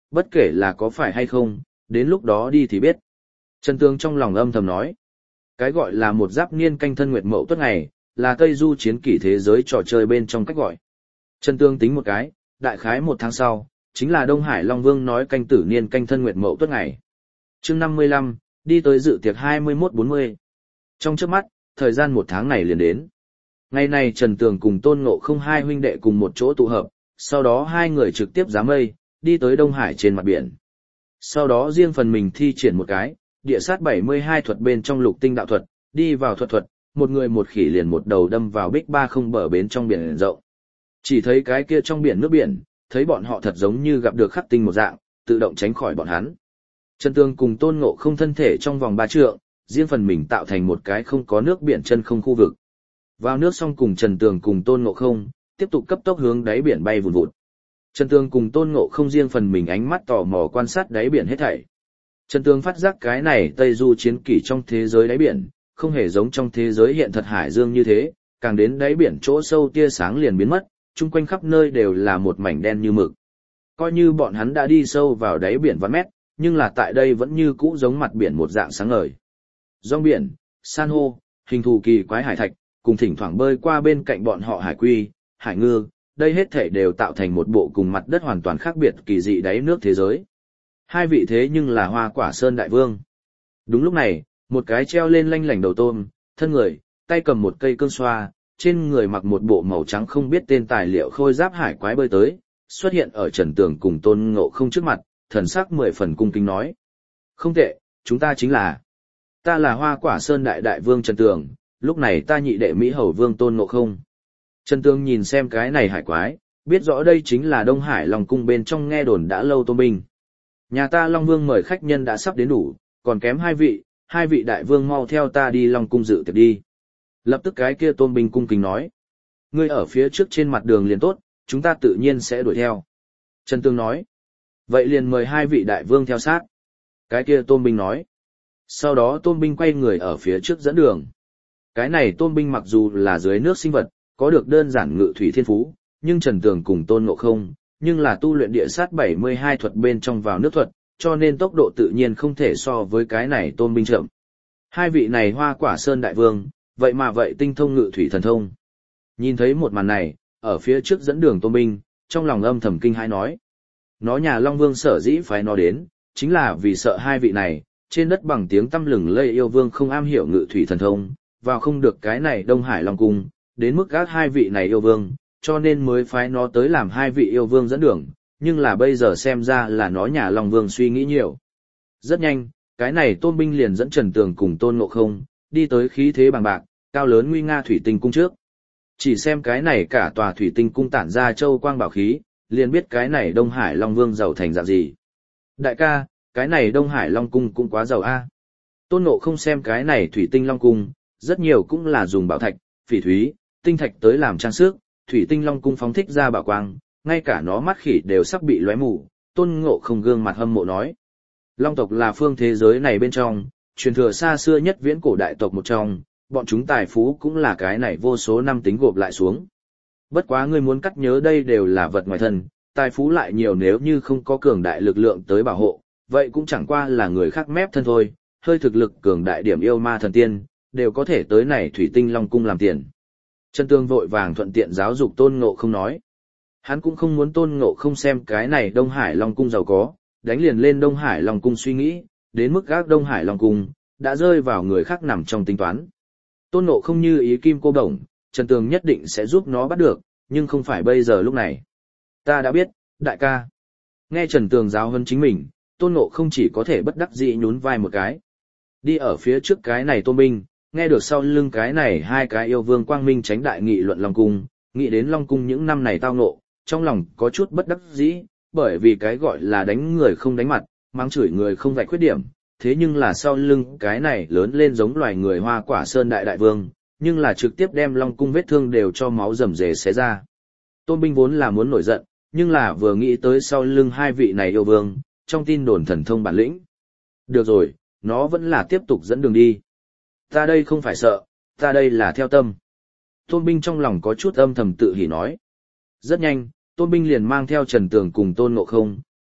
bất kể là có phải hay không, đến lúc đó đi thì biết. Trần Tường trong lòng âm thầm nói, cái gọi là một giáp niên canh thân nguyệt mậu tuất ngày, là Tây Du chiến kỷ thế giới trò chơi bên trong cách gọi. Trần Tường tính một cái, đại khái 1 tháng sau, chính là Đông Hải Long Vương nói canh tử niên canh thân nguyệt mậu tuất ngày. Chương 55, đi tới dự tiệc 21-40. Trong chớp mắt, thời gian 1 tháng này liền đến. Ngày này Trần Tường cùng Tôn Ngộ Không hai huynh đệ cùng một chỗ tụ hợp, sau đó hai người trực tiếp giáng mây, đi tới Đông Hải trên mặt biển. Sau đó riêng phần mình thi triển một cái, địa sát 72 thuật bên trong lục tinh đạo thuật, đi vào thuật, một người một khỉ liền một đầu đâm vào bích ba không bờ bến trong biển rộng. Chỉ thấy cái kia trong biển nước biển, thấy bọn họ thật giống như gặp được khắc tinh một dạng, tự động tránh khỏi bọn hắn. Trần Tường cùng Tôn Ngộ Không thân thể trong vòng 3 trượng, riêng phần mình tạo thành một cái không có nước biển chân không khu vực. Vào nước xong cùng Trần Tường cùng Tôn Ngộ Không, tiếp tục cấp tốc hướng đáy biển bay vụt vụt. Trần Tường cùng Tôn Ngộ Không riêng phần mình ánh mắt tò mò quan sát đáy biển hết thảy. Trần Tường phát giác cái này Tây Du chiến kỷ trong thế giới đáy biển, không hề giống trong thế giới hiện thật hải dương như thế, càng đến đáy biển chỗ sâu tia sáng liền biến mất, chung quanh khắp nơi đều là một mảnh đen như mực. Coi như bọn hắn đã đi sâu vào đáy biển vạn mét, nhưng là tại đây vẫn như cũ giống mặt biển một dạng sáng ngời. Rong biển, san hô, hình thù kỳ quái hải thạch, cùng thỉnh thoảng bơi qua bên cạnh bọn họ hải quy, hải ngư, đây hết thể đều tạo thành một bộ cùng mặt đất hoàn toàn khác biệt kỳ dị đáy nước thế giới. Hai vị thế nhưng là Hoa Quả Sơn đại vương. Đúng lúc này, một cái treo lên lanh lảnh đầu tôm, thân người, tay cầm một cây cương xoa, trên người mặc một bộ màu trắng không biết tên tài liệu khôi giáp hải quái bơi tới, xuất hiện ở Trần Tường cùng Tôn Ngộ Không trước mặt, thần sắc 10 phần cung kính nói. Không tệ, chúng ta chính là. Ta là Hoa Quả Sơn đại đại vương Trần Tường, lúc này ta nhị đệ Mỹ Hầu Vương Tôn Ngộ Không. Trần Tường nhìn xem cái này hải quái, biết rõ đây chính là Đông Hải Long Cung bên trong nghe đồn đã lâu tôm binh. Nhà ta Long Vương mời khách nhân đã sắp đến đủ, còn kém hai vị đại vương mau theo ta đi Long Cung dự tiệc đi. Lập tức cái kia tôm binh cung kính nói. Ngươi ở phía trước trên mặt đường liền tốt, chúng ta tự nhiên sẽ đuổi theo. Trần Tường nói. Vậy liền mời 2 vị đại vương theo sát. Cái kia tôm binh nói. Sau đó tôm binh quay người ở phía trước dẫn đường. Cái này tôm binh mặc dù là dưới nước sinh vật, có được đơn giản ngự thủy thiên phú, nhưng Trần Tường cùng Tôn Ngộ Không, nhưng là tu luyện địa sát 72 thuật bên trong vào nước thuật, cho nên tốc độ tự nhiên không thể so với cái này tôm binh chậm. Hai vị này Hoa Quả Sơn đại vương, vậy mà vậy tinh thông ngự thủy thần thông. Nhìn thấy một màn này, ở phía trước dẫn đường tôm binh, trong lòng âm thầm kinh hãi nói. Nó nhà Long Vương sở dĩ phải nó đến, chính là vì sợ hai vị này, trên đất bằng tiếng tăm lừng lây yêu vương không am hiểu ngự thủy thần thông, vào không được cái này Đông Hải Long Cung, đến mức gác hai vị này yêu vương, cho nên mới phái nó tới làm hai vị yêu vương dẫn đường, nhưng là bây giờ xem ra là nó nhà Long Vương suy nghĩ nhiều. Rất nhanh, cái này Tôn binh liền dẫn Trần Tường cùng Tôn Ngộ Không, đi tới khí thế bằng bạc, cao lớn nguy nga thủy tinh cung trước. Chỉ xem cái này cả tòa thủy tinh cung tản ra châu quang bảo khí, liền biết cái này Đông Hải Long Vương giàu thành dạng gì. Đại ca, cái này Đông Hải Long Cung cũng quá giàu a. Tôn Ngộ Không xem cái này thủy tinh Long Cung, rất nhiều cũng là dùng bảo thạch, phỉ thúy, tinh thạch tới làm trang sức, thủy tinh Long Cung phóng thích ra bảo quang, ngay cả nó mắt khỉ đều sắp bị lóe mù. Tôn Ngộ Không gương mặt hâm mộ nói. Long tộc là phương thế giới này bên trong, truyền thừa xa xưa nhất viễn cổ đại tộc một trong, bọn chúng tài phú cũng là cái này vô số năm tính gộp lại xuống. Bất quá ngươi muốn cắt nhớ đây đều là vật ngoài thân, tài phú lại nhiều nếu như không có cường đại lực lượng tới bảo hộ, vậy cũng chẳng qua là người khác mép thân thôi, hơi thực lực cường đại điểm yêu ma thần tiên, đều có thể tới này thủy tinh Long Cung làm tiền. Trần Tường vội vàng thuận tiện giáo dục Tôn Ngộ Không nói. Hắn cũng không muốn Tôn Ngộ Không xem cái này Đông Hải Long Cung giàu có, đánh liền lên Đông Hải Long Cung suy nghĩ, đến mức gác Đông Hải Long Cung, đã rơi vào người khác nằm trong tính toán. Tôn Ngộ Không như ý kim cô đồng, Trần Tường nhất định sẽ giúp nó bắt được, nhưng không phải bây giờ lúc này. Ta đã biết, đại ca. Nghe Trần Tường giáo huấn chính mình, Tôn Ngộ Không chỉ có thể bất đắc dĩ nhún vai một cái. Đi ở phía trước cái này Tôn binh, nghe được sau lưng cái này hai cái yêu vương quang minh tránh đại nghị luận Long Cung, nghĩ đến Long Cung những năm này tao ngộ, trong lòng có chút bất đắc dĩ, bởi vì cái gọi là đánh người không đánh mặt, mắng chửi người không vạch khuyết điểm, thế nhưng là sau lưng cái này lớn lên giống loài người Hoa Quả Sơn đại đại vương, nhưng là trực tiếp đem Long Cung vết thương đều cho máu rầm rề xé ra. Tôn binh vốn là muốn nổi giận, nhưng là vừa nghĩ tới sau lưng hai vị này yêu vương, trong tin đồn thần thông bản lĩnh. Được rồi, nó vẫn là tiếp tục dẫn đường đi. Ta đây không phải sợ, ta đây là theo tâm. Tôn binh trong lòng có chút âm thầm tự hỉ nói. Rất nhanh, Tôn binh liền mang theo Trần Tường cùng Tôn Ngộ Không,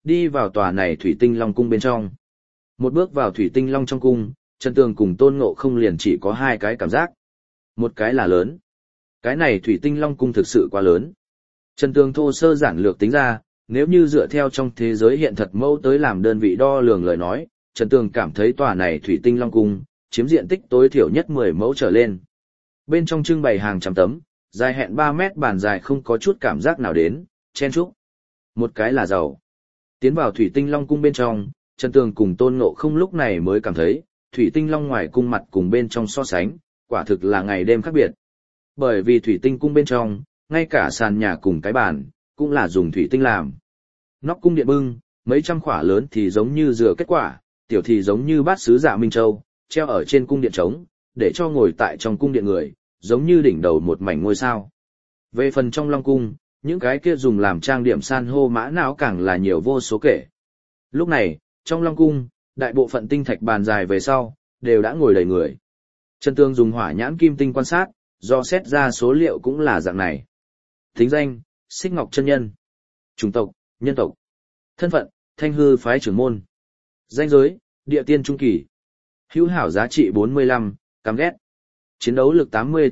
đi vào tòa này Thủy Tinh Long cung bên trong. Một bước vào Thủy Tinh Long trong cung, Trần Tường cùng Tôn Ngộ Không liền chỉ có hai cái cảm giác. Một cái là lớn. Cái này Thủy Tinh Long cung thực sự quá lớn. Trần Tường thô sơ giản lược tính ra, nếu như dựa theo trong thế giới hiện thật mẫu tới làm đơn vị đo lường lời nói, Trần Tường cảm thấy tòa này Thủy Tinh Long cung chiếm diện tích tối thiểu nhất 10 mẫu trở lên. Bên trong trưng bày hàng trăm tấm, dài hẹn 3 mét bàn dài không có chút cảm giác nào đến, chen chúc. Một cái là giàu. Tiến vào Thủy Tinh Long cung bên trong, Trần Tường cùng Tôn Ngộ Không lúc này mới cảm thấy, Thủy Tinh Long ngoài cung mặt cùng bên trong so sánh, quả thực là ngày đêm khác biệt. Bởi vì Thủy Tinh cung bên trong, ngay cả sàn nhà cùng cái bàn, cũng là dùng thủy tinh làm. Nóc cung điện bưng, mấy trăm khỏa lớn thì giống như dừa kết quả, tiểu thì giống như bát sứ dạ Minh Châu, treo ở trên cung điện trống, để cho ngồi tại trong cung điện người, giống như đỉnh đầu một mảnh ngôi sao. Về phần trong Long cung, những cái kia dùng làm trang điểm san hô mã não càng là nhiều vô số kể. Lúc này, trong Long cung, đại bộ phận tinh thạch bàn dài về sau, đều đã ngồi đầy người. Trần Tường dùng hỏa nhãn kim tinh quan sát, do xét ra số liệu cũng là dạng này. Thính danh, Xích Ngọc chân nhân. Chủng tộc, nhân tộc. Thân phận, Thanh hư phái trưởng môn. Danh giới, địa tiên trung kỳ. Hữu hảo giá trị 45, căm ghét. Chiến đấu lực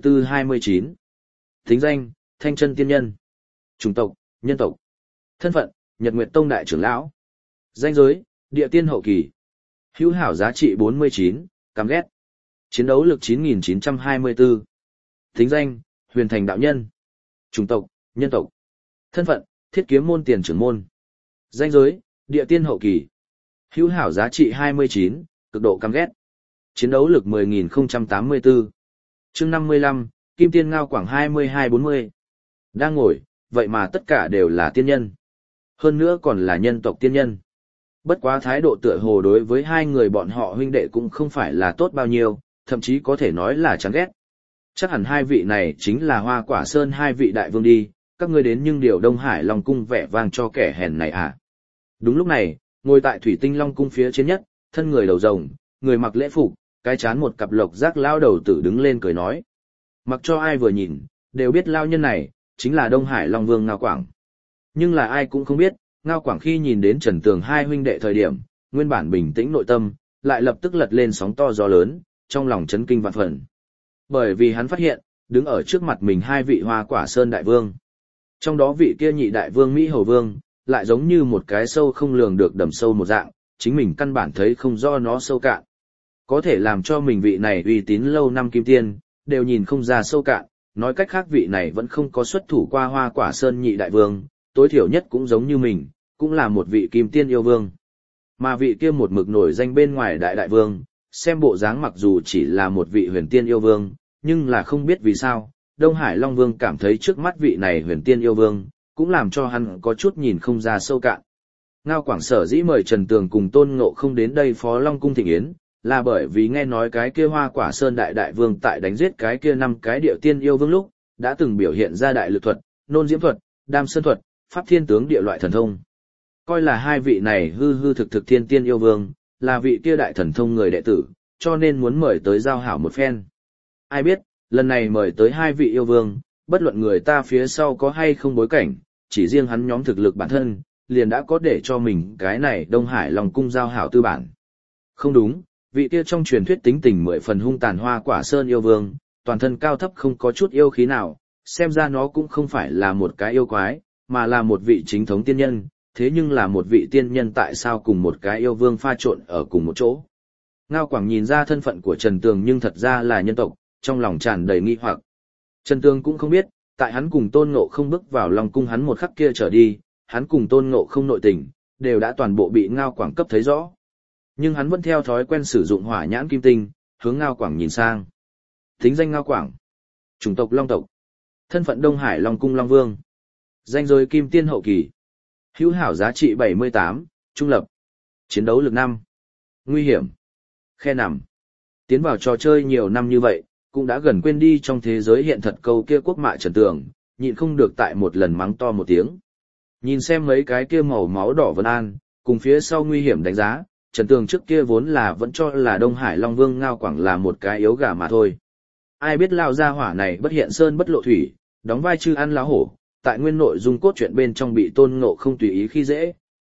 84-29. Thính danh, Thanh chân tiên nhân. Chủng tộc, nhân tộc. Thân phận, Nhật Nguyệt Tông đại trưởng lão. Danh giới, địa tiên hậu kỳ. Hữu hảo giá trị 49, căm ghét. Chiến đấu lực 9924. Thính danh, Huyền Thành đạo nhân. Chủng tộc, nhân tộc. Thân phận, Thiết Kiếm môn tiền trưởng môn. Danh giới, địa tiên hậu kỳ. Hữu hảo giá trị 29, cực độ căm ghét. Chiến đấu lực 10.084. Chương 55, Kim Tiên Ngao Quảng 2240. Đang ngồi, vậy mà tất cả đều là tiên nhân. Hơn nữa còn là nhân tộc tiên nhân. Bất quá thái độ tựa hồ đối với hai người bọn họ huynh đệ cũng không phải là tốt bao nhiêu, thậm chí có thể nói là chán ghét. Chắc hẳn hai vị này chính là Hoa Quả Sơn hai vị đại vương đi, các ngươi đến nhưng điều Đông Hải Long cung vẻ vang cho kẻ hèn này à. Đúng lúc này, ngồi tại Thủy Tinh Long cung phía trên nhất, thân người đầu rồng, người mặc lễ phục, cái chán một cặp lộc giác lao đầu tử đứng lên cười nói. Mặc cho ai vừa nhìn, đều biết lao nhân này, chính là Đông Hải Long Vương Ngao Quảng. Nhưng là ai cũng không biết, Ngao Quảng khi nhìn đến Trần Tường hai huynh đệ thời điểm, nguyên bản bình tĩnh nội tâm, lại lập tức lật lên sóng to gió lớn, trong lòng chấn kinh vạn phần. Bởi vì hắn phát hiện, đứng ở trước mặt mình hai vị Hoa Quả Sơn đại vương. Trong đó vị kia nhị đại vương Mỹ Hầu Vương, lại giống như một cái sâu không lường được đầm sâu một dạng, chính mình căn bản thấy không do nó sâu cạn. Có thể làm cho mình vị này uy tín lâu năm kim tiên, đều nhìn không ra sâu cạn, nói cách khác vị này vẫn không có xuất thủ qua Hoa Quả Sơn nhị đại vương, tối thiểu nhất cũng giống như mình, cũng là một vị kim tiên yêu vương. Mà vị kia một mực nổi danh bên ngoài đại đại vương, xem bộ dáng mặc dù chỉ là một vị huyền tiên yêu vương, nhưng là không biết vì sao, Đông Hải Long Vương cảm thấy trước mắt vị này huyền tiên yêu vương, cũng làm cho hắn có chút nhìn không ra sâu cạn. Ngao Quảng sở dĩ mời Trần Tường cùng Tôn Ngộ Không đến đây Phó Long Cung thịnh yến, là bởi vì nghe nói cái kia Hoa Quả Sơn đại đại vương tại đánh giết cái kia 5 cái điệu tiên yêu vương lúc, đã từng biểu hiện ra đại lực thuật, nôn diễm thuật, đam sơn thuật, pháp thiên tướng địa loại thần thông. Coi là hai vị này hư hư thực thực thiên tiên yêu vương, là vị kia đại thần thông người đệ tử, cho nên muốn mời tới giao hảo một phen. Ai biết, lần này mời tới hai vị yêu vương, bất luận người ta phía sau có hay không bối cảnh, chỉ riêng hắn nhóm thực lực bản thân, liền đã có để cho mình cái này Đông Hải Long cung giao hảo tư bản. Không đúng, vị kia trong truyền thuyết tính tình 10 phần hung tàn Hoa Quả Sơn yêu vương, toàn thân cao thấp không có chút yêu khí nào, xem ra nó cũng không phải là một cái yêu quái, mà là một vị chính thống tiên nhân, thế nhưng là một vị tiên nhân tại sao cùng một cái yêu vương pha trộn ở cùng một chỗ. Ngao Quảng nhìn ra thân phận của Trần Tường nhưng thật ra là nhân tộc, trong lòng tràn đầy nghi hoặc. Trần Tường cũng không biết, tại hắn cùng Tôn Ngộ Không bước vào Long cung hắn một khắc kia trở đi, hắn cùng Tôn Ngộ Không nội tình, đều đã toàn bộ bị Ngao Quảng cấp thấy rõ. Nhưng hắn vẫn theo thói quen sử dụng hỏa nhãn kim tinh, hướng Ngao Quảng nhìn sang. Tính danh Ngao Quảng. Chủng tộc Long tộc. Thân phận Đông Hải Long cung Long Vương. Danh giới Kim Tiên hậu kỳ. Hữu hảo giá trị 78, trung lập. Chiến đấu lực 5. Nguy hiểm. Khe nằm. Tiến vào trò chơi nhiều năm như vậy, cũng đã gần quên đi trong thế giới hiện thật câu kia quốc mạ Trần Tường, nhịn không được tại một lần mắng to một tiếng. Nhìn xem mấy cái kia màu máu đỏ vân an, cùng phía sau nguy hiểm đánh giá, Trần Tường trước kia vốn là vẫn cho là Đông Hải Long Vương Ngao Quảng là một cái yếu gà mà thôi. Ai biết lao ra hỏa này bất hiện sơn bất lộ thủy, đóng vai chư ăn lá hổ, tại nguyên nội dung cốt truyện bên trong bị Tôn Ngộ Không tùy ý khi dễ,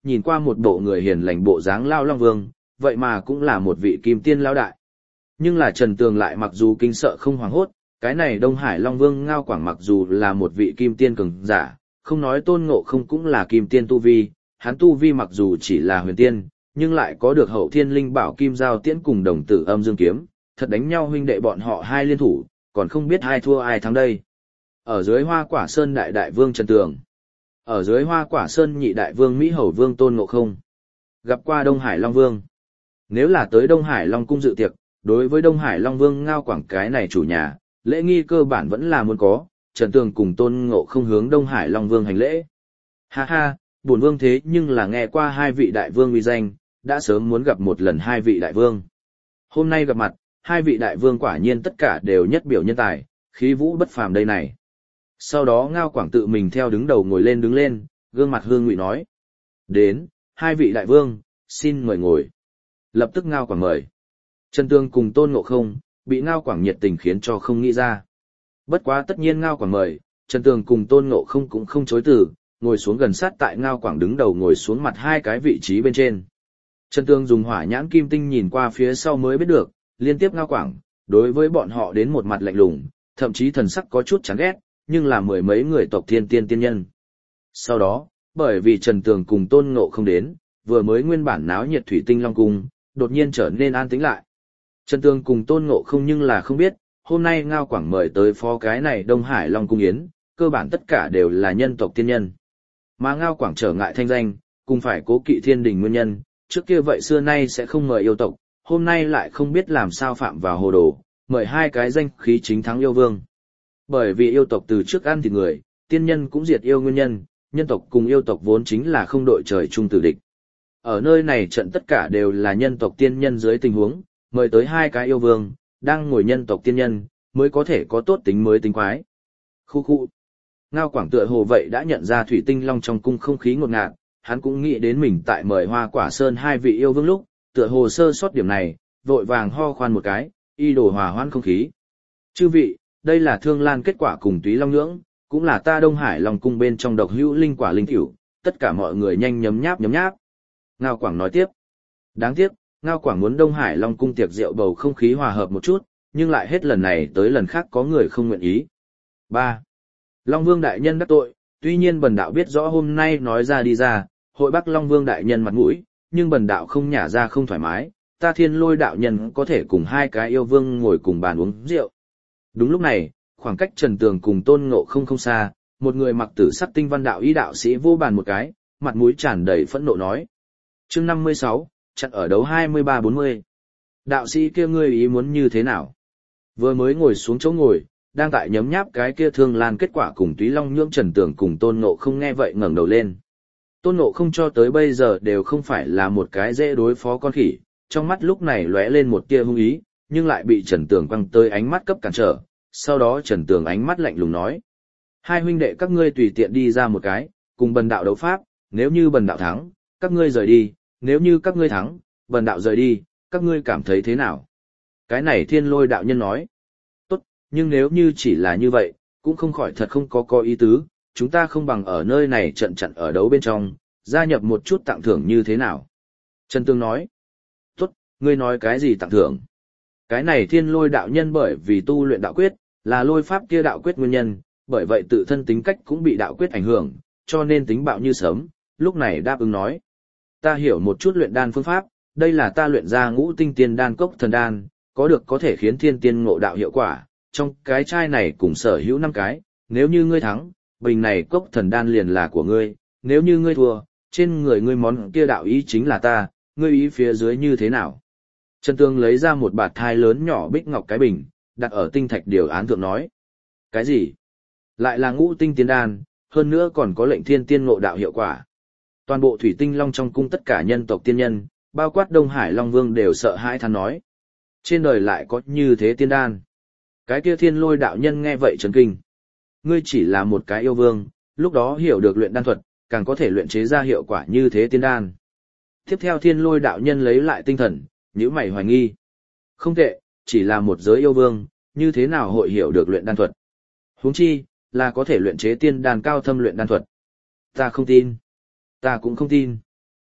nhìn qua một bộ người hiền lành bộ dáng lao Long Vương, vậy mà cũng là một vị kim tiên lao đại. Nhưng là Trần Tường lại mặc dù kinh sợ không hoảng hốt, cái này Đông Hải Long Vương Ngao Quảng mặc dù là một vị kim tiên cường giả, không nói Tôn Ngộ Không cũng là kim tiên tu vi, hắn tu vi mặc dù chỉ là huyền tiên, nhưng lại có được hậu thiên linh bảo kim giao tiễn cùng đồng tử âm dương kiếm, thật đánh nhau huynh đệ bọn họ hai liên thủ, còn không biết ai thua ai thắng đây. Ở dưới Hoa Quả Sơn đại đại vương Trần Tường, ở dưới Hoa Quả Sơn nhị đại vương Mỹ Hầu Vương Tôn Ngộ Không, gặp qua Đông Hải Long Vương. Nếu là tới Đông Hải Long cung dự tiệc, đối với Đông Hải Long Vương Ngao Quảng cái này chủ nhà, lễ nghi cơ bản vẫn là muốn có, Trần Tường cùng Tôn Ngộ Không hướng Đông Hải Long Vương hành lễ. Ha ha, bổn vương thế nhưng là nghe qua hai vị đại vương uy danh, đã sớm muốn gặp một lần hai vị đại vương. Hôm nay gặp mặt, hai vị đại vương quả nhiên tất cả đều nhất biểu nhân tài, khí vũ bất phàm đây này. Sau đó Ngao Quảng tự mình theo đứng đầu ngồi lên đứng lên, gương mặt hương ngụy nói. Đến, hai vị đại vương, xin mời ngồi. Lập tức Ngao Quảng mời. Trần Tường cùng Tôn Ngộ Không, bị Ngao Quảng nhiệt tình khiến cho không nghĩ ra. Bất quá tất nhiên Ngao Quảng mời, Trần Tường cùng Tôn Ngộ Không cũng không chối từ, ngồi xuống gần sát tại Ngao Quảng đứng đầu ngồi xuống mặt hai cái vị trí bên trên. Trần Tường dùng hỏa nhãn kim tinh nhìn qua phía sau mới biết được, liên tiếp Ngao Quảng, đối với bọn họ đến một mặt lạnh lùng, thậm chí thần sắc có chút chán ghét, nhưng là mười mấy người tộc thiên tiên tiên nhân. Sau đó, bởi vì Trần Tường cùng Tôn Ngộ Không đến, vừa mới nguyên bản náo nhiệt thủy tinh long cung, đột nhiên trở nên an tĩnh lại. Trần Tường cùng Tôn Ngộ Không nhưng là không biết, hôm nay Ngao Quảng mời tới phó cái này Đông Hải Long cung yến, cơ bản tất cả đều là nhân tộc tiên nhân. Mà Ngao Quảng trở ngại thanh danh, cùng phải cố kỵ thiên đình nguyên nhân, trước kia vậy xưa nay sẽ không mời yêu tộc, hôm nay lại không biết làm sao phạm vào hồ đồ, mời hai cái danh khí chính thắng yêu vương. Bởi vì yêu tộc từ trước ăn thịt người, tiên nhân cũng diệt yêu nguyên nhân, nhân tộc cùng yêu tộc vốn chính là không đội trời chung tử địch. Ở nơi này trận tất cả đều là nhân tộc tiên nhân dưới tình huống, mời tới hai cái yêu vương, đang ngồi nhân tộc tiên nhân, mới có thể có tốt tính mới tính quái. Khu khu. Ngao Quảng tựa hồ vậy đã nhận ra thủy tinh long trong cung không khí ngột ngạt, hắn cũng nghĩ đến mình tại mời Hoa Quả Sơn hai vị yêu vương lúc, tựa hồ sơ sót điểm này, vội vàng ho khoan một cái, y đồ hòa hoãn không khí. Chư vị, đây là Thương Lan kết quả cùng Túy Long Nhưỡng, cũng là ta Đông Hải Long cung bên trong độc hữu linh quả linh tiểu, tất cả mọi người nhanh nhấm nháp nhấm nháp. Ngao Quảng nói tiếp. Đáng tiếc, Ngao Quảng muốn Đông Hải Long cung tiệc rượu bầu không khí hòa hợp một chút, nhưng lại hết lần này tới lần khác có người không nguyện ý. 3. Long Vương đại nhân đắc tội, tuy nhiên bần đạo biết rõ hôm nay nói ra đi ra, hội Bắc Long Vương đại nhân mặt mũi, nhưng bần đạo không nhả ra không thoải mái, ta Thiên Lôi đạo nhân có thể cùng hai cái yêu vương ngồi cùng bàn uống rượu. Đúng lúc này, khoảng cách Trần Tường cùng Tôn Ngộ Không không xa, một người mặc tử sắc tinh văn đạo y đạo sĩ vô bàn một cái, mặt mũi tràn đầy phẫn nộ nói. Chương 56, chặn ở đấu 23-40. Đạo sĩ kia ngươi ý muốn như thế nào? Vừa mới ngồi xuống chỗ ngồi, đang tại nhấm nháp cái kia Thương Lan kết quả cùng Túy Long Nhưỡng Trần Tường cùng Tôn Ngộ Không nghe vậy ngẩng đầu lên. Tôn Ngộ Không cho tới bây giờ đều không phải là một cái dễ đối phó con khỉ, trong mắt lúc này lóe lên một tia hung ý, nhưng lại bị Trần Tường quăng tới ánh mắt cấp cản trở. Sau đó Trần Tường ánh mắt lạnh lùng nói: hai huynh đệ các ngươi tùy tiện đi ra một cái, cùng bần đạo đấu pháp, nếu như bần đạo thắng, các ngươi rời đi, nếu như các ngươi thắng, bần đạo rời đi, các ngươi cảm thấy thế nào? Cái này Thiên Lôi đạo nhân nói: tốt, nhưng nếu như chỉ là như vậy, cũng không khỏi thật không có ý tứ, chúng ta không bằng ở nơi này trận trận ở đấu bên trong, gia nhập một chút tặng thưởng như thế nào? Trần Tường nói: tốt, ngươi nói cái gì tặng thưởng? Cái này Thiên Lôi đạo nhân bởi vì tu luyện đạo quyết, là lôi pháp kia đạo quyết nguyên nhân, bởi vậy tự thân tính cách cũng bị đạo quyết ảnh hưởng, cho nên tính bạo như sớm, lúc này đáp ứng nói: ta hiểu một chút luyện đan phương pháp, đây là ta luyện ra Ngũ Tinh Tiên Đan Cốc Thần Đan, có được có thể khiến thiên tiên ngộ đạo hiệu quả, trong cái chai này cùng sở hữu 5 cái, nếu như ngươi thắng, bình này Cốc Thần Đan liền là của ngươi, nếu như ngươi thua, trên người ngươi món kia đạo ý chính là ta, ngươi ý phía dưới như thế nào? Trần Tường lấy ra một bạt thai lớn nhỏ bích ngọc cái bình, đặt ở tinh thạch điều án thượng nói: cái gì? Lại là Ngũ Tinh Tiên Đan, hơn nữa còn có lệnh thiên tiên ngộ đạo hiệu quả. Toàn bộ thủy tinh long trong cung tất cả nhân tộc tiên nhân, bao quát Đông Hải Long Vương đều sợ hãi than nói: trên đời lại có như thế tiên đan. Cái kia Thiên Lôi đạo nhân nghe vậy chấn kinh. Ngươi chỉ là một cái yêu vương, lúc đó hiểu được luyện đan thuật, càng có thể luyện chế ra hiệu quả như thế tiên đan. Tiếp theo Thiên Lôi đạo nhân lấy lại tinh thần, nhíu mày hoài nghi. Không tệ, chỉ là một giới yêu vương, như thế nào hội hiểu được luyện đan thuật? Huống chi, là có thể luyện chế tiên đan cao thâm luyện đan thuật. Ta không tin. Ta cũng không tin.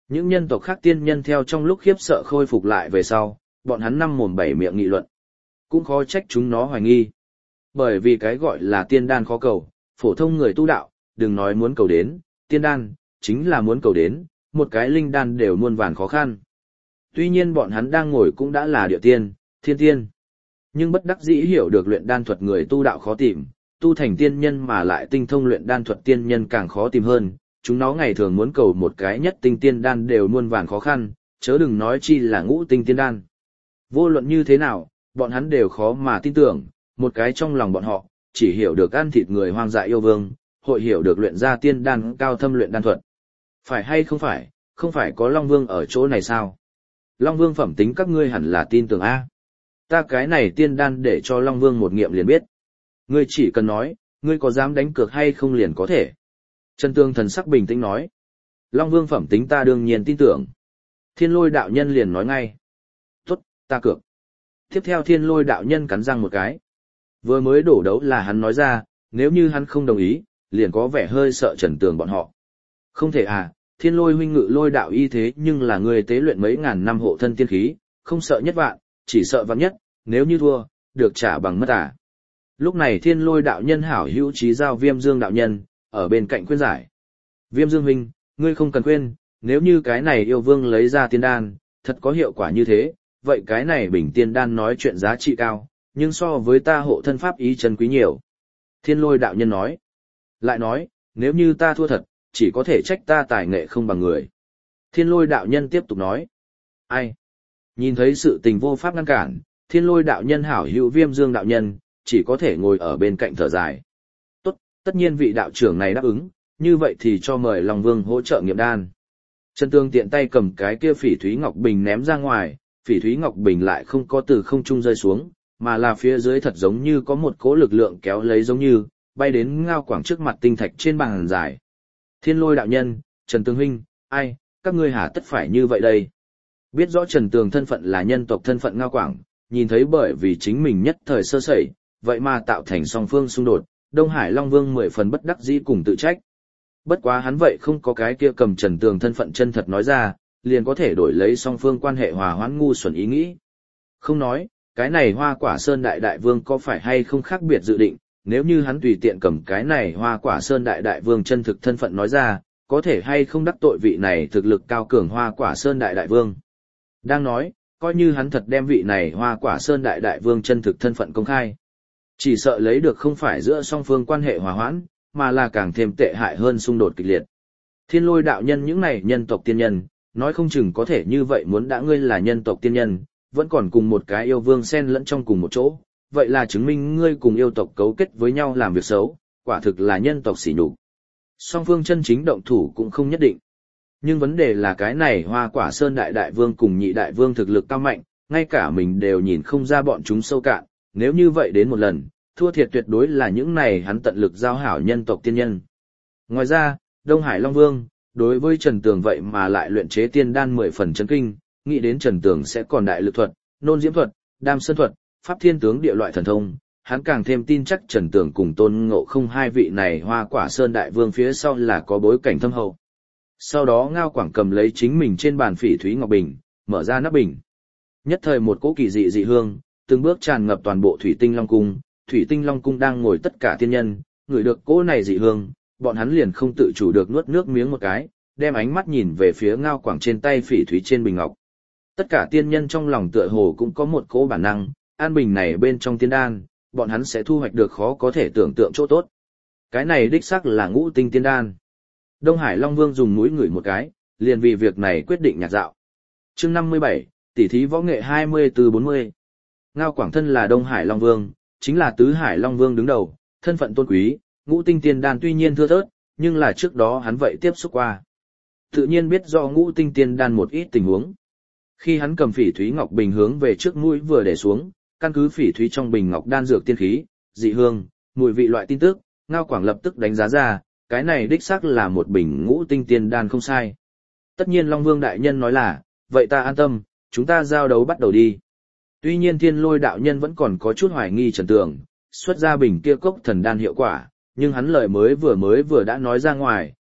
Những nhân tộc khác tiên nhân theo trong lúc khiếp sợ khôi phục lại về sau, bọn hắn năm mồm bảy miệng nghị luận. Cũng khó trách chúng nó hoài nghi. Bởi vì cái gọi là tiên đan khó cầu, phổ thông người tu đạo, đừng nói muốn cầu đến, tiên đan, chính là muốn cầu đến, một cái linh đan đều muôn vàn khó khăn. Tuy nhiên bọn hắn đang ngồi cũng đã là địa tiên, thiên tiên. Nhưng bất đắc dĩ hiểu được luyện đan thuật người tu đạo khó tìm, tu thành tiên nhân mà lại tinh thông luyện đan thuật tiên nhân càng khó tìm hơn, chúng nó ngày thường muốn cầu một cái nhất tinh tiên đan đều muôn vàn khó khăn, chớ đừng nói chi là ngũ tinh tiên đan. Vô luận như thế nào, bọn hắn đều khó mà tin tưởng, một cái trong lòng bọn họ, chỉ hiểu được ăn thịt người hoang dại yêu vương, hội hiểu được luyện ra tiên đan cao thâm luyện đan thuật. Phải hay không phải có Long Vương ở chỗ này sao? Long Vương phẩm tính các ngươi hẳn là tin tưởng A. Ta cái này tiên đan để cho Long Vương một nghiệm liền biết. Ngươi chỉ cần nói, ngươi có dám đánh cược hay không liền có thể. Trần Tương thần sắc bình tĩnh nói. Long Vương phẩm tính ta đương nhiên tin tưởng. Thiên Lôi đạo nhân liền nói ngay. Tốt, ta cược. Tiếp theo Thiên Lôi đạo nhân cắn răng một cái. Vừa mới đổ đấu là hắn nói ra, nếu như hắn không đồng ý, liền có vẻ hơi sợ Trần Tường bọn họ. Không thể à, Thiên Lôi huynh ngự lôi đạo y thế nhưng là người tế luyện mấy ngàn năm hộ thân tiên khí, không sợ nhất vạn, chỉ sợ vạn nhất, nếu như thua, được trả bằng mất à. Lúc này Thiên Lôi đạo nhân hảo hữu trí giao Viêm Dương đạo nhân, ở bên cạnh khuyên giải. Viêm Dương huynh, ngươi không cần khuyên, nếu như cái này yêu vương lấy ra tiên đan, thật có hiệu quả như thế, vậy cái này bình tiên đan nói chuyện giá trị cao, nhưng so với ta hộ thân pháp ý chân quý nhiều. Thiên Lôi đạo nhân nói. Lại nói, nếu như ta thua thật, chỉ có thể trách ta tài nghệ không bằng người. Thiên Lôi đạo nhân tiếp tục nói. Ai? Nhìn thấy sự tình vô pháp ngăn cản, Thiên Lôi đạo nhân hảo hữu Viêm Dương đạo nhân, chỉ có thể ngồi ở bên cạnh thở dài. Tốt, tất nhiên vị đạo trưởng này đáp ứng, như vậy thì cho mời Long Vương hỗ trợ nghiệm đan. Trần Tương tiện tay cầm cái kia Phỉ Thúy Ngọc Bình ném ra ngoài, Phỉ Thúy Ngọc Bình lại không có từ không trung rơi xuống, mà là phía dưới thật giống như có một cỗ lực lượng kéo lấy giống như, bay đến Ngao Quảng trước mặt tinh thạch trên bàn giải. Thiên Lôi đạo nhân, Trần Tương huynh, ai, các ngươi hả tất phải như vậy đây? Biết rõ Trần Tường thân phận là nhân tộc thân phận Ngao Quảng, nhìn thấy bởi vì chính mình nhất thời sơ sẩy, vậy mà tạo thành song phương xung đột, Đông Hải Long Vương 10 phần bất đắc dĩ cùng tự trách. Bất quá hắn vậy không có cái kia cầm Trần Tường thân phận chân thật nói ra, liền có thể đổi lấy song phương quan hệ hòa hoãn ngu xuẩn ý nghĩ. Không nói, cái này Hoa Quả Sơn Đại Đại Vương có phải hay không khác biệt dự định, nếu như hắn tùy tiện cầm cái này Hoa Quả Sơn Đại Đại Vương chân thực thân phận nói ra, có thể hay không đắc tội vị này thực lực cao cường Hoa Quả Sơn Đại Đại Vương. Đang nói, coi như hắn thật đem vị này Hoa Quả Sơn Đại Đại Vương chân thực thân phận công khai. Chỉ sợ lấy được không phải giữa song phương quan hệ hòa hoãn, mà là càng thêm tệ hại hơn xung đột kịch liệt. Thiên Lôi đạo nhân những này nhân tộc tiên nhân, nói không chừng có thể như vậy muốn đã ngươi là nhân tộc tiên nhân, vẫn còn cùng một cái yêu vương xen lẫn trong cùng một chỗ, vậy là chứng minh ngươi cùng yêu tộc cấu kết với nhau làm việc xấu, quả thực là nhân tộc sỉ nhục. Song phương chân chính động thủ cũng không nhất định. Nhưng vấn đề là cái này Hoa Quả Sơn Đại Đại Vương cùng Nhị Đại Vương thực lực cao mạnh, ngay cả mình đều nhìn không ra bọn chúng sâu cạn, nếu như vậy đến một lần, thua thiệt tuyệt đối là những này hắn tận lực giao hảo nhân tộc tiên nhân. Ngoài ra, Đông Hải Long Vương, đối với Trần Tường vậy mà lại luyện chế tiên đan 10 phần chấn kinh, nghĩ đến Trần Tường sẽ còn đại lực thuật, nôn diễm thuật, đam sơn thuật, pháp thiên tướng địa loại thần thông, hắn càng thêm tin chắc Trần Tường cùng Tôn Ngộ Không hai vị này Hoa Quả Sơn Đại Vương phía sau là có bối cảnh thâm hậu. Sau đó Ngao Quảng cầm lấy chính mình trên bàn Phỉ Thúy Ngọc Bình, mở ra nắp bình. Nhất thời một cỗ kỳ dị dị hương, từng bước tràn ngập toàn bộ Thủy Tinh Long Cung. Thủy Tinh Long Cung đang ngồi tất cả tiên nhân, ngửi được cỗ này dị hương, bọn hắn liền không tự chủ được nuốt nước miếng một cái, đem ánh mắt nhìn về phía Ngao Quảng trên tay Phỉ Thúy trên bình ngọc. Tất cả tiên nhân trong lòng tựa hồ cũng có một cỗ bản năng, an bình này bên trong tiên đan, bọn hắn sẽ thu hoạch được khó có thể tưởng tượng chỗ tốt. Cái này đích xác là ngũ tinh tiên đan. Đông Hải Long Vương dùng mũi ngửi một cái, liền vì việc này quyết định nhạc dạo. Chương 57, tỷ thí võ nghệ 20-40. Ngao Quảng thân là Đông Hải Long Vương, chính là Tứ Hải Long Vương đứng đầu, thân phận tôn quý, ngũ tinh tiên đan tuy nhiên thưa thớt, nhưng là trước đó hắn vậy tiếp xúc qua. Tự nhiên biết do ngũ tinh tiên đan một ít tình huống. Khi hắn cầm Phỉ Thúy Ngọc Bình hướng về trước mũi vừa để xuống, căn cứ Phỉ Thúy trong bình ngọc đan dược tiên khí, dị hương, mùi vị loại tin tức, Ngao Quảng lập tức đánh giá ra, cái này đích xác là một bình ngũ tinh tiên đan không sai. Tất nhiên Long Vương đại nhân nói là, vậy ta an tâm, chúng ta giao đấu bắt đầu đi. Tuy nhiên Thiên Lôi đạo nhân vẫn còn có chút hoài nghi Trần Tường, xuất ra bình kia cốc thần đan hiệu quả, nhưng hắn lời mới vừa đã nói ra ngoài,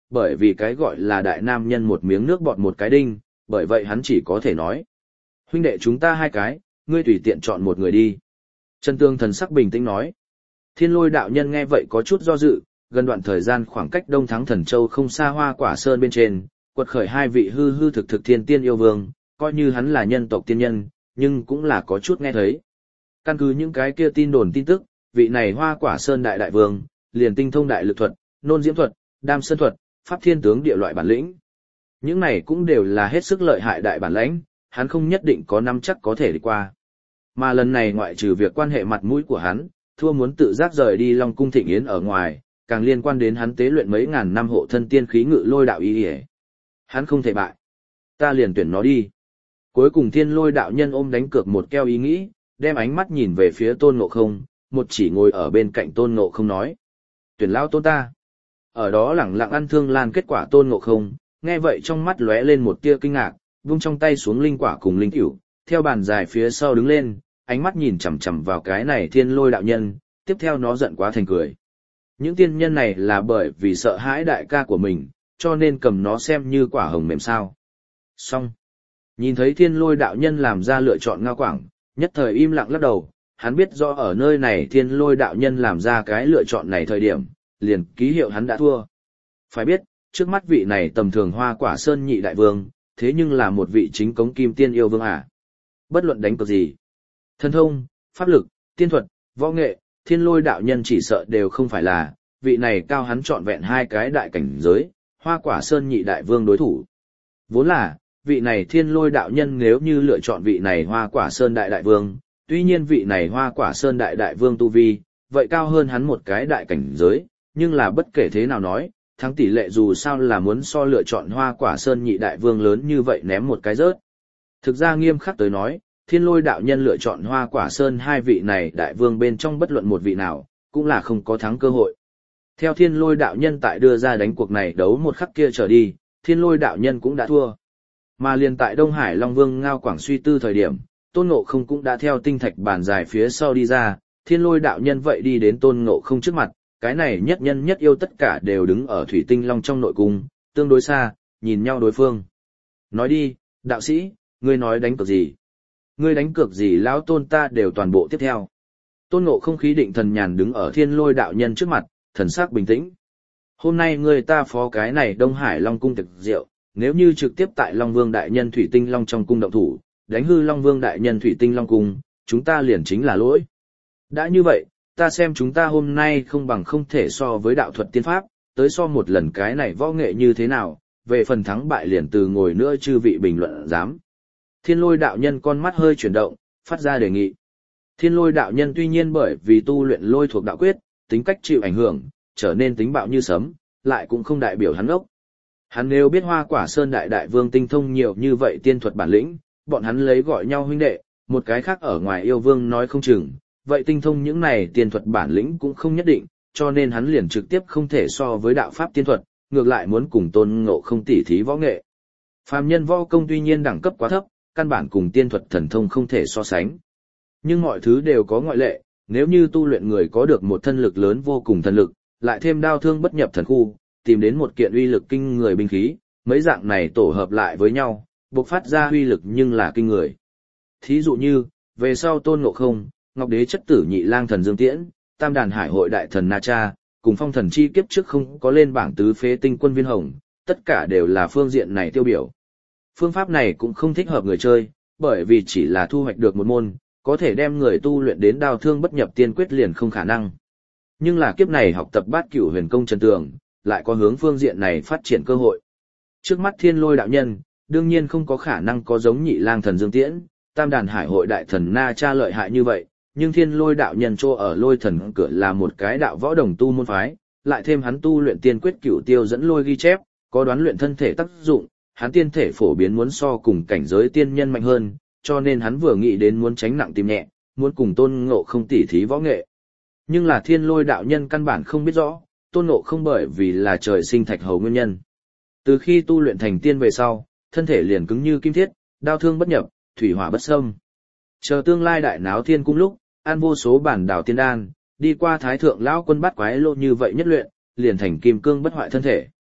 bởi vì cái gọi là đại nam nhân một miếng nước bọt một cái đinh, bởi vậy hắn chỉ có thể nói. Huynh đệ chúng ta hai cái, ngươi tùy tiện chọn một người đi. Trần Tương thần sắc bình tĩnh nói. Thiên Lôi đạo nhân nghe vậy có chút do dự, gần đoạn thời gian khoảng cách Đông Thắng Thần Châu không xa Hoa Quả Sơn bên trên, quật khởi hai vị hư hư thực thực thiên tiên yêu vương, coi như hắn là nhân tộc tiên nhân, nhưng cũng là có chút nghe thấy. Căn cứ những cái kia tin đồn tin tức, vị này Hoa Quả Sơn đại đại vương, liền tinh thông đại lực thuật, nôn diễm thuật, đam sơn thuật, pháp thiên tướng địa loại bản lĩnh. Những này cũng đều là hết sức lợi hại đại bản lãnh, hắn không nhất định có nắm chắc có thể đi qua. Mà lần này ngoại trừ việc quan hệ mặt mũi của hắn, thua muốn tự giác rời đi Long Cung Thịnh Yến ở ngoài, càng liên quan đến hắn tế luyện mấy ngàn năm hộ thân tiên khí ngự lôi đạo ý hề. Hắn không thể bại. Ta liền tuyển nó đi. Cuối cùng Thiên Lôi đạo nhân ôm đánh cược một keo ý nghĩ, đem ánh mắt nhìn về phía Tôn Ngộ Không, một chỉ ngồi ở bên cạnh Tôn Ngộ Không nói. Tuyển lão tôn ta. Ở đó lẳng lặng ăn thương lan kết quả Tôn Ngộ Không, nghe vậy trong mắt lóe lên một tia kinh ngạc, vung trong tay xuống linh quả cùng linh cửu, theo bàn dài phía sau đứng lên, ánh mắt nhìn chằm chằm vào cái này Thiên Lôi đạo nhân, tiếp theo nó giận quá thành cười. Những tiên nhân này là bởi vì sợ hãi đại ca của mình, cho nên cầm nó xem như quả hồng mềm sao. Xong. Nhìn thấy Thiên Lôi đạo nhân làm ra lựa chọn ngao quảng, nhất thời im lặng lắc đầu, hắn biết rõ ở nơi này Thiên Lôi đạo nhân làm ra cái lựa chọn này thời điểm, liền ký hiệu hắn đã thua. Phải biết, trước mắt vị này tầm thường Hoa Quả Sơn nhị đại vương, thế nhưng là một vị chính cống kim tiên yêu vương à. Bất luận đánh cược gì, thân thông, pháp lực, tiên thuật, võ nghệ, Thiên Lôi đạo nhân chỉ sợ đều không phải là, vị này cao hắn trọn vẹn hai cái đại cảnh giới, Hoa Quả Sơn nhị đại vương đối thủ. Vốn là, vị này Thiên Lôi đạo nhân nếu như lựa chọn vị này Hoa Quả Sơn đại đại vương, tuy nhiên vị này Hoa Quả Sơn đại đại vương tu vi, vậy cao hơn hắn một cái đại cảnh giới, nhưng là bất kể thế nào nói, thắng tỷ lệ dù sao là muốn so lựa chọn Hoa Quả Sơn nhị đại vương lớn như vậy ném một cái rớt. Thực ra nghiêm khắc tới nói, Thiên Lôi đạo nhân lựa chọn Hoa Quả Sơn hai vị này đại vương bên trong bất luận một vị nào, cũng là không có thắng cơ hội. Theo Thiên Lôi đạo nhân tại đưa ra đánh cuộc này đấu một khắc kia trở đi, Thiên Lôi đạo nhân cũng đã thua. Mà liền tại Đông Hải Long Vương ngao quảng suy tư thời điểm, Tôn Ngộ Không cũng đã theo tinh thạch bàn dài phía sau đi ra, Thiên Lôi đạo nhân vậy đi đến Tôn Ngộ Không trước mặt, cái này nhất nhân nhất yêu tất cả đều đứng ở Thủy Tinh Long trong nội cung, tương đối xa, nhìn nhau đối phương. Nói đi, đạo sĩ, ngươi nói đánh cược gì? Ngươi đánh cược gì lão tôn ta đều toàn bộ tiếp theo. Tôn Ngộ Không khí định thần nhàn đứng ở Thiên Lôi đạo nhân trước mặt, thần sắc bình tĩnh. Hôm nay ngươi ta phó cái này Đông Hải Long cung thực rượu, nếu như trực tiếp tại Long Vương đại nhân Thủy Tinh Long trong cung động thủ, đánh hư Long Vương đại nhân Thủy Tinh Long cung, chúng ta liền chính là lỗi. Đã như vậy, ta xem chúng ta hôm nay không bằng không thể so với đạo thuật tiên pháp, tới so một lần cái này võ nghệ như thế nào, về phần thắng bại liền từ ngồi nữa chư vị bình luận dám. Thiên Lôi đạo nhân con mắt hơi chuyển động, phát ra đề nghị. Thiên Lôi đạo nhân tuy nhiên bởi vì tu luyện lôi thuộc đạo quyết, tính cách chịu ảnh hưởng, trở nên tính bạo như sấm, lại cũng không đại biểu hắn ốc. Hắn nếu biết Hoa Quả Sơn đại đại vương tinh thông nhiều như vậy tiên thuật bản lĩnh, bọn hắn lấy gọi nhau huynh đệ, một cái khác ở ngoài yêu vương nói không chừng, vậy tinh thông những này tiên thuật bản lĩnh cũng không nhất định, cho nên hắn liền trực tiếp không thể so với đạo pháp tiên thuật, ngược lại muốn cùng Tôn Ngộ Không tỉ thí võ nghệ. Phàm nhân võ công tuy nhiên đẳng cấp quá thấp, căn bản cùng tiên thuật thần thông không thể so sánh. Nhưng mọi thứ đều có ngoại lệ, nếu như tu luyện người có được một thân lực lớn vô cùng thần lực, lại thêm đao thương bất nhập thần khu, tìm đến một kiện uy lực kinh người binh khí, mấy dạng này tổ hợp lại với nhau, bộc phát ra uy lực nhưng là kinh người. Thí dụ như, về sau Tôn Ngộ Không, Ngọc Đế chất tử Nhị Lang thần Dương Tiễn, Tam Đàn Hải hội đại thần Na Cha, cùng Phong thần chi kiếp trước không có lên bảng tứ phế tinh quân Viên Hồng, tất cả đều là phương diện này tiêu biểu. Phương pháp này cũng không thích hợp người chơi, bởi vì chỉ là thu hoạch được một môn, có thể đem người tu luyện đến đao thương bất nhập tiên quyết liền không khả năng. Nhưng là kiếp này học tập Bát Cửu Huyền Công Trần Tường, lại có hướng phương diện này phát triển cơ hội. Trước mắt Thiên Lôi đạo nhân, đương nhiên không có khả năng có giống Nhị Lang thần Dương Tiễn, Tam Đàn Hải hội đại thần Na Cha lợi hại như vậy, nhưng Thiên Lôi đạo nhân chỗ ở Lôi Thần cửa là một cái đạo võ đồng tu môn phái, lại thêm hắn tu luyện tiên quyết cửu tiêu dẫn lôi ghi chép, có đoán luyện thân thể tác dụng, hắn tiên thể phổ biến muốn so cùng cảnh giới tiên nhân mạnh hơn, cho nên hắn vừa nghĩ đến muốn tránh nặng tìm nhẹ, muốn cùng Tôn Ngộ Không tỉ thí võ nghệ. Nhưng là Thiên Lôi đạo nhân căn bản không biết rõ, Tôn Ngộ Không bởi vì là trời sinh thạch hầu nguyên nhân. Từ khi tu luyện thành tiên về sau, thân thể liền cứng như kim thiết, đao thương bất nhập, thủy hỏa bất xâm. Chờ tương lai đại náo thiên cung lúc, ăn vô số bản đảo tiên đan, đi qua thái thượng lão quân bắt quái lô như vậy nhất luyện, liền thành kim cương bất hoại thân thể.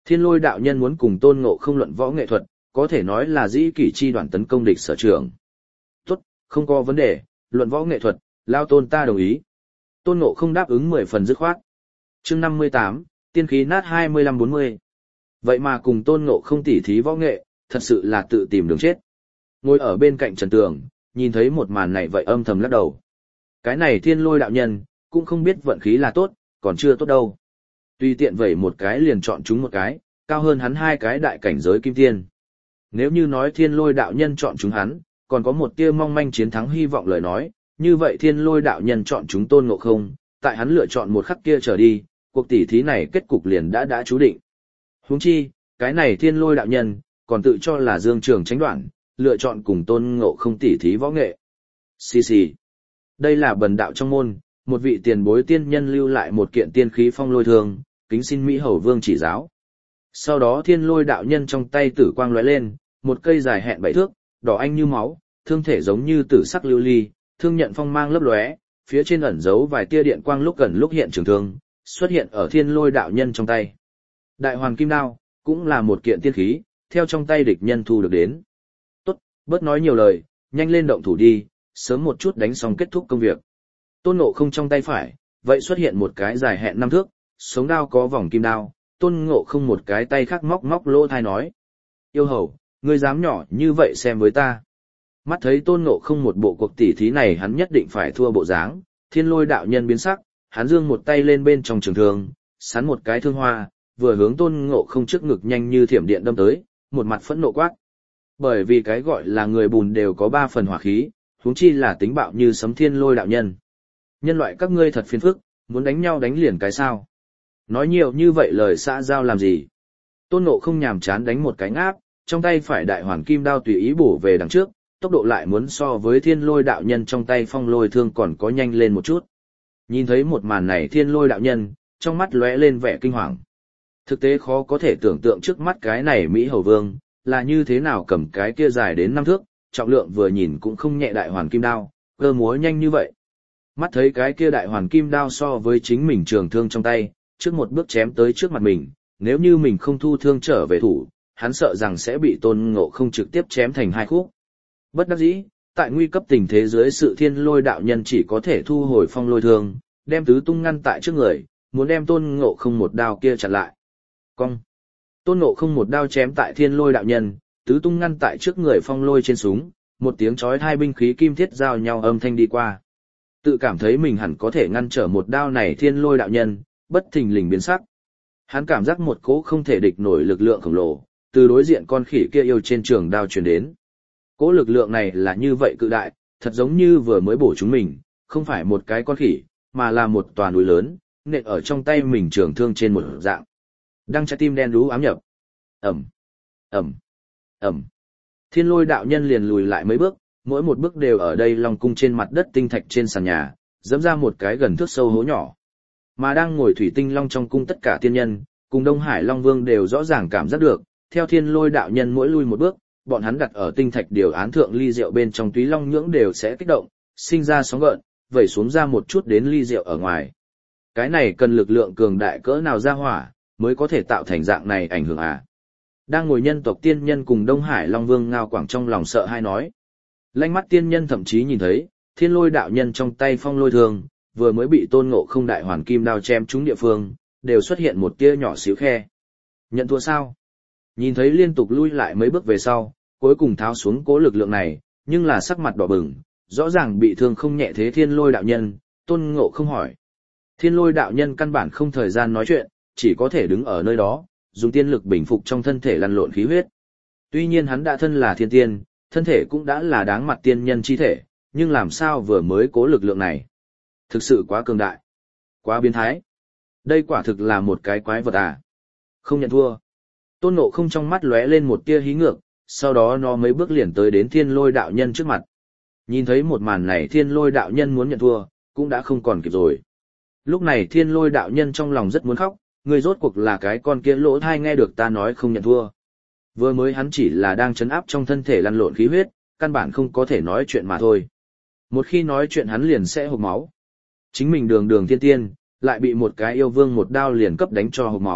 Thiên Lôi đạo nhân muốn cùng Tôn Ngộ Không luận võ nghệ thuật, có thể nói là dĩ kỷ chi đoàn tấn công địch sở trường. Tốt, không có vấn đề, luận võ nghệ thuật, Lao Tôn ta đồng ý. Tôn Ngộ Không đáp ứng 10 phần dứt khoát. Chương 58, tiên khí nát 25-40. Vậy mà cùng Tôn Ngộ Không tỉ thí võ nghệ, thật sự là tự tìm đường chết. Ngồi ở bên cạnh Trần Tường, nhìn thấy một màn này vậy âm thầm lắc đầu. Cái này Thiên Lôi đạo nhân, cũng không biết vận khí là tốt, còn chưa tốt đâu. Tùy tiện vậy một cái liền chọn chúng một cái, cao hơn hắn 2 cái đại cảnh giới kim tiên. Nếu như nói Thiên Lôi đạo nhân chọn chúng hắn, còn có một tia mong manh chiến thắng hy vọng lời nói, như vậy Thiên Lôi đạo nhân chọn chúng Tôn Ngộ Không, tại hắn lựa chọn một khắc kia trở đi, cuộc tỷ thí này kết cục liền đã chú định. Huống chi, cái này Thiên Lôi đạo nhân, còn tự cho là Dương Trường tránh đoạn, lựa chọn cùng Tôn Ngộ Không tỷ thí võ nghệ. Xì xì. Đây là bần đạo trong môn, một vị tiền bối tiên nhân lưu lại một kiện tiên khí phong lôi thương, kính xin Mỹ Hầu Vương chỉ giáo. Sau đó Thiên Lôi đạo nhân trong tay tử quang lóe lên, một cây dài hẹn 7 thước, đỏ anh như máu, thương thể giống như tử sắc lưu ly, thương nhận phong mang lấp lóe, phía trên ẩn giấu vài tia điện quang lúc gần lúc hiện trường thương, xuất hiện ở Thiên Lôi đạo nhân trong tay. Đại Hoàn Kim Đao cũng là một kiện tiên khí, theo trong tay địch nhân thu được đến. Tốt, bớt nói nhiều lời, nhanh lên động thủ đi, sớm một chút đánh xong kết thúc công việc. Tôn Ngộ Không trong tay phải, vậy xuất hiện một cái dài hẹn 5 thước, sống đao có vòng kim đao, Tôn Ngộ Không một cái tay khác móc lỗ thai nói. Yêu hầu, ngươi dám nhỏ như vậy xem với ta. Mắt thấy Tôn Ngộ Không một bộ cuộc tỉ thí này hắn nhất định phải thua bộ dáng, Thiên Lôi đạo nhân biến sắc, hắn giương một tay lên bên trong trường thương, sắn một cái thương hoa, vừa hướng Tôn Ngộ Không trước ngực nhanh như thiểm điện đâm tới, một mặt phẫn nộ quát. Bởi vì cái gọi là người bùn đều có 3 phần hỏa khí, huống chi là tính bạo như sấm Thiên Lôi đạo nhân. Nhân loại các ngươi thật phiền phức, muốn đánh nhau đánh liền cái sao? Nói nhiều như vậy lời xã giao làm gì? Tôn Ngộ Không nhàm chán đánh một cái ngáp, trong tay phải Đại Hoàn Kim Đao tùy ý bổ về đằng trước, tốc độ lại muốn so với Thiên Lôi đạo nhân trong tay phong lôi thương còn có nhanh lên một chút. Nhìn thấy một màn này Thiên Lôi đạo nhân, trong mắt lóe lên vẻ kinh hoàng. Thực tế khó có thể tưởng tượng trước mắt cái này Mỹ Hầu Vương, là như thế nào cầm cái kia dài đến 5 thước, trọng lượng vừa nhìn cũng không nhẹ Đại Hoàn Kim Đao, cơ múa nhanh như vậy. Mắt thấy cái kia Đại Hoàn Kim Đao so với chính mình trường thương trong tay, trước một bước chém tới trước mặt mình, nếu như mình không thu thương trở về thủ, hắn sợ rằng sẽ bị Tôn Ngộ Không trực tiếp chém thành 2 khúc. Bất đắc dĩ, tại nguy cấp tình thế dưới sự Thiên Lôi đạo nhân chỉ có thể thu hồi phong lôi thương, đem tứ tung ngăn tại trước người, muốn đem Tôn Ngộ Không một đao kia chặn lại. Cong. Tôn Ngộ Không một đao chém tại Thiên Lôi đạo nhân, tứ tung ngăn tại trước người phong lôi trên súng, một tiếng chói tai binh khí kim thiết giao nhau âm thanh đi qua. Tự cảm thấy mình hẳn có thể ngăn trở một đao này Thiên Lôi đạo nhân, bất thình lình biến sắc. Hắn cảm giác một cỗ không thể địch nổi lực lượng khổng lồ, từ đối diện con khỉ kia yêu trên trường đao truyền đến. Cỗ lực lượng này là như vậy cự đại, thật giống như vừa mới bổ chúng mình, không phải một cái con khỉ, mà là một tòa núi lớn, nện ở trong tay mình trường thương trên một dạng. Đăng trái tim đen đú ám nhập. Ẩm, Ẩm, Ẩm. Thiên Lôi đạo nhân liền lùi lại mấy bước, mỗi một bước đều ở đây Long cung trên mặt đất tinh thạch trên sàn nhà, dẫm ra một cái gần thước sâu hố nhỏ. Mà đang ngồi thủy tinh long trong cung tất cả tiên nhân, cùng Đông Hải Long Vương đều rõ ràng cảm giác được, theo Thiên Lôi đạo nhân mỗi lui một bước, bọn hắn đặt ở tinh thạch điều án thượng ly rượu bên trong túy long nhưỡng đều sẽ kích động, sinh ra sóng gợn, vẩy xuống ra một chút đến ly rượu ở ngoài. Cái này cần lực lượng cường đại cỡ nào ra hỏa, mới có thể tạo thành dạng này ảnh hưởng à? Đang ngồi nhân tộc tiên nhân cùng Đông Hải Long Vương Ngao Quảng trong lòng sợ hai nói. Lanh mắt tiên nhân thậm chí nhìn thấy, Thiên Lôi đạo nhân trong tay phong lôi thương, vừa mới bị Tôn Ngộ Không Đại Hoàn Kim Đao chém trúng địa phương, đều xuất hiện một tia nhỏ xíu khe. Nhận thua sao? Nhìn thấy liên tục lui lại mấy bước về sau, cuối cùng tháo xuống cố lực lượng này, nhưng là sắc mặt đỏ bừng, rõ ràng bị thương không nhẹ thế Thiên Lôi đạo nhân, Tôn Ngộ Không hỏi. Thiên Lôi đạo nhân căn bản không thời gian nói chuyện, chỉ có thể đứng ở nơi đó, dùng tiên lực bình phục trong thân thể lăn lộn khí huyết. Tuy nhiên hắn đã thân là thiên tiên, thân thể cũng đã là đáng mặt tiên nhân chi thể, nhưng làm sao vừa mới cố lực lượng này? Thực sự quá cường đại, quá biến thái. Đây quả thực là một cái quái vật à? Không nhận thua. Tôn Ngộ Không trong mắt lóe lên một tia hí ngược, sau đó nó mấy bước liền tới đến Thiên Lôi đạo nhân trước mặt. Nhìn thấy một màn này Thiên Lôi đạo nhân muốn nhận thua, cũng đã không còn kịp rồi. Lúc này Thiên Lôi đạo nhân trong lòng rất muốn khóc, người rốt cuộc là cái con kia lỗ thai nghe được ta nói không nhận thua. Vừa mới hắn chỉ là đang trấn áp trong thân thể lăn lộn khí huyết, căn bản không có thể nói chuyện mà thôi. Một khi nói chuyện hắn liền sẽ hộc máu. Chính mình đường đường tiên tiên, lại bị một cái yêu vương một đao liền cấp đánh cho hộc máu,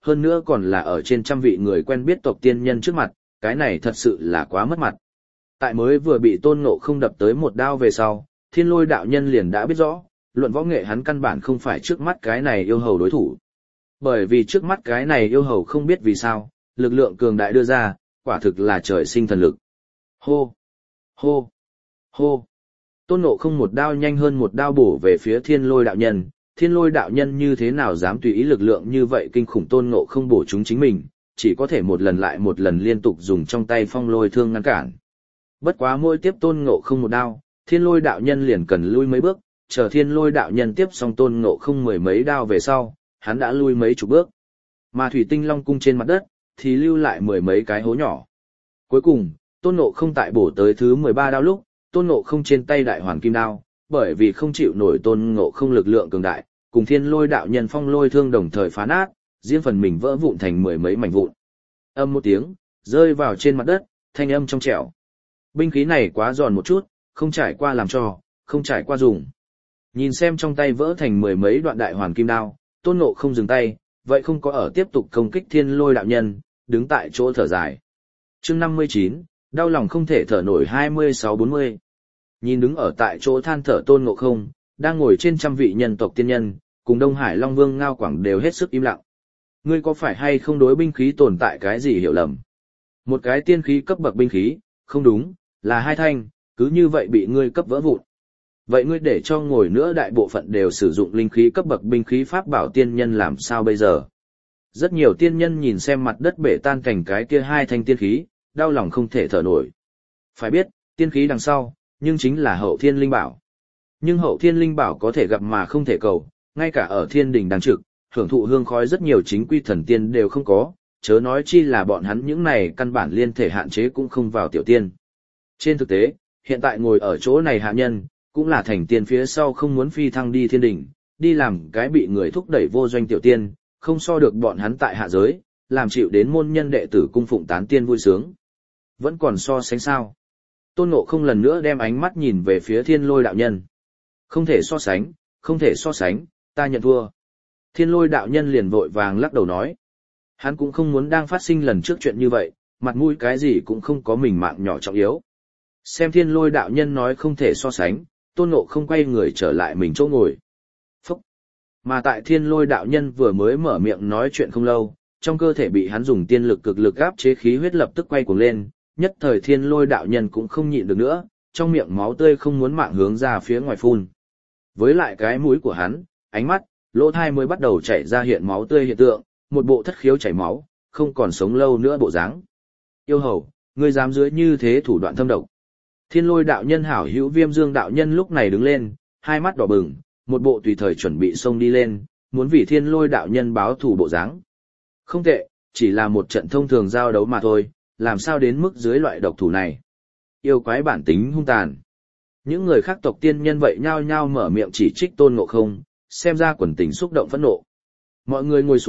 hơn nữa còn là ở trên trăm vị người quen biết tộc tiên nhân trước mặt, cái này thật sự là quá mất mặt. Tại mới vừa bị Tôn Ngộ Không đập tới một đao về sau, Thiên Lôi đạo nhân liền đã biết rõ, luận võ nghệ hắn căn bản không phải trước mắt cái này yêu hầu đối thủ. Bởi vì trước mắt cái này yêu hầu không biết vì sao, lực lượng cường đại đưa ra, quả thực là trời sinh thần lực. Hô! Hô! Hô! Tôn Ngộ Không một đao nhanh hơn một đao bổ về phía Thiên Lôi đạo nhân. Thiên Lôi đạo nhân như thế nào dám tùy ý lực lượng như vậy kinh khủng Tôn Ngộ Không bổ chúng chính mình, chỉ có thể một lần lại một lần liên tục dùng trong tay phong lôi thương ngăn cản. Bất quá mỗi tiếp Tôn Ngộ Không một đao, Thiên Lôi đạo nhân liền cần lui mấy bước, chờ Thiên Lôi đạo nhân tiếp xong Tôn Ngộ Không mười mấy đao về sau, hắn đã lui mấy chục bước. Mà Thủy Tinh Long cung trên mặt đất thì lưu lại mười mấy cái hố nhỏ. Cuối cùng, Tôn Ngộ Không tại bổ tới thứ 13 đao lúc, Tôn Ngộ Không trên tay đại hoàn kim đao, bởi vì không chịu nổi Tôn Ngộ Không lực lượng cường đại, cùng Thiên Lôi đạo nhân phong lôi thương đồng thời phá nát, riêng phần mình vỡ vụn thành mười mấy mảnh vụn. Âm một tiếng, rơi vào trên mặt đất, thanh âm trong trẻo. Binh khí này quá giòn một chút, không trải qua làm trò, không trải qua dùng. Nhìn xem trong tay vỡ thành mười mấy đoạn đại hoàn kim đao, Tôn Ngộ Không dừng tay, vậy không có ở tiếp tục công kích Thiên Lôi đạo nhân, đứng tại chỗ thở dài. Chương 59, đau lòng không thể thở nổi 26-40. Nhìn đứng ở tại chỗ than thở Tôn Ngộ Không, đang ngồi trên trăm vị nhân tộc tiên nhân, cùng Đông Hải Long Vương Ngao Quảng đều hết sức im lặng. Ngươi có phải hay không đối binh khí tồn tại cái gì hiểu lầm? Một cái tiên khí cấp bậc binh khí, không đúng, là hai thanh, cứ như vậy bị ngươi cấp vỡ vụn. Vậy ngươi để cho ngồi nữa đại bộ phận đều sử dụng linh khí cấp bậc binh khí pháp bảo tiên nhân làm sao bây giờ? Rất nhiều tiên nhân nhìn xem mặt đất bể tan cảnh cái kia hai thanh tiên khí, đau lòng không thể thở nổi. Phải biết, tiên khí đằng sau, nhưng chính là hậu thiên linh bảo. Nhưng hậu thiên linh bảo có thể gặp mà không thể cầu, ngay cả ở thiên đình đang trực, hưởng thụ hương khói rất nhiều chính quy thần tiên đều không có, chớ nói chi là bọn hắn những này căn bản liên thể hạn chế cũng không vào tiểu tiên. Trên thực tế, hiện tại ngồi ở chỗ này hạ nhân, cũng là thành tiên phía sau không muốn phi thăng đi thiên đình, đi làm cái bị người thúc đẩy vô doanh tiểu tiên, không so được bọn hắn tại hạ giới, làm chịu đến môn nhân đệ tử cung phụng tán tiên vui sướng. Vẫn còn so sánh sao? Tôn Ngộ Không lần nữa đem ánh mắt nhìn về phía Thiên Lôi đạo nhân. Không thể so sánh, không thể so sánh, ta nhận thua. Thiên Lôi đạo nhân liền vội vàng lắc đầu nói. Hắn cũng không muốn đang phát sinh lần trước chuyện như vậy, mặt mũi cái gì cũng không có mình mạng nhỏ trọng yếu. Xem Thiên Lôi đạo nhân nói không thể so sánh, Tôn Ngộ Không quay người trở lại mình chỗ ngồi. Phúc! Mà tại Thiên Lôi đạo nhân vừa mới mở miệng nói chuyện không lâu, trong cơ thể bị hắn dùng tiên lực cực lực áp chế khí huyết lập tức quay cuồng lên, nhất thời Thiên Lôi đạo nhân cũng không nhịn được nữa, trong miệng máu tươi không muốn mạng hướng ra phía ngoài phun. Với lại cái mũi của hắn, ánh mắt, lỗ tai mới bắt đầu chảy ra hiện máu tươi hiện tượng, một bộ thất khiếu chảy máu, không còn sống lâu nữa bộ dáng. Yêu hầu, ngươi dám dưới như thế thủ đoạn thâm độc. Thiên Lôi đạo nhân hảo hữu Viêm Dương đạo nhân lúc này đứng lên, hai mắt đỏ bừng, một bộ tùy thời chuẩn bị xông đi lên, muốn vì Thiên Lôi đạo nhân báo thù bộ dáng. Không tệ, chỉ là một trận thông thường giao đấu mà thôi, làm sao đến mức dưới loại độc thủ này. Yêu quái bản tính hung tàn. Những người khác tộc tiên nhân vậy nhao nhao mở miệng chỉ trích Tôn Ngộ Không, xem ra quần tình xúc động phẫn nộ. Mọi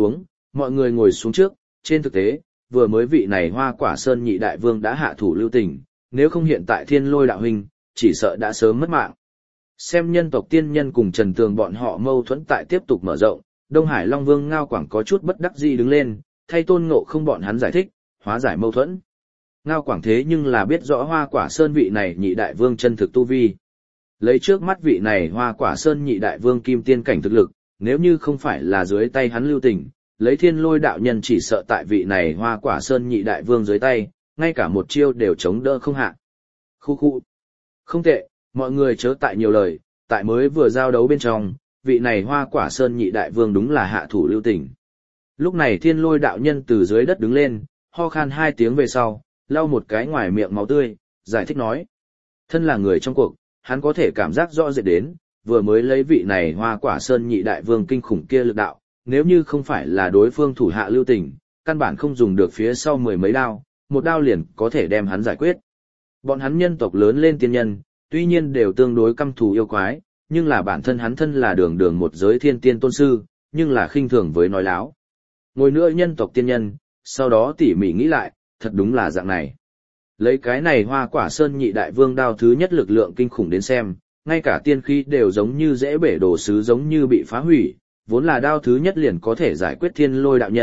người ngồi xuống trước, trên thực tế, vừa mới vị này Hoa Quả Sơn nhị đại vương đã hạ thủ lưu tình, nếu không hiện tại Thiên Lôi đạo huynh, chỉ sợ đã sớm mất mạng. Xem nhân tộc tiên nhân cùng Trần Tường bọn họ mâu thuẫn tại tiếp tục mở rộng, Đông Hải Long Vương Ngao Quảng có chút bất đắc dĩ đứng lên, thay Tôn Ngộ Không bọn hắn giải thích, hóa giải mâu thuẫn. Ngao Quảng thế nhưng là biết rõ Hoa Quả Sơn vị này nhị đại vương chân thực tu vi. Lấy trước mắt vị này Hoa Quả Sơn nhị đại vương kim tiên cảnh thực lực, nếu như không phải là dưới tay hắn lưu tình, lấy Thiên Lôi đạo nhân chỉ sợ tại vị này Hoa Quả Sơn nhị đại vương dưới tay, ngay cả một chiêu đều chống đỡ không hạ. Khu khu. Không tệ, mọi người chớ tại nhiều lời, tại mới vừa giao đấu bên trong, vị này Hoa Quả Sơn nhị đại vương đúng là hạ thủ lưu tình. Lúc này Thiên Lôi đạo nhân từ dưới đất đứng lên, ho khan hai tiếng về sau, lau một cái ngoài miệng máu tươi, giải thích nói. Thân là người trong cuộc, hắn có thể cảm giác rõ rệt đến, vừa mới lấy vị này Hoa Quả Sơn nhị đại vương kinh khủng kia lực đạo, nếu như không phải là đối phương thủ hạ lưu tình, căn bản không dùng được phía sau mười mấy đao, một đao liền có thể đem hắn giải quyết. Bọn hắn nhân tộc lớn lên tiên nhân, tuy nhiên đều tương đối căm thù yêu quái, nhưng là bản thân hắn thân là đường đường một giới thiên tiên tôn sư, nhưng là khinh thường với nói láo. Ngồi nữa nhân tộc tiên nhân, sau đó tỉ mỉ nghĩ lại, thật đúng là dạng này. Lấy cái này Hoa Quả Sơn nhị đại vương đao thứ nhất lực lượng kinh khủng đến xem, ngay cả tiên khí đều giống như dễ bể đồ sứ giống như bị phá hủy, vốn là đao thứ nhất liền có thể giải quyết Thiên Lôi đạo nhân,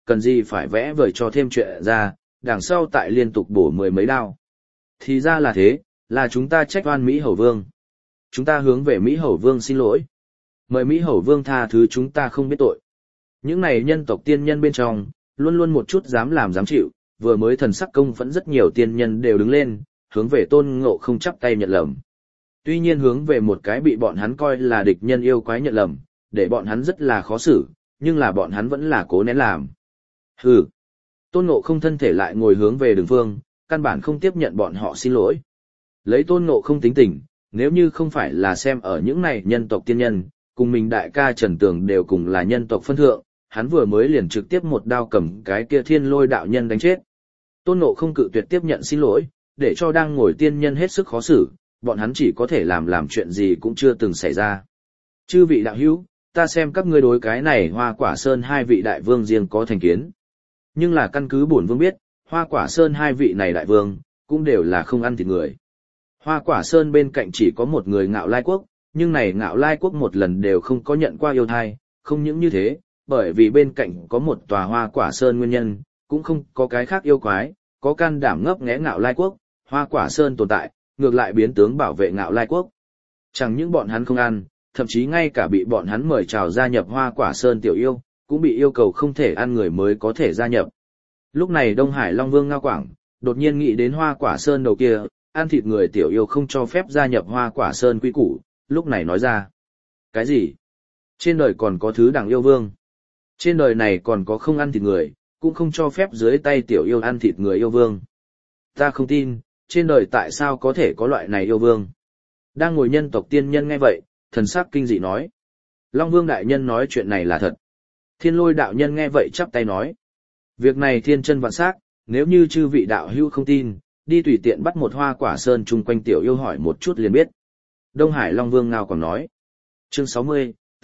cần gì phải vẽ vời cho thêm chuyện ra, đằng sau tại liên tục bổ mười mấy đao. Thì ra là thế, là chúng ta trách oan Mỹ Hầu Vương. Chúng ta hướng về Mỹ Hầu Vương xin lỗi. Mời Mỹ Hầu Vương tha thứ chúng ta không biết tội. Những này nhân tộc tiên nhân bên trong, luôn luôn một chút dám làm dám chịu, vừa mới thần sắc công vẫn rất nhiều tiên nhân đều đứng lên, hướng về Tôn Ngộ Không chắp tay nhận lầm. Tuy nhiên hướng về một cái bị bọn hắn coi là địch nhân yêu quái nhận lầm, để bọn hắn rất là khó xử, nhưng là bọn hắn vẫn là cố nén làm. Hừ. Tôn Ngộ Không thân thể lại ngồi hướng về đường phương, căn bản không tiếp nhận bọn họ xin lỗi. Lấy Tôn Ngộ Không tính tình, nếu như không phải là xem ở những này nhân tộc tiên nhân, cùng mình đại ca Trần Tường đều cùng là nhân tộc phân thượng, hắn vừa mới liền trực tiếp một đao cầm cái kia Thiên Lôi đạo nhân đánh chết. Tôn Ngộ Không cự tuyệt tiếp nhận xin lỗi, để cho đang ngồi tiên nhân hết sức khó xử, bọn hắn chỉ có thể làm chuyện gì cũng chưa từng xảy ra. Chư vị đạo hữu, ta xem các ngươi đối cái này Hoa Quả Sơn hai vị đại vương riêng có thành kiến. Nhưng là căn cứ bổn vương biết, Hoa Quả Sơn hai vị này đại vương, cũng đều là không ăn thịt người. Hoa Quả Sơn bên cạnh chỉ có một người Ngạo Lai Quốc, nhưng này Ngạo Lai Quốc một lần đều không có nhận qua yêu thai, không những như thế, bởi vì bên cạnh có một tòa Hoa Quả Sơn nguyên nhân, cũng không có cái khác yêu quái, có can đảm ngấp nghé Ngạo Lai Quốc, Hoa Quả Sơn tồn tại, ngược lại biến tướng bảo vệ Ngạo Lai Quốc. Chẳng những bọn hắn không ăn, thậm chí ngay cả bị bọn hắn mời chào gia nhập Hoa Quả Sơn tiểu yêu, cũng bị yêu cầu không thể ăn người mới có thể gia nhập. Lúc này Đông Hải Long Vương Ngao Quảng, đột nhiên nghĩ đến Hoa Quả Sơn đầu kia, ăn thịt người tiểu yêu không cho phép gia nhập Hoa Quả Sơn quy củ, lúc này nói ra. Cái gì? Trên đời còn có thứ đẳng yêu vương. Trên đời này còn có không ăn thịt người, cũng không cho phép dưới tay tiểu yêu ăn thịt người yêu vương. Ta không tin, trên đời tại sao có thể có loại này yêu vương. Đang ngồi nhân tộc tiên nhân nghe vậy, thần sắc kinh dị nói. Long Vương đại nhân nói chuyện này là thật. Thiên Lôi đạo nhân nghe vậy chắp tay nói. Việc này thiên chân vạn xác, nếu như chư vị đạo hữu không tin, đi tùy tiện bắt một Hoa Quả Sơn chung quanh tiểu yêu hỏi một chút liền biết. Đông Hải Long Vương Ngao còn nói. Chương 60, T.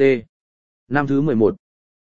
Năm thứ 11.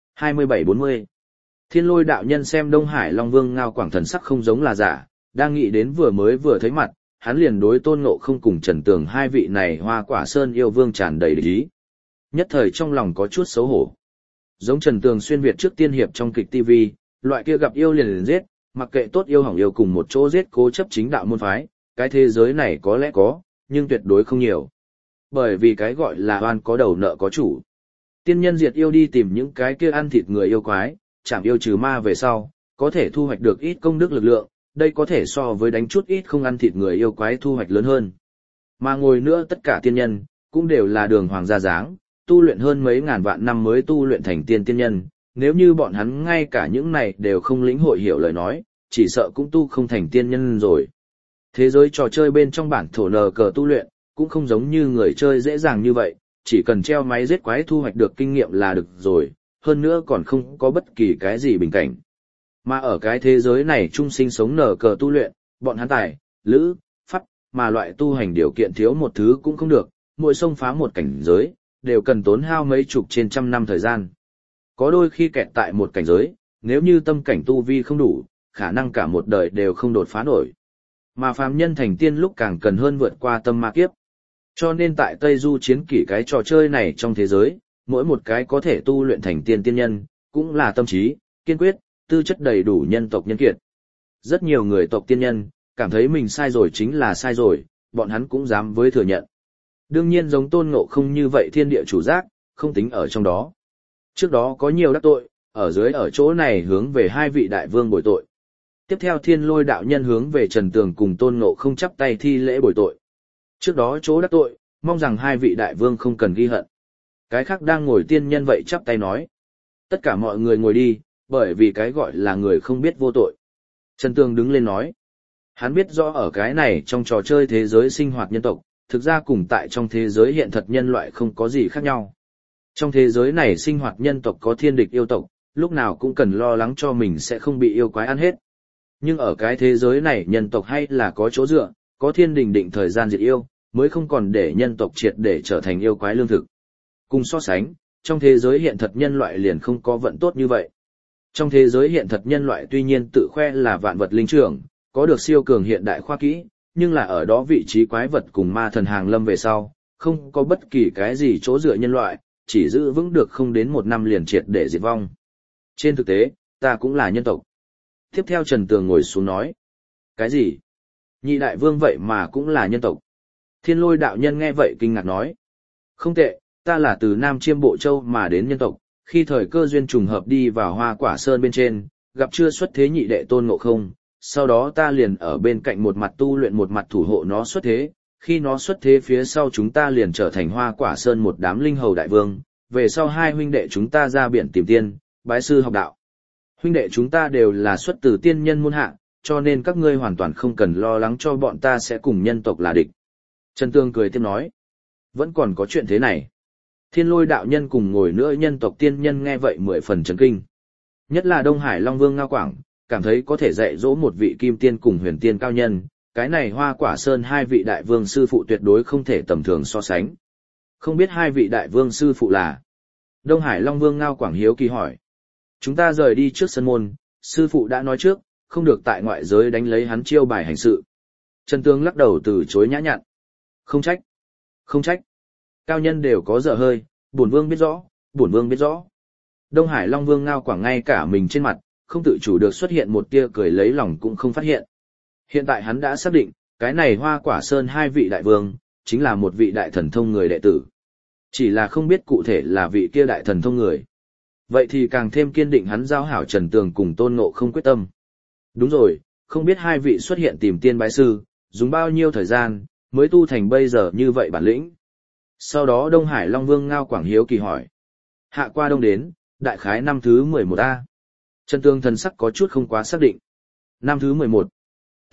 27-40. Thiên Lôi đạo nhân xem Đông Hải Long Vương Ngao Quảng thần sắc không giống là giả, đang nghĩ đến vừa thấy mặt, hắn liền đối Tôn Ngộ Không cùng Trần Tường hai vị này Hoa Quả Sơn yêu vương tràn đầy địch ý. Nhất thời trong lòng có chút xấu hổ. Giống Trần Tường xuyên Việt trước tiên hiệp trong kịch TV, loại kia gặp yêu liền giết, mặc kệ tốt yêu hỏng yêu cùng một chỗ giết cố chấp chính đạo môn phái, cái thế giới này có lẽ có, nhưng tuyệt đối không nhiều. Bởi vì cái gọi là oan có đầu nợ có chủ. Tiên nhân diệt yêu đi tìm những cái kia ăn thịt người yêu quái, chạm yêu trừ ma về sau, có thể thu hoạch được ít công đức lực lượng, đây có thể so với đánh chút ít không ăn thịt người yêu quái thu hoạch lớn hơn. Mà ngồi nữa tất cả tiên nhân, cũng đều là đường hoàng gia dáng, tu luyện hơn mấy ngàn vạn năm mới tu luyện thành tiên nhân, nếu như bọn hắn ngay cả những này đều không lĩnh hội hiểu lời nói, chỉ sợ cũng tu không thành tiên nhân rồi. Thế giới trò chơi bên trong bản thổ nờ cờ tu luyện, cũng không giống như người chơi dễ dàng như vậy, chỉ cần treo máy giết quái thu hoạch được kinh nghiệm là được rồi, hơn nữa còn không có bất kỳ cái gì bình cảnh. Mà ở cái thế giới này chung sinh sống nở cờ tu luyện, bọn hắn tài, lữ, pháp, mà loại tu hành điều kiện thiếu một thứ cũng không được, mỗi xông phá một cảnh giới, đều cần tốn hao mấy chục trên trăm năm thời gian. Có đôi khi kẹt tại một cảnh giới, nếu như tâm cảnh tu vi không đủ, khả năng cả một đời đều không đột phá nổi. Mà phàm nhân thành tiên lúc càng cần hơn vượt qua tâm ma kiếp. Cho nên tại Tây Du chiến kỷ cái trò chơi này trong thế giới, mỗi một cái có thể tu luyện thành tiên nhân, cũng là tâm trí, kiên quyết, tư chất đầy đủ nhân tộc nhân kiệt. Rất nhiều người tộc tiên nhân, cảm thấy mình sai rồi chính là sai rồi, bọn hắn cũng dám với thừa nhận. Đương nhiên giống Tôn Ngộ Không như vậy thiên địa chủ giác, không tính ở trong đó. Trước đó có nhiều đắc tội, ở dưới ở chỗ này hướng về hai vị đại vương bồi tội. Tiếp theo Thiên Lôi đạo nhân hướng về Trần Tường cùng Tôn Ngộ Không chắp tay thi lễ bồi tội. Trước đó chỗ đắc tội, mong rằng hai vị đại vương không cần ghi hận. Cái khác đang ngồi tiên nhân vậy chắp tay nói. Tất cả mọi người ngồi đi, bởi vì cái gọi là người không biết vô tội. Trần Tường đứng lên nói. Hắn biết rõ ở cái này trong trò chơi thế giới sinh hoạt nhân tộc, thực ra cùng tại trong thế giới hiện thật nhân loại không có gì khác nhau. Trong thế giới này sinh hoạt nhân tộc có thiên địch yêu tộc, lúc nào cũng cần lo lắng cho mình sẽ không bị yêu quái ăn hết. Nhưng ở cái thế giới này nhân tộc hay là có chỗ dựa, có thiên đình định thời gian diệt yêu, mới không còn để nhân tộc triệt để trở thành yêu quái lương thực. Cùng so sánh, trong thế giới hiện thật nhân loại liền không có vận tốt như vậy. Trong thế giới hiện thật nhân loại tuy nhiên tự khoe là vạn vật linh trưởng, có được siêu cường hiện đại khoa kỹ, nhưng là ở đó vị trí quái vật cùng ma thần hàng lâm về sau, không có bất kỳ cái gì chỗ dựa nhân loại, chỉ giữ vững được không đến một năm liền triệt để diệt vong. Trên thực tế, ta cũng là nhân tộc. Tiếp theo Trần Tường ngồi xuống nói. Cái gì? Nhị đại vương vậy mà cũng là nhân tộc. Thiên Lôi đạo nhân nghe vậy kinh ngạc nói. Không tệ, ta là từ Nam Chiêm Bộ Châu mà đến nhân tộc, khi thời cơ duyên trùng hợp đi vào Hoa Quả Sơn bên trên, gặp chưa xuất thế nhị đệ Tôn Ngộ Không, sau đó ta liền ở bên cạnh một mặt tu luyện một mặt thủ hộ nó xuất thế, khi nó xuất thế phía sau chúng ta liền trở thành Hoa Quả Sơn một đám linh hầu đại vương, về sau hai huynh đệ chúng ta ra biển tìm tiên, bái sư học đạo. Huynh đệ chúng ta đều là xuất từ tiên nhân môn hạ, cho nên các ngươi hoàn toàn không cần lo lắng cho bọn ta sẽ cùng nhân tộc là địch. Trần Tương cười tiếp nói, vẫn còn có chuyện thế này. Thiên Lôi đạo nhân cùng ngồi nữa nhân tộc tiên nhân nghe vậy 10 phần chấn kinh. Nhất là Đông Hải Long Vương Ngao Quảng, cảm thấy có thể dạy dỗ một vị kim tiên cùng huyền tiên cao nhân, cái này Hoa Quả Sơn hai vị đại vương sư phụ tuyệt đối không thể tầm thường so sánh. Không biết hai vị đại vương sư phụ là? Đông Hải Long Vương Ngao Quảng hiếu kỳ hỏi. Chúng ta rời đi trước sân môn, sư phụ đã nói trước, không được tại ngoại giới đánh lấy hắn chiêu bài hành sự. Trần Tương lắc đầu từ chối nhã nhặn. Không trách. Không trách. Cao nhân đều có dở hơi, bổn vương biết rõ, bổn vương biết rõ. Đông Hải Long Vương Ngao Quảng ngay cả mình trên mặt, không tự chủ được xuất hiện một tia cười lấy lòng cũng không phát hiện. Hiện tại hắn đã xác định, cái này Hoa Quả Sơn hai vị đại vương, chính là một vị đại thần thông người đệ tử. Chỉ là không biết cụ thể là vị kia đại thần thông người. Vậy thì càng thêm kiên định hắn giao hảo Trần Tường cùng Tôn Ngộ Không quyết tâm. Đúng rồi, không biết hai vị xuất hiện tìm tiên bái sư, dùng bao nhiêu thời gian, mới tu thành bây giờ như vậy bản lĩnh. Sau đó Đông Hải Long Vương Ngao Quảng hiếu kỳ hỏi. Hạ qua đông đến, đại khái năm thứ 11A. Trần Tường thần sắc có chút không quá xác định. Năm thứ 11. T.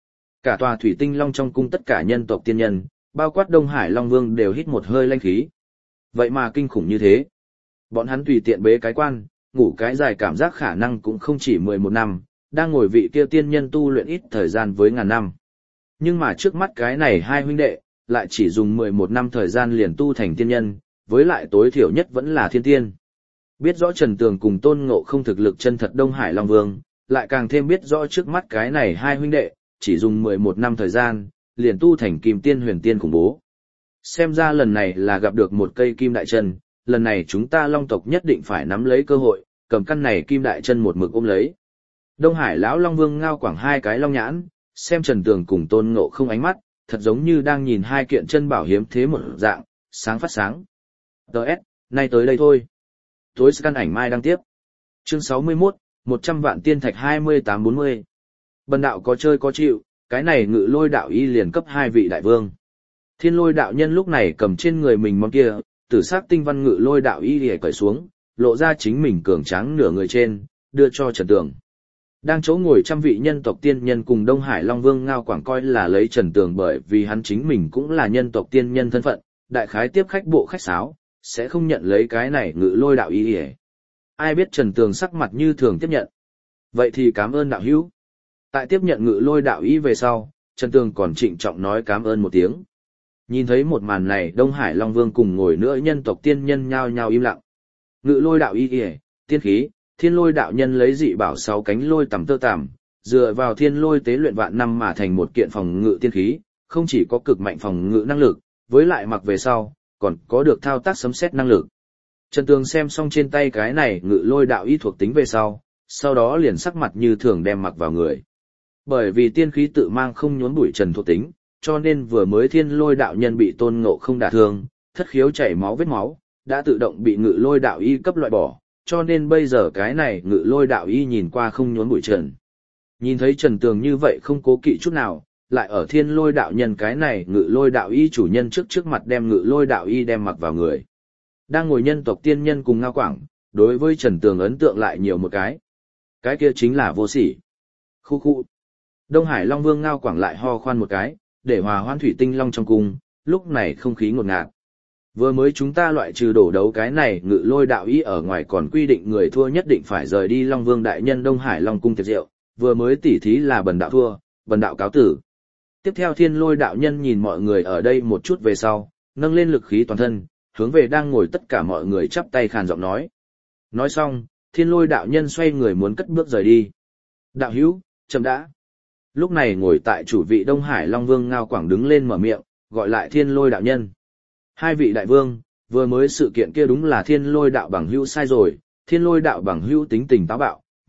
Cả tòa thủy tinh long trong cung tất cả nhân tộc tiên nhân, bao quát Đông Hải Long Vương đều hít một hơi lanh khí. Vậy mà kinh khủng như thế. Bọn hắn tùy tiện bế cái quan, ngủ cái dài cảm giác khả năng cũng không chỉ 11 năm, đang ngồi vị kia tiên nhân tu luyện ít thời gian với ngàn năm. Nhưng mà trước mắt cái này hai huynh đệ, lại chỉ dùng 11 năm thời gian liền tu thành tiên nhân, với lại tối thiểu nhất vẫn là thiên tiên. Biết rõ Trần Tường cùng Tôn Ngộ Không thực lực chân thật Đông Hải Long Vương, lại càng thêm biết rõ trước mắt cái này hai huynh đệ, chỉ dùng 11 năm thời gian, liền tu thành kim tiên huyền tiên khủng bố. Xem ra lần này là gặp được một cây kim đại chân, lần này chúng ta Long tộc nhất định phải nắm lấy cơ hội, cầm căn này kim đại chân một mực ôm lấy. Đông Hải lão Long Vương Ngao Quảng hai cái long nhãn, xem Trần Tường cùng Tôn Ngộ Không ánh mắt, thật giống như đang nhìn hai kiện chân bảo hiếm thế một dạng, sáng phát sáng. Đợt, nay tới đây thôi. Tối scan ảnh mai đăng tiếp. Chương 61, 100 vạn tiên thạch 2840. Bần đạo có chơi có chịu, cái này Ngự Lôi đạo y liền cấp hai vị đại vương. Thiên Lôi đạo nhân lúc này cầm trên người mình món kia, tử sắc tinh văn Ngự Lôi đạo y lìa cởi xuống, lộ ra chính mình cường tráng nửa người trên, đưa cho Trần Tường. Đang chỗ ngồi trăm vị nhân tộc tiên nhân cùng Đông Hải Long Vương Ngao Quảng coi là lấy Trần Tường bởi vì hắn chính mình cũng là nhân tộc tiên nhân thân phận, đại khái tiếp khách bộ khách sáo, sẽ không nhận lấy cái này Ngự Lôi đạo y lìa. Ai biết Trần Tường sắc mặt như thường tiếp nhận. Vậy thì cảm ơn đạo hữu. Tại tiếp nhận Ngự Lôi đạo y về sau, Trần Tường còn trịnh trọng nói cảm ơn một tiếng. Nhìn thấy một màn này, Đông Hải Long Vương cùng ngồi nữa nhân tộc tiên nhân nhao nhao im lặng. Ngự Lôi đạo y kìa, tiên khí, Thiên Lôi đạo nhân lấy dị bảo 6 cánh lôi tầm tơ tằm, dựa vào thiên lôi tế luyện vạn năm mà thành một kiện phòng ngự tiên khí, không chỉ có cực mạnh phòng ngự năng lực, với lại mặc về sau, còn có được thao tác sấm sét năng lực. Trần Tường xem xong trên tay cái này Ngự Lôi đạo y thuộc tính về sau đó liền sắc mặt như thường đem mặc vào người. Bởi vì tiên khí tự mang không nhuốm bụi trần thuộc tính, cho nên vừa mới Thiên Lôi đạo nhân bị Tôn Ngộ Không đả thương, thất khiếu chảy máu vết máu, đã tự động bị Ngự Lôi đạo y cấp loại bỏ, cho nên bây giờ cái này Ngự Lôi đạo y nhìn qua không nhuốm bụi trần. Nhìn thấy Trần Tường như vậy không cố kỵ chút nào, lại ở Thiên Lôi đạo nhân cái này Ngự Lôi đạo y chủ nhân trước mặt đem Ngự Lôi đạo y đem mặc vào người. Đang ngồi nhân tộc tiên nhân cùng Ngao Quảng, đối với Trần Tường ấn tượng lại nhiều một cái. Cái kia chính là vô sỉ. Khu khu. Đông Hải Long Vương Ngao Quảng lại ho khoan một cái, để hòa hoãn thủy tinh long trong cung, lúc này không khí ngột ngạt. Vừa mới chúng ta loại trừ đổ đấu cái này Ngự Lôi đạo ý ở ngoài còn quy định người thua nhất định phải rời đi Long Vương đại nhân Đông Hải Long cung tiệc rượu, vừa mới tỉ thí là bần đạo thua, bần đạo cáo tử. Tiếp theo Thiên Lôi đạo nhân nhìn mọi người ở đây một chút về sau, nâng lên lực khí toàn thân, hướng về đang ngồi tất cả mọi người chắp tay khàn giọng nói. Nói xong, Thiên Lôi đạo nhân xoay người muốn cất bước rời đi. Đạo hữu, chậm đã. Lúc này ngồi tại chủ vị Đông Hải Long Vương Ngao Quảng đứng lên mở miệng, gọi lại Thiên Lôi đạo nhân. Hai vị đại vương, vừa mới sự kiện kia đúng là Thiên Lôi đạo bằng hữu sai rồi, Thiên Lôi đạo bằng hữu tính tình táo bạo,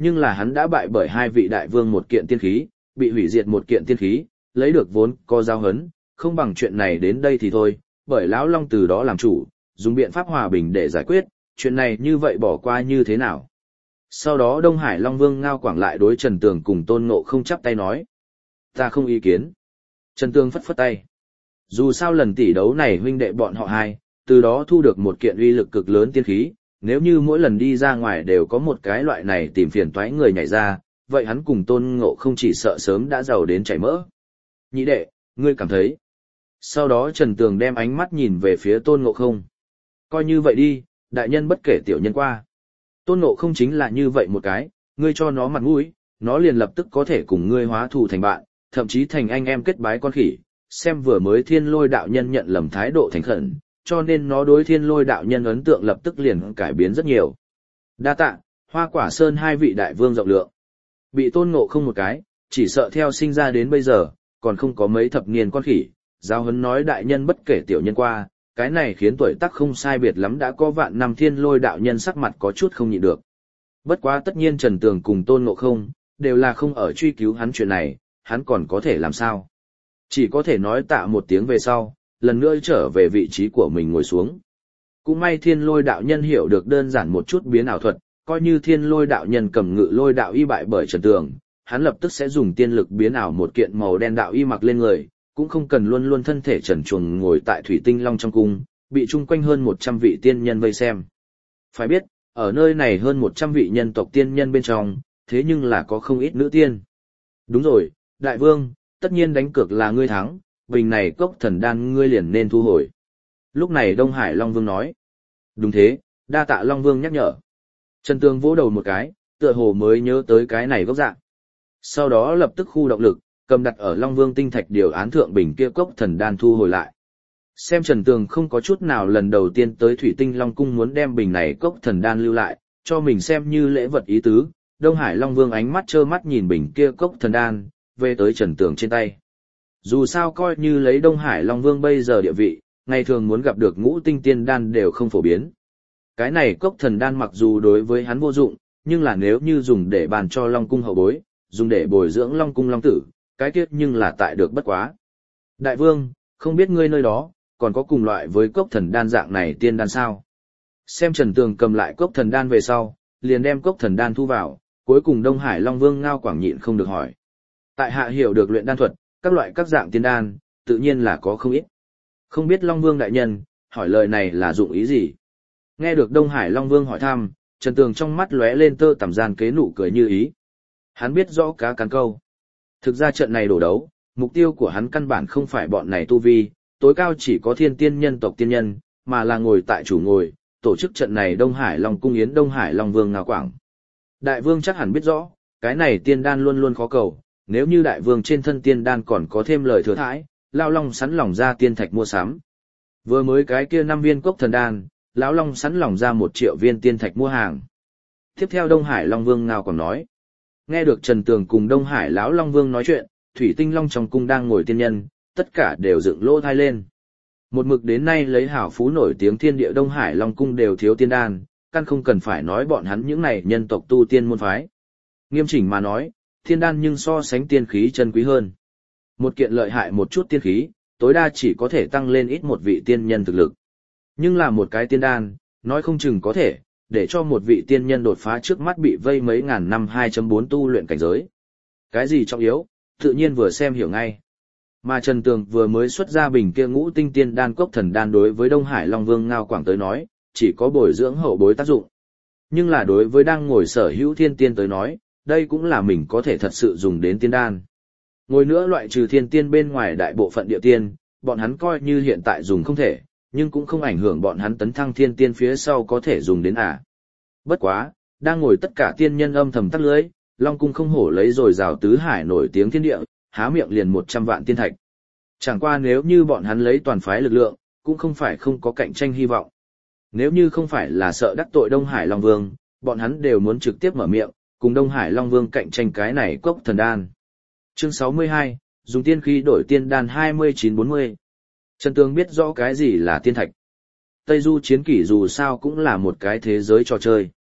nhưng là hắn đã bại bởi hai vị đại vương một kiện tiên khí, bị hủy diệt một kiện tiên khí, lấy được vốn có giao hấn, không bằng chuyện này đến đây thì thôi, bởi lão Long từ đó làm chủ, dùng biện pháp hòa bình để giải quyết, chuyện này như vậy bỏ qua như thế nào. Sau đó Đông Hải Long Vương Ngao Quảng lại đối Trần Tường cùng Tôn Ngộ Không chắp tay nói. Ta không ý kiến. Trần Tường phất phất tay. Dù sao lần tỷ đấu này huynh đệ bọn họ hai, từ đó thu được một kiện uy lực cực lớn tiên khí, nếu như mỗi lần đi ra ngoài đều có một cái loại này tìm phiền toái người nhảy ra, vậy hắn cùng Tôn Ngộ Không chỉ sợ sớm đã giàu đến chảy mỡ. Nhị đệ, ngươi cảm thấy. Sau đó Trần Tường đem ánh mắt nhìn về phía Tôn Ngộ Không. Coi như vậy đi, đại nhân bất kể tiểu nhân qua. Tôn Ngộ Không chính là như vậy một cái, ngươi cho nó mặt mũi, nó liền lập tức có thể cùng ngươi hóa thù thành bạn, thậm chí thành anh em kết bái con khỉ. Xem vừa mới Thiên Lôi đạo nhân nhận lầm thái độ thành khẩn, cho nên nó đối Thiên Lôi đạo nhân ấn tượng lập tức liền cải biến rất nhiều. Đa tạ, Hoa Quả Sơn hai vị đại vương rộng lượng. Bị Tôn Ngộ Không một cái, chỉ sợ theo sinh ra đến bây giờ, còn không có mấy thập niên con khỉ, giáo huấn nói đại nhân bất kể tiểu nhân qua, cái này khiến tuổi tác không sai biệt lắm đã có vạn năm Thiên Lôi đạo nhân sắc mặt có chút không nhịn được. Bất quá tất nhiên Trần Tường cùng Tôn Ngộ Không, đều là không ở truy cứu hắn chuyện này, hắn còn có thể làm sao? Chỉ có thể nói tạ một tiếng về sau, lần nữa trở về vị trí của mình ngồi xuống. Cũng may Thiên Lôi đạo nhân hiểu được đơn giản một chút biến ảo thuật, coi như Thiên Lôi đạo nhân cầm ngự lôi đạo y bại bởi Trần Tường, hắn lập tức sẽ dùng tiên lực biến ảo một kiện màu đen đạo y mặc lên người, cũng không cần luôn luôn thân thể trần truồng ngồi tại Thủy Tinh Long trong cung, bị chung quanh hơn 100 vị tiên nhân vây xem. Phải biết, ở nơi này hơn 100 vị nhân tộc tiên nhân bên trong, thế nhưng là có không ít nữ tiên. Đúng rồi, đại vương, tất nhiên đánh cược là ngươi thắng, bình này cốc thần đan ngươi liền nên thu hồi. Lúc này Đông Hải Long Vương nói. Đúng thế, đa tạ Long Vương nhắc nhở. Trần Tường vỗ đầu một cái, tựa hồ mới nhớ tới cái này gốc dạng. Sau đó lập tức khu động lực, cầm đặt ở Long Vương tinh thạch điều án thượng bình kia cốc thần đan thu hồi lại. Xem Trần Tường không có chút nào lần đầu tiên tới Thủy Tinh Long Cung muốn đem bình này cốc thần đan lưu lại, cho mình xem như lễ vật ý tứ, Đông Hải Long Vương ánh mắt trơ mắt nhìn bình kia cốc thần đan, về tới Trần Tường trên tay. Dù sao coi như lấy Đông Hải Long Vương bây giờ địa vị, ngày thường muốn gặp được ngũ tinh tiên đan đều không phổ biến. Cái này cốc thần đan mặc dù đối với hắn vô dụng, nhưng là nếu như dùng để bàn cho Long Cung hậu bối, dùng để bồi dưỡng Long Cung Long Tử, cái tiết nhưng là tại được bất quá. Đại vương, không biết ngươi nơi đó, còn có cùng loại với cốc thần đan dạng này tiên đan sao? Xem Trần Tường cầm lại cốc thần đan về sau, liền đem cốc thần đan thu vào, cuối cùng Đông Hải Long Vương Ngao Quảng nhịn không được hỏi. Tại hạ hiểu được luyện đan thuật, các loại các dạng tiên đan, tự nhiên là có không ít. Không biết Long Vương đại nhân, hỏi lời này là dụng ý gì? Nghe được Đông Hải Long Vương hỏi thăm, Trần Tường trong mắt lóe lên tơ tằm gian kế nụ cười như ý. Hắn biết rõ cá cắn câu. Thực ra trận này đổ đấu, mục tiêu của hắn căn bản không phải bọn này tu vi, tối cao chỉ có thiên tiên nhân tộc tiên nhân, mà là ngồi tại chủ ngồi, tổ chức trận này Đông Hải Long Cung yến Đông Hải Long Vương Ngao Quảng. Đại vương chắc hẳn biết rõ, cái này tiên đan luôn luôn khó cầu, nếu như đại vương trên thân tiên đan còn có thêm lời thừa thãi, Lão Long sẵn lòng ra tiên thạch mua sắm. Vừa mới cái kia 5 viên cốc thần đan, Lão Long sẵn lòng ra 1 triệu viên tiên thạch mua hàng. Tiếp theo Đông Hải Long Vương Ngao Quảng nói. Nghe được Trần Tường cùng Đông Hải lão Long Vương nói chuyện, Thủy Tinh Long trong cung đang ngồi tiên nhân, tất cả đều dựng lỗ thai lên. Một mực đến nay lấy hảo phú nổi tiếng thiên địa Đông Hải Long cung đều thiếu tiên đan, căn không cần phải nói bọn hắn những này nhân tộc tu tiên môn phái. Nghiêm chỉnh mà nói, thiên đan nhưng so sánh tiên khí chân quý hơn. Một kiện lợi hại một chút tiên khí, tối đa chỉ có thể tăng lên ít một vị tiên nhân thực lực. Nhưng là một cái tiên đan, nói không chừng có thể, để cho một vị tiên nhân đột phá trước mắt bị vây mấy ngàn năm 2.4 tu luyện cảnh giới. Cái gì trọng yếu, tự nhiên vừa xem hiểu ngay. Mà Trần Tường vừa mới xuất ra bình kia ngũ tinh tiên đan cốc thần đan đối với Đông Hải Long Vương Ngao Quảng tới nói, chỉ có bồi dưỡng hậu bối tác dụng. Nhưng là đối với đang ngồi sở hữu thiên tiên tới nói, đây cũng là mình có thể thật sự dùng đến tiên đan. Ngồi nữa loại trừ thiên tiên bên ngoài đại bộ phận địa tiên, bọn hắn coi như hiện tại dùng không thể, nhưng cũng không ảnh hưởng bọn hắn tấn thăng thiên tiên phía sau có thể dùng đến à. Bất quá, đang ngồi tất cả tiên nhân âm thầm tắt lưới, Long Cung không hổ lấy rồi rào tứ hải nổi tiếng thiên địa, há miệng liền 100 vạn tiên thạch. Chẳng qua nếu như bọn hắn lấy toàn phái lực lượng, cũng không phải không có cạnh tranh hy vọng. Nếu như không phải là sợ đắc tội Đông Hải Long Vương, bọn hắn đều muốn trực tiếp mở miệng, cùng Đông Hải Long Vương cạnh tranh cái này cốc thần đan. Chương 62, dùng tiên khí đổi tiên đan 2940. Trần Tường biết rõ cái gì là tiên thạch. Tây Du chiến kỷ dù sao cũng là một cái thế giới trò chơi.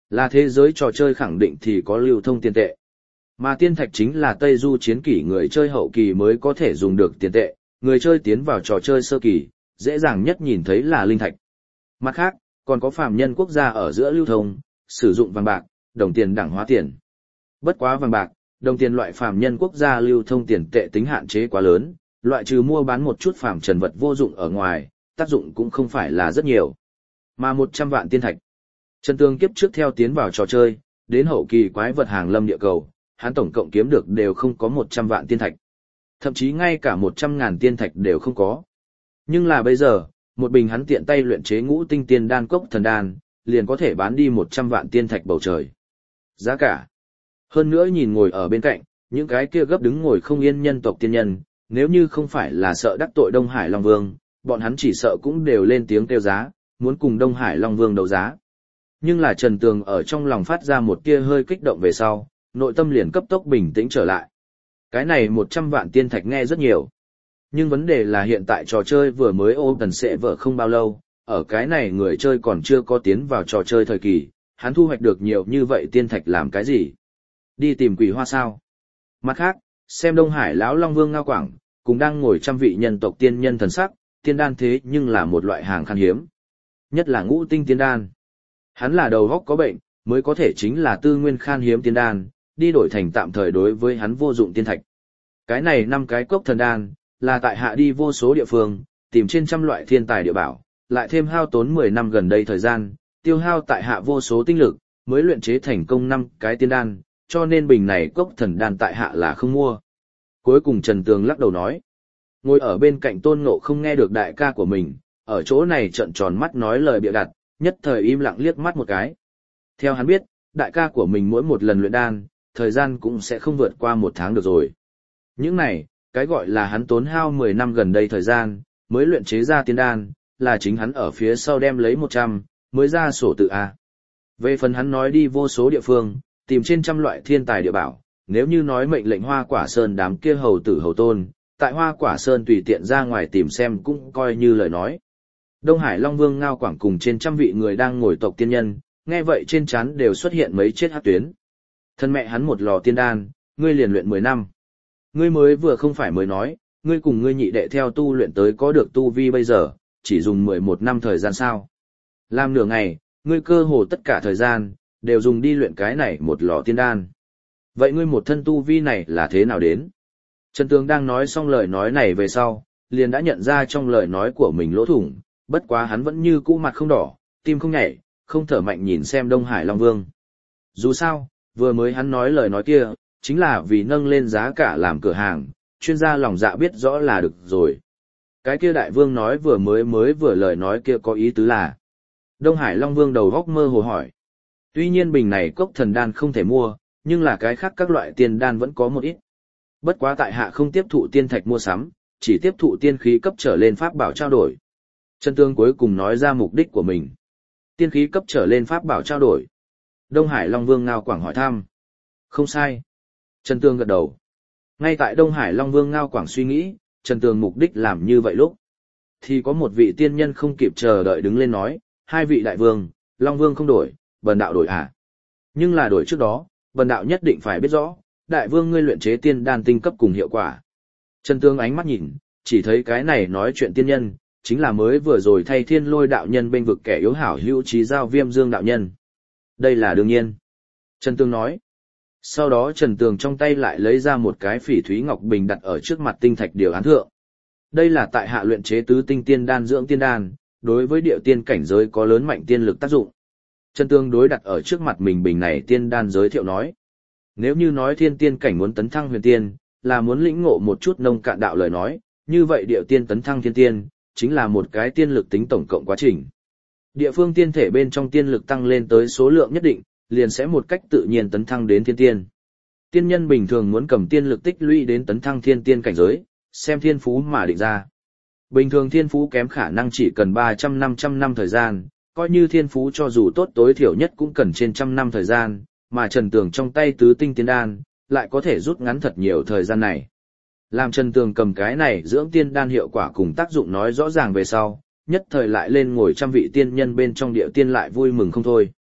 Là thế giới trò chơi khẳng định thì có lưu thông tiền tệ. Mà tiên thạch chính là Tây Du chiến kỷ người chơi hậu kỳ mới có thể dùng được tiền tệ, người chơi tiến vào trò chơi sơ kỳ, dễ dàng nhất nhìn thấy là linh thạch. Mặt khác, còn có phàm nhân quốc gia ở giữa lưu thông, sử dụng vàng bạc, đồng tiền đẳng hóa tiền. Bất quá vàng bạc, đồng tiền loại phàm nhân quốc gia lưu thông tiền tệ tính hạn chế quá lớn, loại trừ mua bán một chút phàm trần vật vô dụng ở ngoài, tác dụng cũng không phải là rất nhiều. Mà 100 vạn tiên thạch. Trần Tương kiếp trước theo tiến vào trò chơi, đến hậu kỳ quái vật hàng lâm địa cầu, hắn tổng cộng kiếm được đều không có 100 vạn tiên thạch. Thậm chí ngay cả 100.000 tiên thạch đều không có. Nhưng là bây giờ, một bình hắn tiện tay luyện chế ngũ tinh tiên đan cốc thần đan, liền có thể bán đi 100 vạn tiên thạch bầu trời. Giá cả. Hơn nữa nhìn ngồi ở bên cạnh, những cái kia gấp đứng ngồi không yên nhân tộc tiên nhân, nếu như không phải là sợ đắc tội Đông Hải Long Vương, bọn hắn chỉ sợ cũng đều lên tiếng kêu giá, muốn cùng Đông Hải Long Vương đấu giá. Nhưng là Trần Tường ở trong lòng phát ra một tia hơi kích động về sau, nội tâm liền cấp tốc bình tĩnh trở lại. Cái này 100 vạn tiên thạch nghe rất nhiều. Nhưng vấn đề là hiện tại trò chơi vừa mới open sẽ vở không bao lâu, ở cái này người chơi còn chưa có tiến vào trò chơi thời kỳ, hắn thu hoạch được nhiều như vậy tiên thạch làm cái gì? Đi tìm quỷ hoa sao? Mặt khác, xem Đông Hải lão Long Vương Ngao Quảng, cũng đang ngồi trăm vị nhân tộc tiên nhân thần sắc, tiên đan thế nhưng là một loại hàng khan hiếm. Nhất là ngũ tinh tiên đan. Hắn là đầu góc có bệnh, mới có thể chính là tư nguyên khan hiếm tiên đan, đi đổi thành tạm thời đối với hắn vô dụng tiên thạch. Cái này 5 cái cốc thần đan, là tại hạ đi vô số địa phương, tìm trên trăm loại thiên tài địa bảo, lại thêm hao tốn 10 năm gần đây thời gian, tiêu hao tại hạ vô số tinh lực, mới luyện chế thành công 5 cái tiên đan, cho nên bình này cốc thần đan tại hạ là không mua. Cuối cùng Trần Tường lắc đầu nói, ngồi ở bên cạnh Tôn Ngộ không nghe được đại ca của mình, ở chỗ này trợn tròn mắt nói lời bịa đặt, nhất thời im lặng liếc mắt một cái. Theo hắn biết, đại ca của mình mỗi một lần luyện đan, thời gian cũng sẽ không vượt qua 1 tháng được rồi. Những này, cái gọi là hắn tốn hao 10 năm gần đây thời gian, mới luyện chế ra tiên đan, là chính hắn ở phía sau đem lấy 100, mới ra sổ tự A. Về phần hắn nói đi vô số địa phương, tìm trên trăm loại thiên tài địa bảo, nếu như nói mệnh lệnh Hoa Quả Sơn đám kia hầu tử hầu tôn, tại Hoa Quả Sơn tùy tiện ra ngoài tìm xem cũng coi như lời nói. Đông Hải Long Vương Ngao Quảng cùng trên trăm vị người đang ngồi tộc tiên nhân, nghe vậy trên trán đều xuất hiện mấy chết hắc tuyến. Thân mẹ hắn một lò tiên đan, ngươi liền luyện 10 năm. Ngươi mới vừa không phải mới nói, ngươi cùng ngươi nhị đệ theo tu luyện tới có được tu vi bây giờ, chỉ dùng 11 năm thời gian sao. Làm nửa ngày, ngươi cơ hồ tất cả thời gian, đều dùng đi luyện cái này một lò tiên đan. Vậy ngươi một thân tu vi này là thế nào đến? Trần Tường đang nói xong lời nói này về sau, liền đã nhận ra trong lời nói của mình lỗ thủng, bất quá hắn vẫn như cũ mặt không đỏ, tim không nhảy, không thở mạnh nhìn xem Đông Hải Long Vương. Dù sao, vừa mới hắn nói lời nói kia, chính là vì nâng lên giá cả làm cửa hàng, chuyên gia lòng dạ biết rõ là được rồi. Cái kia đại vương nói vừa lời nói kia có ý tứ là. Đông Hải Long Vương đầu góc mơ hồ hỏi. Tuy nhiên bình này cốc thần đan không thể mua, nhưng là cái khác các loại tiên đan vẫn có một ít. Bất quá tại hạ không tiếp thụ tiên thạch mua sắm, chỉ tiếp thụ tiên khí cấp trở lên pháp bảo trao đổi. Trần Tương cuối cùng nói ra mục đích của mình. Tiên khí cấp trở lên pháp bảo trao đổi. Đông Hải Long Vương Ngao Quảng hỏi thăm. Không sai. Trần Tương gật đầu. Ngay tại Đông Hải Long Vương Ngao Quảng suy nghĩ, Trần Tương mục đích làm như vậy lúc. Thì có một vị tiên nhân không kịp chờ đợi đứng lên nói, 2 vị đại vương, Long Vương không đổi, bần đạo đổi à. Nhưng là đổi trước đó, bần đạo nhất định phải biết rõ, đại vương ngươi luyện chế tiên đan tinh cấp cùng hiệu quả. Trần Tương ánh mắt nhìn, chỉ thấy cái này nói chuyện tiên nhân, chính là mới vừa rồi thay Thiên Lôi đạo nhân bênh vực kẻ yếu hảo hữu trí giao Viêm Dương đạo nhân. Đây là đương nhiên. Trần Tương nói. Sau đó Trần Tường trong tay lại lấy ra một cái phỉ thúy ngọc bình đặt ở trước mặt tinh thạch điều án thượng. Đây là tại hạ luyện chế tứ tinh tiên đan dưỡng tiên đan, đối với địa tiên cảnh giới có lớn mạnh tiên lực tác dụng. Trần Tường đối đặt ở trước mặt mình bình này tiên đan giới thiệu nói. Nếu như nói thiên tiên cảnh muốn tấn thăng huyền tiên, là muốn lĩnh ngộ một chút nông cạn đạo lời nói, như vậy địa tiên tấn thăng thiên tiên, chính là một cái tiên lực tính tổng cộng quá trình. Địa phương tiên thể bên trong tiên lực tăng lên tới số lượng nhất định, liền sẽ một cách tự nhiên tấn thăng đến thiên tiên. Tiên nhân bình thường muốn cầm tiên lực tích lũy đến tấn thăng thiên tiên cảnh giới, xem thiên phú mà định ra. Bình thường thiên phú kém khả năng chỉ cần 300-500 năm thời gian, coi như thiên phú cho dù tốt tối thiểu nhất cũng cần trên 100 năm thời gian, mà Trần Tường trong tay tứ tinh tiên đan, lại có thể rút ngắn thật nhiều thời gian này. Làm Trần Tường cầm cái này dưỡng tiên đan hiệu quả cùng tác dụng nói rõ ràng về sau, nhất thời lại lên ngồi trăm vị tiên nhân bên trong địa tiên lại vui mừng không thôi.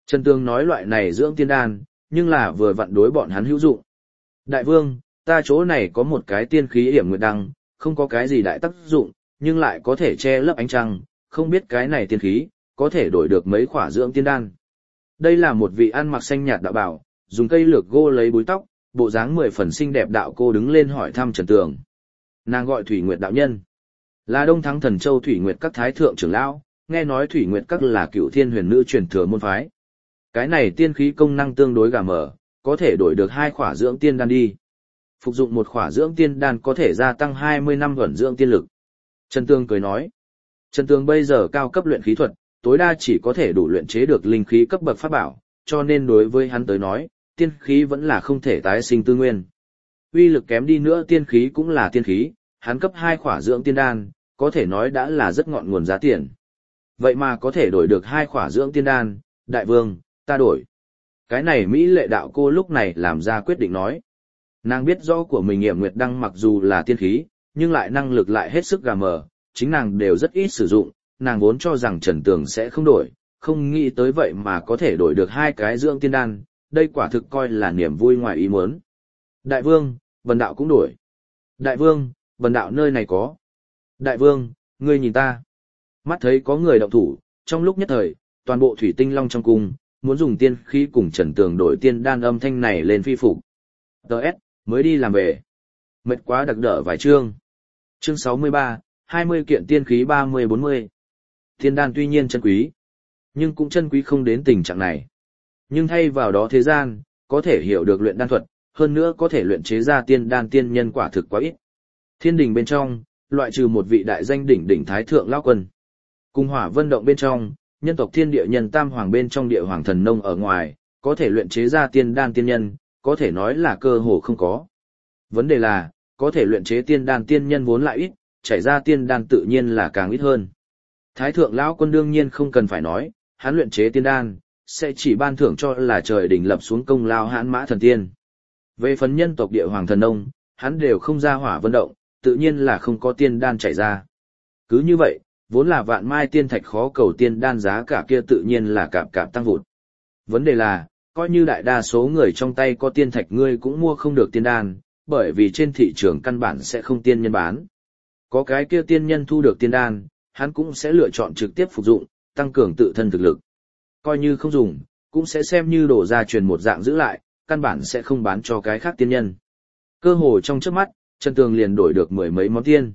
Trần Tường nói loại này dưỡng tiên đan, nhưng là vừa vặn đối bọn hắn hữu dụng. Đại vương, ta chỗ này có một cái tiên khí yểm nguyệt đăng, không có cái gì đại tác dụng, nhưng lại có thể che lấp ánh trăng, không biết cái này tiên khí, có thể đổi được mấy khỏa dưỡng tiên đan. Đây là một vị ăn mặc xanh nhạt đạo bảo, dùng cây lược gô lấy búi tóc, bộ dáng 10 phần xinh đẹp đạo cô đứng lên hỏi thăm Trần Tường. Nàng gọi Thủy Nguyệt đạo nhân, là Đông Thắng Thần Châu Thủy Nguyệt các thái thượng trưởng lão, nghe nói Thủy Nguyệt các là Cựu Thiên Huyền Nữ truyền thừa môn phái. Cái này tiên khí công năng tương đối gà mở, có thể đổi được 2 khỏa dưỡng tiên đan đi. Phục dụng 1 khỏa dưỡng tiên đan có thể gia tăng 20 năm vận dưỡng tiên lực. Trần Tường cười nói, Trần Tường bây giờ cao cấp luyện khí thuật, tối đa chỉ có thể đủ luyện chế được linh khí cấp bậc pháp bảo, cho nên đối với hắn tới nói, tiên khí vẫn là không thể tái sinh tư nguyên. Uy lực kém đi nữa tiên khí cũng là tiên khí, hắn cấp 2 khỏa dưỡng tiên đan, có thể nói đã là rất ngọn nguồn giá tiền. Vậy mà có thể đổi được 2 khỏa dưỡng tiên đan, đại vương, ta đổi. Cái này Mỹ lệ đạo cô lúc này làm ra quyết định nói. Nàng biết rõ của mình Yểm Nguyệt Đăng mặc dù là tiên khí, nhưng lại năng lực lại hết sức gà mờ, chính nàng đều rất ít sử dụng, nàng vốn cho rằng Trần Tường sẽ không đổi, không nghĩ tới vậy mà có thể đổi được 2 cái dưỡng tiên đan, đây quả thực coi là niềm vui ngoài ý muốn. Đại vương, Vân đạo cũng đổi. Đại vương, Vân đạo nơi này có. Đại vương, ngươi nhìn ta. Mắt thấy có người động thủ, trong lúc nhất thời, toàn bộ thủy tinh long trong cung, muốn dùng tiên khí cùng Trần Tường đổi tiên đan âm thanh này lên phi phục. Đợt, mới đi làm về. Mệt quá đặc đỡ vài chương. Chương 63, 20 kiện tiên khí 30-40. Tiên đan tuy nhiên chân quý, nhưng cũng chân quý không đến tình trạng này. Nhưng thay vào đó thế gian, có thể hiểu được luyện đan thuật, hơn nữa có thể luyện chế ra tiên đan tiên nhân quả thực quá ít. Thiên đình bên trong, loại trừ một vị đại danh đỉnh đỉnh thái thượng lão quân. Cùng Hỏa Vân động bên trong, nhân tộc thiên địa nhân tam hoàng bên trong địa hoàng thần nông ở ngoài, có thể luyện chế ra tiên đan tiên nhân, có thể nói là cơ hồ không có. Vấn đề là, có thể luyện chế tiên đan tiên nhân vốn lại ít, chảy ra tiên đan tự nhiên là càng ít hơn. Thái thượng lão quân đương nhiên không cần phải nói, hắn luyện chế tiên đan, sẽ chỉ ban thưởng cho là trời đỉnh lập xuống công lao hãn mã thần tiên. Về phần nhân tộc địa hoàng thần nông, hắn đều không ra Hỏa Vân động, tự nhiên là không có tiên đan chảy ra. Cứ như vậy, vốn là vạn mai tiên thạch khó cầu tiên đan giá cả kia tự nhiên là cạp cạp tăng vụt. Vấn đề là, coi như đại đa số người trong tay có tiên thạch ngươi cũng mua không được tiên đan, bởi vì trên thị trường căn bản sẽ không tiên nhân bán. Có cái kia tiên nhân thu được tiên đan, hắn cũng sẽ lựa chọn trực tiếp phục dụng, tăng cường tự thân thực lực. Coi như không dùng, cũng sẽ xem như đổ ra truyền một dạng giữ lại, căn bản sẽ không bán cho cái khác tiên nhân. Cơ hồ trong chớp mắt, Trần Tường liền đổi được 10 mấy món tiên.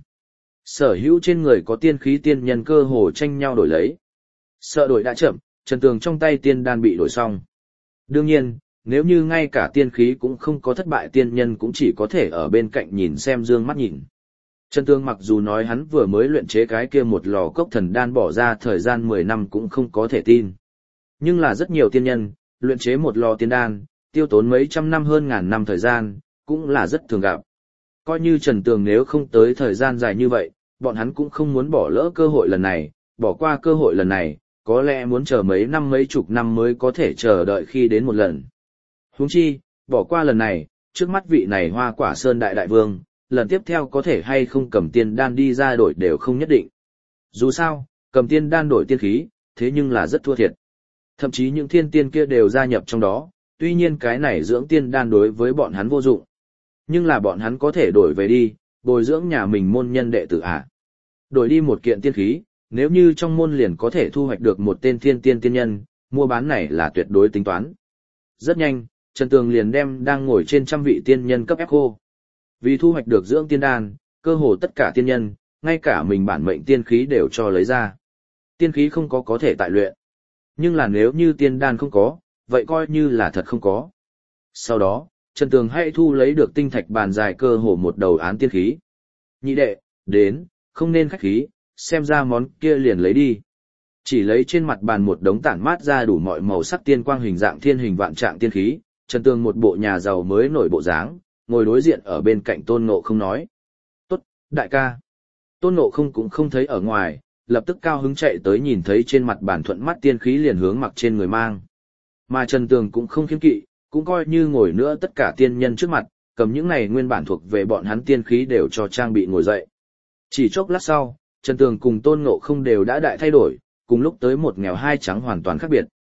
Sở hữu trên người có tiên khí tiên nhân cơ hồ tranh nhau đổi lấy. Sợ đổi đã chậm, Trần Tường trong tay tiên đan bị đổi xong. Đương nhiên, nếu như ngay cả tiên khí cũng không có thất bại tiên nhân cũng chỉ có thể ở bên cạnh nhìn xem dương mắt nhìn. Trần Tường mặc dù nói hắn vừa mới luyện chế cái kia một lò cốc thần đan bỏ ra thời gian 10 năm cũng không có thể tin. Nhưng là rất nhiều tiên nhân, luyện chế một lò tiên đan, tiêu tốn mấy trăm năm hơn ngàn năm thời gian, cũng là rất thường gặp. Coi như Trần Tường nếu không tới thời gian dài như vậy, bọn hắn cũng không muốn bỏ lỡ cơ hội lần này, bỏ qua cơ hội lần này, có lẽ muốn chờ mấy năm mấy chục năm mới có thể chờ đợi khi đến một lần. Huống chi, bỏ qua lần này, trước mắt vị này Hoa Quả Sơn đại đại vương, lần tiếp theo có thể hay không cầm tiên đan đi ra đổi đều không nhất định. Dù sao, cầm tiên đan đổi tiên khí, thế nhưng là rất thua thiệt. Thậm chí những thiên tiên kia đều gia nhập trong đó, tuy nhiên cái này dưỡng tiên đan đối với bọn hắn vô dụng. Nhưng là bọn hắn có thể đổi về đi, bồi dưỡng nhà mình môn nhân đệ tử à. Đổi đi một kiện tiên khí, nếu như trong môn liền có thể thu hoạch được một tên thiên tiên tiên nhân, mua bán này là tuyệt đối tính toán. Rất nhanh, Trần Tường liền đem đang ngồi trên trăm vị tiên nhân cấp ép khô. Vì thu hoạch được dưỡng tiên đan, cơ hồ tất cả tiên nhân, ngay cả mình bản mệnh tiên khí đều cho lấy ra. Tiên khí không có thể tại luyện. Nhưng là nếu như tiên đan không có, vậy coi như là thật không có. Sau đó, Trần Tường hãy thu lấy được tinh thạch bàn dài cơ hồ một đầu án tiên khí. Nhị đệ, đến, không nên khách khí, xem ra món kia liền lấy đi. Chỉ lấy trên mặt bàn một đống tản mát ra đủ mọi màu sắc tiên quang hình dạng thiên hình vạn trạng tiên khí, Trần Tường một bộ nhà giàu mới nổi bộ dáng, ngồi đối diện ở bên cạnh Tôn Ngộ Không nói. Tốt, đại ca. Tôn Ngộ Không cũng không thấy ở ngoài, lập tức cao hứng chạy tới nhìn thấy trên mặt bàn thuận mắt tiên khí liền hướng mặc trên người mang. Mà Trần Tường cũng không khiếm kỵ, cũng coi như ngồi nữa tất cả tiên nhân trước mặt, cầm những này nguyên bản thuộc về bọn hắn tiên khí đều cho trang bị ngồi dậy. Chỉ chốc lát sau, Trần Tường cùng Tôn Ngộ Không đều đã đại thay đổi, cùng lúc tới một nghèo hai trắng hoàn toàn khác biệt.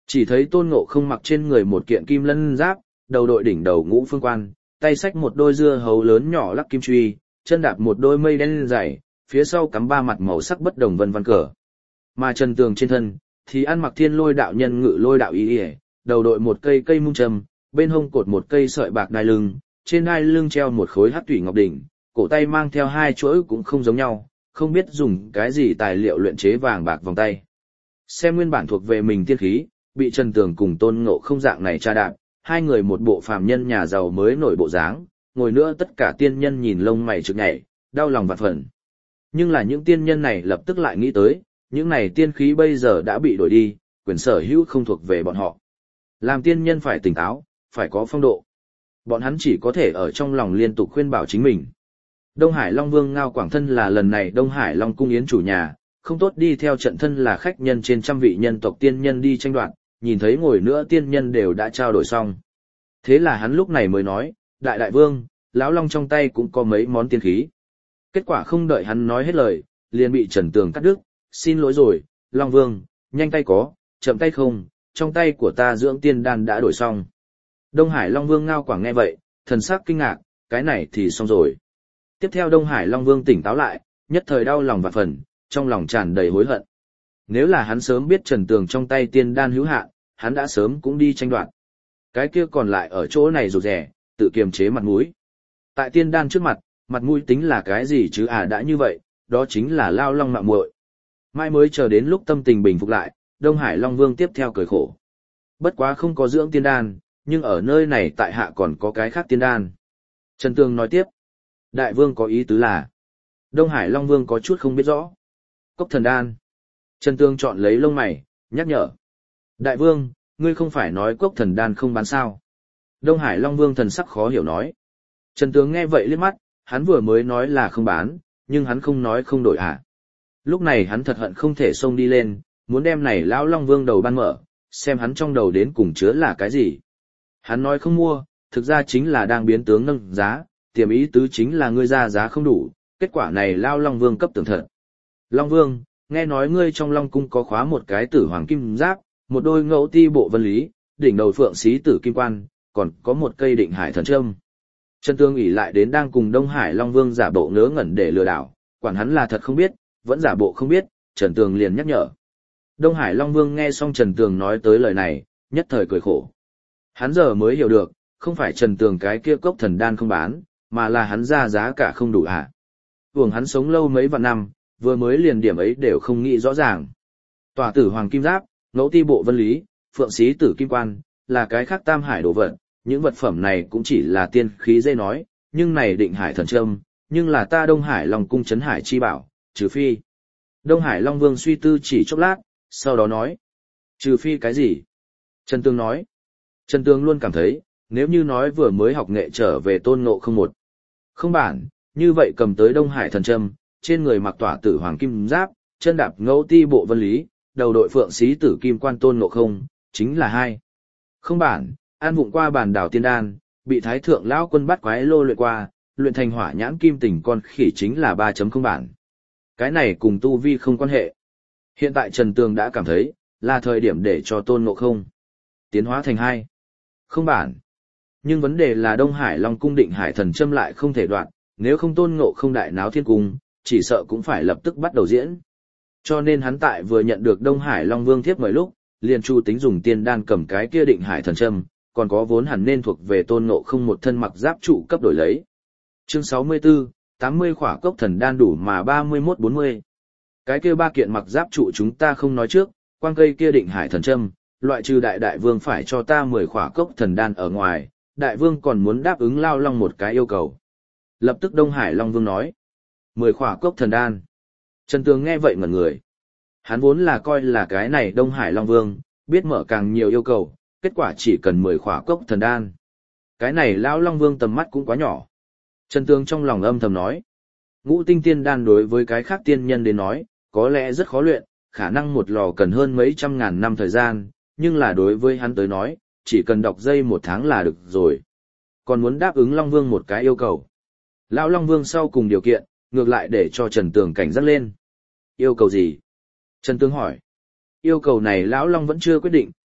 Chỉ thấy Tôn Ngộ Không mặc trên người một kiện kim lân giáp, đầu đội đỉnh đầu ngũ phương quan, tay xách một đôi dưa hấu lớn nhỏ lắc kim truy, chân đạp một đôi mây đen dày, phía sau cắm ba mặt màu sắc bất đồng vân vân cờ. Mà Trần Tường trên thân thì ăn mặc thiên lôi đạo nhân ngự lôi đạo y, đầu đội một cây cây mung trầm, bên hông cột một cây sợi bạc đai lưng, trên đai lưng treo một khối hắc thủy ngọc đỉnh, cổ tay mang theo hai chuỗi cũng không giống nhau, không biết dùng cái gì tài liệu luyện chế vàng bạc vòng tay. Xem nguyên bản thuộc về mình tiên khí, bị Trần Tường cùng Tôn Ngộ Không dạng này tra đạp, hai người một bộ phàm nhân nhà giàu mới nổi bộ dáng, ngồi nữa tất cả tiên nhân nhìn lông mày trực nhảy, đau lòng vạn phần. Nhưng là những tiên nhân này lập tức lại nghĩ tới, những này tiên khí bây giờ đã bị đổi đi, quyền sở hữu không thuộc về bọn họ. Làm tiên nhân phải tỉnh táo, phải có phong độ. Bọn hắn chỉ có thể ở trong lòng liên tục khuyên bảo chính mình. Đông Hải Long Vương Ngao Quảng Thân là lần này Đông Hải Long Cung Yến chủ nhà, không tốt đi theo trận thân là khách nhân trên trăm vị nhân tộc tiên nhân đi tranh đoạt, nhìn thấy ngồi nữa tiên nhân đều đã trao đổi xong. Thế là hắn lúc này mới nói, đại vương, lão Long trong tay cũng có mấy món tiên khí. Kết quả không đợi hắn nói hết lời, liền bị Trần Tường cắt đứt, xin lỗi rồi, Long Vương, nhanh tay có, chậm tay không, trong tay của ta dưỡng tiên đan đã đổi xong. Đông Hải Long Vương Ngao Quảng nghe vậy, thần sắc kinh ngạc, cái này thì xong rồi. Tiếp theo Đông Hải Long Vương tỉnh táo lại, nhất thời đau lòng vạn phần, trong lòng tràn đầy hối hận. Nếu là hắn sớm biết Trần Tường trong tay tiên đan hữu hạn, hắn đã sớm cũng đi tranh đoạt. Cái kia còn lại ở chỗ này rụt rè, tự kiềm chế mặt mũi. Tại tiên đan trước mặt, mặt mũi tính là cái gì chứ đã như vậy, đó chính là lao long mạo muội. Mai mới chờ đến lúc tâm tình bình phục lại, Đông Hải Long Vương tiếp theo cười khổ. Bất quá không có dưỡng tiên đan, nhưng ở nơi này tại hạ còn có cái khác tiên đan. Trần Tường nói tiếp. Đại vương có ý tứ là. Đông Hải Long Vương có chút không biết rõ. Cốc thần đan. Trần Tường chọn lấy lông mày, nhắc nhở. Đại vương, ngươi không phải nói cốc thần đan không bán sao. Đông Hải Long Vương thần sắc khó hiểu nói. Trần Tường nghe vậy liếc mắt, hắn vừa mới nói là không bán, nhưng hắn không nói không đổi hả. Lúc này hắn thật hận không thể xông đi lên, muốn đem này lão Long Vương đầu ban mở, xem hắn trong đầu đến cùng chứa là cái gì. Hắn nói không mua, thực ra chính là đang biến tướng nâng giá, tiềm ý tứ chính là ngươi ra giá không đủ, kết quả này lao Long Vương cấp tưởng thật. Long Vương, nghe nói ngươi trong Long Cung có khóa một cái tử hoàng kim giáp, một đôi ngẫu ti bộ vân lý, đỉnh đầu phượng xí tử kim quan, còn có một cây định hải thần trâm. Trần Tường ỷ lại đến đang cùng Đông Hải Long Vương giả bộ ngớ ngẩn để lừa đảo, quản hắn là thật không biết, vẫn giả bộ không biết, Trần Tường liền nhắc nhở. Đông Hải Long Vương nghe xong Trần Tường nói tới lời này, nhất thời cười khổ. Hắn giờ mới hiểu được, không phải Trần Tường cái kia cốc thần đan không bán, mà là hắn ra giá cả không đủ hả. Uổng hắn sống lâu mấy vạn năm, vừa mới liền điểm ấy đều không nghĩ rõ ràng. Tỏa tử hoàng kim giáp, ngẫu ti bộ vân lý, phượng xí tử kim quan, là cái khác tam hải đồ vật, những vật phẩm này cũng chỉ là tiên khí dễ nói, nhưng này định hải thần trâm, nhưng là ta Đông Hải Long Cung trấn hải chi bảo, trừ phi. Đông Hải Long Vương suy tư chỉ chốc lát, sau đó nói. Trừ phi cái gì? Trần Tường nói. Trần Tường luôn cảm thấy, nếu như nói vừa mới học nghệ trở về Tôn Ngộ Không một. Không bản, như vậy cầm tới Đông Hải thần trâm, trên người mặc tỏa tử hoàng kim giáp, chân đạp ngẫu ti bộ vân lý, đầu đội phượng xí tử kim quan Tôn Ngộ Không, chính là hai. Không bản, an vụng qua bản đảo tiên đan, bị thái thượng lão quân bắt quái lô luyện qua, luyện thành hỏa nhãn kim tình con khỉ chính là 3.0 bản. Cái này cùng tu vi không quan hệ. Hiện tại Trần Tường đã cảm thấy, là thời điểm để cho Tôn Ngộ Không tiến hóa thành hai. Không bản. Nhưng vấn đề là Đông Hải Long Cung định hải thần châm lại không thể đoạn, nếu không Tôn Ngộ Không đại náo thiên cung, chỉ sợ cũng phải lập tức bắt đầu diễn. Cho nên hắn tại vừa nhận được Đông Hải Long Vương thiếp mời lúc, liền chu tính dùng tiên đan cầm cái kia định hải thần châm, còn có vốn hẳn nên thuộc về Tôn Ngộ Không một thân mặc giáp trụ cấp đổi lấy. Chương 64, 80 khỏa cốc thần đan đủ mà 31-40. Cái kia ba kiện mặc giáp trụ chúng ta không nói trước, quang cây kia định hải thần châm, loại trừ đại vương phải cho ta 10 khỏa cốc thần đan ở ngoài, đại vương còn muốn đáp ứng lao long một cái yêu cầu. Lập tức Đông Hải Long Vương nói, 10 khỏa cốc thần đan. Trần Tường nghe vậy ngẩn người. Hắn vốn là coi là cái này Đông Hải Long Vương, biết mở càng nhiều yêu cầu, kết quả chỉ cần 10 khỏa cốc thần đan. Cái này lão Long Vương tầm mắt cũng quá nhỏ. Trần Tường trong lòng âm thầm nói, ngũ tinh tiên đan đối với cái khác tiên nhân đến nói, có lẽ rất khó luyện, khả năng một lò cần hơn mấy trăm ngàn năm thời gian, nhưng là đối với hắn tới nói, chỉ cần đọc dây 1 tháng là được rồi. Còn muốn đáp ứng Long Vương một cái yêu cầu. Lão Long Vương sau cùng điều kiện, ngược lại để cho Trần Tường cảnh giác lên. Yêu cầu gì? Trần Tường hỏi. Yêu cầu này Lão Long vẫn chưa quyết định,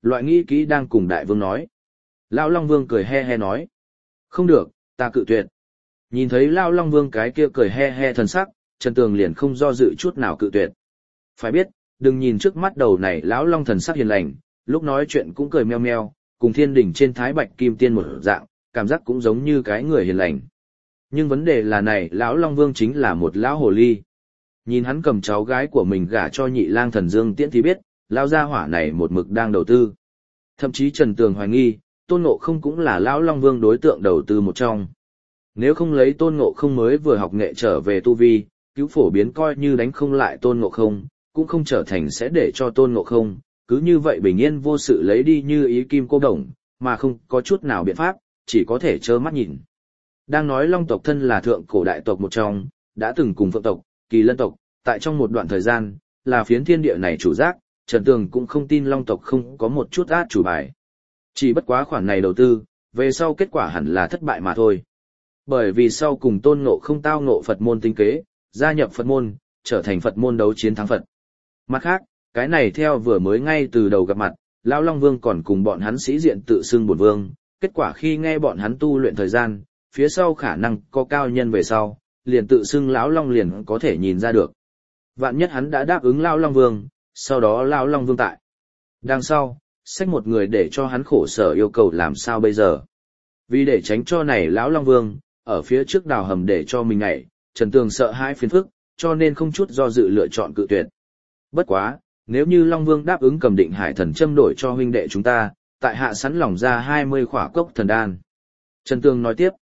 Loại nghĩ kỹ đang cùng đại vương nói. Lão Long Vương cười he he nói. Không được, ta cự tuyệt. Nhìn thấy Lão Long Vương cái kia cười he he thần sắc, Trần Tường liền không do dự chút nào cự tuyệt. Phải biết, đừng nhìn trước mắt đầu này Lão Long thần sắc hiền lành, lúc nói chuyện cũng cười meo meo, cùng thiên đỉnh trên thái bạch kim tiên một dạng, cảm giác cũng giống như cái người hiền lành. Nhưng vấn đề là này Lão Long Vương chính là một lão hồ ly. Nhìn hắn cầm cháu gái của mình gả cho nhị lang thần Dương Tiễn thì biết, lão gia hỏa này một mực đang đầu tư. Thậm chí Trần Tường hoài nghi, Tôn Ngộ Không cũng là lão Long Vương đối tượng đầu tư một trong. Nếu không lấy Tôn Ngộ Không mới vừa học nghệ trở về tu vi, cứu phổ biến coi như đánh không lại Tôn Ngộ Không, cũng không trở thành sẽ để cho Tôn Ngộ Không, cứ như vậy bình yên vô sự lấy đi như ý kim cô đồng, mà không có chút nào biện pháp, chỉ có thể trơ mắt nhìn. Đang nói Long tộc thân là thượng cổ đại tộc một trong, đã từng cùng Phượng tộc, Kỳ Lân tộc, tại trong một đoạn thời gian, là phiến thiên địa này chủ giác, Trần Tường cũng không tin Long tộc không có một chút át chủ bài. Chỉ bất quá khoản này đầu tư, về sau kết quả hẳn là thất bại mà thôi. Bởi vì sau cùng Tôn Ngộ Không tao ngộ Phật môn tinh kế, gia nhập Phật môn, trở thành Phật môn đấu chiến thắng Phật. Mặt khác, cái này theo vừa mới ngay từ đầu gặp mặt, Lão Long Vương còn cùng bọn hắn sĩ diện tự xưng bổn vương, kết quả khi nghe bọn hắn tu luyện thời gian, phía sau khả năng có cao nhân về sau, liền tự xưng Lão Long liền có thể nhìn ra được. Vạn nhất hắn đã đáp ứng Lão Long Vương, sau đó Lão Long Vương tại. Đằng sau, xách một người để cho hắn khổ sở yêu cầu làm sao bây giờ. Vì để tránh cho này Lão Long Vương, ở phía trước đào hầm để cho mình nhảy, Trần Tường sợ hãi phiền phức, cho nên không chút do dự lựa chọn cự tuyệt. Bất quá, nếu như Long Vương đáp ứng cầm Định Hải Thần Châm đổi cho huynh đệ chúng ta, tại hạ sẵn lòng ra 20 khỏa cốc thần đan. Trần Tường nói tiếp,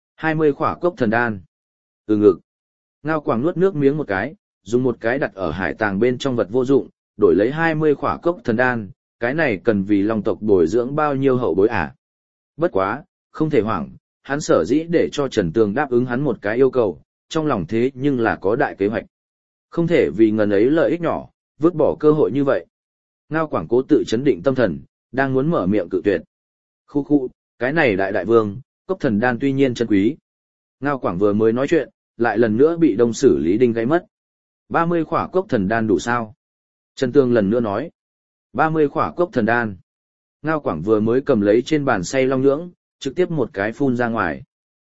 20 khỏa cốc thần đan. Từ ngực. Ngao Quảng nuốt nước miếng một cái, dùng một cái đặt ở hải tàng bên trong vật vô dụng, đổi lấy 20 khỏa cốc thần đan, cái này cần vì Long tộc bồi dưỡng bao nhiêu hậu bối à? Bất quá, không thể hoảng, hắn sở dĩ để cho Trần Tường đáp ứng hắn một cái yêu cầu, trong lòng thế nhưng là có đại kế hoạch. Không thể vì ngần ấy lợi ích nhỏ, vứt bỏ cơ hội như vậy. Ngao Quảng cố tự chấn định tâm thần, đang muốn mở miệng cự tuyệt. Khu khu, cái này đại vương, cốc thần đan tuy nhiên chân quý. Ngao Quảng vừa mới nói chuyện, lại lần nữa bị Đông Sử Lý Đinh gáy mất. 30 khỏa cốc thần đan đủ sao? Trần Tường lần nữa nói. 30 khỏa cốc thần đan. Ngao Quảng vừa mới cầm lấy trên bàn xay long nhưỡng, trực tiếp một cái phun ra ngoài.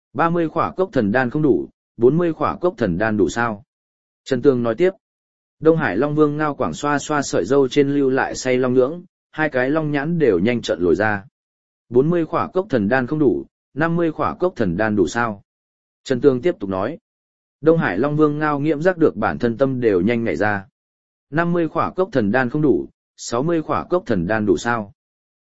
30 khỏa cốc thần đan không đủ, 40 khỏa cốc thần đan đủ sao? Trần Tường nói tiếp. Đông Hải Long Vương Ngao Quảng xoa xoa sợi râu trên lưu lại xay long nhưỡng, hai cái long nhãn đều nhanh trận lồi ra. 40 khỏa cốc thần đan không đủ, 50 khỏa cốc thần đan đủ sao? Trần Tường tiếp tục nói. Đông Hải Long Vương Ngao Nghiễm giác được bản thân tâm đều nhanh nhảy ra. 50 khỏa cốc thần đan không đủ, 60 khỏa cốc thần đan đủ sao?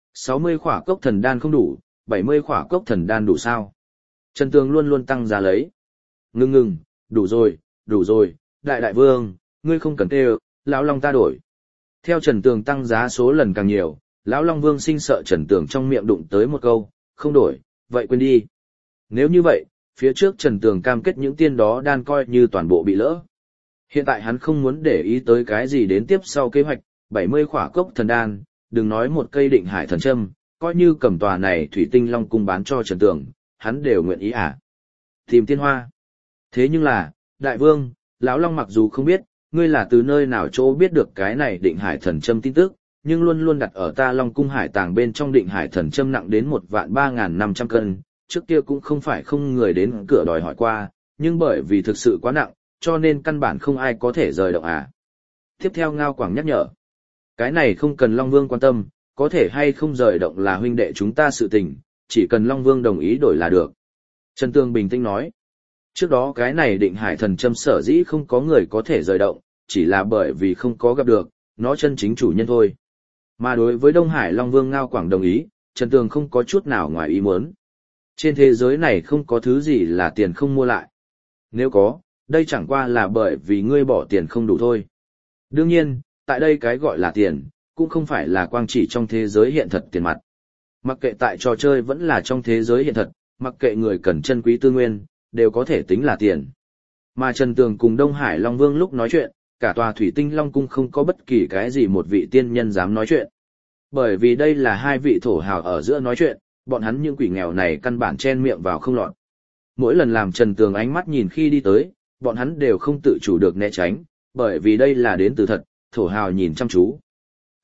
60 khỏa cốc thần đan không đủ, 70 khỏa cốc thần đan đủ sao? Trần Tường luôn luôn tăng giá lấy. Ngừng, đủ rồi, đại vương, ngươi không cần kêu, lão Long ta đổi. Theo Trần Tường tăng giá số lần càng nhiều, lão Long Vương sinh sợ Trần Tường trong miệng đụng tới một câu, không đổi, vậy quên đi. Nếu như vậy, phía trước Trần Tường cam kết những tiên đó đan coi như toàn bộ bị lỡ. Hiện tại hắn không muốn để ý tới cái gì đến tiếp sau kế hoạch, 70 khỏa cốc thần đan, đừng nói một cây Định Hải Thần Châm, coi như cầm tòa này Thủy Tinh Long cung bán cho Trần Tường, hắn đều nguyện ý à. Tìm tiên hoa. Thế nhưng là, đại vương, lão Long mặc dù không biết, ngươi là từ nơi nào chỗ biết được cái này Định Hải Thần Châm tin tức, nhưng luôn luôn đặt ở ta Long cung hải tàng bên trong Định Hải Thần Châm nặng đến 1.3500 cân, trước kia cũng không phải không người đến cửa đòi hỏi qua, nhưng bởi vì thực sự quá nặng, cho nên căn bản không ai có thể rời động à. Tiếp theo Ngao Quảng nhắc nhở, cái này không cần Long Vương quan tâm, có thể hay không rời động là huynh đệ chúng ta sự tình, chỉ cần Long Vương đồng ý đổi là được. Trần Tường bình tĩnh nói, trước đó cái này Định Hải Thần Châm sở dĩ không có người có thể rời động, chỉ là bởi vì không có gặp được, nó chân chính chủ nhân thôi. Mà đối với Đông Hải Long Vương Ngao Quảng đồng ý, Trần Tường không có chút nào ngoài ý muốn. Trên thế giới này không có thứ gì là tiền không mua lại. Nếu có, đây chẳng qua là bởi vì ngươi bỏ tiền không đủ thôi. Đương nhiên, tại đây cái gọi là tiền, cũng không phải là quang chỉ trong thế giới hiện thật tiền mặt. Mặc kệ tại trò chơi vẫn là trong thế giới hiện thật, mặc kệ người cần chân quý tư nguyên, đều có thể tính là tiền. Mà Trần Tường cùng Đông Hải Long Vương lúc nói chuyện, cả tòa Thủy Tinh Long Cung không có bất kỳ cái gì một vị tiên nhân dám nói chuyện. Bởi vì đây là hai vị thổ hào ở giữa nói chuyện, bọn hắn những quỷ nghèo này căn bản chen miệng vào không lọt. Mỗi lần làm Trần Tường ánh mắt nhìn khi đi tới, bọn hắn đều không tự chủ được né tránh, bởi vì đây là đến từ thật, thổ hào nhìn chăm chú.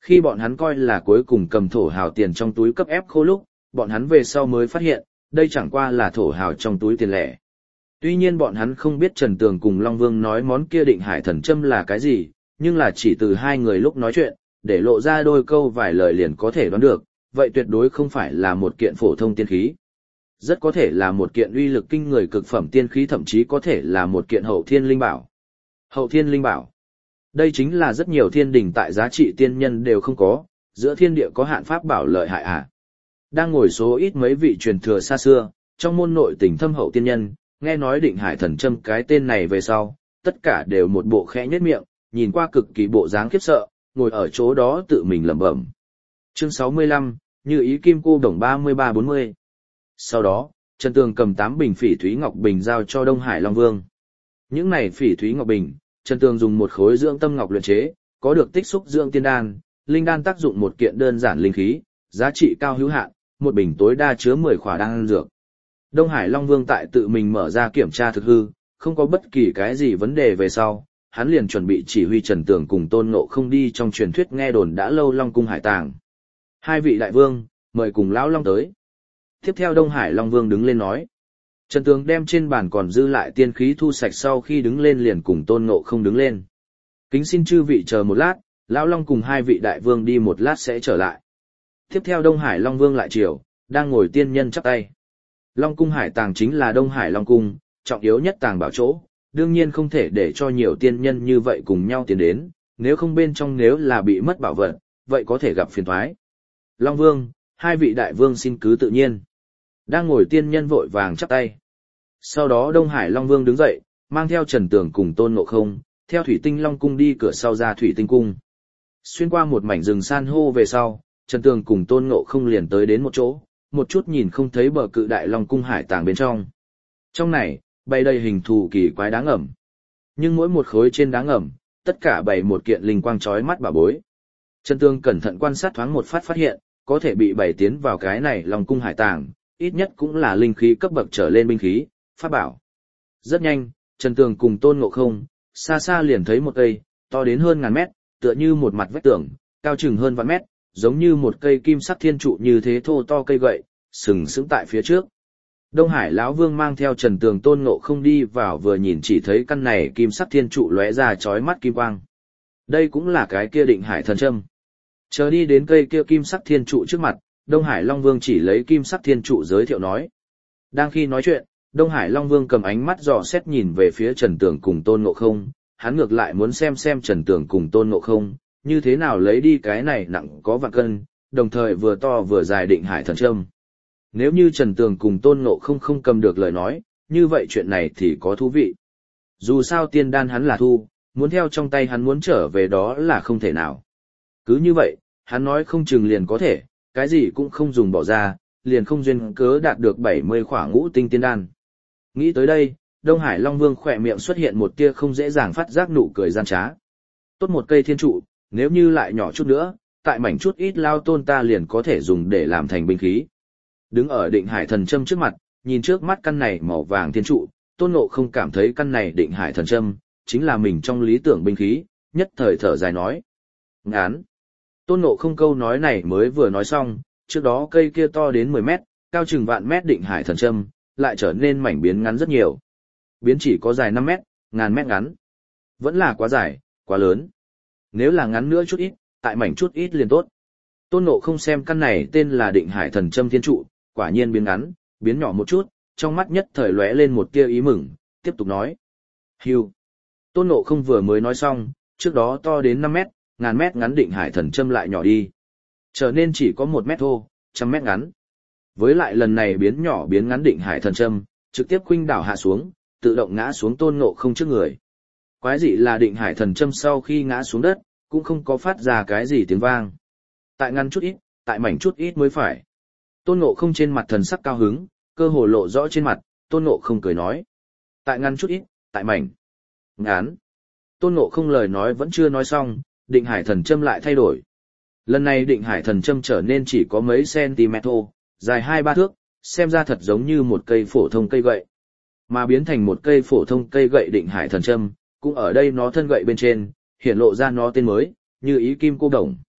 Khi bọn hắn coi là cuối cùng cầm thổ hào tiền trong túi cấp ép khô lúc, bọn hắn về sau mới phát hiện, đây chẳng qua là thổ hào trong túi tiền lẻ. Tuy nhiên bọn hắn không biết Trần Tường cùng Long Vương nói món kia định hải thần châm là cái gì, nhưng là chỉ từ hai người lúc nói chuyện, để lộ ra đôi câu vài lời liền có thể đoán được, vậy tuyệt đối không phải là một kiện phổ thông tiên khí. Rất có thể là một kiện uy lực kinh người cực phẩm tiên khí, thậm chí có thể là một kiện hậu thiên linh bảo. Hậu thiên linh bảo. Đây chính là rất nhiều thiên đình tại giá trị tiên nhân đều không có, giữa thiên địa có hạn pháp bảo lợi hại à. Đang ngồi số ít mấy vị truyền thừa xa xưa, trong môn nội tình thâm hậu tiên nhân, nghe nói định hải thần châm cái tên này về sau, tất cả đều một bộ khẽ nhếch miệng, nhìn qua cực kỳ bộ dáng khiếp sợ, ngồi ở chỗ đó tự mình lẩm bẩm. Chương 65, như ý kim cô đồng 33-40. Sau đó, Trần Tường cầm 8 bình phỉ thúy ngọc bình giao cho Đông Hải Long Vương. Những này phỉ thúy ngọc bình, Trần Tường dùng một khối dưỡng tâm ngọc luyện chế, có được tích xúc dưỡng tiên đan, linh đan tác dụng một kiện đơn giản linh khí, giá trị cao hữu hạn, một bình tối đa chứa 10 khỏa đan dược. Đông Hải Long Vương tại tự mình mở ra kiểm tra thực hư, không có bất kỳ cái gì vấn đề về sau, hắn liền chuẩn bị chỉ huy Trần Tường cùng Tôn Ngộ Không đi trong truyền thuyết nghe đồn đã lâu Long cung hải tàng. Hai vị đại vương, mời cùng lão Long tới. Tiếp theo Đông Hải Long Vương đứng lên nói. Trần Tường đem trên bàn còn dư lại tiên khí thu sạch sau khi đứng lên liền cùng Tôn Ngộ Không đứng lên. Kính xin chư vị chờ một lát, lão Long cùng hai vị đại vương đi một lát sẽ trở lại. Tiếp theo Đông Hải Long Vương lại chiều, đang ngồi tiên nhân chắp tay. Long cung hải tàng chính là Đông Hải Long cung, trọng yếu nhất tàng bảo chỗ, đương nhiên không thể để cho nhiều tiên nhân như vậy cùng nhau tiến đến, nếu không bên trong nếu là bị mất bảo vật, vậy có thể gặp phiền toái. Long Vương, hai vị đại vương xin cứ tự nhiên. Đang ngồi tiên nhân vội vàng chắp tay. Sau đó Đông Hải Long Vương đứng dậy, mang theo Trần Tường cùng Tôn Ngộ Không, theo Thủy Tinh Long cung đi cửa sau ra Thủy Tinh cung. Xuyên qua một mảnh rừng san hô về sau, Trần Tường cùng Tôn Ngộ Không liền tới đến một chỗ, một chút nhìn không thấy bờ cự đại Long cung hải tàng bên trong. Trong này, bày đầy hình thù kỳ quái đá ngầm. Nhưng mỗi một khối trên đá ngầm, tất cả bày một kiện linh quang chói mắt bảo bối. Trần Tường cẩn thận quan sát thoáng một phát hiện, có thể bị bày tiến vào cái này Long cung hải tàng, ít nhất cũng là linh khí cấp bậc trở lên binh khí, pháp bảo. Rất nhanh, Trần Tường cùng Tôn Ngộ Không, xa xa liền thấy một cây, to đến hơn 1000 mét, tựa như một mặt vách tường, cao chừng hơn vạn mét, giống như một cây kim sắc thiên trụ như thế thô to cây gậy, sừng sững tại phía trước. Đông Hải lão Vương mang theo Trần Tường Tôn Ngộ Không đi vào vừa nhìn chỉ thấy căn này kim sắc thiên trụ lóe ra chói mắt kim quang. Đây cũng là cái kia định hải thần châm. Chờ đi đến cây kia kim sắc thiên trụ trước mặt, Đông Hải Long Vương chỉ lấy kim sắc thiên trụ giới thiệu nói. Đang khi nói chuyện, Đông Hải Long Vương cầm ánh mắt dò xét nhìn về phía Trần Tường cùng Tôn Ngộ Không, hắn ngược lại muốn xem Trần Tường cùng Tôn Ngộ Không, như thế nào lấy đi cái này nặng có vạn cân, đồng thời vừa to vừa dài định hải thần châm. Nếu như Trần Tường cùng Tôn Ngộ Không không cầm được lời nói, như vậy chuyện này thì có thú vị. Dù sao tiên đan hắn là thu, muốn theo trong tay hắn muốn trở về đó là không thể nào. Cứ như vậy, hắn nói không chừng liền có thể, cái gì cũng không dùng bỏ ra, liền không duyên cớ đạt được 70 khỏa ngũ tinh tiên đan. Nghĩ tới đây, Đông Hải Long Vương khỏe miệng xuất hiện một tia không dễ dàng phát giác nụ cười gian trá. Tốt một cây thiên trụ, nếu như lại nhỏ chút nữa, tại mảnh chút ít lao tôn ta liền có thể dùng để làm thành binh khí. Đứng ở định hải thần châm trước mặt, nhìn trước mắt căn này màu vàng thiên trụ, Tôn Ngộ Không cảm thấy căn này định hải thần châm, chính là mình trong lý tưởng binh khí, nhất thời thở dài nói. Ngán. Tôn Ngộ Không câu nói này mới vừa nói xong, trước đó cây kia to đến 10 mét, cao chừng vạn mét định hải thần châm, lại trở nên mảnh biến ngắn rất nhiều. Biến chỉ có dài 5 mét, 1000 mét ngắn. Vẫn là quá dài, quá lớn. Nếu là ngắn nữa chút ít, tại mảnh chút ít liền tốt. Tôn Ngộ Không xem căn này tên là định hải thần châm thiên trụ, quả nhiên biến ngắn, biến nhỏ một chút, trong mắt nhất thời lóe lên một tia ý mừng, tiếp tục nói. Hưu. Tôn Ngộ Không vừa mới nói xong, trước đó to đến 5 mét, 1000 mét ngắn định hải thần châm lại nhỏ đi. Trở nên chỉ có 1 mét thô, 100 mét ngắn. Với lại lần này biến nhỏ biến ngắn định hải thần châm, trực tiếp khuynh đảo hạ xuống, tự động ngã xuống Tôn Ngộ Không trước người. Quái dị là định hải thần châm sau khi ngã xuống đất, cũng không có phát ra cái gì tiếng vang. Tại ngắn chút ít, tại mảnh chút ít mới phải. Tôn Ngộ Không trên mặt thần sắc cao hứng, cơ hồ lộ rõ trên mặt, Tôn Ngộ Không cười nói. Tại ngắn chút ít, tại mảnh. Ngắn. Tôn Ngộ Không lời nói vẫn chưa nói xong, định hải thần châm lại thay đổi. Lần này định hải thần châm trở nên chỉ có mấy cm thô, dài 2-3 thước, xem ra thật giống như một cây phổ thông cây gậy. Mà biến thành một cây phổ thông cây gậy định hải thần châm, cũng ở đây nó thân gậy bên trên, hiển lộ ra nó tên mới, như ý kim cô đồng.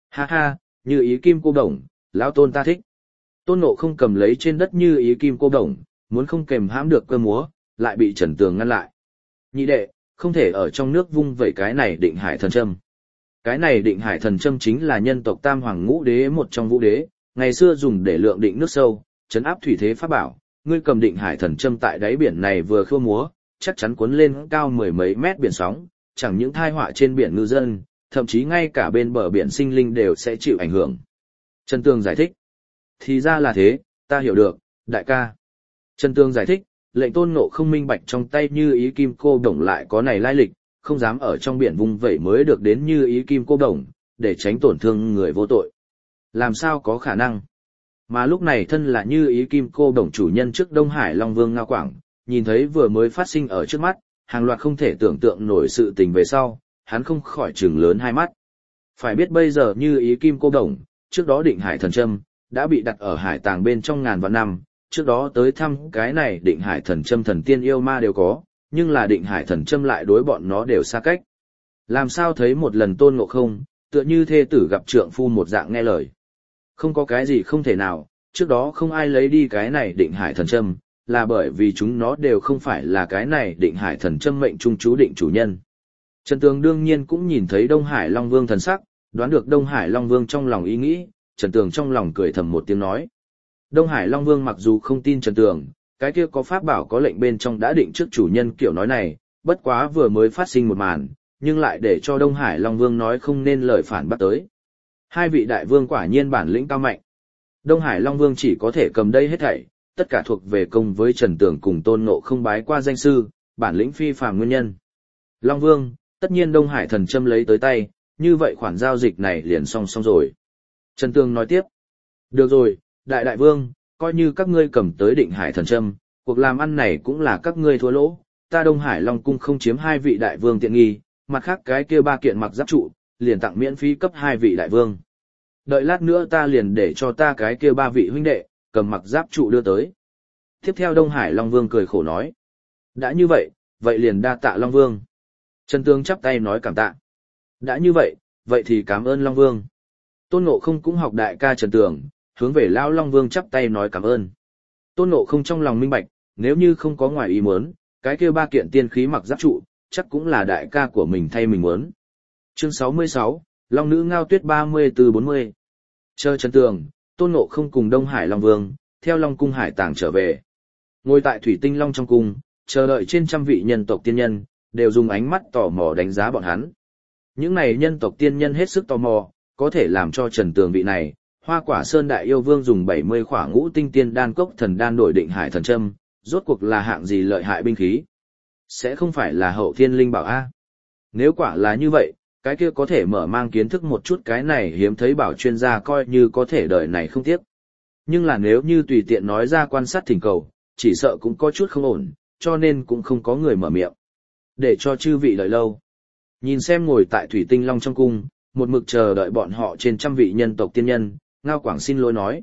Ha ha, Như Ý kim cô đồng, lão tôn ta thích. Tôn Ngộ Không cầm lấy trên đất Như Ý kim cô đồng, muốn không kềm hãm được cơ múa, lại bị Trần Tường ngăn lại. Nhị đệ, không thể ở trong nước vung vẩy cái này Định Hải thần châm. Cái này Định Hải thần châm chính là nhân tộc Tam Hoàng Ngũ Đế một trong Vũ Đế, ngày xưa dùng để lượng định nước sâu, trấn áp thủy thế pháp bảo. Ngươi cầm Định Hải thần châm tại đáy biển này vừa khua múa, chắc chắn cuốn lên cao mười mấy mét biển sóng, chẳng những tai họa trên biển ngư dân, thậm chí ngay cả bên bờ biển sinh linh đều sẽ chịu ảnh hưởng. Trần Tường giải thích. Thì ra là thế, ta hiểu được, đại ca. Trần Tường giải thích, lệnh Tôn Ngộ Không minh bạch trong tay Như Ý kim cô đồng lại có này lai lịch, không dám ở trong biển vung vẩy mới được đến Như Ý kim cô đồng, để tránh tổn thương người vô tội. Làm sao có khả năng? Mà lúc này thân là Như Ý kim cô đồng chủ nhân trước Đông Hải Long Vương Ngao Quảng, nhìn thấy vừa mới phát sinh ở trước mắt, hàng loạt không thể tưởng tượng nổi sự tình về sau, hắn không khỏi trừng lớn hai mắt. Phải biết bây giờ Như Ý kim cô đồng, trước đó Định Hải thần châm đã bị đặt ở hải tàng bên trong ngàn vạn năm, trước đó tới thăm cái này Định Hải thần châm thần tiên yêu ma đều có, nhưng là Định Hải thần châm lại đối bọn nó đều xa cách. Làm sao thấy một lần Tôn Ngộ Không, tựa như thê tử gặp trượng phu một dạng nghe lời. Không có cái gì không thể nào, trước đó không ai lấy đi cái này Định Hải thần châm, là bởi vì chúng nó đều không phải là cái này Định Hải thần châm mệnh trung chú định chủ nhân. Trần Tường đương nhiên cũng nhìn thấy Đông Hải Long Vương thần sắc, đoán được Đông Hải Long Vương trong lòng ý nghĩ, Trần Tường trong lòng cười thầm một tiếng nói. Đông Hải Long Vương mặc dù không tin Trần Tường, cái kia có pháp bảo có lệnh bên trong đã định trước chủ nhân kiểu nói này, bất quá vừa mới phát sinh một màn, nhưng lại để cho Đông Hải Long Vương nói không nên lời phản bác tới. Hai vị đại vương quả nhiên bản lĩnh cao mạnh. Đông Hải Long Vương chỉ có thể cầm đây hết thảy, tất cả thuộc về công với Trần Tường cùng Tôn Ngộ Không bái qua danh sư, bản lĩnh phi phàm nguyên nhân. Long Vương, tất nhiên Đông Hải thần châm lấy tới tay, như vậy khoản giao dịch này liền xong rồi. Trần Tường nói tiếp. Được rồi, đại vương, coi như các ngươi cầm tới Định Hải thần châm, cuộc làm ăn này cũng là các ngươi thua lỗ, ta Đông Hải Long Cung không chiếm hai vị đại vương tiện nghi, mặt khác cái kia ba kiện mặc giáp trụ, liền tặng miễn phí cấp hai vị đại vương. Đợi lát nữa ta liền để cho ta cái kia ba vị huynh đệ, cầm mặc giáp trụ đưa tới. Tiếp theo Đông Hải Long Vương cười khổ nói. Đã như vậy, vậy liền đa tạ Long Vương. Trần Tường chắp tay nói cảm tạ. Đã như vậy, vậy thì cảm ơn Long Vương. Tôn Ngộ Không cũng học đại ca Trần Tường, hướng về Lão Long Vương chắp tay nói cảm ơn. Tôn Ngộ Không trong lòng minh bạch, nếu như không có ngoài ý muốn, cái kia ba kiện tiên khí mặc giáp trụ, chắc cũng là đại ca của mình thay mình muốn. Chương 66, Long Nữ Ngao Tuyết 34-40. Chờ Trần Tường, Tôn Ngộ Không cùng Đông Hải Long Vương, theo Long Cung hải tàng trở về. Ngồi tại Thủy Tinh Long trong cung, chờ đợi trên trăm vị nhân tộc tiên nhân, đều dùng ánh mắt tò mò đánh giá bọn hắn. Những này nhân tộc tiên nhân hết sức tò mò, có thể làm cho Trần Tường vị này, Hoa Quả Sơn Đại Yêu Vương dùng 70 khỏa ngũ tinh tiên đan cốc thần đan đổi Định Hải thần châm, rốt cuộc là hạng gì lợi hại binh khí? Sẽ không phải là hậu thiên linh bảo a? Nếu quả là như vậy, cái kia có thể mở mang kiến thức một chút cái này hiếm thấy bảo chuyên gia coi như có thể đời này không tiếc. Nhưng là nếu như tùy tiện nói ra quan sát thỉnh cầu, chỉ sợ cũng có chút không ổn, cho nên cũng không có người mở miệng. Để cho chư vị đợi lâu. Nhìn xem ngồi tại Thủy Tinh Long trong cung, một mực chờ đợi bọn họ trên trăm vị nhân tộc tiên nhân, Ngao Quảng xin lỗi nói.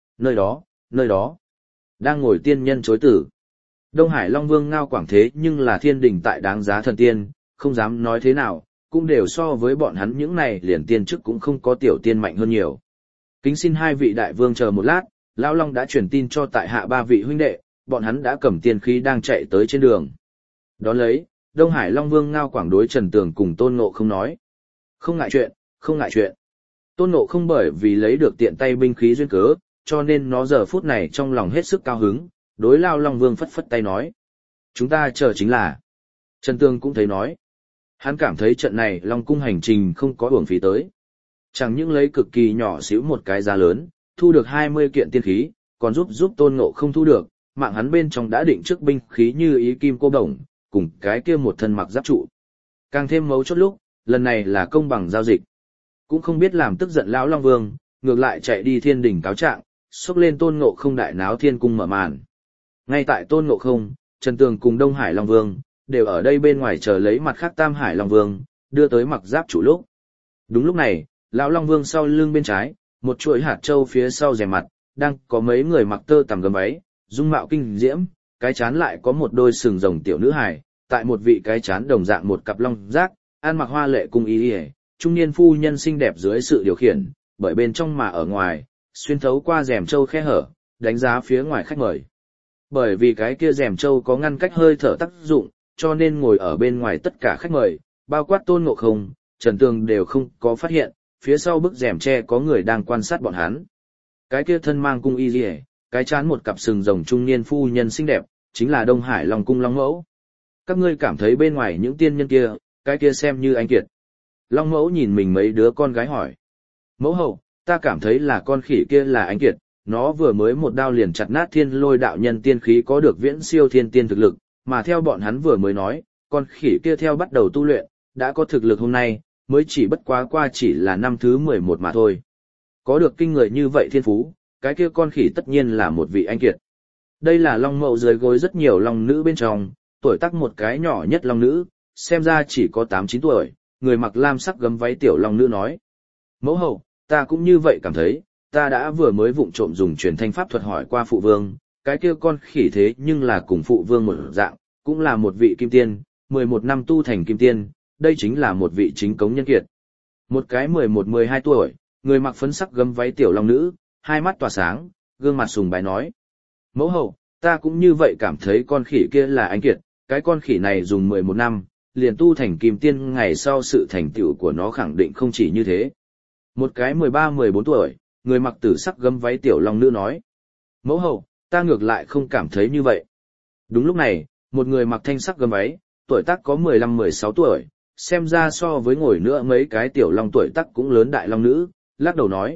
Nơi đó, đang ngồi tiên nhân chối tử. Đông Hải Long Vương Ngao Quảng thế nhưng là thiên đình tại đáng giá thần tiên, không dám nói thế nào, cũng đều so với bọn hắn những này liền tiên chức cũng không có tiểu tiên mạnh hơn nhiều. Kính xin hai vị đại vương chờ một lát, Lão Long đã truyền tin cho tại hạ ba vị huynh đệ, bọn hắn đã cầm tiên khí đang chạy tới trên đường. Đón lấy, Đông Hải Long Vương Ngao Quảng đối Trần Tường cùng Tôn Ngộ Không nói. Không ngại chuyện. Tôn Ngộ Không bởi vì lấy được tiện tay binh khí duyên cớ, cho nên nó giờ phút này trong lòng hết sức cao hứng, đối Lao Long Vương phất phất tay nói. Chúng ta chờ chính là. Trần Tường cũng thấy nói. Hắn cảm thấy trận này Long Cung hành trình không có uổng phí tới. Chẳng những lấy cực kỳ nhỏ xíu một cái giá lớn, thu được 20 kiện tiên khí, còn giúp Tôn Ngộ Không thu được, mạng hắn bên trong đã định trước binh khí Như Ý kim cô đồng, cùng cái kia một thân mặc giáp trụ. Càng thêm mấu chốt lúc, lần này là công bằng giao dịch. Cũng không biết làm tức giận Lão Long Vương, ngược lại chạy đi thiên đỉnh cáo trạng, xốc lên Tôn Ngộ Không đại náo thiên cung mở màn. Ngay tại Tôn Ngộ Không, Trần Tường cùng Đông Hải Long Vương, đều ở đây bên ngoài chờ lấy mặt khác Tam Hải Long Vương, đưa tới mặc giáp trụ lúc. Đúng lúc này, Lão Long Vương sau lưng bên trái, một chuỗi hạt châu phía sau rèm mặt, đang có mấy người mặc tơ tằm gấm váy, dung mạo kinh diễm, cái chán lại có một đôi sừng rồng tiểu nữ hài, tại một vị cái chán đồng dạng một cặp long giác, ăn mặc hoa lệ cung y, trung niên phu nhân xinh đẹp dưới sự điều khiển, bởi bên trong mà ở ngoài, xuyên thấu qua rèm châu khe hở, đánh giá phía ngoài khách mời. Bởi vì cái kia rèm châu có ngăn cách hơi thở tác dụng, cho nên ngồi ở bên ngoài tất cả khách mời, bao quát Tôn Ngộ Không, Trần Tường đều không có phát hiện, phía sau bức rèm tre có người đang quan sát bọn hắn. Cái kia thân mang cung y liễu, cái trán một cặp sừng rồng trung niên phu nhân xinh đẹp, chính là Đông Hải Long cung Long Mẫu. Các ngươi cảm thấy bên ngoài những tiên nhân kia, cái kia xem như anh kiệt. Long Mẫu nhìn mình mấy đứa con gái hỏi. Mẫu hậu, ta cảm thấy là con khỉ kia là anh kiệt, nó vừa mới một đao liền chặt nát thiên lôi đạo nhân tiên khí có được viễn siêu thiên tiên thực lực, mà theo bọn hắn vừa mới nói, con khỉ kia theo bắt đầu tu luyện, đã có thực lực hôm nay, mới chỉ bất quá qua chỉ là năm thứ 11 mà thôi. Có được kinh người như vậy thiên phú, cái kia con khỉ tất nhiên là một vị anh kiệt. Đây là Long Mậu dưới gối rất nhiều long nữ bên trong, tuổi tác một cái nhỏ nhất long nữ, xem ra chỉ có 8-9 tuổi, người mặc lam sắc gấm váy tiểu long nữ nói. Mẫu hậu, ta cũng như vậy cảm thấy, ta đã vừa mới vụng trộm dùng truyền thanh pháp thuật hỏi qua phụ vương, cái kia con khỉ thế nhưng là cùng phụ vương một dạng, cũng là một vị kim tiên, 11 năm tu thành kim tiên, đây chính là một vị chính cống nhân kiệt. Một cái 11-12 tuổi, người mặc phấn sắc gấm váy tiểu long nữ, hai mắt tỏa sáng, gương mặt sùng bái nói. Mẫu hậu, ta cũng như vậy cảm thấy con khỉ kia là anh kiệt, cái con khỉ này dùng 11 năm, liền tu thành kim tiên ngày sau sự thành tựu của nó khẳng định không chỉ như thế. Một cái 13-14 tuổi, người mặc tử sắc gấm váy tiểu long nữ nói. Mẫu hậu, ta ngược lại không cảm thấy như vậy. Đúng lúc này, một người mặc thanh sắc gấm váy, tuổi tác có 15-16 tuổi, xem ra so với ngồi nữa mấy cái tiểu long tuổi tác cũng lớn đại long nữ, lắc đầu nói.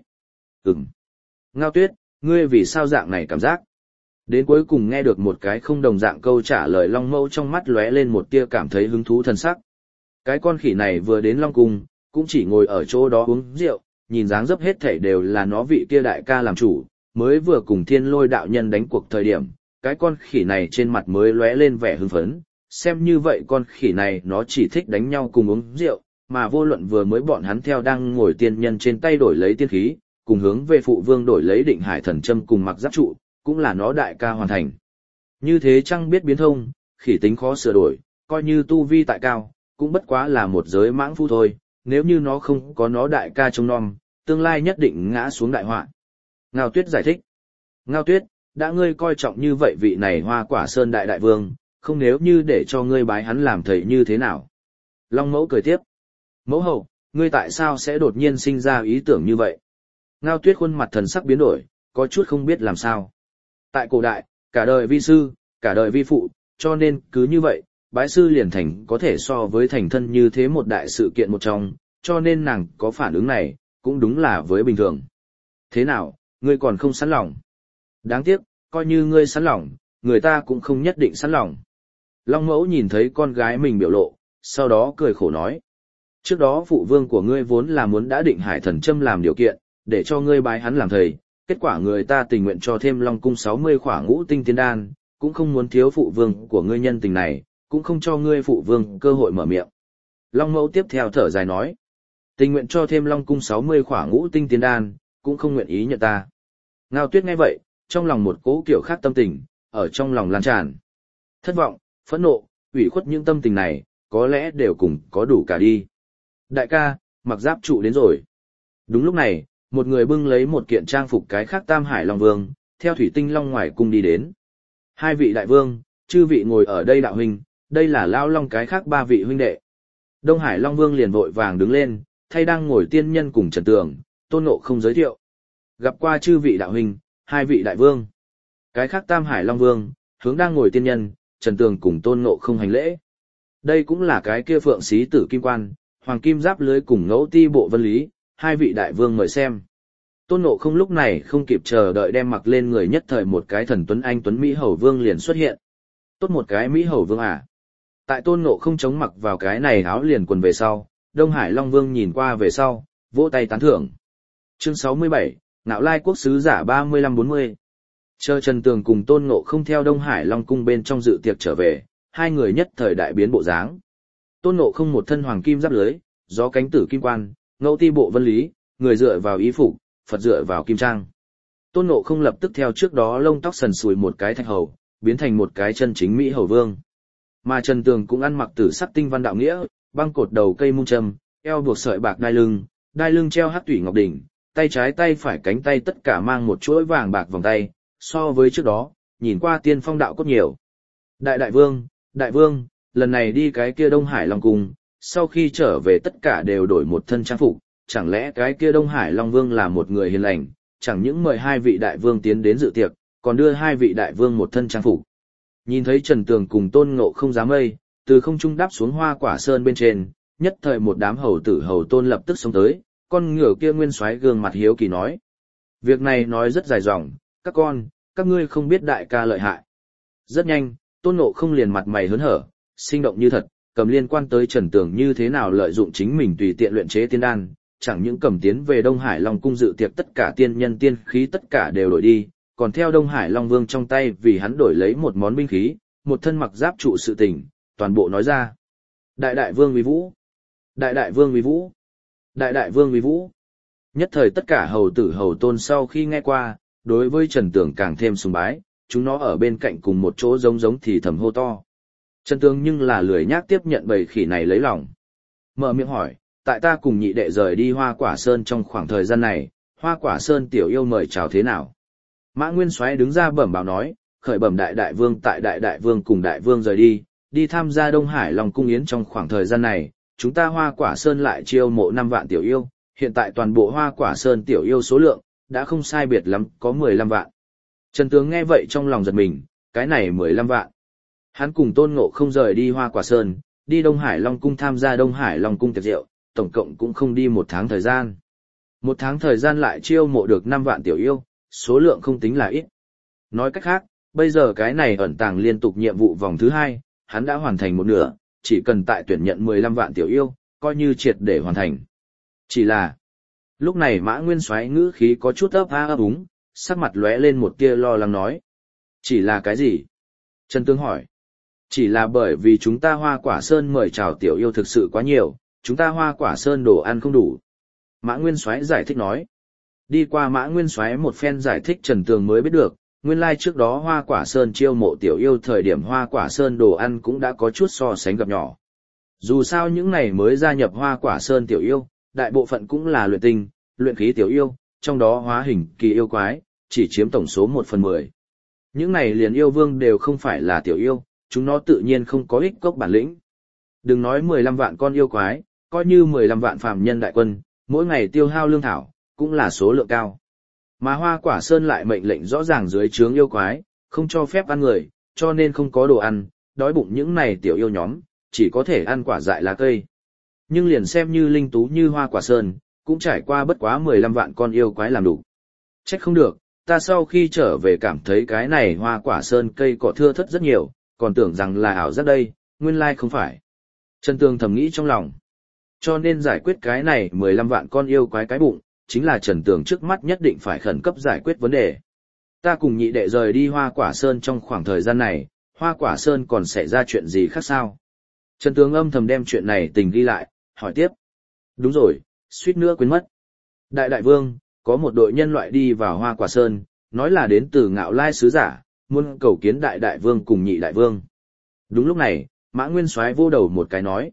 Ngao Tuyết, ngươi vì sao dạng này cảm giác? Đến cuối cùng nghe được một cái không đồng dạng câu trả lời long mẫu trong mắt lóe lên một tia cảm thấy hứng thú thần sắc. Cái con khỉ này vừa đến long cung, cũng chỉ ngồi ở chỗ đó uống rượu, nhìn dáng dấp hết thảy đều là nó vị kia đại ca làm chủ, mới vừa cùng thiên lôi đạo nhân đánh cuộc thời điểm, cái con khỉ này trên mặt mới lóe lên vẻ hưng phấn, xem như vậy con khỉ này nó chỉ thích đánh nhau cùng uống rượu, mà vô luận vừa mới bọn hắn theo đang ngồi tiên nhân trên tay đổi lấy tiên khí, cùng hướng về phụ vương đổi lấy định hải thần châm cùng mặc giáp trụ, cũng là nó đại ca hoàn thành. Như thế chăng biết biến thông, khỉ tính khó sửa đổi, coi như tu vi tại cao, cũng bất quá là một giới mãng phu thôi, nếu như nó không có nó đại ca trông nom, tương lai nhất định ngã xuống đại họa. Ngao Tuyết giải thích. Ngao Tuyết, đã ngươi coi trọng như vậy vị này Hoa Quả Sơn đại đại vương, không nếu như để cho ngươi bái hắn làm thầy như thế nào? Long Mẫu cười tiếp. Mẫu hậu, ngươi tại sao sẽ đột nhiên sinh ra ý tưởng như vậy? Ngao Tuyết khuôn mặt thần sắc biến đổi, có chút không biết làm sao. Tại cổ đại, cả đời vi sư, cả đời vi phụ, cho nên cứ như vậy, bái sư liền thành có thể so với thành thân như thế một đại sự kiện một trong, cho nên nàng có phản ứng này, cũng đúng là với bình thường. Thế nào, ngươi còn không sẵn lòng? Đáng tiếc, coi như ngươi sẵn lòng, người ta cũng không nhất định sẵn lòng. Long Mẫu nhìn thấy con gái mình biểu lộ, sau đó cười khổ nói. Trước đó phụ vương của ngươi vốn là muốn đã định hải thần châm làm điều kiện, để cho ngươi bái hắn làm thầy, kết quả người ta tình nguyện cho thêm Long cung 60 khỏa ngũ tinh tiên đan, cũng không muốn thiếu phụ vương của ngươi nhân tình này, cũng không cho ngươi phụ vương cơ hội mở miệng. Long Mẫu tiếp theo thở dài nói. Tình nguyện cho thêm Long cung 60 khỏa ngũ tinh tiên đan, cũng không nguyện ý nhận ta. Ngao Tuyết nghe vậy, trong lòng một cố kiểu khác tâm tình, ở trong lòng lan tràn. Thất vọng, phẫn nộ, ủy khuất những tâm tình này, có lẽ đều cùng có đủ cả đi. Đại ca, mặc giáp trụ đến rồi. Đúng lúc này, một người bưng lấy một kiện trang phục cái khác Tam Hải Long Vương, theo Thủy Tinh Long ngoài cung đi đến. Hai vị đại vương, chư vị ngồi ở đây đạo huynh, đây là Lao Long cái khác ba vị huynh đệ. Đông Hải Long Vương liền vội vàng đứng lên, thay đang ngồi tiên nhân cùng Trần Tường, Tôn Ngộ Không giới thiệu. Gặp qua chư vị đạo huynh, hai vị đại vương. Cái khác Tam Hải Long Vương, hướng đang ngồi tiên nhân, Trần Tường cùng Tôn Ngộ Không hành lễ. Đây cũng là cái kia Phượng Xí Tử Kim Quan, Hoàng Kim Giáp Lưới cùng Ngẫu Ti Bộ Vân Lý, hai vị đại vương mời xem. Tôn Ngộ Không lúc này không kịp chờ đợi đem mặc lên người nhất thời một cái thần tuấn anh tuấn Mỹ Hầu Vương liền xuất hiện. Tốt một cái Mỹ Hầu Vương à. Tại Tôn Ngộ Không chống mặc vào cái này áo liền quần về sau, Đông Hải Long Vương nhìn qua về sau, vỗ tay tán thưởng. Chương 67, Ngạo Lai Quốc Sứ Giả 35-40. Chờ Trần Tường cùng Tôn Ngộ Không theo Đông Hải Long Cung bên trong dự tiệc trở về, hai người nhất thời đại biến bộ dáng. Tôn Ngộ Không một thân hoàng kim giáp lưới, gió cánh tử kim quan, Ngẫu Ti Bộ Vân Lý, người dựa vào y phục, Phật dựa vào kim trang. Tôn Ngộ Không lập tức theo trước đó lông tóc sần sùi một cái thạch hầu, biến thành một cái chân chính Mỹ Hầu Vương. Mà Trần Tường cũng ăn mặc tử sắc tinh văn đạo nghĩa, băng cột đầu cây mung trầm, eo buộc sợi bạc đai lưng treo hắc thủy ngọc đỉnh, tay trái tay phải cánh tay tất cả mang một chuỗi vàng bạc vòng tay, so với trước đó, nhìn qua tiên phong đạo cốt nhiều. Đại vương, lần này đi cái kia Đông Hải Long Cung, sau khi trở về tất cả đều đổi một thân trang phục, chẳng lẽ cái kia Đông Hải Long Vương là một người hiền lành, chẳng những mời hai vị đại vương tiến đến dự tiệc, còn đưa hai vị đại vương một thân trang phục. Nhìn thấy Trần Tường cùng Tôn Ngộ Không dám mây, từ không trung đáp xuống Hoa Quả Sơn bên trên, nhất thời một đám hầu tử hầu tôn lập tức xông tới, con ngựa kia nguyên soái gương mặt hiếu kỳ nói. Việc này nói rất dài dòng, các ngươi không biết đại ca lợi hại. Rất nhanh, Tôn Ngộ Không liền mặt mày hớn hở, sinh động như thật, cầm liên quan tới Trần Tường như thế nào lợi dụng chính mình tùy tiện luyện chế tiên đan, chẳng những cầm tiến về Đông Hải Long Cung dự tiệc tất cả tiên nhân tiên khí tất cả đều đổi đi, còn theo Đông Hải Long Vương trong tay vì hắn đổi lấy một món binh khí, một thân mặc giáp trụ sự tình, toàn bộ nói ra. Đại vương uy vũ, đại vương uy vũ, đại vương uy vũ. Nhất thời tất cả hầu tử hầu tôn sau khi nghe qua, đối với Trần Tường càng thêm sùng bái, chúng nó ở bên cạnh cùng một chỗ giống thì thầm hô to. Trần Tường nhưng là lười nhác tiếp nhận bầy khỉ này lấy lòng. Mở miệng hỏi, tại ta cùng nhị đệ rời đi Hoa Quả Sơn trong khoảng thời gian này, Hoa Quả Sơn tiểu yêu mời chào thế nào? Mã Nguyên Soái đứng ra bẩm báo nói, khởi bẩm đại vương tại đại vương cùng đại vương rời đi tham gia Đông Hải Long Cung yến trong khoảng thời gian này, chúng ta Hoa Quả Sơn lại chiêu mộ 5 vạn tiểu yêu, hiện tại toàn bộ Hoa Quả Sơn tiểu yêu số lượng, đã không sai biệt lắm, có 15 vạn. Trần Tướng nghe vậy trong lòng giật mình, cái này 15 vạn. Hắn cùng Tôn Ngộ Không rời đi Hoa Quả Sơn, đi Đông Hải Long Cung tham gia Đông Hải Long Cung tiệc rượu, tổng cộng cũng không đi 1 tháng thời gian. 1 tháng thời gian lại chiêu mộ được 5 vạn tiểu yêu, số lượng không tính là ít. Nói cách khác, bây giờ cái này ẩn tàng liên tục nhiệm vụ vòng thứ 2, hắn đã hoàn thành một nửa, chỉ cần tại tuyển nhận 15 vạn tiểu yêu, coi như triệt để hoàn thành. Chỉ là, lúc này Mã Nguyên Soái ngữ khí có chút ấp úng, sắc mặt lóe lên một tia lo lắng nói. Chỉ là cái gì? Trần Tướng hỏi. Chỉ là bởi vì chúng ta Hoa Quả Sơn mời chào tiểu yêu thực sự quá nhiều, chúng ta Hoa Quả Sơn đồ ăn không đủ. Mã Nguyên Soái giải thích nói. Đi qua Mã Nguyên Soái một phen giải thích, Trần Tường mới biết được, nguyên lai trước đó Hoa Quả Sơn chiêu mộ tiểu yêu thời điểm Hoa Quả Sơn đồ ăn cũng đã có chút so sánh gặp nhỏ. Dù sao những này mới gia nhập Hoa Quả Sơn tiểu yêu, đại bộ phận cũng là luyện tinh, luyện khí tiểu yêu, trong đó hóa hình kỳ yêu quái, chỉ chiếm tổng số 1/10. Những này liền yêu vương đều không phải là tiểu yêu, chúng nó tự nhiên không có ích cốc bản lĩnh. Đừng nói 15 vạn con yêu quái, coi như 15 vạn phàm nhân đại quân, mỗi ngày tiêu hao lương thảo, cũng là số lượng cao. Mà Hoa Quả Sơn lại mệnh lệnh rõ ràng dưới trướng yêu quái, không cho phép ăn người, cho nên không có đồ ăn, đói bụng những này tiểu yêu nhóm, chỉ có thể ăn quả dại lá cây. Nhưng liền xem như linh tú như Hoa Quả Sơn, cũng trải qua bất quá 15 vạn con yêu quái làm đủ. Trách không được, ta sau khi trở về cảm thấy cái này Hoa Quả Sơn cây cỏ thưa thớt rất nhiều, còn tưởng rằng là ảo giác đây, nguyên lai không phải. Trần Tường thầm nghĩ trong lòng. Cho nên giải quyết cái này 15 vạn con yêu quái cái bụng, chính là Trần Tường trước mắt nhất định phải khẩn cấp giải quyết vấn đề. Ta cùng nhị đệ rời đi Hoa Quả Sơn trong khoảng thời gian này, Hoa Quả Sơn còn xảy ra chuyện gì khác sao? Trần Tường âm thầm đem chuyện này tình ghi lại, hỏi tiếp. Đúng rồi, suýt nữa quên mất. Đại vương, có một đội nhân loại đi vào Hoa Quả Sơn, nói là đến từ Ngạo Lai sứ giả, muốn cầu kiến đại vương cùng nhị đại vương. Đúng lúc này, Mã Nguyên Soái vô đầu một cái nói.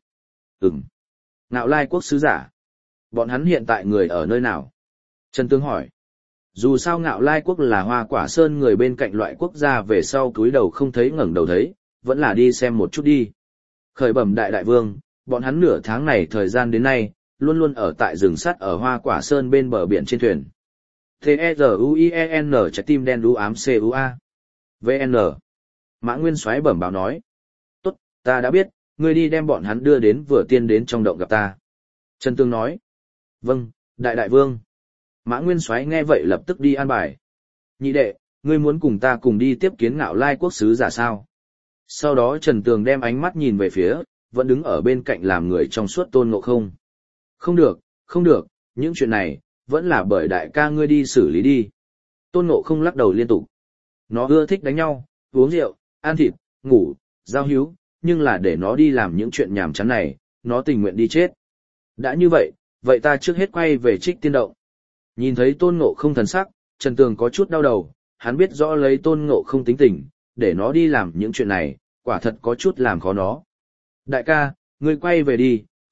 Ngạo Lai quốc sứ giả. Bọn hắn hiện tại người ở nơi nào? Trần Tường hỏi. Dù sao Ngạo Lai quốc là Hoa Quả Sơn người bên cạnh loại quốc gia, về sau cúi đầu không thấy ngẩng đầu thấy, vẫn là đi xem một chút đi. Khởi bẩm đại vương, bọn hắn nửa tháng này thời gian đến nay, luôn luôn ở tại rừng sắt ở Hoa Quả Sơn bên bờ biển trên thuyền. T-E-Z-U-I-E-N trái tim đen đú ám C-U-A. VN. Mã Nguyên Soái bẩm báo nói. Tốt, ta đã biết, ngươi đi đem bọn hắn đưa đến vừa tiên đến trong động gặp ta. Trần Tường nói. Vâng, đại vương. Mã Nguyên Soái nghe vậy lập tức đi an bài. Nhị đệ, ngươi muốn cùng ta cùng đi tiếp kiến Ngạo Lai quốc sứ giả sao? Sau đó Trần Tường đem ánh mắt nhìn về phía, vẫn đứng ở bên cạnh làm người trong suốt Tôn Ngộ Không. Không được, những chuyện này, vẫn là bởi đại ca ngươi đi xử lý đi. Tôn Ngộ Không lắc đầu liên tục. Nó ưa thích đánh nhau, uống rượu, ăn thịt, ngủ, giao hữu, nhưng là để nó đi làm những chuyện nhàm chán này, nó tình nguyện đi chết. Đã như vậy ta trước hết quay về Trích Tiên Động. Nhìn thấy Tôn Ngộ Không thần sắc, Trần Tường có chút đau đầu, hắn biết rõ lấy Tôn Ngộ Không tính tình, để nó đi làm những chuyện này, quả thật có chút làm khó nó. Đại ca, ngươi quay về đi,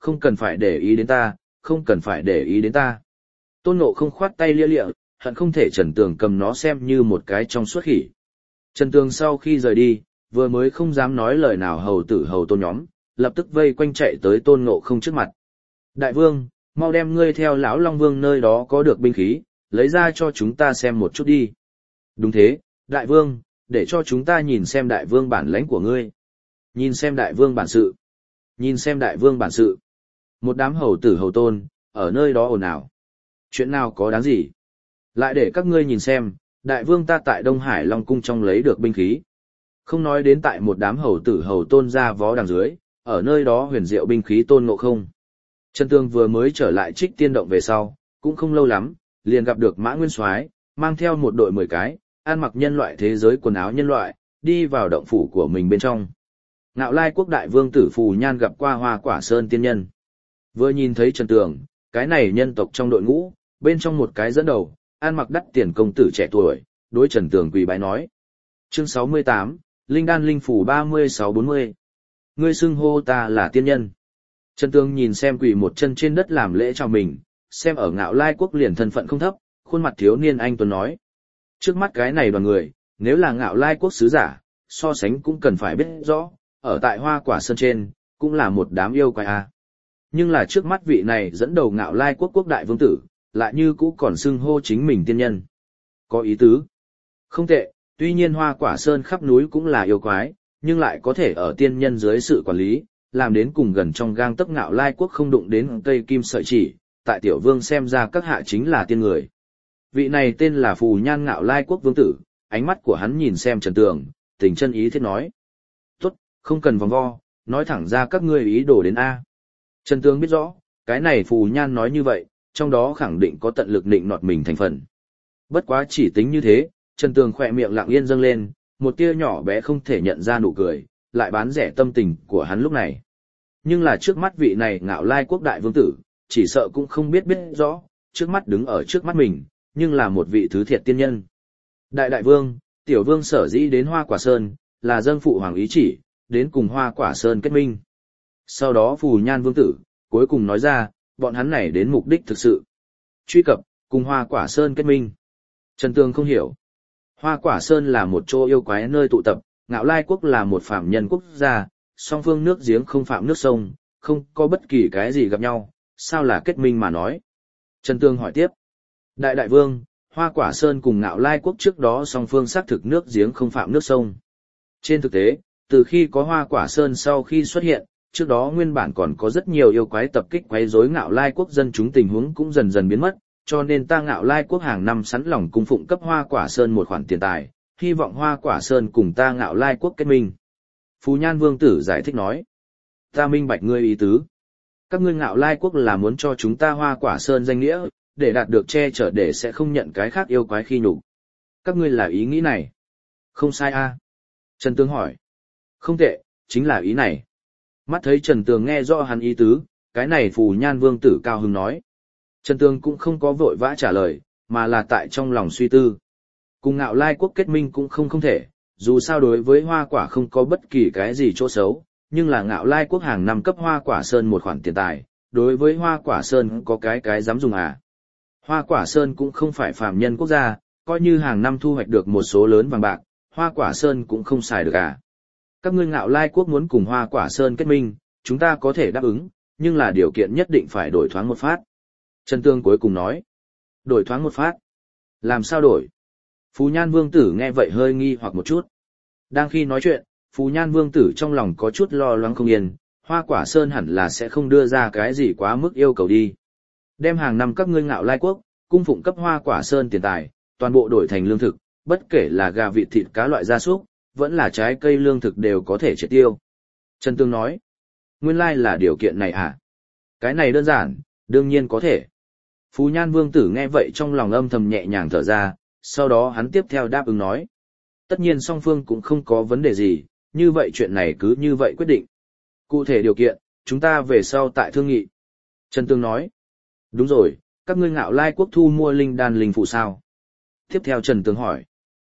không cần phải để ý đến ta, không cần phải để ý đến ta. Tôn Ngộ không khoát tay lia lịa, hận không thể Trần Tường cầm nó xem như một cái trong suốt khỉ. Trần Tường sau khi rời đi, vừa mới không dám nói lời nào hầu tử hầu tôn nhóm, lập tức vây quanh chạy tới Tôn Ngộ không trước mặt. Đại vương, mau đem ngươi theo lão Long Vương nơi đó có được binh khí, lấy ra cho chúng ta xem một chút đi. Đúng thế, đại vương, để cho chúng ta nhìn xem đại vương bản lãnh của ngươi. Nhìn xem đại vương bản sự. Nhìn xem đại vương bản sự. Một đám hầu tử hầu tôn, ở nơi đó ồn ào. Chuyện nào có đáng gì? Lại để các ngươi nhìn xem, đại vương ta tại Đông Hải Long Cung trong lấy được binh khí. Không nói đến tại một đám hầu tử hầu tôn ra vó đằng dưới, ở nơi đó huyền diệu binh khí Tôn Ngộ không. Trần Tương vừa mới trở lại Trích Tiên Động về sau, cũng không lâu lắm, liền gặp được Mã Nguyên Soái, mang theo một đội 10 cái, ăn mặc nhân loại thế giới quần áo nhân loại, đi vào động phủ của mình bên trong. Ngạo Lai Quốc đại vương tử Phù Nhan gặp qua Hoa Quả Sơn tiên nhân. Vừa nhìn thấy Trần Tường, cái này nhân tộc trong đội ngũ, bên trong một cái dẫn đầu, ăn mặc đắt tiền công tử trẻ tuổi, đối Trần Tường quỳ bái nói. Chương 68, Linh Đan Linh Phủ 3640. Ngươi xưng hô ta là tiên nhân. Trần Tường nhìn xem quỳ một chân trên đất làm lễ chào mình, xem ở Ngạo Lai Quốc liền thân phận không thấp, khuôn mặt thiếu niên anh tuấn nói. Trước mắt cái này đoàn người, nếu là Ngạo Lai Quốc sứ giả, so sánh cũng cần phải biết rõ, ở tại Hoa Quả Sơn trên, cũng là một đám yêu quái a. Nhưng là trước mắt vị này dẫn đầu Ngạo Lai Quốc quốc đại vương tử, lại như cũ còn xưng hô chính mình tiên nhân. Có ý tứ. Không tệ, tuy nhiên Hoa Quả Sơn khắp núi cũng là yêu quái, nhưng lại có thể ở tiên nhân dưới sự quản lý, làm đến cùng gần trong gang tấc Ngạo Lai Quốc không đụng đến cây kim sợi chỉ, tại tiểu vương xem ra các hạ chính là tiên người. Vị này tên là Phù Nhan Ngạo Lai Quốc vương tử, ánh mắt của hắn nhìn xem Trần Tường, tình chân ý thiết nói. Tốt, không cần vòng vo, nói thẳng ra các ngươi ý đồ đến A. Trần Tường biết rõ, cái này Phù Nhan nói như vậy, trong đó khẳng định có tận lực định nọt mình thành phần. Bất quá chỉ tính như thế, Trần Tường khỏe miệng lặng yên dâng lên, một tia nhỏ bé không thể nhận ra nụ cười, lại bán rẻ tâm tình của hắn lúc này. Nhưng là trước mắt vị này Ngạo Lai Quốc đại vương tử, chỉ sợ cũng không biết rõ, trước mắt đứng ở trước mắt mình, nhưng là một vị thứ thiệt tiên nhân. Đại vương, tiểu vương sở dĩ đến Hoa Quả Sơn, là dâng phụ hoàng ý chỉ, đến cùng Hoa Quả Sơn kết minh. Sau đó Phù Nhan vương tử, cuối cùng nói ra, bọn hắn này đến mục đích thực sự. Truy cập, cùng Hoa Quả Sơn kết minh. Trần Tường không hiểu. Hoa Quả Sơn là một chỗ yêu quái nơi tụ tập, Ngạo Lai Quốc là một phạm nhân quốc gia, song phương nước giếng không phạm nước sông, không có bất kỳ cái gì gặp nhau, sao là kết minh mà nói. Trần Tường hỏi tiếp. Đại vương, Hoa Quả Sơn cùng Ngạo Lai Quốc trước đó song phương xác thực nước giếng không phạm nước sông. Trên thực tế, từ khi có Hoa Quả Sơn sau khi xuất hiện, trước đó nguyên bản còn có rất nhiều yêu quái tập kích quấy rối Ngạo Lai Quốc dân chúng, tình huống cũng dần dần biến mất, cho nên ta Ngạo Lai Quốc hàng năm sẵn lòng cung phụng cấp Hoa Quả Sơn một khoản tiền tài, hy vọng Hoa Quả Sơn cùng ta Ngạo Lai Quốc kết minh. Phù Nhan vương tử giải thích nói. Ta minh bạch ngươi ý tứ. Các ngươi Ngạo Lai Quốc là muốn cho chúng ta Hoa Quả Sơn danh nghĩa, để đạt được che chở để sẽ không nhận cái khác yêu quái khi nhục. Các ngươi là ý nghĩ này. Không sai a. Trần Tường hỏi. Không tệ, chính là ý này. Mắt thấy Trần Tường nghe rõ hắn ý tứ, cái này Phù Nhan vương tử cao hứng nói. Trần Tường cũng không có vội vã trả lời, mà là tại trong lòng suy tư. Cùng Ngạo Lai Quốc kết minh cũng không thể, dù sao đối với Hoa Quả không có bất kỳ cái gì chỗ xấu, nhưng là Ngạo Lai Quốc hàng năm cấp Hoa Quả Sơn một khoản tiền tài, đối với Hoa Quả Sơn có cái dám dùng à. Hoa Quả Sơn cũng không phải phàm nhân quốc gia, coi như hàng năm thu hoạch được một số lớn vàng bạc, Hoa Quả Sơn cũng không xài được à. Các ngươi Ngạo Lai Quốc muốn cùng Hoa Quả Sơn kết minh, chúng ta có thể đáp ứng, nhưng là điều kiện nhất định phải đổi thoáng một phát. Trần Tường cuối cùng nói. Đổi thoáng một phát. Làm sao đổi? Phù Nhan vương tử nghe vậy hơi nghi hoặc một chút. Đang khi nói chuyện, Phù Nhan vương tử trong lòng có chút lo lắng không yên, Hoa Quả Sơn hẳn là sẽ không đưa ra cái gì quá mức yêu cầu đi. Đem hàng năm các ngươi Ngạo Lai Quốc, cung phụng cấp Hoa Quả Sơn tiền tài, toàn bộ đổi thành lương thực, bất kể là gà vịt thịt cá loại gia súc, vẫn là trái cây lương thực đều có thể triệt tiêu. Trần Tường nói. Nguyên lai là điều kiện này à? Cái này đơn giản, đương nhiên có thể. Phù Nhan vương tử nghe vậy trong lòng âm thầm nhẹ nhàng thở ra, sau đó hắn tiếp theo đáp ứng nói. Tất nhiên song phương cũng không có vấn đề gì, như vậy chuyện này cứ như vậy quyết định. Cụ thể điều kiện, chúng ta về sau tại thương nghị. Trần Tường nói. Đúng rồi, các ngươi Ngạo Lai Quốc thu mua linh đan linh phủ sao? Tiếp theo Trần Tường hỏi.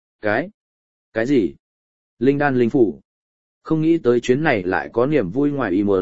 Cái gì? Linh đan linh phủ? Không nghĩ tới chuyến này lại có niềm vui ngoài ý muốn,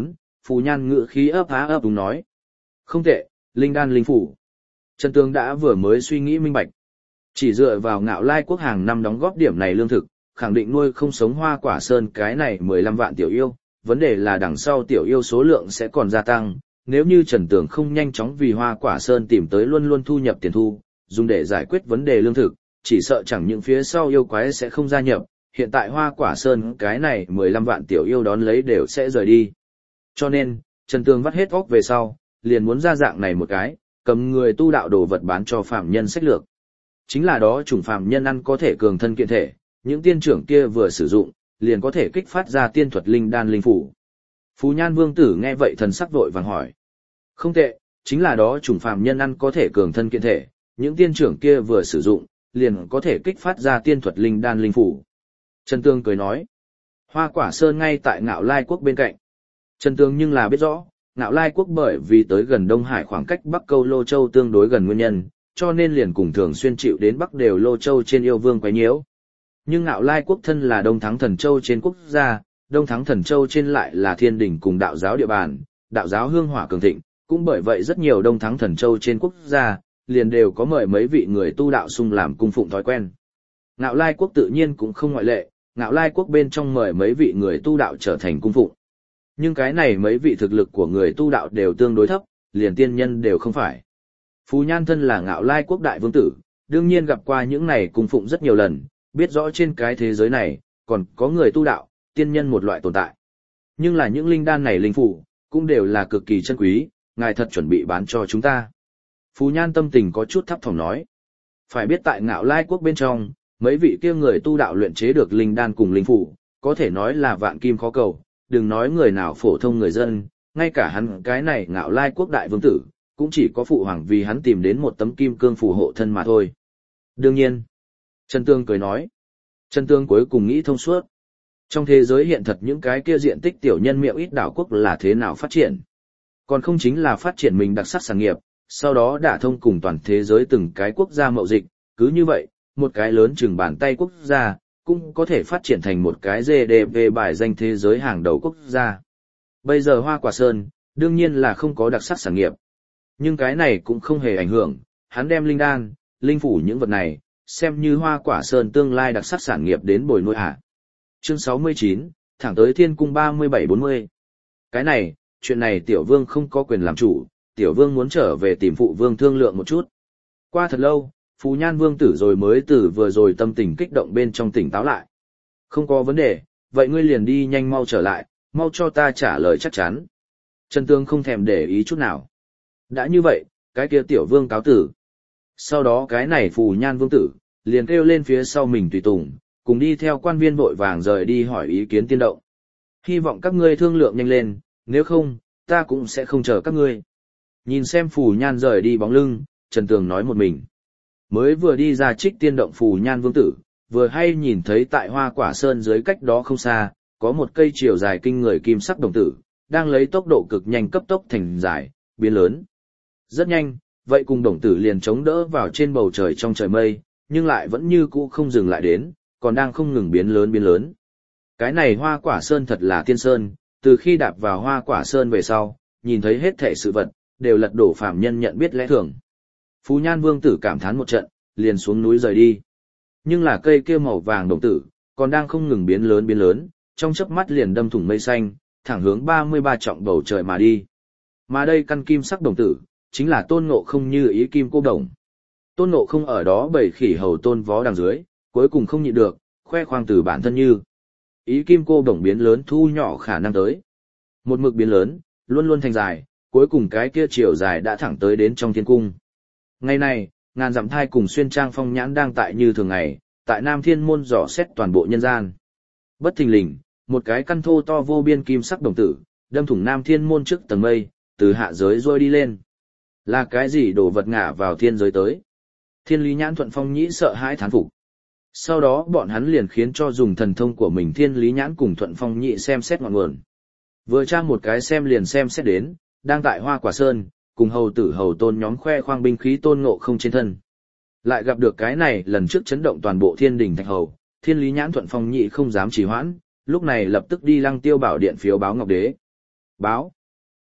Phù Nhan ngữ khí ấp á ấp đúng nói. Không tệ, linh đan linh phủ. Trần Tương đã vừa mới suy nghĩ minh bạch. Chỉ dựa vào Ngạo Lai quốc hàng năm đóng góp điểm này lương thực, khẳng định nuôi không sống Hoa Quả Sơn cái này 15 vạn tiểu yêu, vấn đề là đằng sau tiểu yêu số lượng sẽ còn gia tăng, nếu như Trần Tường không nhanh chóng vì Hoa Quả Sơn tìm tới luôn luôn thu nhập tiền thu, dùng để giải quyết vấn đề lương thực, chỉ sợ chẳng những phía sau yêu quái sẽ không gia nhập, hiện tại Hoa Quả Sơn cái này 15 vạn tiểu yêu đón lấy đều sẽ rời đi. Cho nên, Trần Tường vắt hết óc về sau, liền muốn ra dạng này một cái, cầm người tu đạo đồ vật bán cho phạm nhân sách lược. Chính là đó chủng phạm nhân ăn có thể cường thân kiện thể, những tiên trưởng kia vừa sử dụng, liền có thể kích phát ra tiên thuật linh đan linh phủ. Phù Nhan Vương tử nghe vậy thần sắc vội vàng hỏi. Không tệ, chính là đó chủng phạm nhân ăn có thể cường thân kiện thể, những tiên trưởng kia vừa sử dụng, liền có thể kích phát ra tiên thuật linh đan linh phủ. Trần Tương cười nói. Hoa Quả Sơn ngay tại Ngạo Lai quốc bên cạnh. Trần Tương nhưng là biết rõ, Ngạo Lai quốc bởi vì tới gần Đông Hải khoảng cách Bắc Câu Lô Châu tương đối gần nguyên nhân, cho nên liền cùng thường xuyên chịu đến Bắc đều Lô Châu trên yêu vương quấy nhiễu. Nhưng Ngạo Lai quốc thân là Đông Thắng Thần Châu trên quốc gia, Đông Thắng Thần Châu trên lại là thiên đỉnh cùng đạo giáo địa bàn, đạo giáo hương hỏa cường thịnh, cũng bởi vậy rất nhiều Đông Thắng Thần Châu trên quốc gia, liền đều có mời mấy vị người tu đạo xung làm cung phụng thói quen. Ngạo Lai quốc tự nhiên cũng không ngoại lệ, Ngạo Lai quốc bên trong mời mấy vị người tu đạo trở thành cung phụng. Nhưng cái này mấy vị thực lực của người tu đạo đều tương đối thấp, liền tiên nhân đều không phải. Phù Nhan thân là Ngạo Lai quốc đại vương tử, đương nhiên gặp qua những này cung phụng rất nhiều lần, biết rõ trên cái thế giới này, còn có người tu đạo, tiên nhân một loại tồn tại. Nhưng là những linh đan này linh phủ, cũng đều là cực kỳ chân quý, ngài thật chuẩn bị bán cho chúng ta. Phù Nhan tâm tình có chút thấp thỏm nói. Phải biết tại Ngạo Lai quốc bên trong, mấy vị kia người tu đạo luyện chế được linh đan cùng linh phủ, có thể nói là vạn kim khó cầu, đừng nói người nào phổ thông người dân, ngay cả hắn cái này Ngạo Lai quốc đại vương tử, cũng chỉ có phụ hoàng vì hắn tìm đến một tấm kim cương phù hộ thân mà thôi. Đương nhiên, Trần Tương cười nói. Trần Tương cuối cùng nghĩ thông suốt. Trong thế giới hiện thật những cái kia diện tích tiểu nhân miệng ít đảo quốc là thế nào phát triển. Còn không chính là phát triển mình đặc sắc sản nghiệp, sau đó đả thông cùng toàn thế giới từng cái quốc gia mậu dịch, cứ như vậy, một cái lớn chừng bàn tay quốc gia, cũng có thể phát triển thành một cái GDP bài danh thế giới hàng đầu quốc gia. Bây giờ Hoa Quả Sơn, đương nhiên là không có đặc sắc sản nghiệp. Nhưng cái này cũng không hề ảnh hưởng, hắn đem linh đan, linh phủ những vật này, xem như Hoa Quả Sơn tương lai đặc sắc sản nghiệp đến bồi nuôi hạ. Chương 69, thẳng tới Thiên Cung 37-40. Cái này, chuyện này Tiểu Vương không có quyền làm chủ, Tiểu Vương muốn trở về tìm Phụ Vương thương lượng một chút. Qua thật lâu, Phù Nhan Vương tử rồi mới từ vừa rồi tâm tình kích động bên trong tỉnh táo lại. Không có vấn đề, vậy ngươi liền đi nhanh mau trở lại, mau cho ta trả lời chắc chắn. Trần Tương không thèm để ý chút nào. Đã như vậy, cái kia Tiểu Vương cáo tử. Sau đó cái này Phù Nhan Vương tử, liền kêu lên phía sau mình tùy tùng, cùng đi theo quan viên vội vàng rời đi hỏi ý kiến tiên động. Hy vọng các ngươi thương lượng nhanh lên, nếu không, ta cũng sẽ không chờ các ngươi. Nhìn xem Phù Nhan rời đi bóng lưng, Trần Tường nói một mình. Mới vừa đi ra Trích Tiên động Phù Nhan Vương tử, vừa hay nhìn thấy tại Hoa Quả Sơn dưới cách đó không xa, có một cây chiều dài kinh người kim sắc đồng tử, đang lấy tốc độ cực nhanh cấp tốc thành dài, biến lớn. Rất nhanh, vậy cùng đồng tử liền chống đỡ vào trên bầu trời trong trời mây, nhưng lại vẫn như cũ không dừng lại đến, còn đang không ngừng biến lớn biến lớn. Cái này Hoa Quả Sơn thật là tiên sơn, từ khi đạp vào Hoa Quả Sơn về sau, nhìn thấy hết thảy sự vật, đều lật đổ phàm nhân nhận biết lẽ thường. Phù Nhan Vương tử cảm thán một trận, liền xuống núi rời đi. Nhưng là cây kia màu vàng đồng tử, còn đang không ngừng biến lớn, trong chớp mắt liền đâm thủng mây xanh, thẳng hướng 33 trọng bầu trời mà đi. Mà đây căn kim sắc đồng tử, chính là Tôn Ngộ Không như ý kim cô đồng. Tôn Ngộ Không ở đó bầy khỉ hầu tôn vó đằng dưới, cuối cùng không nhịn được, khoe khoang từ bản thân như. Ý kim cô đồng biến lớn thu nhỏ khả năng tới. Một mực biến lớn, luôn luôn thành dài, cuối cùng cái kia chiều dài đã thẳng tới đến trong thiên cung. Ngày này, ngàn dặm thai cùng xuyên trang phong nhãn đang tại như thường ngày, tại Nam Thiên Môn dò xét toàn bộ nhân gian. Bất thình lình, một cái căn thô to vô biên kim sắc đồng tử, đâm thủng Nam Thiên Môn trước tầng mây, từ hạ giới rơi đi lên. Là cái gì đổ vật ngả vào thiên giới tới? Thiên Lý Nhãn Thuận Phong Nhĩ sợ hãi thán phục. Sau đó bọn hắn liền khiến cho dùng thần thông của mình Thiên Lý Nhãn cùng Thuận Phong Nhĩ xem xét ngọn nguồn. Vừa tra một cái xem liền xem xét đến, đang tại Hoa Quả Sơn, cùng hầu tử hầu tôn nhóm khoe khoang binh khí Tôn Ngộ Không trên thân. Lại gặp được cái này lần trước chấn động toàn bộ thiên đình thạch hầu, Thiên Lý Nhãn Thuận Phong Nhĩ không dám trì hoãn, lúc này lập tức đi Lăng Tiêu Bảo Điện phiếu báo Ngọc Đế. Báo,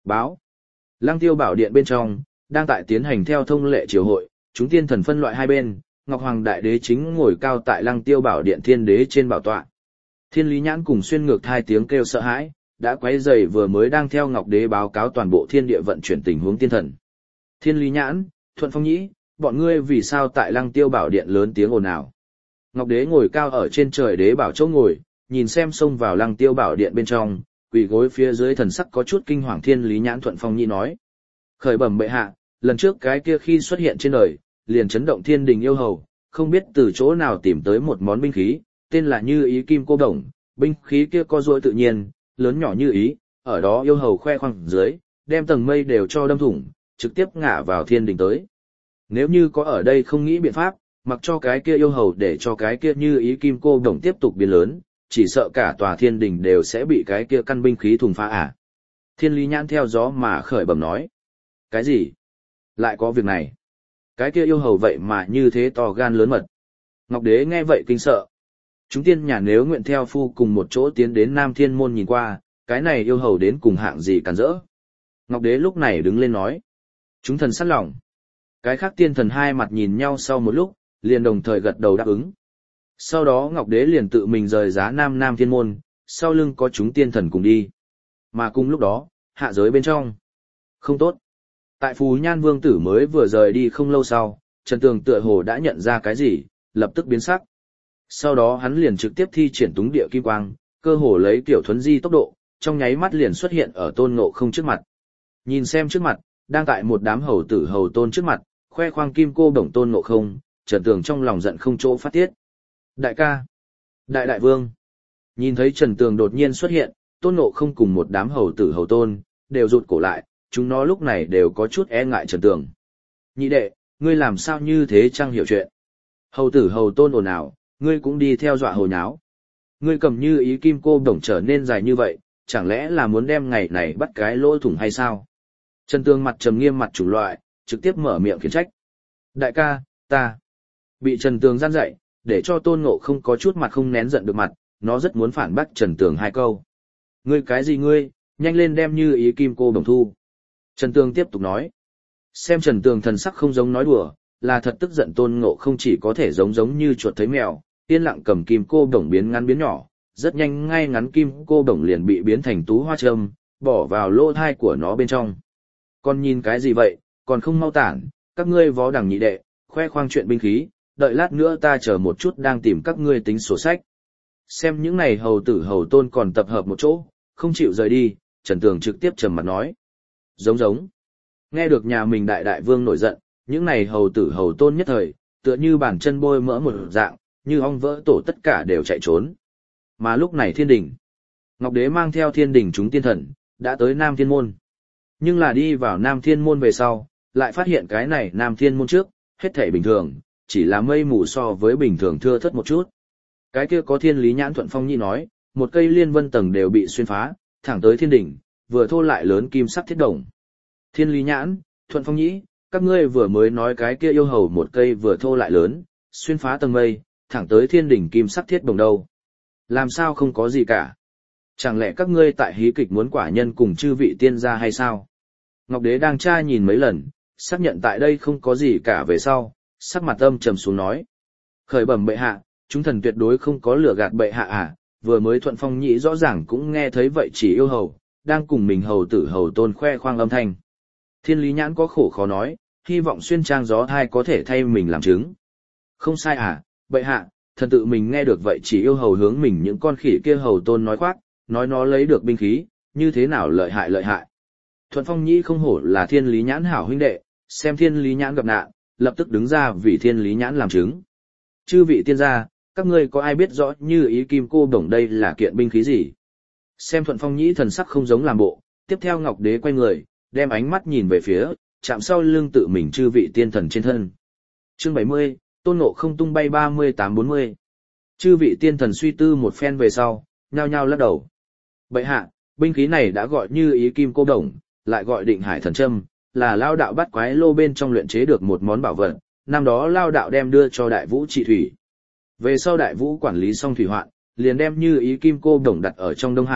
Báo. Lăng Tiêu Bảo Điện bên trong, đang tại tiến hành theo thông lệ triều hội, chúng tiên thần phân loại hai bên, Ngọc Hoàng Đại Đế chính ngồi cao tại Lăng Tiêu Bảo Điện Thiên Đế trên bảo tọa. Thiên Lý Nhãn cùng xuyên ngược hai tiếng kêu sợ hãi, đã quấy rầy vừa mới đang theo Ngọc Đế báo cáo toàn bộ thiên địa vận chuyển tình huống tiên thần. Thiên Lý Nhãn, Thuận Phong Nhĩ, bọn ngươi vì sao tại Lăng Tiêu Bảo Điện lớn tiếng ồn ào? Ngọc Đế ngồi cao ở trên trời đế bảo chỗ ngồi, nhìn xem xông vào Lăng Tiêu Bảo Điện bên trong, quỳ gối phía dưới thần sắc có chút kinh hoàng. Thiên Lý Nhãn Thuận Phong Nhĩ nói: khởi bẩm bệ hạ, lần trước cái kia khi xuất hiện trên đời, liền chấn động thiên đình yêu hầu, không biết từ chỗ nào tìm tới một món binh khí, tên là Như Ý Kim Cô Đồng, binh khí kia có duỗi tự nhiên, lớn nhỏ như ý, ở đó yêu hầu khoe khoang dưới, đem tầng mây đều cho đâm thủng, trực tiếp ngã vào thiên đình tới. Nếu như có ở đây không nghĩ biện pháp, mặc cho cái kia yêu hầu để cho cái kia Như Ý Kim Cô Đồng tiếp tục biến lớn, chỉ sợ cả tòa thiên đình đều sẽ bị cái kia căn binh khí thùng phá à. Thiên Lý Nhãn theo gió mà khởi bẩm nói: cái gì? Lại có việc này? Cái kia yêu hầu vậy mà như thế to gan lớn mật. Ngọc Đế nghe vậy kinh sợ. Chúng tiên nhà nếu nguyện theo phu cùng một chỗ tiến đến Nam Thiên Môn nhìn qua, cái này yêu hầu đến cùng hạng gì cản rỡ. Ngọc Đế lúc này đứng lên nói: chúng thần sẵn lòng. Cái khác tiên thần hai mặt nhìn nhau sau một lúc, liền đồng thời gật đầu đáp ứng. Sau đó Ngọc Đế liền tự mình rời giá Nam Thiên Môn, sau lưng có chúng tiên thần cùng đi. Mà cùng lúc đó, hạ giới bên trong. Không tốt. Tại Phù Nhan Vương Tử mới vừa rời đi không lâu sau, Trần Tường tựa hồ đã nhận ra cái gì, lập tức biến sắc. Sau đó hắn liền trực tiếp thi triển túng địa kim quang, cơ hồ lấy kiểu thuấn di tốc độ, trong nháy mắt liền xuất hiện ở Tôn Ngộ Không trước mặt. Nhìn xem trước mặt, đang tại một đám hầu tử hầu tôn trước mặt, khoe khoang kim cô bổng Tôn Ngộ Không, Trần Tường trong lòng giận không chỗ phát tiết. Đại ca, đại vương. Nhìn thấy Trần Tường đột nhiên xuất hiện, Tôn Ngộ Không cùng một đám hầu tử hầu tôn, đều rụt cổ lại, chúng nó lúc này đều có chút e ngại Trần Tường. Nhị đệ, ngươi làm sao như thế chẳng hiểu chuyện. Hầu tử hầu tôn ồn ào, ngươi cũng đi theo dọa hồ nháo. Ngươi cầm Như Ý Kim Cô Đồng trở nên dài như vậy, chẳng lẽ là muốn đem ngày này bắt cái lỗ thủng hay sao? Trần Tường mặt trầm nghiêm mặt chủng loại, trực tiếp mở miệng khiển trách. Đại ca, ta. Bị Trần Tường gian dạy, để cho Tôn Ngộ Không có chút mặt không nén giận được mặt, nó rất muốn phản bác Trần Tường hai câu. Ngươi cái gì ngươi, nhanh lên đem Như Ý Kim Cô Đồng thu. Trần Tường tiếp tục nói. Xem Trần Tường thần sắc không giống nói đùa, là thật tức giận. Tôn Ngộ Không chỉ có thể giống như chuột thấy mèo, yên lặng cầm kim cô đồng biến ngắn biến nhỏ, rất nhanh ngay ngắn kim cô đồng liền bị biến thành tú hoa châm, bỏ vào lỗ thai của nó bên trong. Còn nhìn cái gì vậy, còn không mau tản, các ngươi vó đẳng nhị đệ, khoe khoang chuyện binh khí, đợi lát nữa ta chờ một chút đang tìm các ngươi tính sổ sách. Xem những này hầu tử hầu tôn còn tập hợp một chỗ, không chịu rời đi, Trần Tường trực tiếp trầm mặt nói. Giống. Nghe được nhà mình đại vương nổi giận, những này hầu tử hầu tôn nhất thời, tựa như bàn chân bôi mỡ một dạng, như ong vỡ tổ tất cả đều chạy trốn. Mà lúc này thiên đình, Ngọc Đế mang theo thiên đình chúng tiên thần, đã tới Nam Thiên Môn. Nhưng là đi vào Nam Thiên Môn về sau, lại phát hiện cái này Nam Thiên Môn trước, hết thảy bình thường, chỉ là mây mù so với bình thường thưa thớt một chút. Cái kia có Thiên Lý Nhãn Thuận Phong Nhĩ nói, một cây liên vân tầng đều bị xuyên phá, thẳng tới thiên đỉnh, vừa thô lại lớn kim sắc thiết đồng. Thiên Lý Nhãn, Thuận Phong Nhĩ, các ngươi vừa mới nói cái kia yêu hầu một cây vừa thô lại lớn, xuyên phá tầng mây, thẳng tới thiên đỉnh kim sắc thiết đồng đâu. Làm sao không có gì cả? Chẳng lẽ các ngươi tại hí kịch muốn quả nhân cùng chư vị tiên gia hay sao? Ngọc Đế đang tra nhìn mấy lần, xác nhận tại đây không có gì cả về sau, sắc mặt âm trầm xuống nói. Khởi bẩm bệ hạ, chúng thần tuyệt đối không có lừa gạt bệ hạ à, vừa mới Thuận Phong Nhĩ rõ ràng cũng nghe thấy vậy chỉ yêu hầu, đang cùng mình hầu tử hầu tôn khoe khoang âm thanh. Thiên Lý Nhãn có khổ khó nói, hy vọng xuyên trang gió thai có thể thay mình làm chứng. Không sai à, bệ hạ, thần tự mình nghe được vậy chỉ yêu hầu hướng mình những con khỉ kia hầu tôn nói khoác, nói nó lấy được binh khí, như thế nào lợi hại. Thuận Phong Nhĩ không hổ là Thiên Lý Nhãn hảo huynh đệ, xem Thiên Lý Nhãn gặp nạn, lập tức đứng ra vì Thiên Lý Nhãn làm chứng. Chư vị tiên gia, các ngươi có ai biết rõ Như Ý Kim Cô Đồng đây là kiện binh khí gì? Xem Thuận Phong Nhĩ thần sắc không giống làm bộ, tiếp theo Ngọc Đế quay người, đem ánh mắt nhìn về phía, chạm sau lưng tự mình chư vị tiên thần trên thân. Chương 70, Tôn Ngộ Không tung bay 38-40. Chư vị tiên thần suy tư một phen về sau, nhao nhao lắc đầu. Bệ hạ, binh khí này đã gọi Như Ý Kim Cô Đồng, lại gọi Định Hải Thần Châm, là Lao Đạo bắt quái lô bên trong luyện chế được một món bảo vật, năm đó Lao Đạo đem đưa cho Đại Vũ trị thủy. Về sau Đại Vũ quản lý xong thủy hoạn, liền đem Như Ý Kim Cô Đồng đặt ở trong Đông Hải,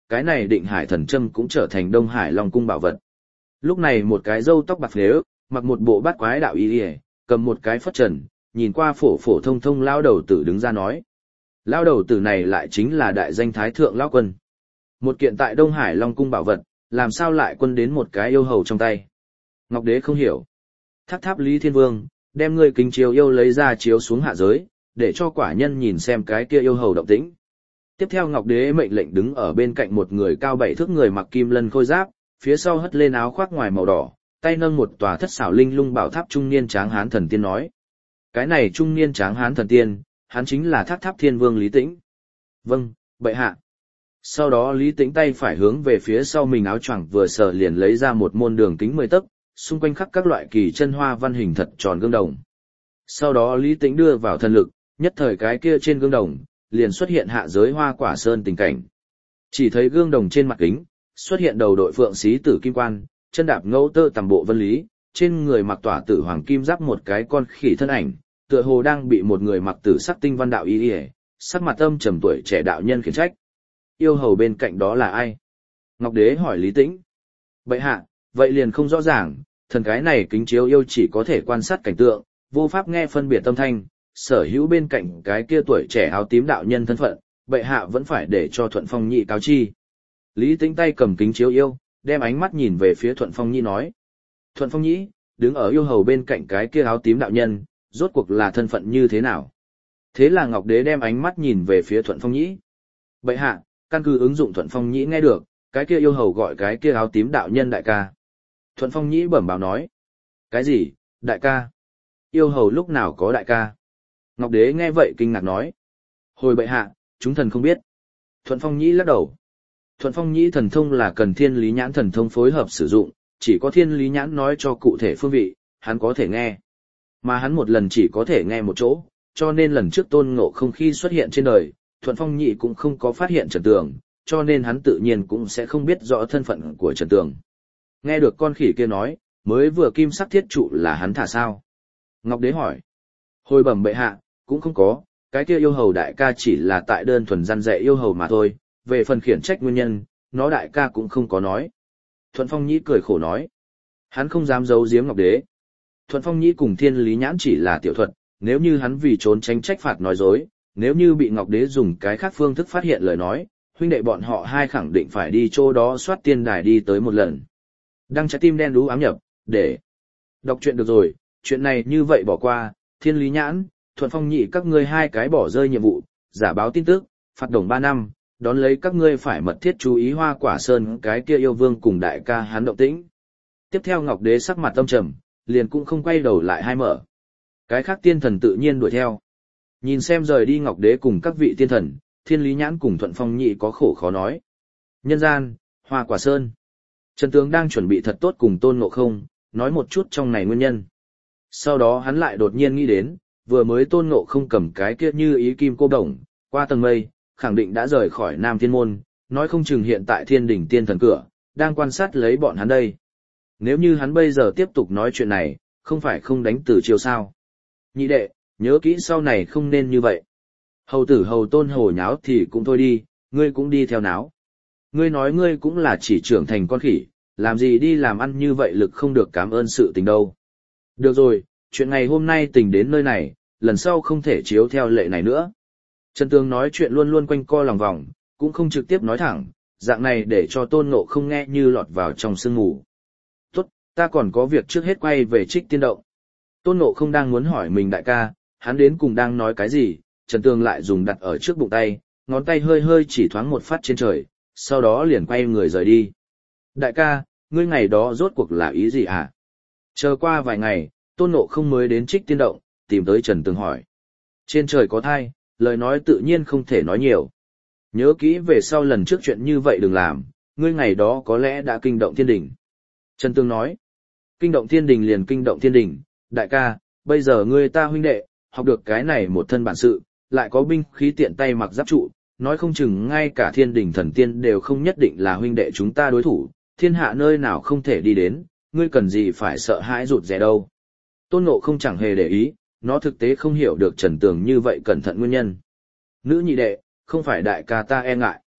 cái này Định Hải thần châm cũng trở thành Đông Hải Long cung bảo vật. Lúc này một cái râu tóc bạc phếu, mặc một bộ bát quái đạo y, cầm một cái phất trần, nhìn qua phổ phổ thông thông lao đầu tử đứng ra nói. Lao đầu tử này lại chính là đại danh Thái Thượng Lao Quân. Một kiện tại Đông Hải Long cung bảo vật, làm sao lại quân đến một cái yêu hầu trong tay. Ngọc Đế không hiểu. Tháp tháp Lý Thiên Vương, đem ngươi kính chiếu yêu lấy ra chiếu xuống hạ giới, để cho quả nhân nhìn xem cái kia yêu hầu động tĩnh. Tiếp theo Ngọc Đế mệnh lệnh đứng ở bên cạnh một người cao 7 thước người mặc kim lân khôi giáp, phía sau hất lên áo khoác ngoài màu đỏ, tay nâng một tòa thất xảo linh lung bảo tháp trung niên tráng hán thần tiên nói. Cái này trung niên tráng hán thần tiên, hắn chính là Tháp Tháp Thiên Vương Lý Tĩnh. Vâng, bệ hạ. Sau đó Lý Tĩnh tay phải hướng về phía sau mình áo choàng vừa sờ liền lấy ra một môn đường kính 10 tấc, xung quanh khắc các loại kỳ chân hoa văn hình thật tròn gương đồng. Sau đó Lý Tĩnh đưa vào thần lực, nhất thời cái kia trên gương đồng, liền xuất hiện hạ giới Hoa Quả Sơn tình cảnh. Chỉ thấy gương đồng trên mặt kính, xuất hiện đầu đội phượng xí tử kim quan, chân đạp ngẫu tơ tầm bộ vân lý, trên người mặc tỏa tử hoàng kim giáp một cái con khỉ thân ảnh, tựa hồ đang bị một người mặc tử sắc tinh văn đạo y, sắc mặt âm trầm tuổi trẻ đạo nhân khiển trách. Yêu hầu bên cạnh đó là ai? Ngọc Đế hỏi Lý Tĩnh. Bệ hạ, vậy liền không rõ ràng, thần cái này kính chiếu yêu chỉ có thể quan sát cảnh tượng, vô pháp nghe phân biệt tâm thanh, sở hữu bên cạnh cái kia tuổi trẻ áo tím đạo nhân thân phận, bệ hạ vẫn phải để cho Thuận Phong Nhị cáo chi. Lý Tĩnh tay cầm kính chiếu yêu, đem ánh mắt nhìn về phía Thuận Phong Nhị nói. Thuận Phong Nhị, đứng ở yêu hầu bên cạnh cái kia áo tím đạo nhân, rốt cuộc là thân phận như thế nào? Thế là Ngọc Đế đem ánh mắt nhìn về phía Thuận Phong Nhị. Bệ hạ, căn cứ ứng dụng Thuận Phong Nhị nghe được, cái kia yêu hầu gọi cái kia áo tím đạo nhân đại ca. Thuận Phong Nhị bẩm báo nói. Cái gì, đại ca? Yêu hầu lúc nào có đại ca? Ngọc Đế nghe vậy kinh ngạc nói. Hồi bệ hạ, chúng thần không biết. Thuận Phong Nhị lắc đầu. Thuận Phong Nhị thần thông là cần Thiên Lý Nhãn thần thông phối hợp sử dụng, chỉ có Thiên Lý Nhãn nói cho cụ thể phương vị, hắn có thể nghe. Mà hắn một lần chỉ có thể nghe một chỗ, cho nên lần trước Tôn Ngộ Không khi xuất hiện trên đời, Thuận Phong Nhị cũng không có phát hiện Trần Tường, cho nên hắn tự nhiên cũng sẽ không biết rõ thân phận của Trần Tường. Nghe được con khỉ kia nói, mới vừa kim sắc thiết trụ là hắn thả sao? Ngọc Đế hỏi. Hồi bẩm bệ hạ, cũng không có, cái kia yêu hầu đại ca chỉ là tại đơn thuần gian dạy yêu hầu mà thôi, về phần khiển trách nguyên nhân, nó đại ca cũng không có nói. Thuận Phong Nhĩ cười khổ nói. Hắn không dám giấu giếm Ngọc Đế. Thuận Phong Nhĩ cùng Thiên Lý Nhãn chỉ là tiểu thuật, nếu như hắn vì trốn tránh trách phạt nói dối, nếu như bị Ngọc Đế dùng cái khác phương thức phát hiện lời nói, huynh đệ bọn họ hai khẳng định phải đi chỗ đó soát tiên đài đi tới một lần. Đăng trái tim đen đú ám nhập, để đọc truyện được rồi, chuyện này như vậy bỏ qua, Thiên Lý Nhãn, Thuận Phong Nhị các ngươi hai cái bỏ rơi nhiệm vụ, giả báo tin tức, phạt đồng 3 năm, đón lấy các ngươi phải mật thiết chú ý Hoa Quả Sơn cái kia yêu vương cùng đại ca hắn động tĩnh. Tiếp theo Ngọc Đế sắc mặt tâm trầm, liền cũng không quay đầu lại hai mở. Cái khác tiên thần tự nhiên đuổi theo. Nhìn xem rời đi Ngọc Đế cùng các vị tiên thần, Thiên Lý Nhãn cùng Thuận Phong Nhị có khổ khó nói. Nhân gian, Hoa Quả Sơn. Trần Tướng đang chuẩn bị thật tốt cùng Tôn Ngộ Không, nói một chút trong này nguyên nhân. Sau đó hắn lại đột nhiên nghĩ đến, vừa mới Tôn Ngộ Không cầm cái kia như ý kim cô đồng, qua tầng mây, khẳng định đã rời khỏi Nam Thiên Môn, nói không chừng hiện tại Thiên Đỉnh Tiên Thần cửa, đang quan sát lấy bọn hắn đây. Nếu như hắn bây giờ tiếp tục nói chuyện này, không phải không đánh từ chiều sao. Nhị đệ, nhớ kỹ sau này không nên như vậy. Hầu tử hầu Tôn hồ nháo thì cũng thôi đi, ngươi cũng đi theo náo. Ngươi nói ngươi cũng là chỉ trưởng thành con khỉ, làm gì đi làm ăn như vậy lực không được cảm ơn sự tình đâu. Được rồi, chuyện ngày hôm nay tình đến nơi này, lần sau không thể chiếu theo lệ này nữa. Trần Tường nói chuyện luôn luôn quanh co lòng vòng, cũng không trực tiếp nói thẳng, dạng này để cho Tôn Ngộ Không nghe như lọt vào trong sương mù. Tốt, ta còn có việc trước hết quay về Trích Tiên Động. Tôn Ngộ Không đang muốn hỏi mình đại ca, hắn đến cùng đang nói cái gì, Trần Tường lại dùng đặt ở trước bụng tay, ngón tay hơi hơi chỉ thoáng một phát trên trời, sau đó liền quay người rời đi. Đại ca, ngươi ngày đó rốt cuộc là ý gì hả? Chờ qua vài ngày, Tôn Ngộ Không mới đến Trích Tiên Động, tìm tới Trần Tường hỏi. Trên trời có thai, lời nói tự nhiên không thể nói nhiều. Nhớ kỹ về sau lần trước chuyện như vậy đừng làm, ngươi ngày đó có lẽ đã kinh động thiên đình. Trần Tường nói. Kinh động thiên đình liền kinh động thiên đình, đại ca, bây giờ ngươi ta huynh đệ, học được cái này một thân bản sự, lại có binh khí tiện tay mặc giáp trụ, nói không chừng ngay cả thiên đình thần tiên đều không nhất định là huynh đệ chúng ta đối thủ, thiên hạ nơi nào không thể đi đến, ngươi cần gì phải sợ hãi rụt rè đâu. Tôn Ngộ Không chẳng hề để ý, nó thực tế không hiểu được Trần Tường như vậy cẩn thận nguyên nhân. Nữ nhị đệ, không phải đại ca ta e ngại.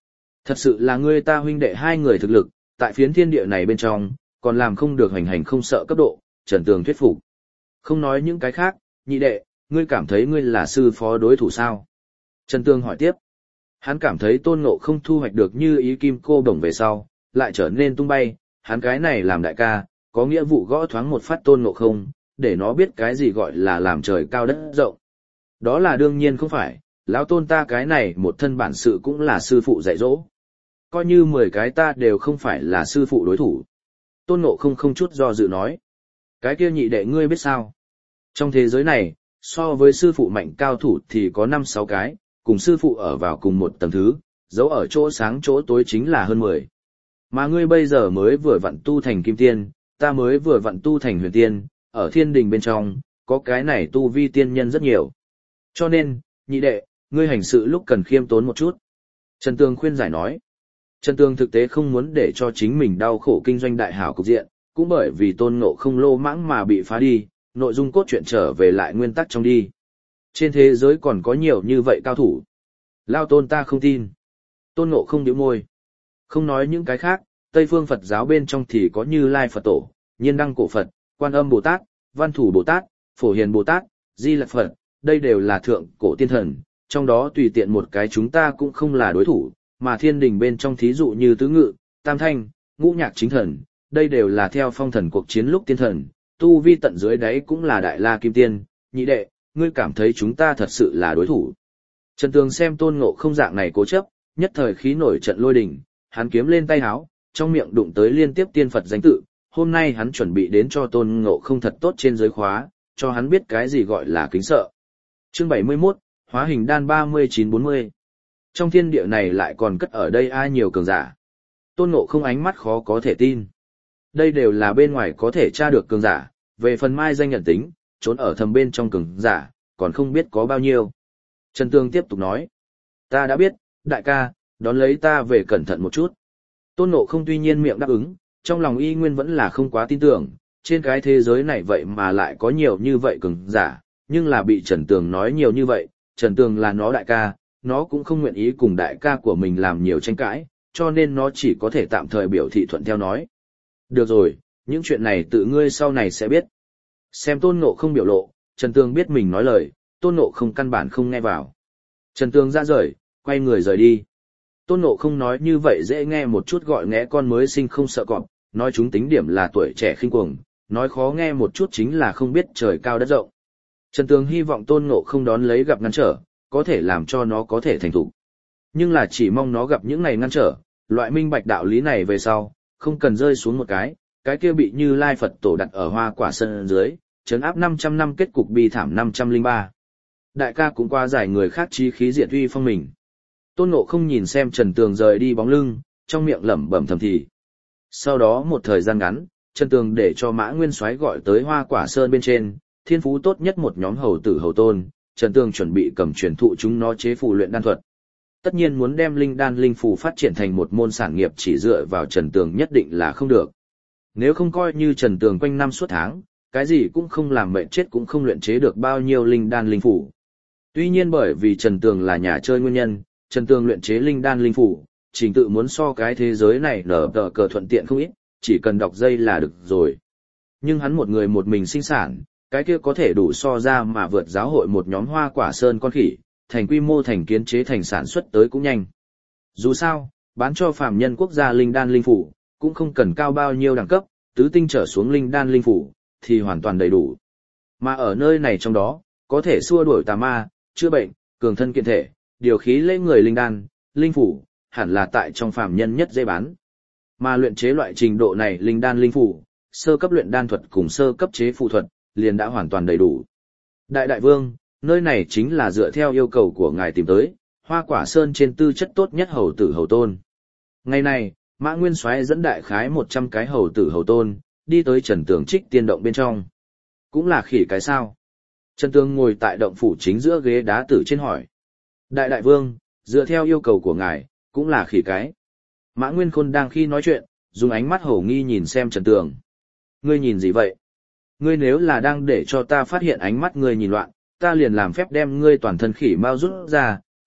Thật sự là ngươi ta huynh đệ hai người thực lực, tại phiến thiên địa này bên trong, còn làm không được hành hành không sợ cấp độ, Trần Tường thuyết phục. Không nói những cái khác, nhị đệ, ngươi cảm thấy ngươi là sư phó đối thủ sao? Trần Tường hỏi tiếp. Hắn cảm thấy Tôn Ngộ không thu hoạch được như ý kim cô đồng về sau, lại trở nên tung bay, hắn cái này làm đại ca, có nghĩa vụ gõ thoáng một phát Tôn Ngộ không, để nó biết cái gì gọi là làm trời cao đất rộng. Đó là đương nhiên không phải, lão Tôn ta cái này một thân bản sự cũng là sư phụ dạy dỗ. Coi như 10 cái ta đều không phải là sư phụ đối thủ. Tôn Ngộ không không chút do dự nói. Cái kia nhị đệ ngươi biết sao? Trong thế giới này, so với sư phụ mạnh cao thủ thì có 5-6 cái, cùng sư phụ ở vào cùng một tầng thứ, giấu ở chỗ sáng chỗ tối chính là hơn 10. Mà ngươi bây giờ mới vừa vặn tu thành kim tiên, ta mới vừa vặn tu thành huyền tiên, ở thiên đình bên trong, có cái này tu vi tiên nhân rất nhiều. Cho nên, nhị đệ, ngươi hành sự lúc cần khiêm tốn một chút. Trần Tường khuyên giải nói. Trần Tường thực tế không muốn để cho chính mình đau khổ kinh doanh đại hảo cục diện, cũng bởi vì Tôn Ngộ không lô mãng mà bị phá đi, nội dung cốt truyện trở về lại nguyên tắc trong đi. Trên thế giới còn có nhiều như vậy cao thủ. Lao Tôn ta không tin. Tôn Ngộ không nhíu môi. Không nói những cái khác, Tây phương Phật giáo bên trong thì có Như Lai Phật Tổ, Nhiên Đăng Cổ Phật, Quan Âm Bồ Tát, Văn Thủ Bồ Tát, Phổ Hiền Bồ Tát, Di Lặc Phật, đây đều là thượng cổ tiên thần, trong đó tùy tiện một cái chúng ta cũng không là đối thủ, mà thiên đình bên trong thí dụ như Tứ Ngự, Tam Thanh, Ngũ Nhạc Chính Thần, đây đều là theo phong thần cuộc chiến lúc tiên thần, tu vi tận dưới đấy cũng là Đại La Kim Tiên, nhị đệ, ngươi cảm thấy chúng ta thật sự là đối thủ. Trần Tường xem Tôn Ngộ không dạng này cố chấp, nhất thời khí nổi trận lôi đình, hắn kiếm lên tay háo, trong miệng đụng tới liên tiếp tiên Phật danh tự, hôm nay hắn chuẩn bị đến cho Tôn Ngộ không thật tốt trên giới khóa, cho hắn biết cái gì gọi là kính sợ. Chương 71, Hóa hình đan 39-40. Trong thiên địa này lại còn cất ở đây ai nhiều cường giả. Tôn Ngộ không ánh mắt khó có thể tin. Đây đều là bên ngoài có thể tra được cường giả, về phần mai danh nhận tính, trốn ở thầm bên trong cường giả, còn không biết có bao nhiêu. Trần Tường tiếp tục nói. Ta đã biết, đại ca, đón lấy ta về cẩn thận một chút. Tôn Ngộ không tuy nhiên miệng đáp ứng, trong lòng y nguyên vẫn là không quá tin tưởng, trên cái thế giới này vậy mà lại có nhiều như vậy cường giả, nhưng là bị Trần Tường nói nhiều như vậy, Trần Tường là nó đại ca, nó cũng không nguyện ý cùng đại ca của mình làm nhiều tranh cãi, cho nên nó chỉ có thể tạm thời biểu thị thuận theo nói. Được rồi, những chuyện này tự ngươi sau này sẽ biết. Xem Tôn Ngộ không biểu lộ, Trần Tường biết mình nói lời, Tôn Ngộ không căn bản không nghe vào. Trần Tường ra rời, quay người rời đi. Tôn Ngộ không nói như vậy dễ nghe một chút gọi nghé con mới sinh không sợ cọp, nói chúng tính điểm là tuổi trẻ khinh cuồng, nói khó nghe một chút chính là không biết trời cao đất rộng. Trần Tường hy vọng Tôn Ngộ không đón lấy gặp ngăn trở, có thể làm cho nó có thể thành thục. Nhưng là chỉ mong nó gặp những này ngăn trở, loại minh bạch đạo lý này về sau, không cần rơi xuống một cái kia bị Như Lai Phật Tổ đặt ở Hoa Quả Sơn dưới, trấn áp 500 năm kết cục bi thảm 503. Đại ca cũng qua giải người khác chí khí diệt uy phong mình. Tôn Ngộ không nhìn xem Trần Tường rời đi bóng lưng, trong miệng lẩm bẩm thầm thì. Sau đó một thời gian ngắn, Trần Tường để cho Mã Nguyên Soái gọi tới Hoa Quả Sơn bên trên, thiên phú tốt nhất một nhóm hầu tử hầu tôn, Trần Tường chuẩn bị cầm truyền thụ chúng nó chế phù luyện đan thuật. Tất nhiên muốn đem linh đan linh phù phát triển thành một môn sản nghiệp chỉ dựa vào Trần Tường nhất định là không được. Nếu không coi như Trần Tường quanh năm suốt tháng, cái gì cũng không làm mệnh chết cũng không luyện chế được bao nhiêu linh đan linh phù. Tuy nhiên bởi vì Trần Tường là nhà chơi nguyên nhân, Trần Tường luyện chế linh đan linh phù, trình tự muốn so cái thế giới này nở tờ cờ thuận tiện không ít, chỉ cần đọc dây là được rồi. Nhưng hắn một người một mình sinh sản, cái kia có thể đủ so ra mà vượt giáo hội một nhóm Hoa Quả Sơn con khỉ, thành quy mô thành kiến chế thành sản xuất tới cũng nhanh. Dù sao, bán cho phàm nhân quốc gia linh đan linh phủ, cũng không cần cao bao nhiêu đẳng cấp, tứ tinh trở xuống linh đan linh phủ, thì hoàn toàn đầy đủ. Mà ở nơi này trong đó, có thể xua đuổi tà ma, chữa bệnh, cường thân kiện thể, điều khí lấy người linh đan, linh phủ, hẳn là tại trong phàm nhân nhất dễ bán. Mà luyện chế loại trình độ này linh đan linh phủ, sơ cấp luyện đan thuật cùng sơ cấp chế phù thuật, liền đã hoàn toàn đầy đủ. Đại vương, nơi này chính là dựa theo yêu cầu của ngài tìm tới, Hoa Quả Sơn trên tư chất tốt nhất hầu tử hầu tôn. Ngày này, Mã Nguyên Soái dẫn đại khái 100 cái hầu tử hầu tôn, đi tới Trần Tường Trích Tiên động bên trong. Cũng là khỉ cái sao? Trần Tường ngồi tại động phủ chính giữa ghế đá tử trên hỏi. Đại vương, dựa theo yêu cầu của ngài, cũng là khỉ cái. Mã Nguyên Khôn đang khi nói chuyện, dùng ánh mắt hổ nghi nhìn xem Trần Tường. Ngươi nhìn gì vậy? Ngươi nếu là đang để cho ta phát hiện ánh mắt ngươi nhìn loạn, ta liền làm phép đem ngươi toàn thân khỉ mau rút ra,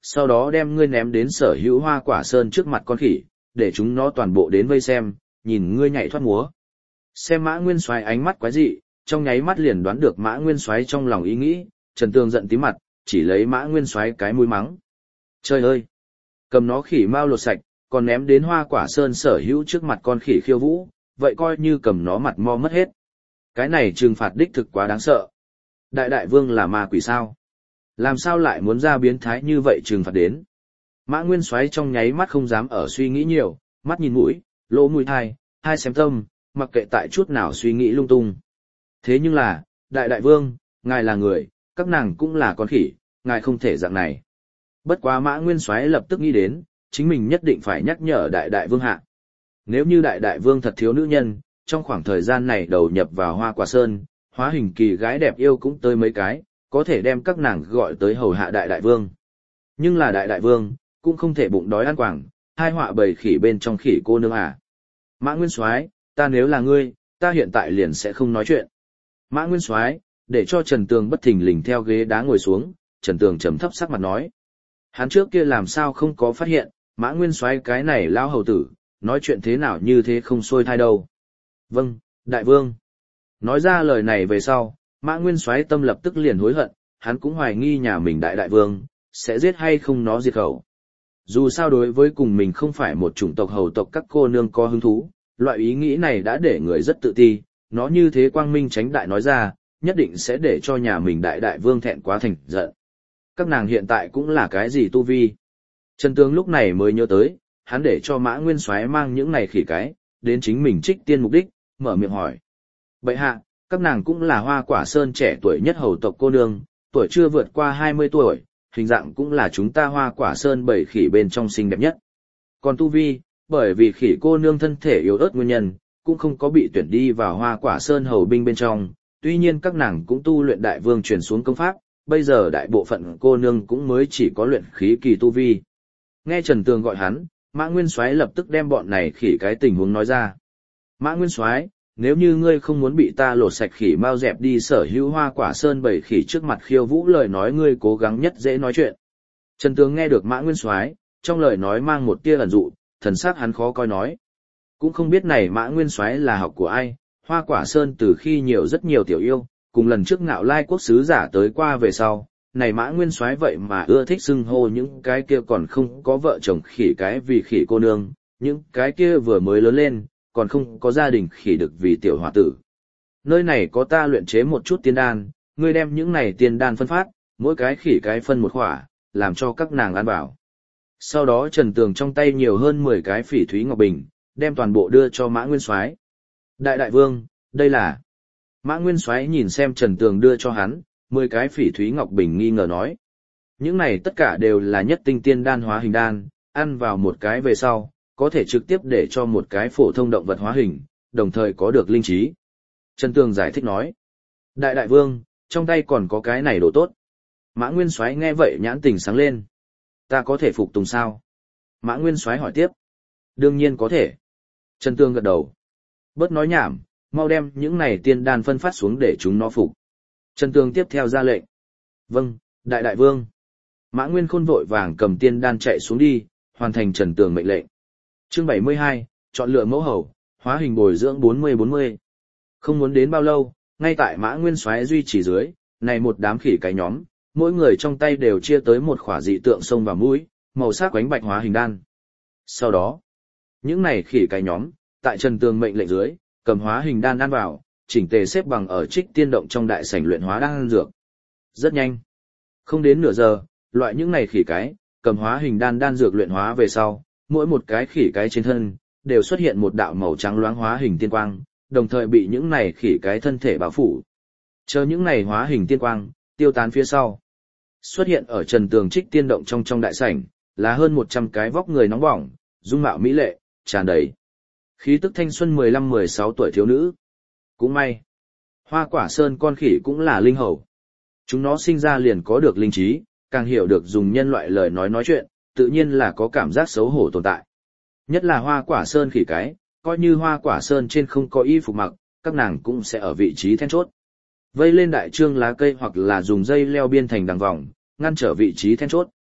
sau đó đem ngươi ném đến sở hữu hoa quả sơn trước mặt con khỉ, để chúng nó toàn bộ đến vây xem, nhìn ngươi nhảy thoát múa. Xem Mã Nguyên Soái ánh mắt quái dị, trong nháy mắt liền đoán được Mã Nguyên Soái trong lòng ý nghĩ, Trần Tường giận tím mặt, chỉ lấy Mã Nguyên Soái cái mũi mắng. Trời ơi! Cầm nó khỉ mau lột sạch, còn ném đến hoa quả sơn sở hữu trước mặt con khỉ khiêu vũ, vậy coi như cầm nó mặt mo mất hết. Cái này trừng phạt đích thực quá đáng sợ. Đại đại vương là ma quỷ sao? Làm sao lại muốn ra biến thái như vậy trừng phạt đến? Mã Nguyên Soái trong nháy mắt không dám ở suy nghĩ nhiều, mắt nhìn mũi, lỗ mũi hai xem tâm, mặc kệ tại chút nào suy nghĩ lung tung. Thế nhưng là, đại đại vương, ngài là người, các nàng cũng là con khỉ, ngài không thể dạng này. Bất quá Mã Nguyên Soái lập tức nghĩ đến, chính mình nhất định phải nhắc nhở đại đại vương hạ. Nếu như đại đại vương thật thiếu nữ nhân, trong khoảng thời gian này đầu nhập vào hoa quả sơn, hóa hình kỳ gái đẹp yêu cũng tới mấy cái, có thể đem các nàng gọi tới hầu hạ đại đại vương. Nhưng là đại đại vương, cũng không thể bụng đói ăn quảng, hai họa bầy khỉ bên trong khỉ cô nương à. Mã Nguyên Soái, ta nếu là ngươi, ta hiện tại liền sẽ không nói chuyện. Mã Nguyên Soái, để cho Trần Tường bất thình lình theo ghế đá ngồi xuống, Trần Tường trầm thấp sắc mặt nói. Hắn trước kia làm sao không có phát hiện, Mã Nguyên Soái cái này lao hầu tử, nói chuyện thế nào như thế không xuôi thai đâu. Vâng, đại vương. Nói ra lời này về sau, Mã Nguyên Soái tâm lập tức liền hối hận, hắn cũng hoài nghi nhà mình đại đại vương, sẽ giết hay không nó diệt khẩu. Dù sao đối với cùng mình không phải một chủng tộc hầu tộc các cô nương có hứng thú, loại ý nghĩ này đã để người rất tự ti, nó như thế quang minh tránh đại nói ra, nhất định sẽ để cho nhà mình đại đại vương thẹn quá thành giận. Các nàng hiện tại cũng là cái gì tu vi? Trần Tường lúc này mới nhớ tới, hắn để cho Mã Nguyên Soái mang những này khỉ cái, đến chính mình trích tiên mục đích, mở miệng hỏi. Bệ hạ, các nàng cũng là hoa quả sơn trẻ tuổi nhất hầu tộc cô nương, tuổi chưa vượt qua 20 tuổi, hình dạng cũng là chúng ta hoa quả sơn bảy khỉ bên trong xinh đẹp nhất. Còn tu vi, bởi vì khỉ cô nương thân thể yếu ớt nguyên nhân, cũng không có bị tuyển đi vào hoa quả sơn hầu binh bên trong, tuy nhiên các nàng cũng tu luyện đại vương truyền xuống công pháp, bây giờ đại bộ phận cô nương cũng mới chỉ có luyện khí kỳ tu vi. Nghe Trần Tường gọi hắn, Mã Nguyên Soái lập tức đem bọn này khỉ cái tình huống nói ra. Mã Nguyên Soái, nếu như ngươi không muốn bị ta lột sạch khỉ mau dẹp đi sở hữu hoa quả sơn bảy khỉ trước mặt khiêu vũ, lời nói ngươi cố gắng nhất dễ nói chuyện. Trần Tường nghe được Mã Nguyên Soái trong lời nói mang một tia ẩn dụ, thần sắc hắn khó coi nói. Cũng không biết này Mã Nguyên Soái là học của ai, hoa quả sơn từ khi nhiều rất nhiều tiểu yêu, cùng lần trước Ngạo Lai quốc sứ giả tới qua về sau, này Mã Nguyên Soái vậy mà ưa thích xưng hô những cái kia còn không có vợ chồng khỉ cái vì khỉ cô nương, những cái kia vừa mới lớn lên, còn không có gia đình khỉ được vì tiểu hòa tử. Nơi này có ta luyện chế một chút tiên đan, ngươi đem những này tiên đan phân phát, mỗi cái khỉ cái phân một khỏa, làm cho các nàng ăn bảo. Sau đó Trần Tường trong tay nhiều hơn 10 cái phỉ thúy ngọc bình, đem toàn bộ đưa cho Mã Nguyên Soái. Đại đại vương, đây là... Mã Nguyên Soái nhìn xem Trần Tường đưa cho hắn, 10 cái phỉ thúy ngọc bình nghi ngờ nói. Những này tất cả đều là nhất tinh tiên đan hóa hình đan, ăn vào một cái về sau, có thể trực tiếp để cho một cái phổ thông động vật hóa hình, đồng thời có được linh trí. Trần Tường giải thích nói. Đại đại vương, trong tay còn có cái này đồ tốt. Mã Nguyên Soái nghe vậy nhãn tình sáng lên. Ta có thể phục tùng sao? Mã Nguyên Soái hỏi tiếp. Đương nhiên có thể. Trần Tường gật đầu. Bớt nói nhảm, mau đem những này tiên đan phân phát xuống để chúng nó phục. Trần Tường tiếp theo ra lệnh. Vâng, đại đại vương. Mã Nguyên Khôn vội vàng cầm tiên đan chạy xuống đi, hoàn thành Trần Tường mệnh lệnh. Chương 72, chọn lựa mẫu hầu, hóa hình bồi dưỡng 40-40. Không muốn đến bao lâu, ngay tại Mã Nguyên Soái duy trì dưới, này một đám khỉ cái nhóm, mỗi người trong tay đều chia tới một khỏa dị tượng sông vào mũi, màu sắc quánh bạch hóa hình đan. Sau đó, những này khỉ cái nhóm, tại Trần Tường mệnh lệnh dưới, cầm hóa hình đan ăn vào, chỉnh tề xếp bằng ở Trích Tiên động trong đại sảnh luyện hóa đan dược. Rất nhanh, không đến nửa giờ, loại những này khỉ cái, cầm hóa hình đan dược luyện hóa về sau, mỗi một cái khỉ cái trên thân đều xuất hiện một đạo màu trắng loáng hóa hình tiên quang, đồng thời bị những này khỉ cái thân thể bao phủ. Chờ những này hóa hình tiên quang tiêu tán phía sau, xuất hiện ở Trần Tường Trích Tiên động trong đại sảnh, là hơn 100 cái vóc người nóng bỏng, dung mạo mỹ lệ, tràn đầy khí tức thanh xuân 15-16 tuổi thiếu nữ. Cũng may, Hoa Quả Sơn con khỉ cũng là linh hầu. Chúng nó sinh ra liền có được linh trí, càng hiểu được dùng nhân loại lời nói chuyện, tự nhiên là có cảm giác xấu hổ tồn tại. Nhất là Hoa Quả Sơn khỉ cái, coi như Hoa Quả Sơn trên không có y phục mặc, các nàng cũng sẽ ở vị trí then chốt. Vây lên đại trương lá cây hoặc là dùng dây leo biên thành đằng vòng, ngăn trở vị trí then chốt.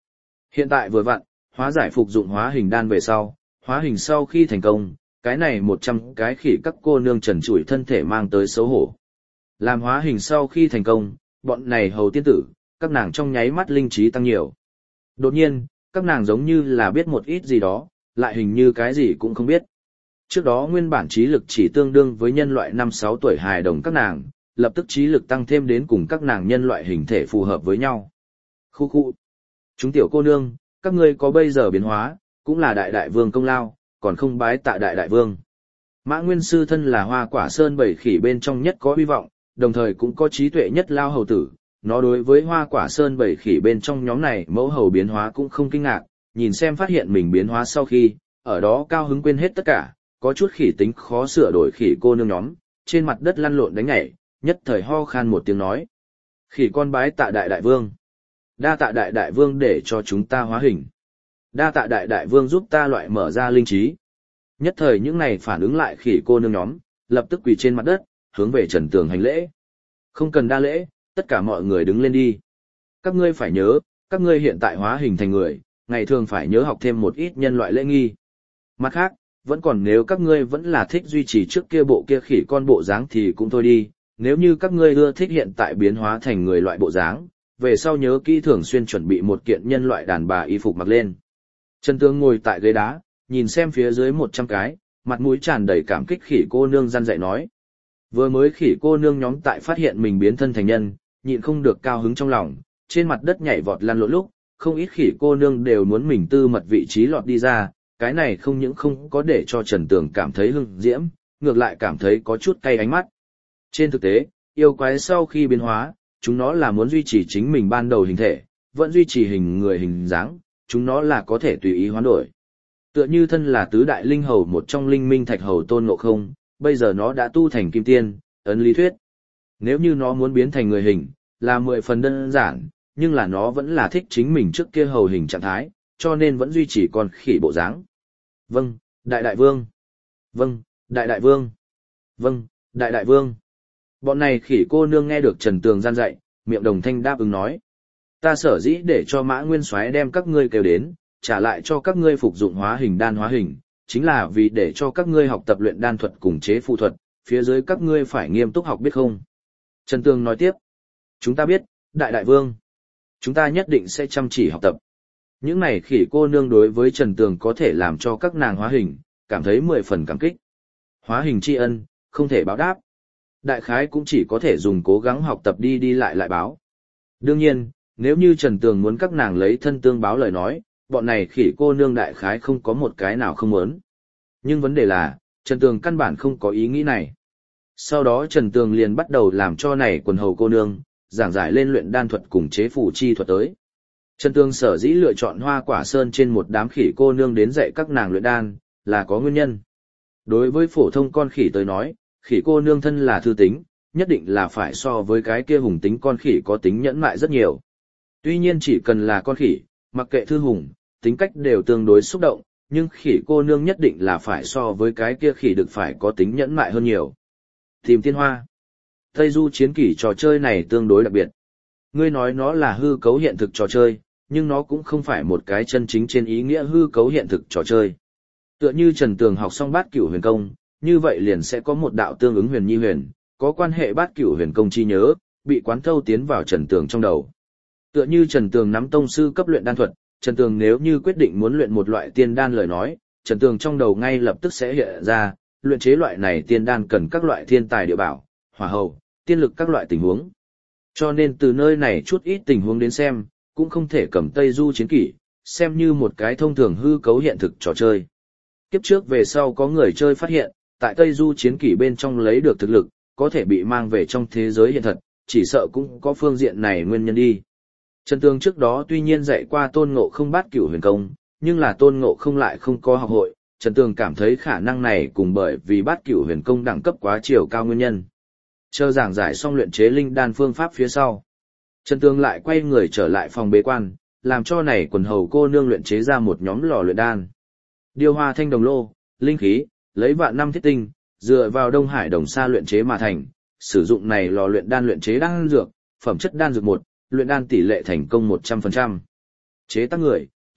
Hiện tại vừa vặn, hóa giải phục dụng hóa hình đan về sau, hóa hình sau khi thành công, cái này 100 cái khỉ các cô nương trần trụi thân thể mang tới xấu hổ. Làm hóa hình sau khi thành công, bọn này hầu tiên tử, các nàng trong nháy mắt linh trí tăng nhiều. Đột nhiên, các nàng giống như là biết một ít gì đó, lại hình như cái gì cũng không biết. Trước đó nguyên bản trí lực chỉ tương đương với nhân loại 5-6 tuổi hài đồng các nàng, lập tức trí lực tăng thêm đến cùng các nàng nhân loại hình thể phù hợp với nhau. Khu khu. Chúng tiểu cô nương, các ngươi có bây giờ biến hóa, cũng là đại đại vương công lao, còn không bái tạ đại đại vương. Mã Nguyên Sư thân là Hoa Quả Sơn bảy khỉ bên trong nhất có hy vọng, đồng thời cũng có trí tuệ nhất lao hầu tử. Nó đối với Hoa Quả Sơn bảy khỉ bên trong nhóm này mẫu hầu biến hóa cũng không kinh ngạc, nhìn xem phát hiện mình biến hóa sau khi, ở đó cao hứng quên hết tất cả, có chút khỉ tính khó sửa đổi khỉ cô nương nhóm, trên mặt đất lăn lộn đánh nhảy, nhất thời ho khan một tiếng nói. Khỉ con bái tạ đại đại vương. Đa tạ đại đại vương để cho chúng ta hóa hình. Đa tạ đại đại vương giúp ta loại mở ra linh trí. Nhất thời những này phản ứng lại khỉ cô nương nhóm, lập tức quỳ trên mặt đất, hướng về Trần Tường hành lễ. Không cần đa lễ, tất cả mọi người đứng lên đi. Các ngươi phải nhớ, các ngươi hiện tại hóa hình thành người, ngày thường phải nhớ học thêm một ít nhân loại lễ nghi. Mặt khác, vẫn còn nếu các ngươi vẫn là thích duy trì trước kia bộ kia khỉ con bộ dáng thì cũng thôi đi, nếu như các ngươi ưa thích hiện tại biến hóa thành người loại bộ dáng, về sau nhớ kỹ thường xuyên chuẩn bị một kiện nhân loại đàn bà y phục mặc lên. Trần Tường ngồi tại ghế đá, nhìn xem phía dưới 100 cái, mặt mũi tràn đầy cảm kích khỉ cô nương răn dạy nói. Vừa mới khỉ cô nương nhóm tại phát hiện mình biến thân thành nhân, nhịn không được cao hứng trong lòng, trên mặt đất nhảy vọt lăn lộn lúc, không ít khỉ cô nương đều muốn mình tư mật vị trí lọt đi ra, cái này không những không có để cho Trần Tường cảm thấy hưng diễm, ngược lại cảm thấy có chút cay ánh mắt. Trên thực tế, yêu quái sau khi biến hóa, chúng nó là muốn duy trì chính mình ban đầu hình thể, vẫn duy trì hình người hình dáng, chúng nó là có thể tùy ý hoán đổi. Tựa như thân là tứ đại linh hầu một trong linh minh thạch hầu Tôn Ngộ Không, bây giờ nó đã tu thành kim tiên, ấn lý thuyết. Nếu như nó muốn biến thành người hình, là 10 phần đơn giản, nhưng là nó vẫn là thích chính mình trước kia hầu hình trạng thái, cho nên vẫn duy trì con khỉ bộ dáng. Vâng, đại đại vương. Vâng, đại đại vương. Vâng, đại đại vương. Bọn này khỉ cô nương nghe được Trần Tường gian dạy, miệng đồng thanh đáp ứng nói. Ta sở dĩ để cho Mã Nguyên Soái đem các ngươi kêu đến, trả lại cho các ngươi phục dụng hóa hình đan hóa hình, chính là vì để cho các ngươi học tập luyện đan thuật cùng chế phù thuật, phía dưới các ngươi phải nghiêm túc học biết không? Trần Tường nói tiếp. Chúng ta biết, đại đại vương. Chúng ta nhất định sẽ chăm chỉ học tập. Những này khỉ cô nương đối với Trần Tường có thể làm cho các nàng hóa hình, cảm thấy 10 phần cảm kích. Hóa hình tri ân, không thể báo đáp. Đại khái cũng chỉ có thể dùng cố gắng học tập đi đi lại báo. Đương nhiên, nếu như Trần Tường muốn các nàng lấy thân tương báo lời nói, bọn này khỉ cô nương đại khái không có một cái nào không muốn. Nhưng vấn đề là, Trần Tường căn bản không có ý nghĩ này. Sau đó Trần Tường liền bắt đầu làm cho này quần hầu cô nương, giảng giải lên luyện đan thuật cùng chế phù chi thuật tới. Trần Tường sở dĩ lựa chọn Hoa Quả Sơn trên một đám khỉ cô nương đến dạy các nàng luyện đan, là có nguyên nhân. Đối với phổ thông con khỉ tới nói, khỉ cô nương thân là thư tính, nhất định là phải so với cái kia hùng tính con khỉ có tính nhẫn mại rất nhiều. Tuy nhiên chỉ cần là con khỉ, mặc kệ thư hùng, tính cách đều tương đối xúc động, nhưng khỉ cô nương nhất định là phải so với cái kia khỉ được phải có tính nhẫn mại hơn nhiều. Tìm tiên hoa. Tây du chiến kỷ trò chơi này tương đối đặc biệt. Ngươi nói nó là hư cấu hiện thực trò chơi, nhưng nó cũng không phải một cái chân chính trên ý nghĩa hư cấu hiện thực trò chơi. Tựa như Trần Tường học xong bát cửu huyền công, như vậy liền sẽ có một đạo tương ứng huyền nhi huyền, có quan hệ bát cửu huyền công chi nhớ, bị quán thâu tiến vào Trần Tường trong đầu. Tựa như Trần Tường nắm tông sư cấp luyện đan thuật, Trần Tường nếu như quyết định muốn luyện một loại tiên đan lời nói, Trần Tường trong đầu ngay lập tức sẽ hiện ra, luyện chế loại này tiên đan cần các loại thiên tài địa bảo, hỏa hầu, tiên lực các loại tình huống. Cho nên từ nơi này chút ít tình huống đến xem, cũng không thể cầm Tây Du chiến kỷ, xem như một cái thông thường hư cấu hiện thực trò chơi. Kiếp trước về sau có người chơi phát hiện, tại Tây Du chiến kỷ bên trong lấy được thực lực, có thể bị mang về trong thế giới hiện thật, chỉ sợ cũng có phương diện này nguyên nhân đi. Trần Tường trước đó tuy nhiên dạy qua Tôn Ngộ Không bát cửu huyền công, nhưng là Tôn Ngộ Không lại không có học hội, Trần Tường cảm thấy khả năng này cùng bởi vì bát cửu huyền công đẳng cấp quá chiều cao nguyên nhân. Chờ giảng giải xong luyện chế linh đan phương pháp phía sau, Trần Tường lại quay người trở lại phòng bế quan, làm cho này quần hầu cô nương luyện chế ra một nhóm lò luyện đan. Điều hòa thanh đồng lô, linh khí, lấy vạn năm thiết tinh, dựa vào Đông Hải đồng sa luyện chế mà thành, sử dụng này lò luyện đan luyện chế đan dược, phẩm chất đan dược 1, luyện đan tỷ lệ thành công 100%. Chế tác người,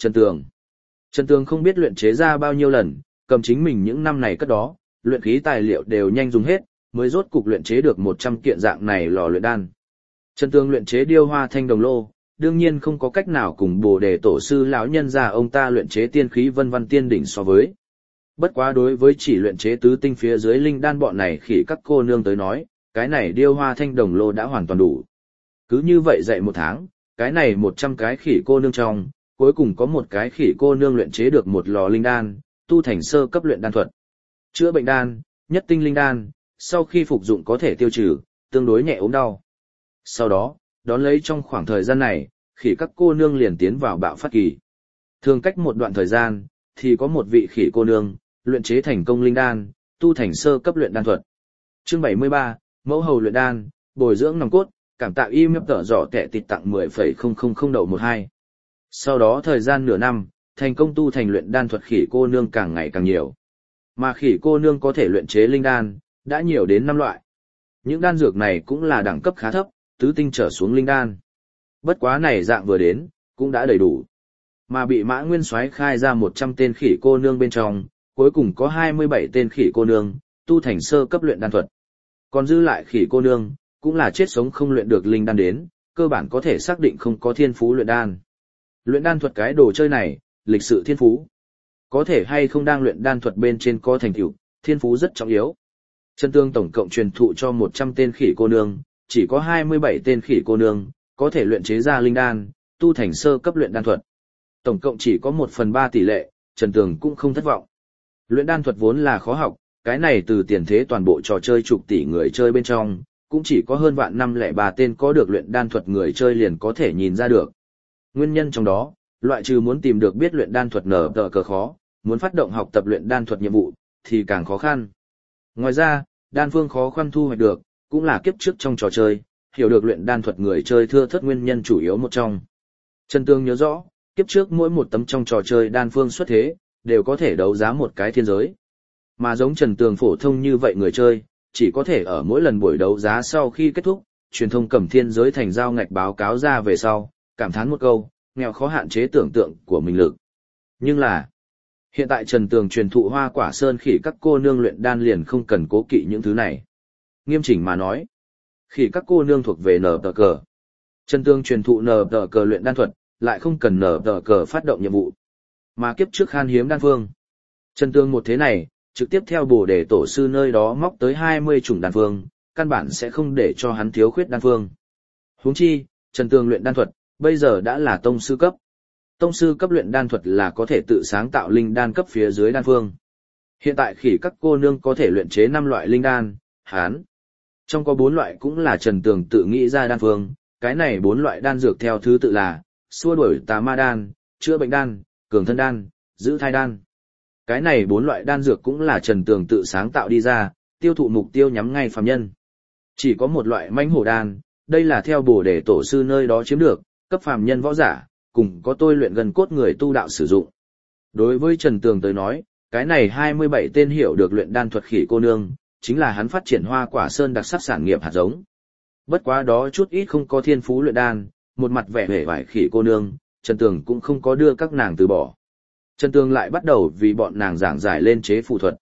Trần Tường không biết luyện chế ra bao nhiêu lần, cầm chính mình những năm này cất đó, luyện khí tài liệu đều nhanh dùng hết, mới rốt cục luyện chế được 100 kiện dạng này lò luyện đan. Trần Tường luyện chế điêu hoa thanh đồng lô, đương nhiên không có cách nào cùng Bồ Đề tổ sư lão nhân già ông ta luyện chế tiên khí vân văn tiên đỉnh so với. Bất quá đối với chỉ luyện chế tứ tinh phía dưới linh đan bọn này khỉ các cô nương tới nói, cái này điêu hoa thanh đồng lô đã hoàn toàn đủ. Cứ như vậy dạy một tháng, cái này 100 cái khỉ cô nương trong, cuối cùng có một cái khỉ cô nương luyện chế được một lò linh đan, tu thành sơ cấp luyện đan thuật. Chữa bệnh đan, nhất tinh linh đan, sau khi phục dụng có thể tiêu trừ, tương đối nhẹ ốm đau. Sau đó, đón lấy trong khoảng thời gian này, khỉ các cô nương liền tiến vào bạo phát kỳ. Thường cách một đoạn thời gian, thì có một vị khỉ cô nương, luyện chế thành công linh đan, tu thành sơ cấp luyện đan thuật. Chương 73, mẫu hầu luyện đan, bồi dưỡng nòng cốt, cảm tạ email tở dọ kẻ tịt tặng 10,000 đậu 12. Sau đó thời gian nửa năm, thành công tu thành luyện đan thuật khỉ cô nương càng ngày càng nhiều. Mà khỉ cô nương có thể luyện chế linh đan, đã nhiều đến 5 loại. Những đan dược này cũng là đẳng cấp khá thấp, tứ tinh trở xuống linh đan. Bất quá này dạng vừa đến, cũng đã đầy đủ. Mà bị Mã Nguyên Soái khai ra 100 tên khỉ cô nương bên trong, cuối cùng có 27 tên khỉ cô nương, tu thành sơ cấp luyện đan thuật. Còn dư lại khỉ cô nương, cũng là chết sống không luyện được linh đan đến, cơ bản có thể xác định không có thiên phú luyện đan. Luyện đan thuật cái đồ chơi này, lịch sự thiên phú. Có thể hay không đang luyện đan thuật bên trên có thành tựu, thiên phú rất trọng yếu. Trần Tương tổng cộng truyền thụ cho 100 tên khỉ cô nương, chỉ có 27 tên khỉ cô nương, có thể luyện chế ra linh đan, tu thành sơ cấp luyện đan thuật. Tổng cộng chỉ có 1/3 tỷ lệ, Trần Tường cũng không thất vọng. Luyện đan thuật vốn là khó học, cái này từ tiền thế toàn bộ trò chơi chục tỷ người chơi bên trong, cũng chỉ có hơn vạn 503 tên có được luyện đan thuật người chơi liền có thể nhìn ra được. Nguyên nhân trong đó, loại trừ muốn tìm được biết luyện đan thuật nở tờ cờ khó, muốn phát động học tập luyện đan thuật nhiệm vụ, thì càng khó khăn. Ngoài ra, đan phương khó khăn thu hoạch được, cũng là kiếp trước trong trò chơi, hiểu được luyện đan thuật người chơi thưa thớt nguyên nhân chủ yếu một trong. Trần Tương nhớ rõ, kiếp trước mỗi một tấm trong trò chơi đan phương xuất thế, đều có thể đấu giá một cái thiên giới. Mà giống Trần Tường phổ thông như vậy người chơi, chỉ có thể ở mỗi lần buổi đấu giá sau khi kết thúc, truyền thông cầm thiên giới thành giao ngạch báo cáo ra về sau, cảm thán một câu, nghèo khó hạn chế tưởng tượng của mình lực. Nhưng là, hiện tại Trần Tường truyền thụ Hoa Quả Sơn khỉ các cô nương luyện đan liền không cần cố kỵ những thứ này. Nghiêm chỉnh mà nói, khỉ các cô nương thuộc về nở tờ cờ. Trần Tường truyền thụ nở tờ cờ luyện đan thuật, lại không cần nở tờ cờ phát động nhiệm vụ. Mà kiếp trước khan hiếm đan phương. Trần Tường một thế này, trực tiếp theo Bồ Đề tổ sư nơi đó móc tới 20 chủng đan phương, căn bản sẽ không để cho hắn thiếu khuyết đan phương. Huống chi, Trần Tường luyện đan thuật, bây giờ đã là tông sư cấp. Tông sư cấp luyện đan thuật là có thể tự sáng tạo linh đan cấp phía dưới đan phương. Hiện tại khỉ các cô nương có thể luyện chế 5 loại linh đan, hán. Trong có 4 loại cũng là Trần Tường tự nghĩ ra đan phương, cái này 4 loại đan dược theo thứ tự là xua đuổi tà ma đan, chữa bệnh đan, cường thân đan, giữ thai đan. Cái này 4 loại đan dược cũng là Trần Tường tự sáng tạo đi ra, tiêu thụ mục tiêu nhắm ngay phàm nhân. Chỉ có một loại mãnh hổ đan, đây là theo Bồ Đề tổ sư nơi đó chiếm được, cấp phàm nhân võ giả, cùng có tôi luyện gần cốt người tu đạo sử dụng. Đối với Trần Tường tới nói, cái này 27 tên hiểu được luyện đan thuật khỉ cô nương, chính là hắn phát triển Hoa Quả Sơn đặc sắc sản nghiệp hạt giống. Bất quá đó chút ít không có thiên phú luyện đan, một mặt vẻ vẻ vải khỉ cô nương, Trần Tường cũng không có đưa các nàng từ bỏ. Trần Tường lại bắt đầu vì bọn nàng giảng giải lên chế phù thuật.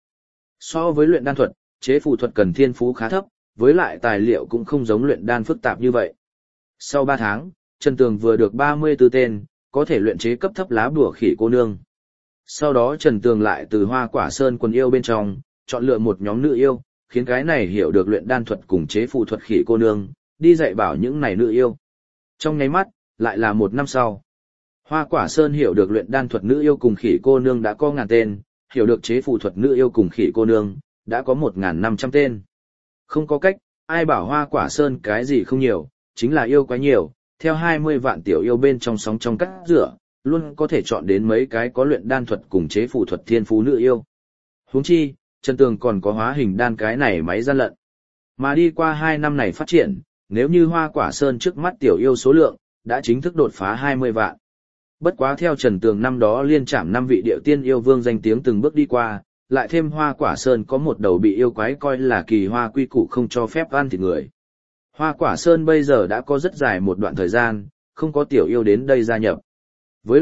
So với luyện đan thuật, chế phù thuật cần thiên phú khá thấp, với lại tài liệu cũng không giống luyện đan phức tạp như vậy. Sau 3 tháng, Trần Tường vừa được 34 tên, có thể luyện chế cấp thấp lá bùa khỉ cô nương. Sau đó Trần Tường lại từ Hoa Quả Sơn quần yêu bên trong, chọn lựa một nhóm nữ yêu, khiến cái này hiểu được luyện đan thuật cùng chế phù thuật khỉ cô nương, đi dạy bảo những này nữ yêu. Trong nháy mắt, lại là 1 năm sau. Hoa Quả Sơn hiểu được luyện đan thuật nữ yêu cùng khỉ cô nương đã có 1000 tên, hiểu được chế phù thuật nữ yêu cùng khỉ cô nương, đã có 1500 tên. Không có cách, ai bảo Hoa Quả Sơn cái gì không nhiều, chính là yêu quá nhiều, theo 20 vạn tiểu yêu bên trong sóng trong cắt rửa, luôn có thể chọn đến mấy cái có luyện đan thuật cùng chế phù thuật thiên phú nữ yêu. Huống chi, Trần Tường còn có hóa hình đan cái này máy gian lận. Mà đi qua 2 năm này phát triển, nếu như Hoa Quả Sơn trước mắt tiểu yêu số lượng, đã chính thức đột phá 20 vạn. Bất quá theo Trần Tường năm đó liên trảm 5 vị điệu tiên yêu vương danh tiếng từng bước đi qua, lại thêm Hoa Quả Sơn có một đầu bị yêu quái coi là kỳ hoa quy củ không cho phép ăn thịt người. Hoa Quả Sơn bây giờ đã có rất dài một đoạn thời gian, không có tiểu yêu đến đây gia nhập. Với lại,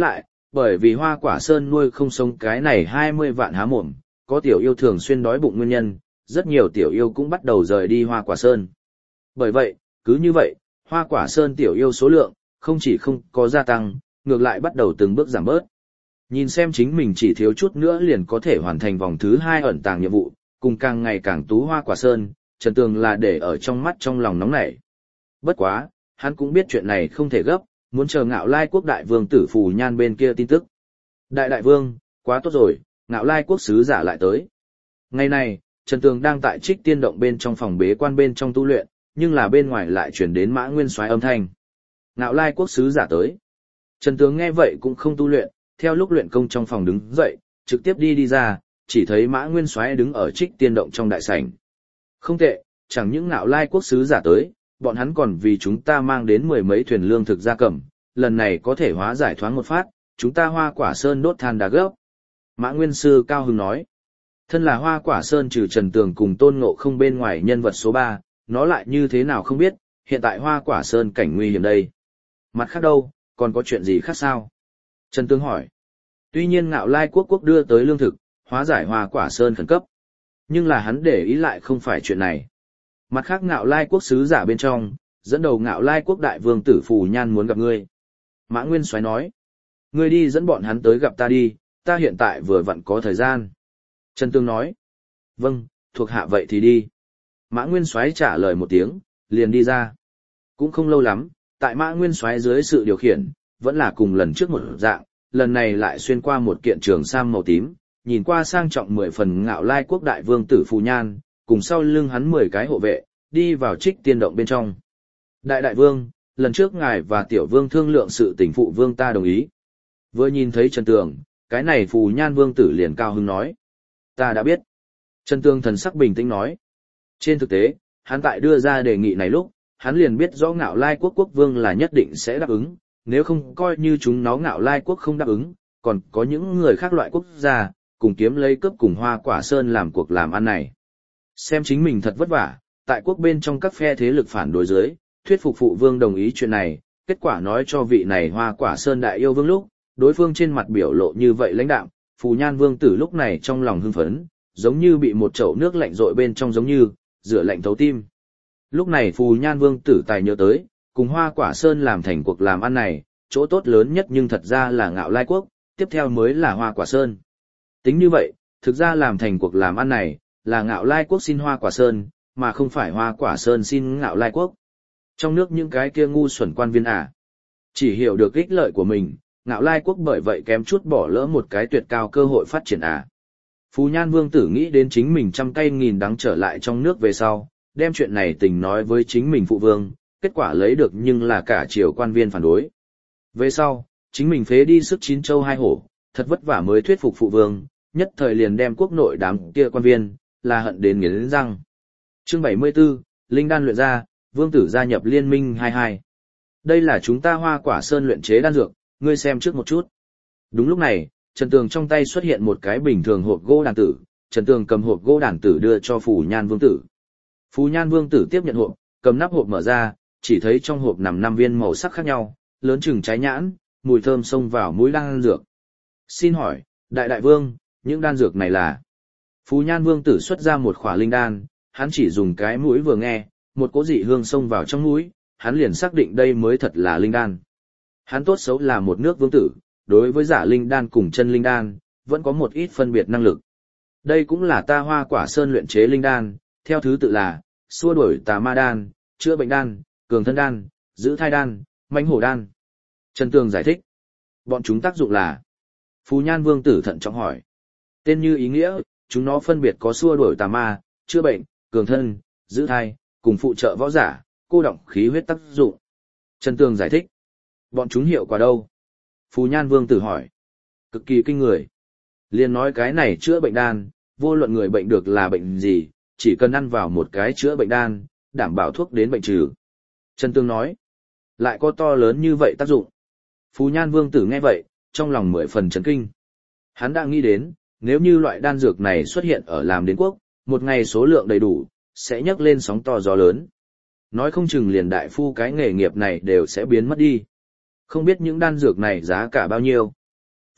bởi vì Hoa Quả Sơn nuôi không sống cái này 20 vạn há mồm, có tiểu yêu thường xuyên đói bụng nguyên nhân, rất nhiều tiểu yêu cũng bắt đầu rời đi Hoa Quả Sơn. Bởi vậy, cứ như vậy, Hoa Quả Sơn tiểu yêu số lượng, không chỉ không có gia tăng, ngược lại bắt đầu từng bước giảm bớt. Nhìn xem chính mình chỉ thiếu chút nữa liền có thể hoàn thành vòng thứ 2 ẩn tàng nhiệm vụ, cùng càng ngày càng tú Hoa Quả Sơn, Trần Tường là để ở trong mắt trong lòng nóng nảy. Bất quá, hắn cũng biết chuyện này không thể gấp, muốn chờ Ngạo Lai quốc đại vương tử Phù Nhan bên kia tin tức. Đại vương, quá tốt rồi, Ngạo Lai quốc sứ giả lại tới. Ngày này, Trần Tường đang tại Trích Tiên động bên trong phòng bế quan bên trong tu luyện, nhưng là bên ngoài lại truyền đến Mã Nguyên Soái âm thanh. Ngạo Lai quốc sứ giả tới. Trần Tường nghe vậy cũng không tu luyện, theo lúc luyện công trong phòng đứng dậy, trực tiếp đi ra, chỉ thấy Mã Nguyên Soái đứng ở Trích Tiên động trong đại sảnh. Không tệ, chẳng những Ngạo Lai quốc sứ giả tới, bọn hắn còn vì chúng ta mang đến 10 mấy thuyền lương thực gia cầm, lần này có thể hóa giải thoáng một phát, chúng ta Hoa Quả Sơn đốt than đá gấp. Mã Nguyên Sư cao hứng nói, thân là Hoa Quả Sơn trừ Trần Tường cùng Tôn Ngộ Không bên ngoài nhân vật số 3, nó lại như thế nào không biết, hiện tại Hoa Quả Sơn cảnh nguy hiểm đây. Mặt khác đâu, còn có chuyện gì khác sao? Trần Tường hỏi. Tuy nhiên Ngạo Lai quốc đưa tới lương thực, hóa giải Hoa Quả Sơn khẩn cấp. Nhưng là hắn để ý lại không phải chuyện này. Mặt khác Ngạo Lai quốc sứ giả bên trong, dẫn đầu Ngạo Lai quốc đại vương tử Phù Nhan muốn gặp ngươi. Mã Nguyên Soái nói. Ngươi đi dẫn bọn hắn tới gặp ta đi, ta hiện tại vừa vặn có thời gian. Trần Tường nói. Vâng, thuộc hạ vậy thì đi. Mã Nguyên Soái trả lời một tiếng, liền đi ra. Cũng không lâu lắm, tại Mã Nguyên Soái dưới sự điều khiển, vẫn là cùng lần trước một dạng, lần này lại xuyên qua một kiện trường sam màu tím, nhìn qua sang trọng 10 phần Ngạo Lai quốc đại vương tử Phù Nhan, cùng sau lưng hắn 10 cái hộ vệ, đi vào Trích Tiên động bên trong. Đại vương, lần trước ngài và tiểu vương thương lượng sự tình phụ vương ta đồng ý. Vừa nhìn thấy Trần Tường, cái này Phù Nhan vương tử liền cao hứng nói. Ta đã biết. Trần Tường thần sắc bình tĩnh nói. Trên thực tế, hắn tại đưa ra đề nghị này lúc, hắn liền biết rõ Ngạo Lai quốc vương là nhất định sẽ đáp ứng, nếu không coi như chúng nó Ngạo Lai quốc không đáp ứng, còn có những người khác loại quốc gia, cùng kiếm lấy cướp cùng Hoa Quả Sơn làm cuộc làm ăn này. Xem chính mình thật vất vả, tại quốc bên trong các phe thế lực phản đối dưới, thuyết phục phụ vương đồng ý chuyện này, kết quả nói cho vị này Hoa Quả Sơn đại yêu vương lúc, đối phương trên mặt biểu lộ như vậy lãnh đạm, Phù Nhan vương tử lúc này trong lòng hưng phấn, giống như bị một chậu nước lạnh rội bên trong giống như, rửa lạnh thấu tim. Lúc này Phù Nhan vương tử tài nhớ tới, cùng Hoa Quả Sơn làm thành cuộc làm ăn này, chỗ tốt lớn nhất nhưng thật ra là Ngạo Lai quốc, tiếp theo mới là Hoa Quả Sơn. Tính như vậy, thực ra làm thành cuộc làm ăn này, là Ngạo Lai quốc xin Hoa Quả Sơn, mà không phải Hoa Quả Sơn xin Ngạo Lai quốc. Trong nước những cái kia ngu xuẩn quan viên chỉ hiểu được ích lợi của mình, Ngạo Lai quốc bởi vậy kém chút bỏ lỡ một cái tuyệt cao cơ hội phát triển Phù Nhan vương tử nghĩ đến chính mình trăm cây nghìn đắng trở lại trong nước về sau, đem chuyện này tình nói với chính mình phụ vương, kết quả lấy được nhưng là cả triều quan viên phản đối. Về sau, chính mình phế đi sức 9 châu 2 hổ, thật vất vả mới thuyết phục phụ vương, nhất thời liền đem quốc nội đám kia quan viên, là hận đến nghiến răng. Chương 74, Linh đan luyện ra, vương tử gia nhập liên minh 22. Đây là chúng ta Hoa Quả Sơn luyện chế đan dược, ngươi xem trước một chút. Đúng lúc này, Trần Tường trong tay xuất hiện một cái bình thường hộp gỗ đàn tử, Trần Tường cầm hộp gỗ đàn tử đưa cho Phù Nhan vương tử. Phù Nhan vương tử tiếp nhận hộp, cầm nắp hộp mở ra, chỉ thấy trong hộp nằm 5 viên màu sắc khác nhau, lớn chừng trái nhãn, mùi thơm xông vào mũi đan dược. Xin hỏi, đại vương, những đan dược này là? Phù Nhan vương tử xuất ra một khỏa linh đan, hắn chỉ dùng cái mũi vừa nghe, một cỗ dị hương xông vào trong mũi, hắn liền xác định đây mới thật là linh đan. Hắn tốt xấu là một nước vương tử, đối với giả linh đan cùng chân linh đan, vẫn có một ít phân biệt năng lực. Đây cũng là ta Hoa Quả Sơn luyện chế linh đan, theo thứ tự là, xua đuổi tà ma đan, chữa bệnh đan, cường thân đan, giữ thai đan, mãnh hổ đan. Trần Tường giải thích. Bọn chúng tác dụng là. Phù Nhan vương tử thận trọng hỏi. Tên như ý nghĩa, chúng nó phân biệt có xua đuổi tà ma, chữa bệnh, cường thân, giữ thai, cùng phụ trợ võ giả, cô động khí huyết tác dụng. Trần Tường giải thích. Bọn chúng hiệu quả đâu? Phù Nhan vương tử hỏi. Cực kỳ kinh người. Liên nói cái này chữa bệnh đan, vô luận người bệnh được là bệnh gì, chỉ cần ăn vào một cái chữa bệnh đan, đảm bảo thuốc đến bệnh trừ. Trần Tường nói. Lại có to lớn như vậy tác dụng. Phù Nhan vương tử nghe vậy, trong lòng 10 phần chấn kinh. Hắn đã nghĩ đến, nếu như loại đan dược này xuất hiện ở làm đến quốc, một ngày số lượng đầy đủ, sẽ nhấc lên sóng to gió lớn. Nói không chừng liền đại phu cái nghề nghiệp này đều sẽ biến mất đi. Không biết những đan dược này giá cả bao nhiêu.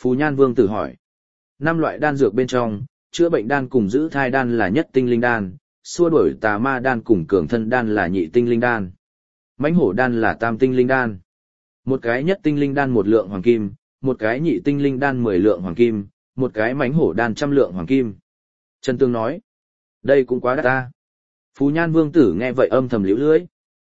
Phù Nhan Vương tử hỏi. 5 loại đan dược bên trong, chữa bệnh đan cùng giữ thai đan là nhất tinh linh đan, xua đuổi tà ma đan cùng cường thân đan là nhị tinh linh đan. Mãnh hổ đan là tam tinh linh đan. Một cái nhất tinh linh đan 1 lượng hoàng kim, một cái nhị tinh linh đan 10 lượng hoàng kim, một cái mãnh hổ đan 100 lượng hoàng kim. Trần Tương nói, đây cũng quá đắt ta. Phù Nhan Vương tử nghe vậy âm thầm liễu lưỡi.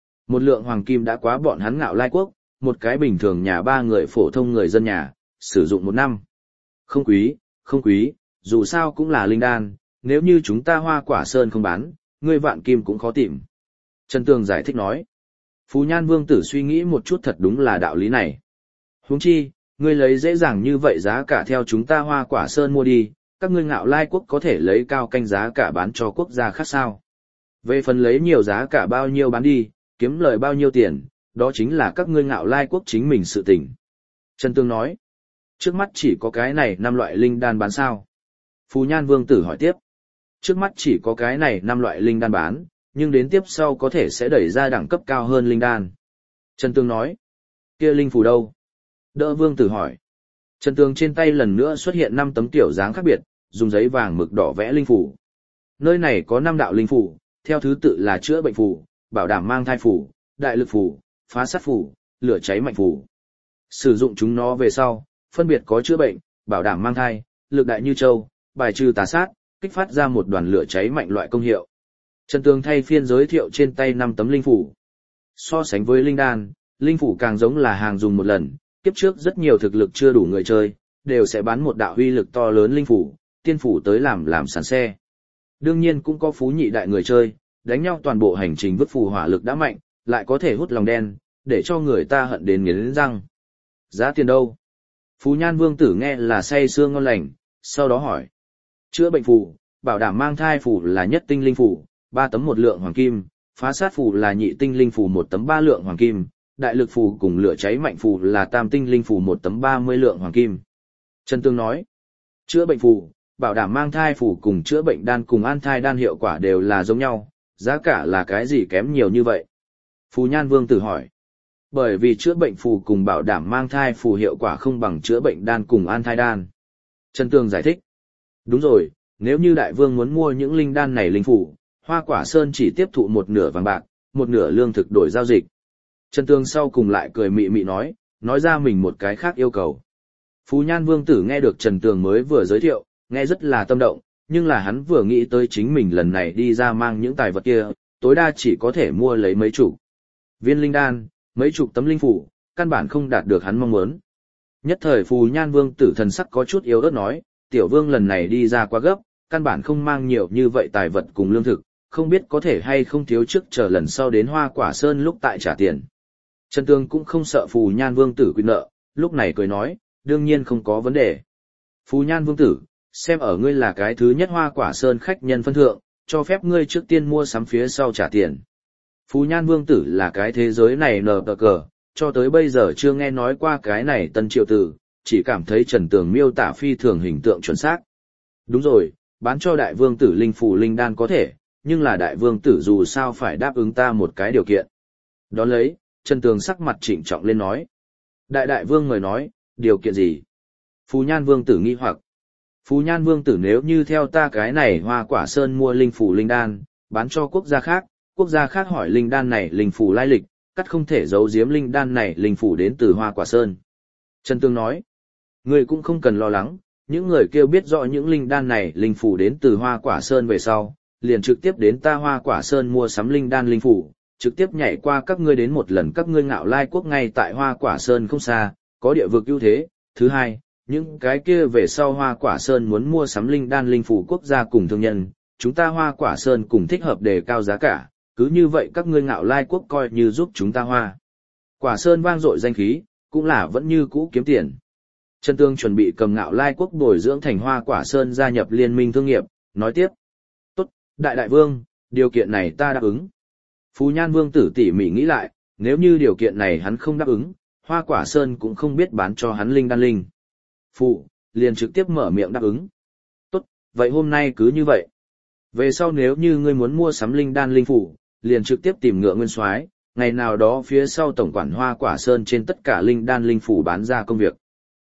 1 lượng hoàng kim đã quá bọn hắn Ngạo Lai quốc, một cái bình thường nhà 3 người phổ thông người dân nhà, sử dụng 1 năm. Không quý, dù sao cũng là linh đan, nếu như chúng ta Hoa Quả Sơn không bán, ngươi vạn kim cũng khó tìm. Trần Tường giải thích nói. Phù Nhan Vương tử suy nghĩ một chút, thật đúng là đạo lý này. Huống chi, ngươi lấy dễ dàng như vậy giá cả theo chúng ta Hoa Quả Sơn mua đi, các ngươi Ngạo Lai quốc có thể lấy cao canh giá cả bán cho quốc gia khác sao. Về phần lấy nhiều giá cả bao nhiêu bán đi, kiếm lời bao nhiêu tiền, đó chính là các ngươi Ngạo Lai quốc chính mình sự tình. Trần Tường nói, trước mắt chỉ có cái này 5 loại linh đan bán sao? Phù Nhan Vương tử hỏi tiếp. Trước mắt chỉ có cái này 5 loại linh đan bán, nhưng đến tiếp sau có thể sẽ đẩy ra đẳng cấp cao hơn linh đan. Trần Tường nói, kia linh phù đâu? Đỡ Vương tử hỏi. Trần Tường trên tay lần nữa xuất hiện 5 tấm tiểu dáng khác biệt, dùng giấy vàng mực đỏ vẽ linh phù. Nơi này có 5 đạo linh phù, theo thứ tự là chữa bệnh phù, bảo đảm mang thai phù, đại lực phù, phá sát phù, lửa cháy mạnh phù. Sử dụng chúng nó về sau, phân biệt có chữa bệnh, bảo đảm mang thai, lực đại như châu, bài trừ tà sát, kích phát ra một đoàn lửa cháy mạnh loại công hiệu. Trần Tường thay phiên giới thiệu trên tay 5 tấm linh phủ. So sánh với linh đan, linh phủ càng giống là hàng dùng một lần, kiếp trước rất nhiều thực lực chưa đủ người chơi, đều sẽ bán một đạo uy lực to lớn linh phủ, tiên phủ tới làm sàn xe. Đương nhiên cũng có phú nhị đại người chơi, đánh nhau toàn bộ hành trình vứt phù hỏa lực đã mạnh, lại có thể hút lòng đen, để cho người ta hận đến nghiến răng. Giá tiền đâu? Phù Nhan Vương tử nghe là say sưa ngon lành, sau đó hỏi. Chữa bệnh phù, bảo đảm mang thai phù là nhất tinh linh phù, 3 tấm 1 lượng hoàng kim, phá sát phù là nhị tinh linh phù 1 tấm 3 lượng hoàng kim, đại lực phù cùng lửa cháy mạnh phù là tam tinh linh phù 1 tấm 30 lượng hoàng kim. Trần Tương nói, chữa bệnh phù, bảo đảm mang thai phù cùng chữa bệnh đan cùng an thai đan hiệu quả đều là giống nhau, giá cả là cái gì kém nhiều như vậy? Phù Nhan Vương tử hỏi. Bởi vì chữa bệnh phù cùng bảo đảm mang thai phù hiệu quả không bằng chữa bệnh đan cùng an thai đan. Trần Tương giải thích. Đúng rồi, nếu như đại vương muốn mua những linh đan này linh phù, Hoa Quả Sơn chỉ tiếp thụ 1 nửa vàng bạc, 1 nửa lương thực đổi giao dịch. Trần Tương sau cùng lại cười mị mị nói ra mình một cái khác yêu cầu. Phù Nhan Vương tử nghe được Trần Tường mới vừa giới thiệu, nghe rất là tâm động, nhưng là hắn vừa nghĩ tới chính mình lần này đi ra mang những tài vật kia, tối đa chỉ có thể mua lấy mấy chục viên linh đan, mấy chục tấm linh phủ, căn bản không đạt được hắn mong muốn. Nhất thời Phù Nhan Vương tử thần sắc có chút yếu ớt nói, tiểu vương lần này đi ra quá gấp, căn bản không mang nhiều như vậy tài vật cùng lương thực, không biết có thể hay không thiếu trước chờ lần sau đến Hoa Quả Sơn lúc tại trả tiền. Trần Tường cũng không sợ Phù Nhan Vương tử quy nợ, lúc này cười nói, đương nhiên không có vấn đề. Phù Nhan Vương tử, xem ở ngươi là cái thứ nhất Hoa Quả Sơn khách nhân phân thượng, cho phép ngươi trước tiên mua sắm phía sau trả tiền. Phù Nhan Vương tử là cái thế giới này nờ cờ, cho tới bây giờ chưa nghe nói qua cái này tân triệu tử, chỉ cảm thấy Trần Tường miêu tả phi thường hình tượng chuẩn xác. Đúng rồi, bán cho đại vương tử linh phù linh đan có thể, nhưng là đại vương tử dù sao phải đáp ứng ta một cái điều kiện. Đón lấy, Trần Tường sắc mặt trịnh trọng lên nói. Đại vương mời nói, điều kiện gì? Phù Nhan Vương tử nghi hoặc. Phù Nhan Vương tử nếu như theo ta cái này Hoa Quả Sơn mua linh phù linh đan, bán cho quốc gia khác hỏi linh đan này linh phù lai lịch, cắt không thể giấu giếm linh đan này linh phù đến từ Hoa Quả Sơn. Trần Tường nói, người cũng không cần lo lắng, những người kêu biết rõ những linh đan này linh phù đến từ Hoa Quả Sơn về sau, liền trực tiếp đến ta Hoa Quả Sơn mua sắm linh đan linh phù, trực tiếp nhảy qua các ngươi đến một lần các ngươi Ngạo Lai quốc ngay tại Hoa Quả Sơn không xa, có địa vực ưu thế. Thứ hai, những cái kia về sau Hoa Quả Sơn muốn mua sắm linh đan linh phù quốc gia cùng thương nhân, chúng ta Hoa Quả Sơn cùng thích hợp đề cao giá cả, cứ như vậy các ngươi Ngạo Lai quốc coi như giúp chúng ta Hoa Quả Sơn vang dội danh khí, cũng là vẫn như cũ kiếm tiền. Trần Tương chuẩn bị cầm Ngạo Lai quốc bồi dưỡng thành Hoa Quả Sơn gia nhập liên minh thương nghiệp, nói tiếp. Tốt, đại vương, điều kiện này ta đáp ứng. Phù Nhan Vương tử tỉ mỉ nghĩ lại, nếu như điều kiện này hắn không đáp ứng, Hoa Quả Sơn cũng không biết bán cho hắn linh đan linh phụ, liền trực tiếp mở miệng đáp ứng. Tốt, vậy hôm nay cứ như vậy. Về sau nếu như ngươi muốn mua sắm linh đan linh phụ, liền trực tiếp tìm Ngựa Nguyên Soái, ngày nào đó phía sau tổng quản Hoa Quả Sơn trên tất cả linh đan linh phủ bán ra công việc.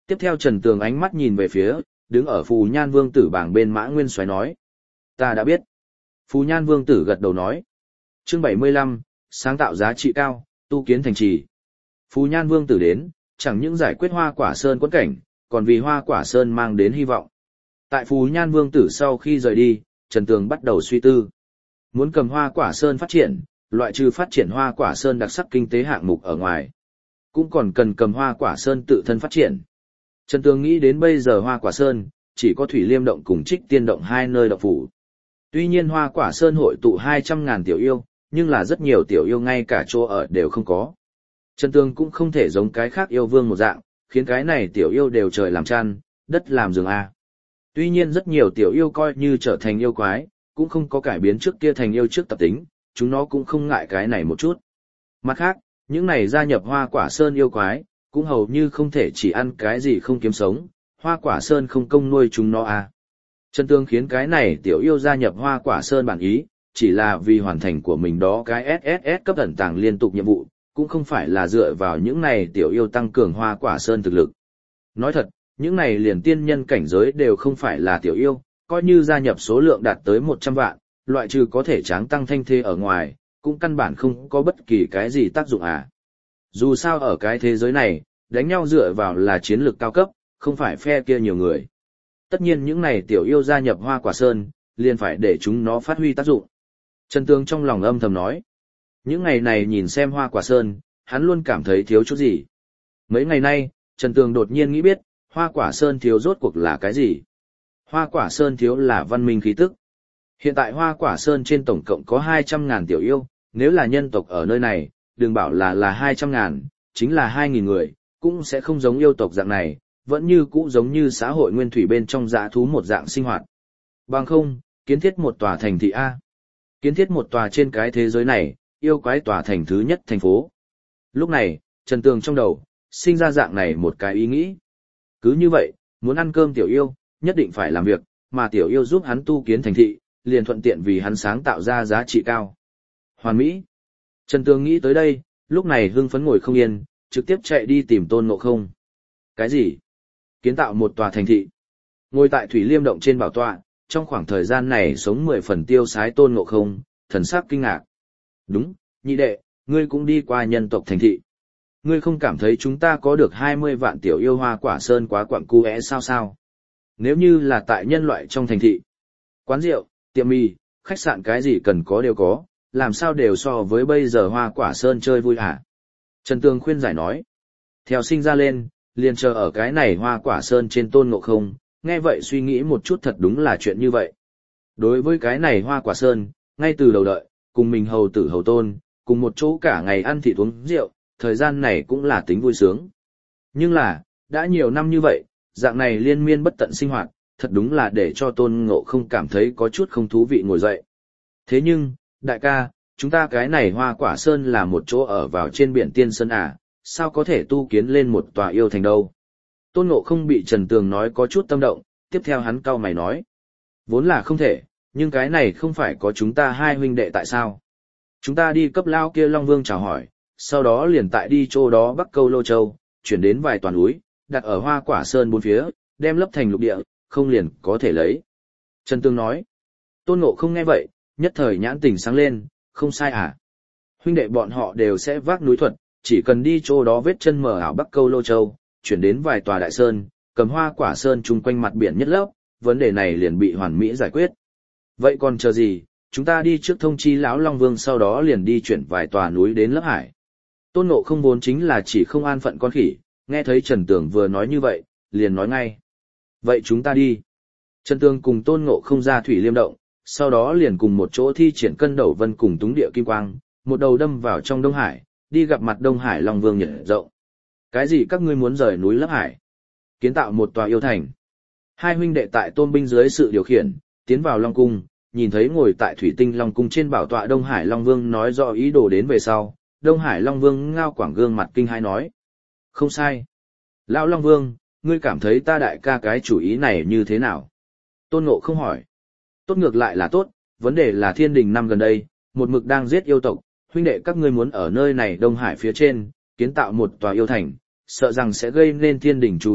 Tiếp theo Trần Tường ánh mắt nhìn về phía, đứng ở Phù Nhan Vương tử bảng bên Mã Nguyên Soái nói. Ta đã biết. Phù Nhan Vương tử gật đầu nói. Chương 75, sáng tạo giá trị cao, tu kiến thành trì. Phù Nhan Vương tử đến, chẳng những giải quyết Hoa Quả Sơn quẫn cảnh, còn vì Hoa Quả Sơn mang đến hy vọng. Tại Phù Nhan Vương tử sau khi rời đi, Trần Tường bắt đầu suy tư. Muốn cầm Hoa Quả Sơn phát triển, loại trừ phát triển Hoa Quả Sơn đặc sắc kinh tế hạng mục ở ngoài, cũng còn cần cầm Hoa Quả Sơn tự thân phát triển. Trần Tường nghĩ đến bây giờ Hoa Quả Sơn, chỉ có Thủy Liêm Động cùng Trích Tiên Động hai nơi động phủ. Tuy nhiên Hoa Quả Sơn hội tụ 200.000 tiểu yêu, nhưng là rất nhiều tiểu yêu ngay cả chỗ ở đều không có. Trần Tường cũng không thể giống cái khác yêu vương một dạng, khiến cái này tiểu yêu đều trời làm chăn, đất làm giường A. Tuy nhiên rất nhiều tiểu yêu coi như trở thành yêu quái, cũng không có cải biến trước kia thành yêu trước tập tính, chúng nó cũng không ngại cái này một chút. Mặt khác, những này gia nhập Hoa Quả Sơn yêu quái, cũng hầu như không thể chỉ ăn cái gì không kiếm sống, Hoa Quả Sơn không công nuôi chúng nó à. Trần Tường khiến cái này tiểu yêu gia nhập Hoa Quả Sơn bản ý, chỉ là vì hoàn thành của mình đó cái SSS cấp ẩn tàng liên tục nhiệm vụ, cũng không phải là dựa vào những này tiểu yêu tăng cường Hoa Quả Sơn thực lực. Nói thật, những này liền tiên nhân cảnh giới đều không phải là tiểu yêu, coi như gia nhập số lượng đạt tới 100 vạn, loại trừ có thể tráng tăng thanh thế ở ngoài, cũng căn bản không có bất kỳ cái gì tác dụng à. Dù sao ở cái thế giới này, đánh nhau dựa vào là chiến lược cao cấp, không phải phe kia nhiều người. Tất nhiên những này tiểu yêu gia nhập Hoa Quả Sơn, liền phải để chúng nó phát huy tác dụng. Trần Tường trong lòng âm thầm nói. Những ngày này nhìn xem Hoa Quả Sơn, hắn luôn cảm thấy thiếu chút gì. Mấy ngày nay, Trần Tường đột nhiên nghĩ biết, Hoa Quả Sơn thiếu rốt cuộc là cái gì? Hoa Quả Sơn thiếu là văn minh khí tức. Hiện tại Hoa Quả Sơn trên tổng cộng có 200.000 tiểu yêu, nếu là nhân tộc ở nơi này, đừng bảo là 200.000, chính là 2.000 người, cũng sẽ không giống yêu tộc dạng này, vẫn như cũ giống như xã hội nguyên thủy bên trong dã thú một dạng sinh hoạt. Bằng không, kiến thiết một tòa thành thị A. Kiến thiết một tòa trên cái thế giới này, yêu quái tòa thành thứ nhất thành phố. Lúc này, Trần Tường trong đầu, sinh ra dạng này một cái ý nghĩ. Cứ như vậy, muốn ăn cơm tiểu yêu, nhất định phải làm việc, mà tiểu yêu giúp hắn tu kiến thành thị, liền thuận tiện vì hắn sáng tạo ra giá trị cao. Hoàn mỹ. Trần Tường nghĩ tới đây, lúc này hưng phấn ngồi không yên, trực tiếp chạy đi tìm Tôn Ngộ Không. Cái gì? Kiến tạo một tòa thành thị. Ngồi tại Thủy Liêm Động trên bảo tọa, trong khoảng thời gian này sống 10 phần tiêu sái Tôn Ngộ Không, thần sắc kinh ngạc. Đúng, nhị đệ, ngươi cũng đi qua nhân tộc thành thị. Ngươi không cảm thấy chúng ta có được 20 vạn tiểu yêu Hoa Quả Sơn quá quặng cu é sao? Nếu như là tại nhân loại trong thành thị, quán rượu, tiệm mì, khách sạn cái gì cần có đều có, làm sao đều so với bây giờ Hoa Quả Sơn chơi vui hả? Trần Tường khuyên giải nói. Theo sinh ra lên, liền chờ ở cái này Hoa Quả Sơn trên Tôn Ngộ Không, nghe vậy suy nghĩ một chút thật đúng là chuyện như vậy. Đối với cái này Hoa Quả Sơn, ngay từ đầu đợi, cùng mình hầu tử hầu tôn, cùng một chỗ cả ngày ăn thịt uống rượu, thời gian này cũng là tính vui sướng. Nhưng là, đã nhiều năm như vậy, dạng này liên miên bất tận sinh hoạt, thật đúng là để cho Tôn Ngộ Không cảm thấy có chút không thú vị ngồi dậy. Thế nhưng, đại ca, chúng ta cái này Hoa Quả Sơn là một chỗ ở vào trên biển Tiên Sơn à, sao có thể tu kiến lên một tòa yêu thành đâu? Tôn Ngộ Không bị Trần Tường nói có chút tâm động, tiếp theo hắn cau mày nói. Vốn là không thể, nhưng cái này không phải có chúng ta hai huynh đệ tại sao? Chúng ta đi cấp lao kia Long Vương chào hỏi, sau đó liền tại đi chỗ đó Bắc Câu Lô Châu, chuyển đến vài toàn núi, đặt ở Hoa Quả Sơn bốn phía, đem lấp thành lục địa, không liền có thể lấy. Trần Tường nói. Tôn Ngộ Không nghe vậy, nhất thời nhãn tình sáng lên, không sai à. Huynh đệ bọn họ đều sẽ vác núi thuật, chỉ cần đi chỗ đó vết chân mở ảo Bắc Câu Lô Châu, chuyển đến vài tòa đại sơn, cầm Hoa Quả Sơn chung quanh mặt biển nhất lớp, vấn đề này liền bị hoàn mỹ giải quyết. Vậy còn chờ gì, chúng ta đi trước thông chi lão Long Vương, sau đó liền đi chuyển vài tòa núi đến lớp hải. Tôn Ngộ Không vốn chính là chỉ không an phận con khỉ, nghe thấy Trần Tường vừa nói như vậy, liền nói ngay. Vậy chúng ta đi. Trần Tường cùng Tôn Ngộ Không ra Thủy Liêm Động, sau đó liền cùng một chỗ thi triển Cân Đầu Vân cùng Túng Địa Kim Quang, một đầu đâm vào trong Đông Hải, đi gặp mặt Đông Hải Long Vương Nhật Rộng. Cái gì các ngươi muốn rời núi lấp hải? Kiến tạo một tòa yêu thành. Hai huynh đệ tại Tôn binh dưới sự điều khiển, tiến vào Long Cung, nhìn thấy ngồi tại Thủy Tinh Long Cung trên bảo tọa Đông Hải Long Vương nói rõ ý đồ đến về sau, Đông Hải Long Vương ngao quảng gương mặt kinh hãi nói. Không sai. Lão Long Vương, ngươi cảm thấy ta đại ca cái chủ ý này như thế nào? Tôn Ngộ Không hỏi. Tốt ngược lại là tốt, vấn đề là Thiên Đình năm gần đây, một mực đang giết yêu tộc, huynh đệ các ngươi muốn ở nơi này Đông Hải phía trên, kiến tạo một tòa yêu thành, sợ rằng sẽ gây nên Thiên Đình chú ý,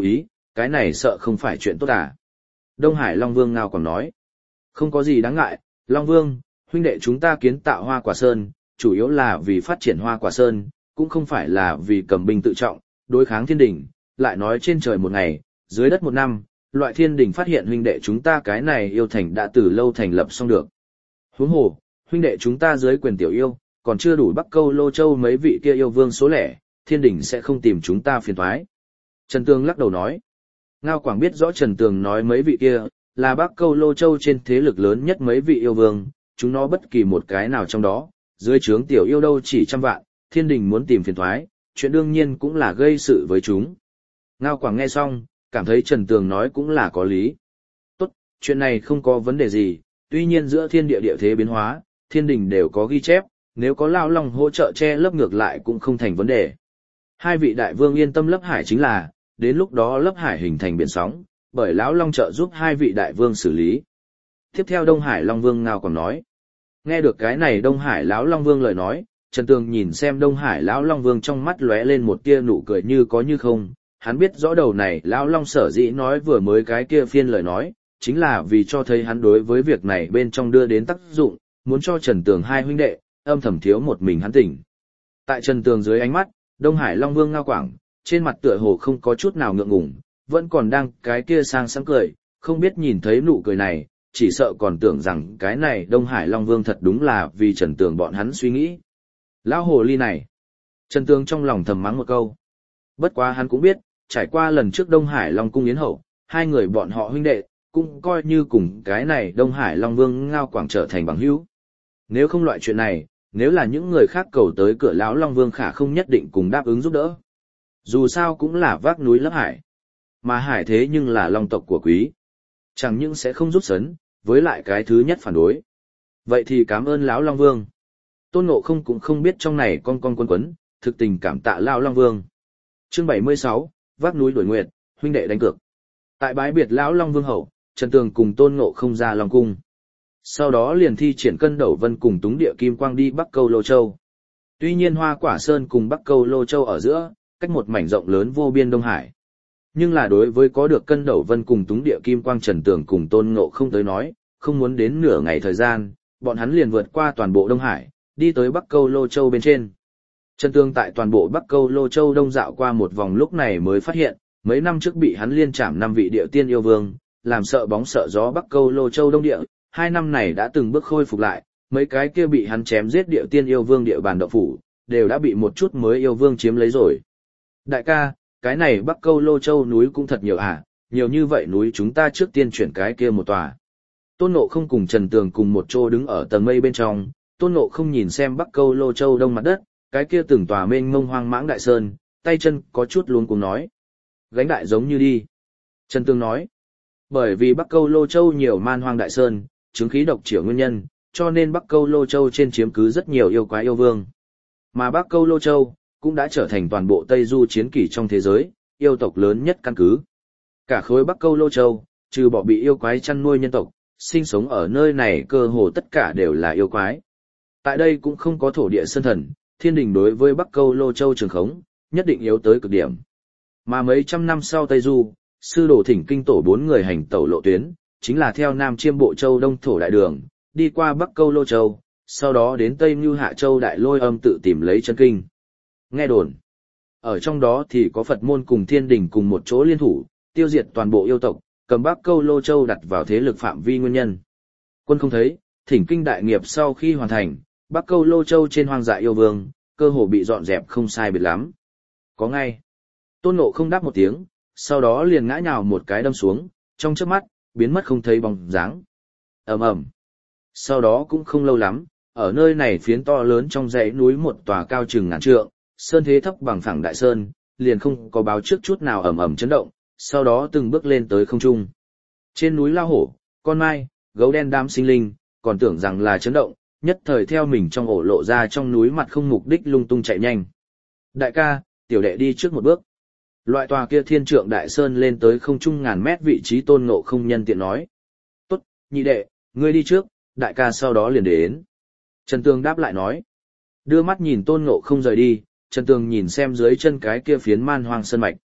cái này sợ không phải chuyện tốt à. Đông Hải Long Vương Ngao Quảng nói, không có gì đáng ngại, Long Vương, huynh đệ chúng ta kiến tạo Hoa Quả Sơn, chủ yếu là vì phát triển Hoa Quả Sơn, cũng không phải là vì cầm binh tự trọng, đối kháng thiên đình, lại nói trên trời một ngày, dưới đất một năm, loại thiên đình phát hiện huynh đệ chúng ta cái này yêu thành đã từ lâu thành lập xong được. Huống hồ, huynh đệ chúng ta dưới quyền tiểu yêu, còn chưa đủ Bắc Câu Lô Châu mấy vị kia yêu vương số lẻ, thiên đình sẽ không tìm chúng ta phiền toái. Trần Tường lắc đầu nói. Ngao Quảng biết rõ Trần Tường nói mấy vị kia, là Bắc Câu Lô Châu trên thế lực lớn nhất mấy vị yêu vương, chúng nó bất kỳ một cái nào trong đó, dưới trướng tiểu yêu đâu chỉ trăm vạn, thiên đình muốn tìm phiền toái, chuyện đương nhiên cũng là gây sự với chúng. Ngao Quảng nghe xong, cảm thấy Trần Tường nói cũng là có lý. Tốt, chuyện này không có vấn đề gì, tuy nhiên giữa thiên địa địa thế biến hóa, thiên đình đều có ghi chép, nếu có Lão Long hỗ trợ che lấp ngược lại cũng không thành vấn đề. Hai vị đại vương yên tâm lấp hải chính là, đến lúc đó lấp hải hình thành biển sóng, bởi Lão Long trợ giúp hai vị đại vương xử lý. Tiếp theo Đông Hải Long Vương Ngao còn nói. Nghe được cái này Đông Hải Lão Long Vương lời nói, Trần Tường nhìn xem Đông Hải Lão Long Vương trong mắt lóe lên một tia nụ cười như có như không, hắn biết rõ đầu này Lão Long sở dĩ nói vừa mới cái kia phiên lời nói, chính là vì cho thấy hắn đối với việc này bên trong đưa đến tác dụng, muốn cho Trần Tường hai huynh đệ, âm thầm thiếu một mình hắn tỉnh. Tại Trần Tường dưới ánh mắt, Đông Hải Long Vương Ngao Quảng, trên mặt tựa hồ không có chút nào ngượng ngùng, vẫn còn đang cái kia sang sáng cười, không biết nhìn thấy nụ cười này, chỉ sợ còn tưởng rằng cái này Đông Hải Long Vương thật đúng là vì Trần Tường bọn hắn suy nghĩ. Lão hồ ly này. Trần Tường trong lòng thầm mắng một câu. Bất quá hắn cũng biết, trải qua lần trước Đông Hải Long Cung Yến Hậu, hai người bọn họ huynh đệ, cũng coi như cùng cái này Đông Hải Long Vương Ngao Quảng trở thành bằng hữu. Nếu không loại chuyện này, nếu là những người khác cầu tới cửa lão Long Vương khả không nhất định cùng đáp ứng giúp đỡ. Dù sao cũng là vác núi lấp hải. Mà hải thế nhưng là long tộc của quý. Chẳng những sẽ không giúp sấn, với lại cái thứ nhất phản đối. Vậy thì cảm ơn lão Long Vương. Tôn Ngộ Không cũng không biết trong này con quấn quấn, thực tình cảm tạ lão Long Vương. Chương 76, vác núi đổi nguyệt, huynh đệ đánh cược. Tại bái biệt lão Long Vương hậu, Trần Tường cùng Tôn Ngộ Không ra Long cung. Sau đó liền thi triển Cân Đẩu Vân cùng Túng Địa Kim Quang đi Bắc Câu Lô Châu. Tuy nhiên Hoa Quả Sơn cùng Bắc Câu Lô Châu ở giữa, cách một mảnh rộng lớn vô biên Đông Hải. Nhưng là đối với có được Cân Đẩu Vân cùng Túng Địa Kim Quang Trần Tường cùng Tôn Ngộ Không tới nói, không muốn đến nửa ngày thời gian, bọn hắn liền vượt qua toàn bộ Đông Hải, đi tới Bắc Câu Lô Châu bên trên. Trần Tường tại toàn bộ Bắc Câu Lô Châu đông dạo qua một vòng lúc này mới phát hiện, mấy năm trước bị hắn liên trảm 5 vị địa tiên yêu vương, làm sợ bóng sợ gió Bắc Câu Lô Châu đông địa, 2 năm này đã từng bước khôi phục lại, mấy cái kia bị hắn chém giết địa tiên yêu vương địa bàn động phủ, đều đã bị một chút mới yêu vương chiếm lấy rồi. Đại ca, cái này Bắc Câu Lô Châu núi cũng thật nhiều à, nhiều như vậy núi chúng ta trước tiên chuyển cái kia một tòa. Tôn Ngộ Không cùng Trần Tường cùng một chỗ đứng ở tầng mây bên trong, Tôn Ngộ Không nhìn xem Bắc Câu Lô Châu đông mặt đất, cái kia từng tòa mênh mông hoang mãng đại sơn, tay chân có chút luống cuống nói. Gánh đại giống như đi. Trần Tường nói. Bởi vì Bắc Câu Lô Châu nhiều man hoang đại sơn, chứng khí độc triệu nguyên nhân, cho nên Bắc Câu Lô Châu trên chiếm cứ rất nhiều yêu quái yêu vương. Mà Bắc Câu Lô Châu cũng đã trở thành toàn bộ Tây Du chiến kỷ trong thế giới, yêu tộc lớn nhất căn cứ. Cả khối Bắc Câu Lô Châu, trừ bỏ bị yêu quái chăn nuôi nhân tộc, sinh sống ở nơi này cơ hồ tất cả đều là yêu quái. Tại đây cũng không có thổ địa sơn thần, thiên đình đối với Bắc Câu Lô Châu trường khống, nhất định yếu tới cực điểm. Mà mấy trăm năm sau Tây Du, sư đồ thỉnh kinh tổ 4 người hành tẩu lộ tuyến, chính là theo Nam Chiêm Bộ Châu Đông Thổ Đại Đường, đi qua Bắc Câu Lô Châu, sau đó đến Tây Mưu Hạ Châu Đại Lôi Âm tự tìm lấy chân kinh. Nghe đồn, ở trong đó thì có Phật môn cùng thiên đình cùng một chỗ liên thủ, tiêu diệt toàn bộ yêu tộc, cầm Bắc Câu Lô Châu đặt vào thế lực phạm vi nguyên nhân. Quân không thấy, thỉnh kinh đại nghiệp sau khi hoàn thành, Bắc Câu Lô Châu trên hoang dại yêu vương, cơ hồ bị dọn dẹp không sai biệt lắm. Có ngay. Tôn Ngộ Không đáp một tiếng, sau đó liền ngã nhào một cái đâm xuống, trong chớp mắt, biến mất không thấy bóng dáng. Ầm ầm. Sau đó cũng không lâu lắm, ở nơi này phiến to lớn trong dãy núi một tòa cao chừng ngàn trượng, sơn thế thấp bằng phẳng đại sơn, liền không có báo trước chút nào ầm ầm chấn động, sau đó từng bước lên tới không trung. Trên núi lao hổ, con mai, gấu đen đám sinh linh, còn tưởng rằng là chấn động, nhất thời theo mình trong ổ lộ ra trong núi mặt không mục đích lung tung chạy nhanh. Đại ca, tiểu đệ đi trước một bước. Loại tòa kia thiên trượng đại sơn lên tới không trung ngàn mét vị trí Tôn Ngộ Không nhân tiện nói. Tốt, nhị đệ, ngươi đi trước, đại ca sau đó liền đến. Trần Tường đáp lại nói. Đưa mắt nhìn Tôn Ngộ Không rời đi, Trần Tường nhìn xem dưới chân cái kia phiến man hoang sơn mạch.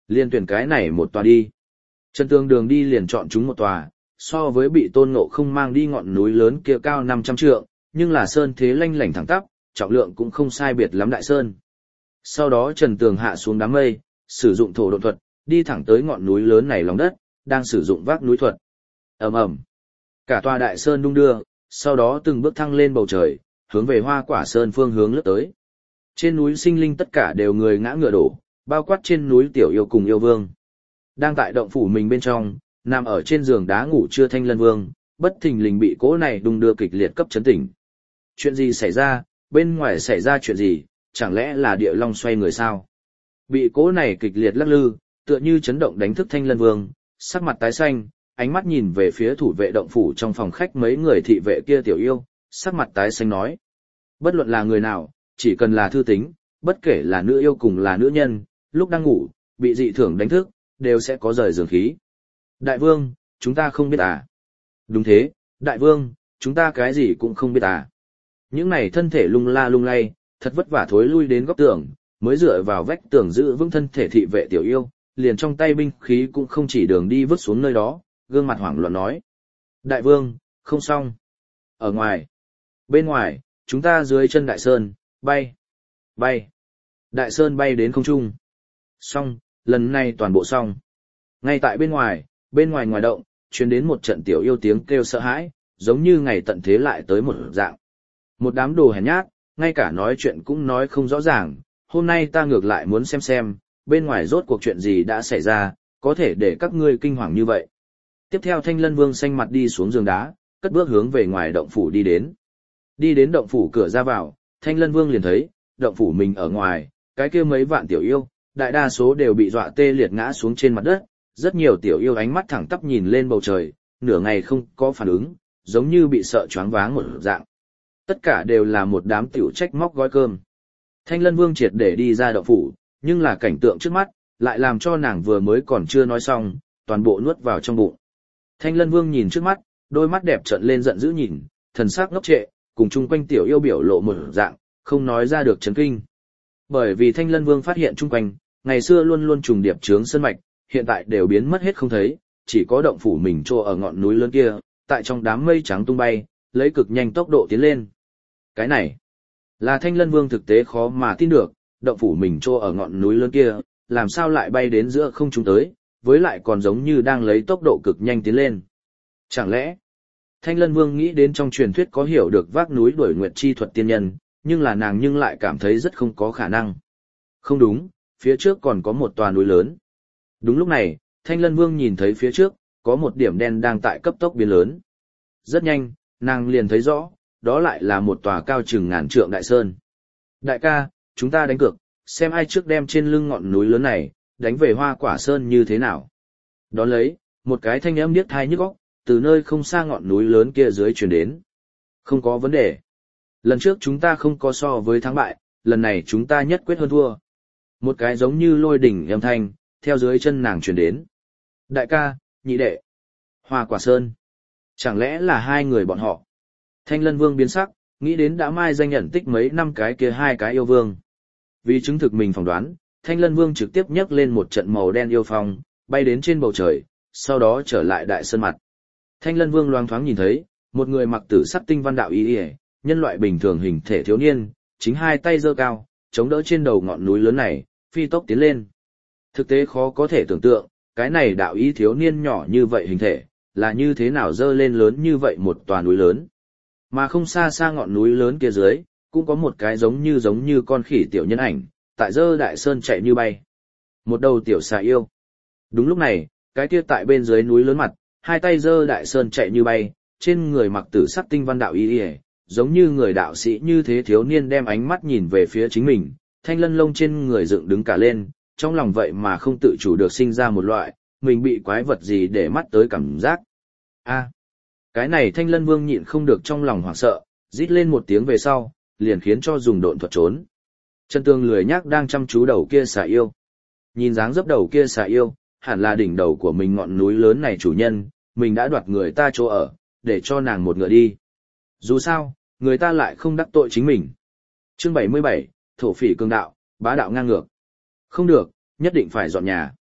Liên tuyển cái này một tòa đi. Trần Tường đường đi liền chọn chúng một tòa, so với bị Tôn Ngộ Không mang đi ngọn núi lớn kia cao 500 trượng, nhưng là sơn thế lanh lảnh thẳng tắp, trọng lượng cũng không sai biệt lắm đại sơn. Sau đó Trần Tường hạ xuống đám mây, sử dụng thổ độn thuật, đi thẳng tới ngọn núi lớn này lòng đất, đang sử dụng vác núi thuật. Ầm ầm. Cả tòa đại sơn đung đưa, sau đó từng bước thăng lên bầu trời, hướng về Hoa Quả Sơn phương hướng lướt tới. Trên núi sinh linh tất cả đều người ngã ngựa đổ, bao quát trên núi tiểu yêu cùng yêu vương. Đang tại động phủ mình bên trong, nằm ở trên giường đá ngủ trưa Thanh Lân Vương, bất thình lình bị cỗ này đung đưa kịch liệt cấp chấn tỉnh. Chuyện gì xảy ra, bên ngoài xảy ra chuyện gì, chẳng lẽ là địa long xoay người sao? Bị cỗ này kịch liệt lắc lư, tựa như chấn động đánh thức Thanh Lân Vương, sắc mặt tái xanh, ánh mắt nhìn về phía thủ vệ động phủ trong phòng khách mấy người thị vệ kia tiểu yêu, sắc mặt tái xanh nói. Bất luận là người nào, chỉ cần là thư tính, bất kể là nữ yêu cùng là nữ nhân, lúc đang ngủ, bị dị thưởng đánh thức, đều sẽ có rời giường khí. Đại vương, chúng ta không biết à? Đúng thế, đại vương, chúng ta cái gì cũng không biết à? Những này thân thể lung la lung lay, thật vất vả thối lui đến góc tường, mới dựa vào vách tường giữ vững thân thể thị vệ tiểu yêu, liền trong tay binh khí cũng không chỉ đường đi vứt xuống nơi đó, gương mặt hoảng loạn nói. Đại vương, không xong. Ở ngoài, bên ngoài, chúng ta dưới chân đại sơn, bay, bay. Đại sơn bay đến không trung. Xong, lần này toàn bộ xong. Ngay tại bên ngoài ngoài động, truyền đến một trận tiểu yêu tiếng kêu sợ hãi, giống như ngày tận thế lại tới một dạng. Một đám đồ hèn nhát, ngay cả nói chuyện cũng nói không rõ ràng, hôm nay ta ngược lại muốn xem, bên ngoài rốt cuộc chuyện gì đã xảy ra, có thể để các ngươi kinh hoàng như vậy. Tiếp theo Thanh Lân Vương xanh mặt đi xuống giường đá, cất bước hướng về ngoài động phủ đi đến. Đi đến động phủ cửa ra vào, Thanh Lân Vương liền thấy, động phủ mình ở ngoài, cái kia mấy vạn tiểu yêu, đại đa số đều bị dọa tê liệt ngã xuống trên mặt đất, rất nhiều tiểu yêu ánh mắt thẳng tắp nhìn lên bầu trời, nửa ngày không có phản ứng, giống như bị sợ choáng váng một dạng. Tất cả đều là một đám tiểu trách móc gói cơm. Thanh Lân Vương triệt để đi ra động phủ, nhưng là cảnh tượng trước mắt, lại làm cho nàng vừa mới còn chưa nói xong, toàn bộ nuốt vào trong bụng. Thanh Lân Vương nhìn trước mắt, đôi mắt đẹp trợn lên giận dữ nhìn, thần sắc ngốc trệ, cùng chung quanh tiểu yêu biểu lộ một dạng, không nói ra được chấn kinh. Bởi vì Thanh Lân Vương phát hiện chung quanh, ngày xưa luôn luôn trùng điệp chướng sơn mạch, hiện tại đều biến mất hết không thấy, chỉ có động phủ mình trô ở ngọn núi lớn kia, tại trong đám mây trắng tung bay, lấy cực nhanh tốc độ tiến lên. Cái này, là Thanh Lân Vương thực tế khó mà tin được, động phủ mình trô ở ngọn núi lớn kia, làm sao lại bay đến giữa không trung tới, với lại còn giống như đang lấy tốc độ cực nhanh tiến lên. Chẳng lẽ, Thanh Lân Vương nghĩ đến trong truyền thuyết có hiểu được vác núi đuổi nguyệt chi thuật tiên nhân, nhưng là nàng nhưng lại cảm thấy rất không có khả năng. Không đúng, phía trước còn có một tòa núi lớn. Đúng lúc này, Thanh Lân Vương nhìn thấy phía trước, có một điểm đen đang tại cấp tốc biến lớn. Rất nhanh, nàng liền thấy rõ, đó lại là một tòa cao chừng ngàn trượng đại sơn. Đại ca, chúng ta đánh cược, xem ai trước đem trên lưng ngọn núi lớn này, đánh về Hoa Quả Sơn như thế nào. Đón lấy, một cái thanh âm điếc tai nhức óc, từ nơi không xa ngọn núi lớn kia dưới truyền đến. Không có vấn đề. Lần trước chúng ta không có so với thắng bại, lần này chúng ta nhất quyết hơn thua. Một cái giống như lôi đỉnh âm thanh, theo dưới chân nàng truyền đến. Đại ca, nhị đệ, Hoa Quả Sơn. Chẳng lẽ là hai người bọn họ? Thanh Lân Vương biến sắc, nghĩ đến đã mai danh nhận tích mấy năm cái kia hai cái yêu vương. Vì chứng thực mình phỏng đoán, Thanh Lân Vương trực tiếp nhấc lên một trận màu đen yêu phong, bay đến trên bầu trời, sau đó trở lại đại sơn mặt. Thanh Lân Vương loáng thoáng nhìn thấy, một người mặc tử sắc tinh văn đạo y, nhân loại bình thường hình thể thiếu niên, chính hai tay giơ cao, chống đỡ trên đầu ngọn núi lớn này, phi tốc tiến lên. Thực tế khó có thể tưởng tượng, cái này đạo y thiếu niên nhỏ như vậy hình thể, là như thế nào dơ lên lớn như vậy một tòa núi lớn. Mà không xa xa ngọn núi lớn kia dưới, cũng có một cái giống như con khỉ tiểu nhân ảnh, tại dơ đại sơn chạy như bay. Một đầu tiểu xà yêu. Đúng lúc này, cái kia tại bên dưới núi lớn mặt, hai tay dơ đại sơn chạy như bay, trên người mặc tử sắc tinh văn đạo y, giống như người đạo sĩ như thế thiếu niên đem ánh mắt nhìn về phía chính mình, thanh lân lông trên người dựng đứng cả lên, trong lòng vậy mà không tự chủ được sinh ra một loại, mình bị quái vật gì để mắt tới cảm giác. A, cái này Thanh Lân Vương nhịn không được trong lòng hoảng sợ, rít lên một tiếng về sau, liền khiến cho dùng độn thuật trốn. Trần Tường lười nhác đang chăm chú đầu kia xà yêu. Nhìn dáng dấp đầu kia xà yêu, hẳn là đỉnh đầu của mình ngọn núi lớn này chủ nhân, mình đã đoạt người ta chỗ ở, để cho nàng một ngựa đi. Dù sao, người ta lại không đắc tội chính mình. Chương 77, thổ phỉ cường đạo, bá đạo ngang ngược. Không được, nhất định phải dọn nhà.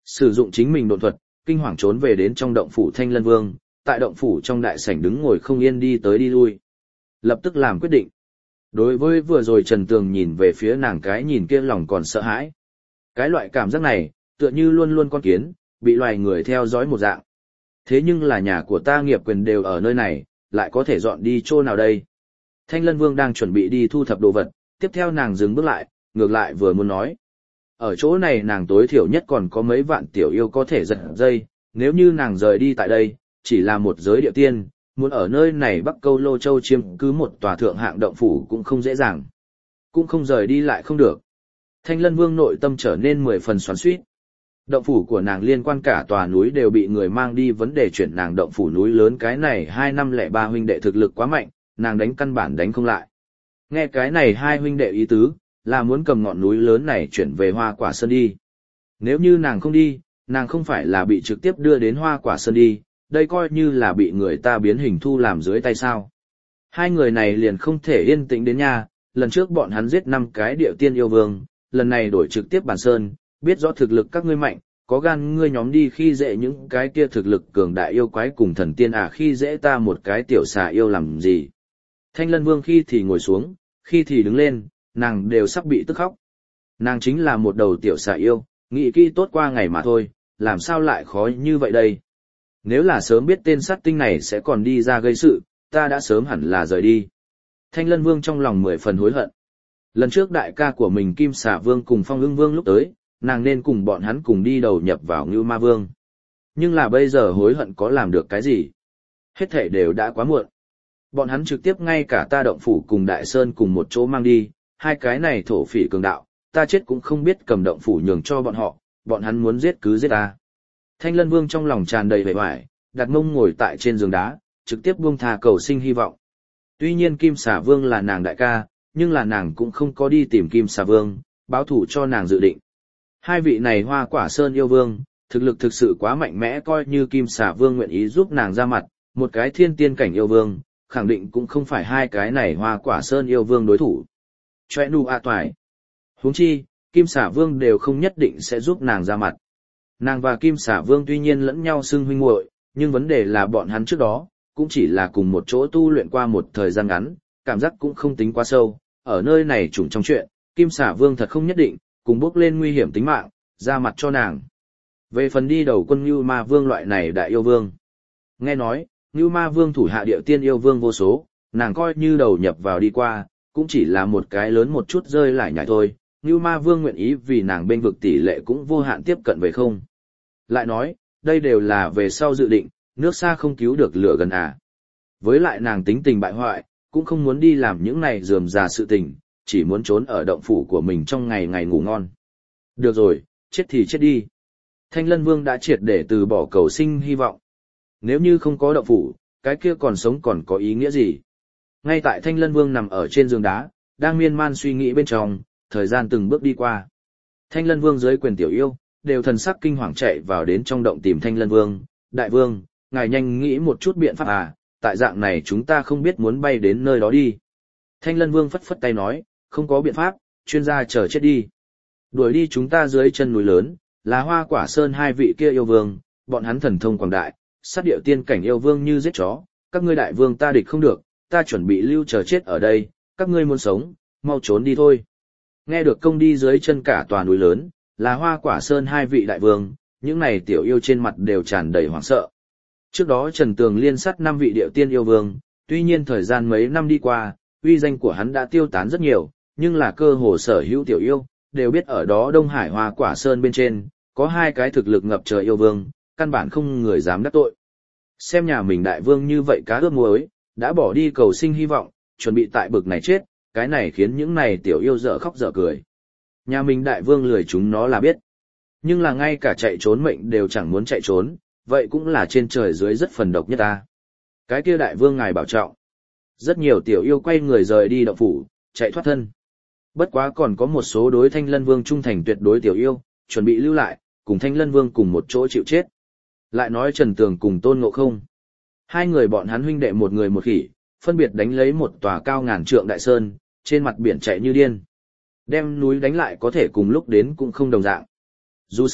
Sử dụng chính mình độn thuật, kinh hoàng trốn về đến trong động phủ Thanh Lân Vương, tại động phủ trong đại sảnh đứng ngồi không yên đi tới đi lui. Lập tức làm quyết định. Đối với vừa rồi Trần Tường nhìn về phía nàng cái nhìn kia lòng còn sợ hãi. Cái loại cảm giác này, tựa như luôn luôn con kiến, bị loài người theo dõi một dạng. Thế nhưng là nhà của ta nghiệp quyền đều ở nơi này, lại có thể dọn đi chỗ nào đây? Thanh Lân Vương đang chuẩn bị đi thu thập đồ vật, tiếp theo nàng dừng bước lại, ngược lại vừa muốn nói. Ở chỗ này nàng tối thiểu nhất còn có mấy vạn tiểu yêu có thể giật dây, nếu như nàng rời đi tại đây, chỉ là một giới địa tiên, muốn ở nơi này Bắc Câu Lô Châu chiếm cứ một tòa thượng hạng động phủ cũng không dễ dàng. Cũng không rời đi lại không được. Thanh Lân Vương nội tâm trở nên 10 phần xoắn xuýt. Động phủ của nàng liên quan cả tòa núi đều bị người mang đi, vấn đề chuyển nàng động phủ núi lớn cái này 2 năm 03 huynh đệ thực lực quá mạnh, nàng đánh căn bản đánh không lại. Nghe cái này hai huynh đệ ý tứ, là muốn cầm ngọn núi lớn này chuyển về Hoa Quả Sơn đi. Nếu như nàng không đi, nàng không phải là bị trực tiếp đưa đến Hoa Quả Sơn đi, đây coi như là bị người ta biến hình thu làm dưới tay sao. Hai người này liền không thể yên tĩnh đến nha, lần trước bọn hắn giết 5 cái điệu tiên yêu vương, lần này đổi trực tiếp bản sơn, biết rõ thực lực các ngươi mạnh, có gan ngươi nhóm đi khi dễ những cái kia thực lực cường đại yêu quái cùng thần tiên khi dễ ta một cái tiểu xà yêu làm gì. Thanh Lân Vương khi thì ngồi xuống, khi thì đứng lên, nàng đều sắp bị tức khóc. Nàng chính là một đầu tiểu xà yêu, nghĩ kỹ tốt qua ngày mà thôi, làm sao lại khó như vậy đây. Nếu là sớm biết tên sát tinh này sẽ còn đi ra gây sự, ta đã sớm hẳn là rời đi. Thanh Lân Vương trong lòng 10 phần hối hận. Lần trước đại ca của mình Kim Xà Vương cùng Phong Ưng Vương lúc tới, nàng nên cùng bọn hắn cùng đi đầu nhập vào Ngưu Ma Vương. Nhưng là bây giờ hối hận có làm được cái gì? Hết thảy đều đã quá muộn. Bọn hắn trực tiếp ngay cả ta động phủ cùng Đại Sơn cùng một chỗ mang đi, hai cái này thổ phỉ cường đạo, ta chết cũng không biết cầm động phủ nhường cho bọn hắn muốn giết cứ giết ta. Thanh Lân Vương trong lòng tràn đầy vẻ vải, đặt mông ngồi tại trên giường đá, trực tiếp buông thà cầu sinh hy vọng. Tuy nhiên Kim Xà Vương là nàng đại ca, nhưng là nàng cũng không có đi tìm Kim Xà Vương, báo thủ cho nàng dự định. Hai vị này Hoa Quả Sơn yêu vương, thực lực thực sự quá mạnh mẽ, coi như Kim Xà Vương nguyện ý giúp nàng ra mặt, một cái thiên tiên cảnh yêu vương, khẳng định cũng không phải hai cái này Hoa Quả Sơn yêu vương đối thủ. Chòe nu toại. Huống chi, Kim Xà Vương đều không nhất định sẽ giúp nàng ra mặt. Nàng và Kim Xà Vương tuy nhiên lẫn nhau xưng huynh muội, nhưng vấn đề là bọn hắn trước đó, cũng chỉ là cùng một chỗ tu luyện qua một thời gian ngắn, cảm giác cũng không tính quá sâu. Ở nơi này trùng trong chuyện, Kim Xà Vương thật không nhất định, cùng bước lên nguy hiểm tính mạng, ra mặt cho nàng. Về phần đi đầu quân Ngưu Ma Vương loại này đại yêu vương. Nghe nói, Ngưu Ma Vương thủ hạ điệu tiên yêu vương vô số, nàng coi như đầu nhập vào đi qua, cũng chỉ là một cái lớn một chút rơi lại nhảy thôi. Ngưu Ma Vương nguyện ý vì nàng bên vực tỷ lệ cũng vô hạn tiếp cận về không. Lại nói, đây đều là về sau dự định, nước xa không cứu được lửa gần à. Với lại nàng tính tình bại hoại, cũng không muốn đi làm những này rườm rà sự tình, chỉ muốn trốn ở động phủ của mình trong ngày ngày ngủ ngon. Được rồi, chết thì chết đi. Thanh Lân Vương đã triệt để từ bỏ cầu sinh hy vọng. Nếu như không có động phủ, cái kia còn sống còn có ý nghĩa gì? Ngay tại Thanh Lân Vương nằm ở trên giường đá, đang miên man suy nghĩ bên trong, thời gian từng bước đi qua. Thanh Lân Vương dưới quyền tiểu yêu, đều thần sắc kinh hoàng chạy vào đến trong động tìm Thanh Lân Vương. Đại vương, ngài nhanh nghĩ một chút biện pháp à, tại dạng này chúng ta không biết muốn bay đến nơi đó đi. Thanh Lân Vương phất phất tay nói, không có biện pháp, chuyên gia chờ chết đi. Đuổi đi chúng ta dưới chân núi lớn, là Hoa Quả Sơn hai vị kia yêu vương, bọn hắn thần thông quảng đại, sát điệu tiên cảnh yêu vương như giết chó, các ngươi đại vương ta địch không được, ta chuẩn bị lưu chờ chết ở đây, các ngươi muốn sống, mau trốn đi thôi. Nghe được công đi dưới chân cả tòa núi lớn, là Hoa Quả Sơn hai vị đại vương, những này tiểu yêu trên mặt đều tràn đầy hoảng sợ. Trước đó Trần Tường liên sát 5 vị điệu tiên yêu vương, tuy nhiên thời gian mấy năm đi qua, uy danh của hắn đã tiêu tán rất nhiều, nhưng là cơ hồ sở hữu tiểu yêu, đều biết ở đó Đông Hải Hoa Quả Sơn bên trên, có hai cái thực lực ngập trời yêu vương, căn bản không người dám đắc tội. Xem nhà mình đại vương như vậy cá ướp muối, đã bỏ đi cầu sinh hy vọng, chuẩn bị tại bực này chết, cái này khiến những này tiểu yêu dở khóc dở cười. Nhà mình đại vương lười chúng nó là biết. Nhưng là ngay cả chạy trốn mệnh đều chẳng muốn chạy trốn, vậy cũng là trên trời dưới rất phần độc nhất ta. Cái kia đại vương ngài bảo trọng. Rất nhiều tiểu yêu quay người rời đi động phủ, chạy thoát thân. Bất quá còn có một số đối Thanh Lân Vương trung thành tuyệt đối tiểu yêu, chuẩn bị lưu lại, cùng Thanh Lân Vương cùng một chỗ chịu chết. Lại nói Trần Tường cùng Tôn Ngộ Không. Hai người bọn hắn huynh đệ một người một khỉ, phân biệt đánh lấy một tòa cao ngàn trượng đại sơn, trên mặt biển chạy như điên. Đem núi đánh lại có thể cùng lúc đến cũng không đồng dạng. Dù sao,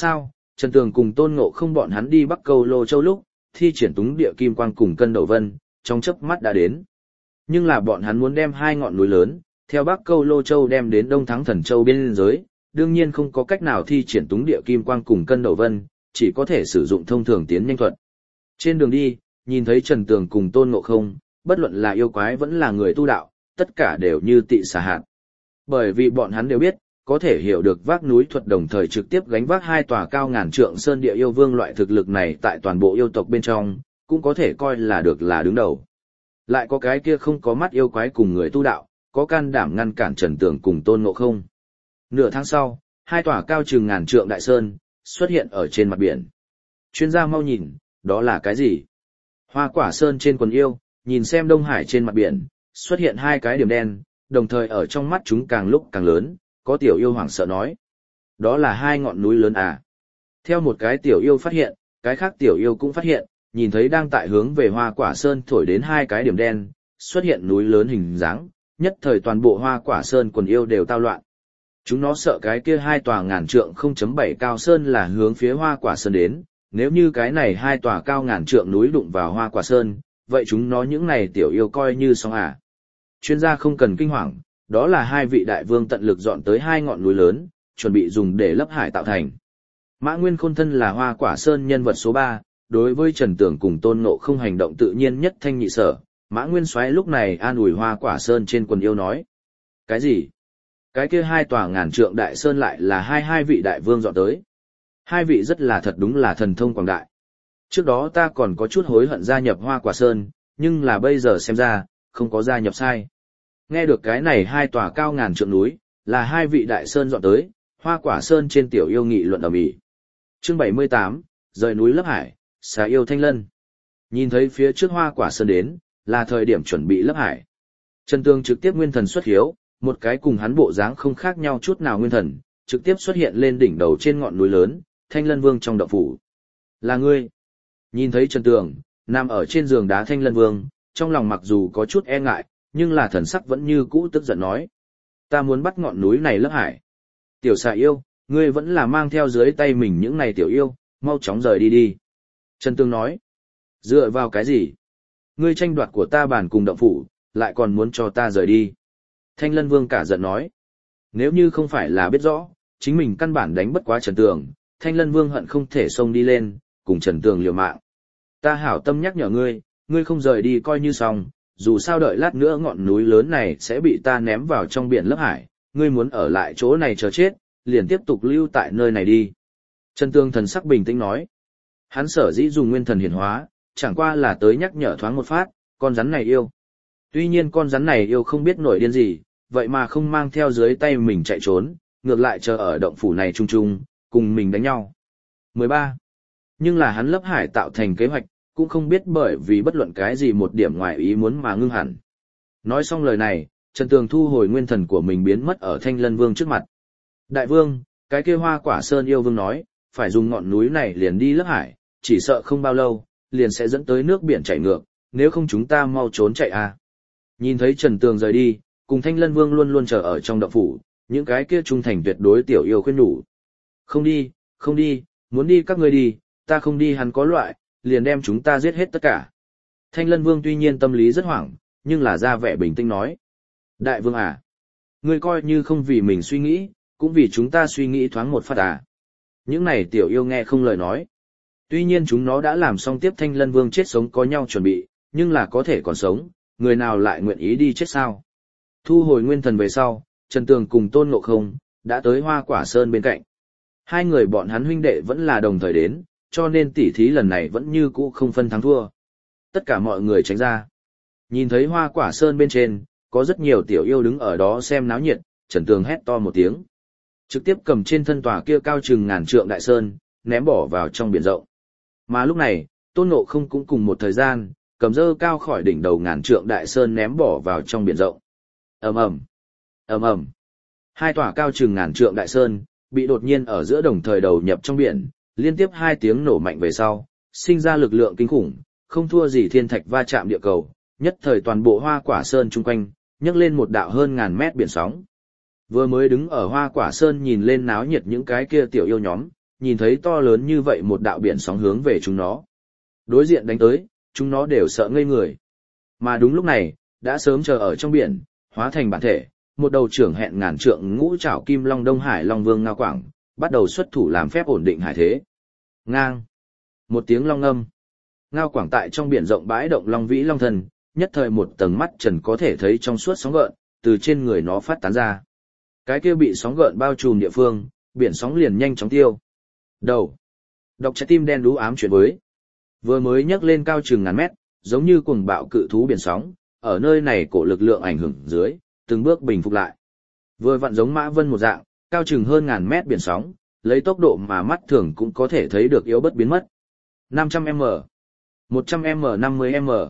Trần Tường cùng Tôn Ngộ Không bọn hắn đi Bắc Câu Lô Châu lúc, thi triển túng địa kim quang cùng cân đầu vân, trong chớp mắt đã đến. Nhưng là bọn hắn muốn đem hai ngọn núi lớn, theo Bắc Câu Lô Châu đem đến Đông Thắng Thần Châu biên giới, đương nhiên không có cách nào thi triển túng địa kim quang cùng cân đầu vân, chỉ có thể sử dụng thông thường tiến nhanh thuật. Trên đường đi, nhìn thấy Trần Tường cùng Tôn Ngộ Không, bất luận là yêu quái vẫn là người tu đạo, tất cả đều như tị xà hạt. Bởi vì bọn hắn đều biết, có thể hiểu được vác núi thuật đồng thời trực tiếp gánh vác hai tòa cao ngàn trượng sơn địa yêu vương loại thực lực này tại toàn bộ yêu tộc bên trong, cũng có thể coi là được là đứng đầu. Lại có cái kia không có mắt yêu quái cùng người tu đạo, có can đảm ngăn cản Trần Tường cùng Tôn Ngộ Không. Nửa tháng sau, hai tòa cao chừng ngàn trượng đại sơn xuất hiện ở trên mặt biển. Chuyên gia mau nhìn, đó là cái gì? Hoa Quả Sơn trên quần yêu, nhìn xem Đông Hải trên mặt biển, xuất hiện hai cái điểm đen, đồng thời ở trong mắt chúng càng lúc càng lớn, có tiểu yêu hoảng sợ nói. Đó là hai ngọn núi lớn à? Theo một cái tiểu yêu phát hiện, cái khác tiểu yêu cũng phát hiện, nhìn thấy đang tại hướng về Hoa Quả Sơn thổi đến hai cái điểm đen, xuất hiện núi lớn hình dáng, nhất thời toàn bộ Hoa Quả Sơn quần yêu đều tao loạn. Chúng nó sợ cái kia hai tòa ngàn trượng 0.7 cao sơn là hướng phía Hoa Quả Sơn đến, nếu như cái này hai tòa cao ngàn trượng núi đụng vào Hoa Quả Sơn, vậy chúng nó những này tiểu yêu coi như xong à. Chuyên gia không cần kinh hoàng, đó là hai vị đại vương tận lực dọn tới hai ngọn núi lớn, chuẩn bị dùng để lấp hải tạo thành. Mã Nguyên Khôn thân là Hoa Quả Sơn nhân vật số 3, đối với Trần Tường cùng Tôn Ngộ Không hành động tự nhiên nhất thanh nhị sở, Mã Nguyên Soái lúc này an ủi Hoa Quả Sơn trên quần yêu nói. Cái gì? Cái kia hai tòa ngàn trượng đại sơn lại là hai vị đại vương dọn tới. Hai vị rất là thật đúng là thần thông quảng đại. Trước đó ta còn có chút hối hận gia nhập Hoa Quả Sơn, nhưng là bây giờ xem ra, không có gia nhập sai. Nghe được cái này hai tòa cao ngàn trượng núi, là hai vị đại sơn dọn tới, Hoa Quả Sơn trên tiểu yêu nghị luận ầm ĩ. Chương 78, rời núi lấp hải, xà yêu Thanh Lân. Nhìn thấy phía trước Hoa Quả Sơn đến, là thời điểm chuẩn bị lấp hải. Trần Tường trực tiếp nguyên thần xuất hiếu, một cái cùng hắn bộ dáng không khác nhau chút nào nguyên thần, trực tiếp xuất hiện lên đỉnh đầu trên ngọn núi lớn, Thanh Lân Vương trong động phủ. Là ngươi. Nhìn thấy Trần Tường, nằm ở trên giường đá Thanh Lân Vương, trong lòng mặc dù có chút e ngại, nhưng là thần sắc vẫn như cũ tức giận nói. Ta muốn bắt ngọn núi này lấp hải. Tiểu xà yêu, ngươi vẫn là mang theo dưới tay mình những này tiểu yêu, mau chóng rời đi đi. Trần Tường nói. Dựa vào cái gì? Ngươi tranh đoạt của ta bản cùng động phủ, lại còn muốn cho ta rời đi. Thanh Lân Vương cả giận nói. Nếu như không phải là biết rõ, chính mình căn bản đánh bất quá Trần Tường, Thanh Lân Vương hận không thể xông đi lên, cùng Trần Tường liều mạng. Ta hảo tâm nhắc nhở ngươi, ngươi không rời đi coi như xong, dù sao đợi lát nữa ngọn núi lớn này sẽ bị ta ném vào trong biển lấp hải, ngươi muốn ở lại chỗ này chờ chết, liền tiếp tục lưu tại nơi này đi. Trần Tường thần sắc bình tĩnh nói. Hắn sở dĩ dùng nguyên thần hiển hóa, chẳng qua là tới nhắc nhở thoáng một phát, con rắn này yêu. Tuy nhiên con rắn này yêu không biết nổi điên gì, vậy mà không mang theo dưới tay mình chạy trốn, ngược lại chờ ở động phủ này chung chung, cùng mình đánh nhau. 13. Nhưng là hắn lấp hải tạo thành kế hoạch, cũng không biết bởi vì bất luận cái gì một điểm ngoài ý muốn mà ngưng hẳn. Nói xong lời này, Trần Tường thu hồi nguyên thần của mình biến mất ở Thanh Lân Vương trước mặt. Đại vương, cái kia Hoa Quả Sơn yêu vương nói, phải dùng ngọn núi này liền đi lấp hải, chỉ sợ không bao lâu, liền sẽ dẫn tới nước biển chảy ngược, nếu không chúng ta mau trốn chạy à. Nhìn thấy Trần Tường rời đi, cùng Thanh Lân Vương luôn luôn chờ ở trong động phủ, những cái kia trung thành tuyệt đối tiểu yêu khuyên nhủ. Không đi, không đi, muốn đi các ngươi đi, ta không đi hắn có loại, liền đem chúng ta giết hết tất cả. Thanh Lân Vương tuy nhiên tâm lý rất hoảng, nhưng là ra vẻ bình tĩnh nói. Đại vương à, ngươi coi như không vì mình suy nghĩ, cũng vì chúng ta suy nghĩ thoáng một phát à. Những này tiểu yêu nghe không lời nói. Tuy nhiên chúng nó đã làm xong tiếp Thanh Lân Vương chết sống có nhau chuẩn bị, nhưng là có thể còn sống, người nào lại nguyện ý đi chết sao. Thu hồi nguyên thần về sau, Trần Tường cùng Tôn Ngộ Không đã tới Hoa Quả Sơn bên cạnh. Hai người bọn hắn huynh đệ vẫn là đồng thời đến, cho nên tỉ thí lần này vẫn như cũ không phân thắng thua. Tất cả mọi người tránh ra. Nhìn thấy Hoa Quả Sơn bên trên, có rất nhiều tiểu yêu đứng ở đó xem náo nhiệt, Trần Tường hét to một tiếng. Trực tiếp cầm trên thân tòa kia cao chừng ngàn trượng đại sơn, ném bỏ vào trong biển rộng. Mà lúc này, Tôn Ngộ Không cũng cùng một thời gian, cầm dơ cao khỏi đỉnh đầu ngàn trượng đại sơn ném bỏ vào trong biển rộng. Ầm ầm, ầm ầm. Hai tòa cao chừng ngàn trượng đại sơn bị đột nhiên ở giữa đồng thời đầu nhập trong biển, liên tiếp hai tiếng nổ mạnh về sau, sinh ra lực lượng kinh khủng, không thua gì thiên thạch va chạm địa cầu, nhất thời toàn bộ Hoa Quả Sơn chung quanh nhấc lên một đạo hơn ngàn mét biển sóng. Vừa mới đứng ở Hoa Quả Sơn nhìn lên náo nhiệt những cái kia tiểu yêu nhóm, nhìn thấy to lớn như vậy một đạo biển sóng hướng về chúng nó. Đối diện đánh tới, chúng nó đều sợ ngây người. Mà đúng lúc này, đã sớm chờ ở trong biển, hóa thành bản thể, một đầu trưởng hẹn ngàn trượng ngũ trảo kim long Đông Hải Long Vương Ngao Quảng, bắt đầu xuất thủ làm phép ổn định hải thế. Ngang. Một tiếng long ngâm. Ngao Quảng tại trong biển rộng bãi động long vĩ long thần, nhất thời một tầng mắt trần có thể thấy trong suốt sóng gợn, từ trên người nó phát tán ra. Cái kia bị sóng gợn bao trùm địa phương, biển sóng liền nhanh chóng tiêu. Đầu. Đọc trái tim đen đú ám chuyển với. Vừa mới nhấc lên cao chừng ngàn mét, giống như cuồng bạo cự thú biển sóng, ở nơi này cổ lực lượng ảnh hưởng dưới, từng bước bình phục lại. Vừa vặn giống mã vân một dạng, cao chừng hơn ngàn mét biển sóng, lấy tốc độ mà mắt thường cũng có thể thấy được yếu bất biến mất. 500m, 100m, 50m,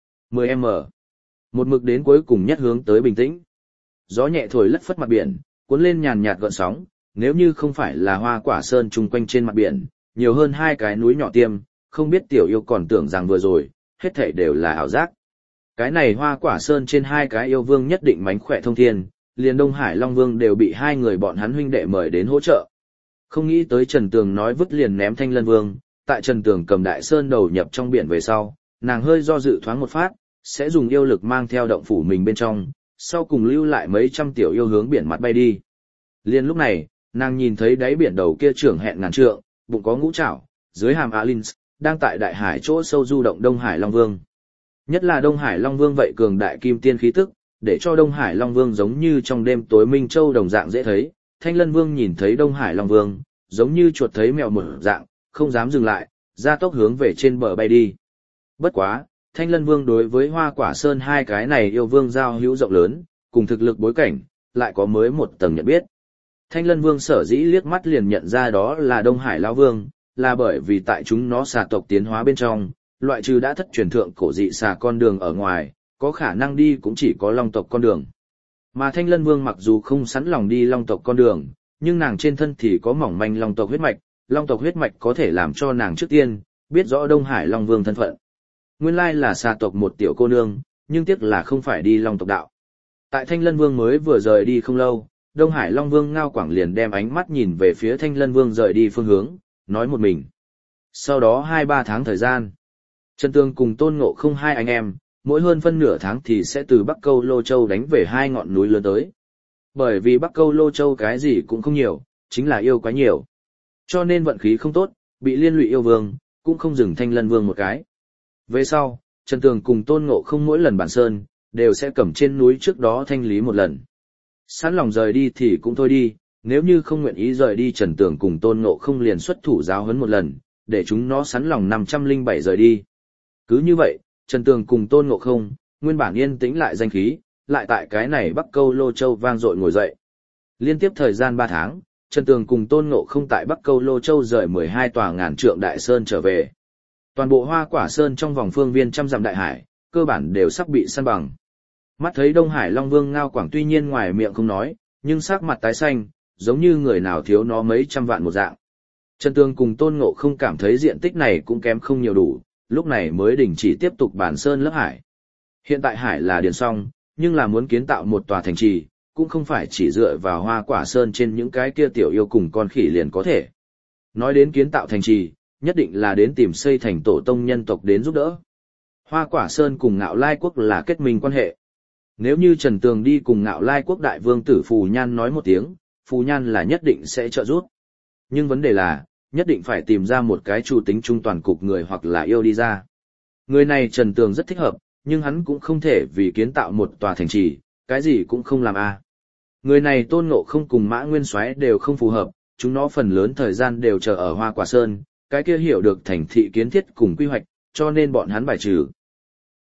10m. Một mực đến cuối cùng nhất hướng tới bình tĩnh. Gió nhẹ thổi lất phất mặt biển, cuốn lên nhàn nhạt gợn sóng, nếu như không phải là hoa quả sơn chung quanh trên mặt biển, nhiều hơn hai cái núi nhỏ tiêm, không biết tiểu yêu còn tưởng rằng vừa rồi, hết thảy đều là ảo giác. Cái này hoa quả sơn trên hai cái yêu vương nhất định mánh khỏe thông thiên, liền Đông Hải Long Vương đều bị hai người bọn hắn huynh đệ mời đến hỗ trợ. Không nghĩ tới Trần Tường nói vứt liền ném Thanh Lân Vương, tại Trần Tường cầm đại sơn đầu nhập trong biển về sau, nàng hơi do dự thoáng một phát, sẽ dùng yêu lực mang theo động phủ mình bên trong, sau cùng lưu lại mấy trăm tiểu yêu hướng biển mặt bay đi. Liên lúc này, nàng nhìn thấy đáy biển đầu kia trưởng hẹn ngàn trượng, bụng có ngũ trảo, dưới hàm Alins, đang tại đại hải chỗ sâu du động Đông Hải Long Vương. Nhất là Đông Hải Long Vương vậy cường đại kim tiên khí tức, để cho Đông Hải Long Vương giống như trong đêm tối minh châu đồng dạng dễ thấy. Thanh Lân Vương nhìn thấy Đông Hải Long Vương, giống như chuột thấy mèo một dạng, không dám dừng lại, ra tốc hướng về trên bờ bay đi. Bất quá, Thanh Lân Vương đối với Hoa Quả Sơn hai cái này yêu vương giao hữu rộng lớn, cùng thực lực bối cảnh, lại có mới một tầng nhận biết. Thanh Lân Vương sở dĩ liếc mắt liền nhận ra đó là Đông Hải Lão Vương, là bởi vì tại chúng nó xà tộc tiến hóa bên trong, loại trừ đã thất truyền thượng cổ dị xà con đường ở ngoài, có khả năng đi cũng chỉ có long tộc con đường. Mà Thanh Lân Vương mặc dù không sẵn lòng đi long tộc con đường, nhưng nàng trên thân thì có mỏng manh long tộc huyết mạch có thể làm cho nàng trước tiên biết rõ Đông Hải Long Vương thân phận. Nguyên lai là xà tộc một tiểu cô nương, nhưng tiếc là không phải đi long tộc đạo. Tại Thanh Lân Vương mới vừa rời đi không lâu, Đông Hải Long Vương Ngao Quảng liền đem ánh mắt nhìn về phía Thanh Lân Vương rời đi phương hướng, nói một mình. Sau đó 2-3 tháng thời gian, Trần Tường cùng Tôn Ngộ Không hai anh em, mỗi hơn phân nửa tháng thì sẽ từ Bắc Câu Lô Châu đánh về hai ngọn núi lớn tới. Bởi vì Bắc Câu Lô Châu cái gì cũng không nhiều, chính là yêu quá nhiều. Cho nên vận khí không tốt, bị liên lụy yêu vương, cũng không dừng Thanh Lân Vương một cái. Về sau, Trần Tường cùng Tôn Ngộ Không mỗi lần bản sơn, đều sẽ cầm trên núi trước đó thanh lý một lần. Sẵn lòng rời đi thì cũng thôi đi, nếu như không nguyện ý rời đi Trần Tường cùng Tôn Ngộ Không liền xuất thủ giáo huấn một lần, để chúng nó sẵn lòng 507 rời đi. Cứ như vậy, Trần Tường cùng Tôn Ngộ Không, nguyên bản yên tĩnh lại danh khí, lại tại cái này Bắc Câu Lô Châu vang dội ngồi dậy. Liên tiếp thời gian 3 tháng, Trần Tường cùng Tôn Ngộ Không tại Bắc Câu Lô Châu rời 12 tòa ngàn trượng đại sơn trở về. Toàn bộ Hoa Quả Sơn trong vòng phương viên trăm dặm đại hải, cơ bản đều sắp bị săn bằng. Mắt thấy Đông Hải Long Vương Ngao Quảng tuy nhiên ngoài miệng không nói, nhưng sắc mặt tái xanh, giống như người nào thiếu nó mấy trăm vạn một dạng. Trần Tường cùng Tôn Ngộ Không cảm thấy diện tích này cũng kém không nhiều đủ, lúc này mới đình chỉ tiếp tục bản sơn lấp hải. Hiện tại hải là điền xong, nhưng là muốn kiến tạo một tòa thành trì, cũng không phải chỉ dựa vào Hoa Quả Sơn trên những cái kia tiểu yêu cùng con khỉ liền có thể. Nói đến kiến tạo thành trì, nhất định là đến tìm xây thành tổ tông nhân tộc đến giúp đỡ. Hoa Quả Sơn cùng Ngạo Lai Quốc là kết minh quan hệ. Nếu như Trần Tường đi cùng Ngạo Lai Quốc đại vương tử Phù Nhan nói một tiếng, Phù Nhan là nhất định sẽ trợ giúp. Nhưng vấn đề là, nhất định phải tìm ra một cái chủ tính trung toàn cục người hoặc là yêu đi ra. Người này Trần Tường rất thích hợp, nhưng hắn cũng không thể vì kiến tạo một tòa thành trì, cái gì cũng không làm a. Người này Tôn Ngộ Không cùng Mã Nguyên Soái đều không phù hợp, chúng nó phần lớn thời gian đều chờ ở Hoa Quả Sơn, cái kia hiểu được thành thị kiến thiết cùng quy hoạch, cho nên bọn hắn bài trừ.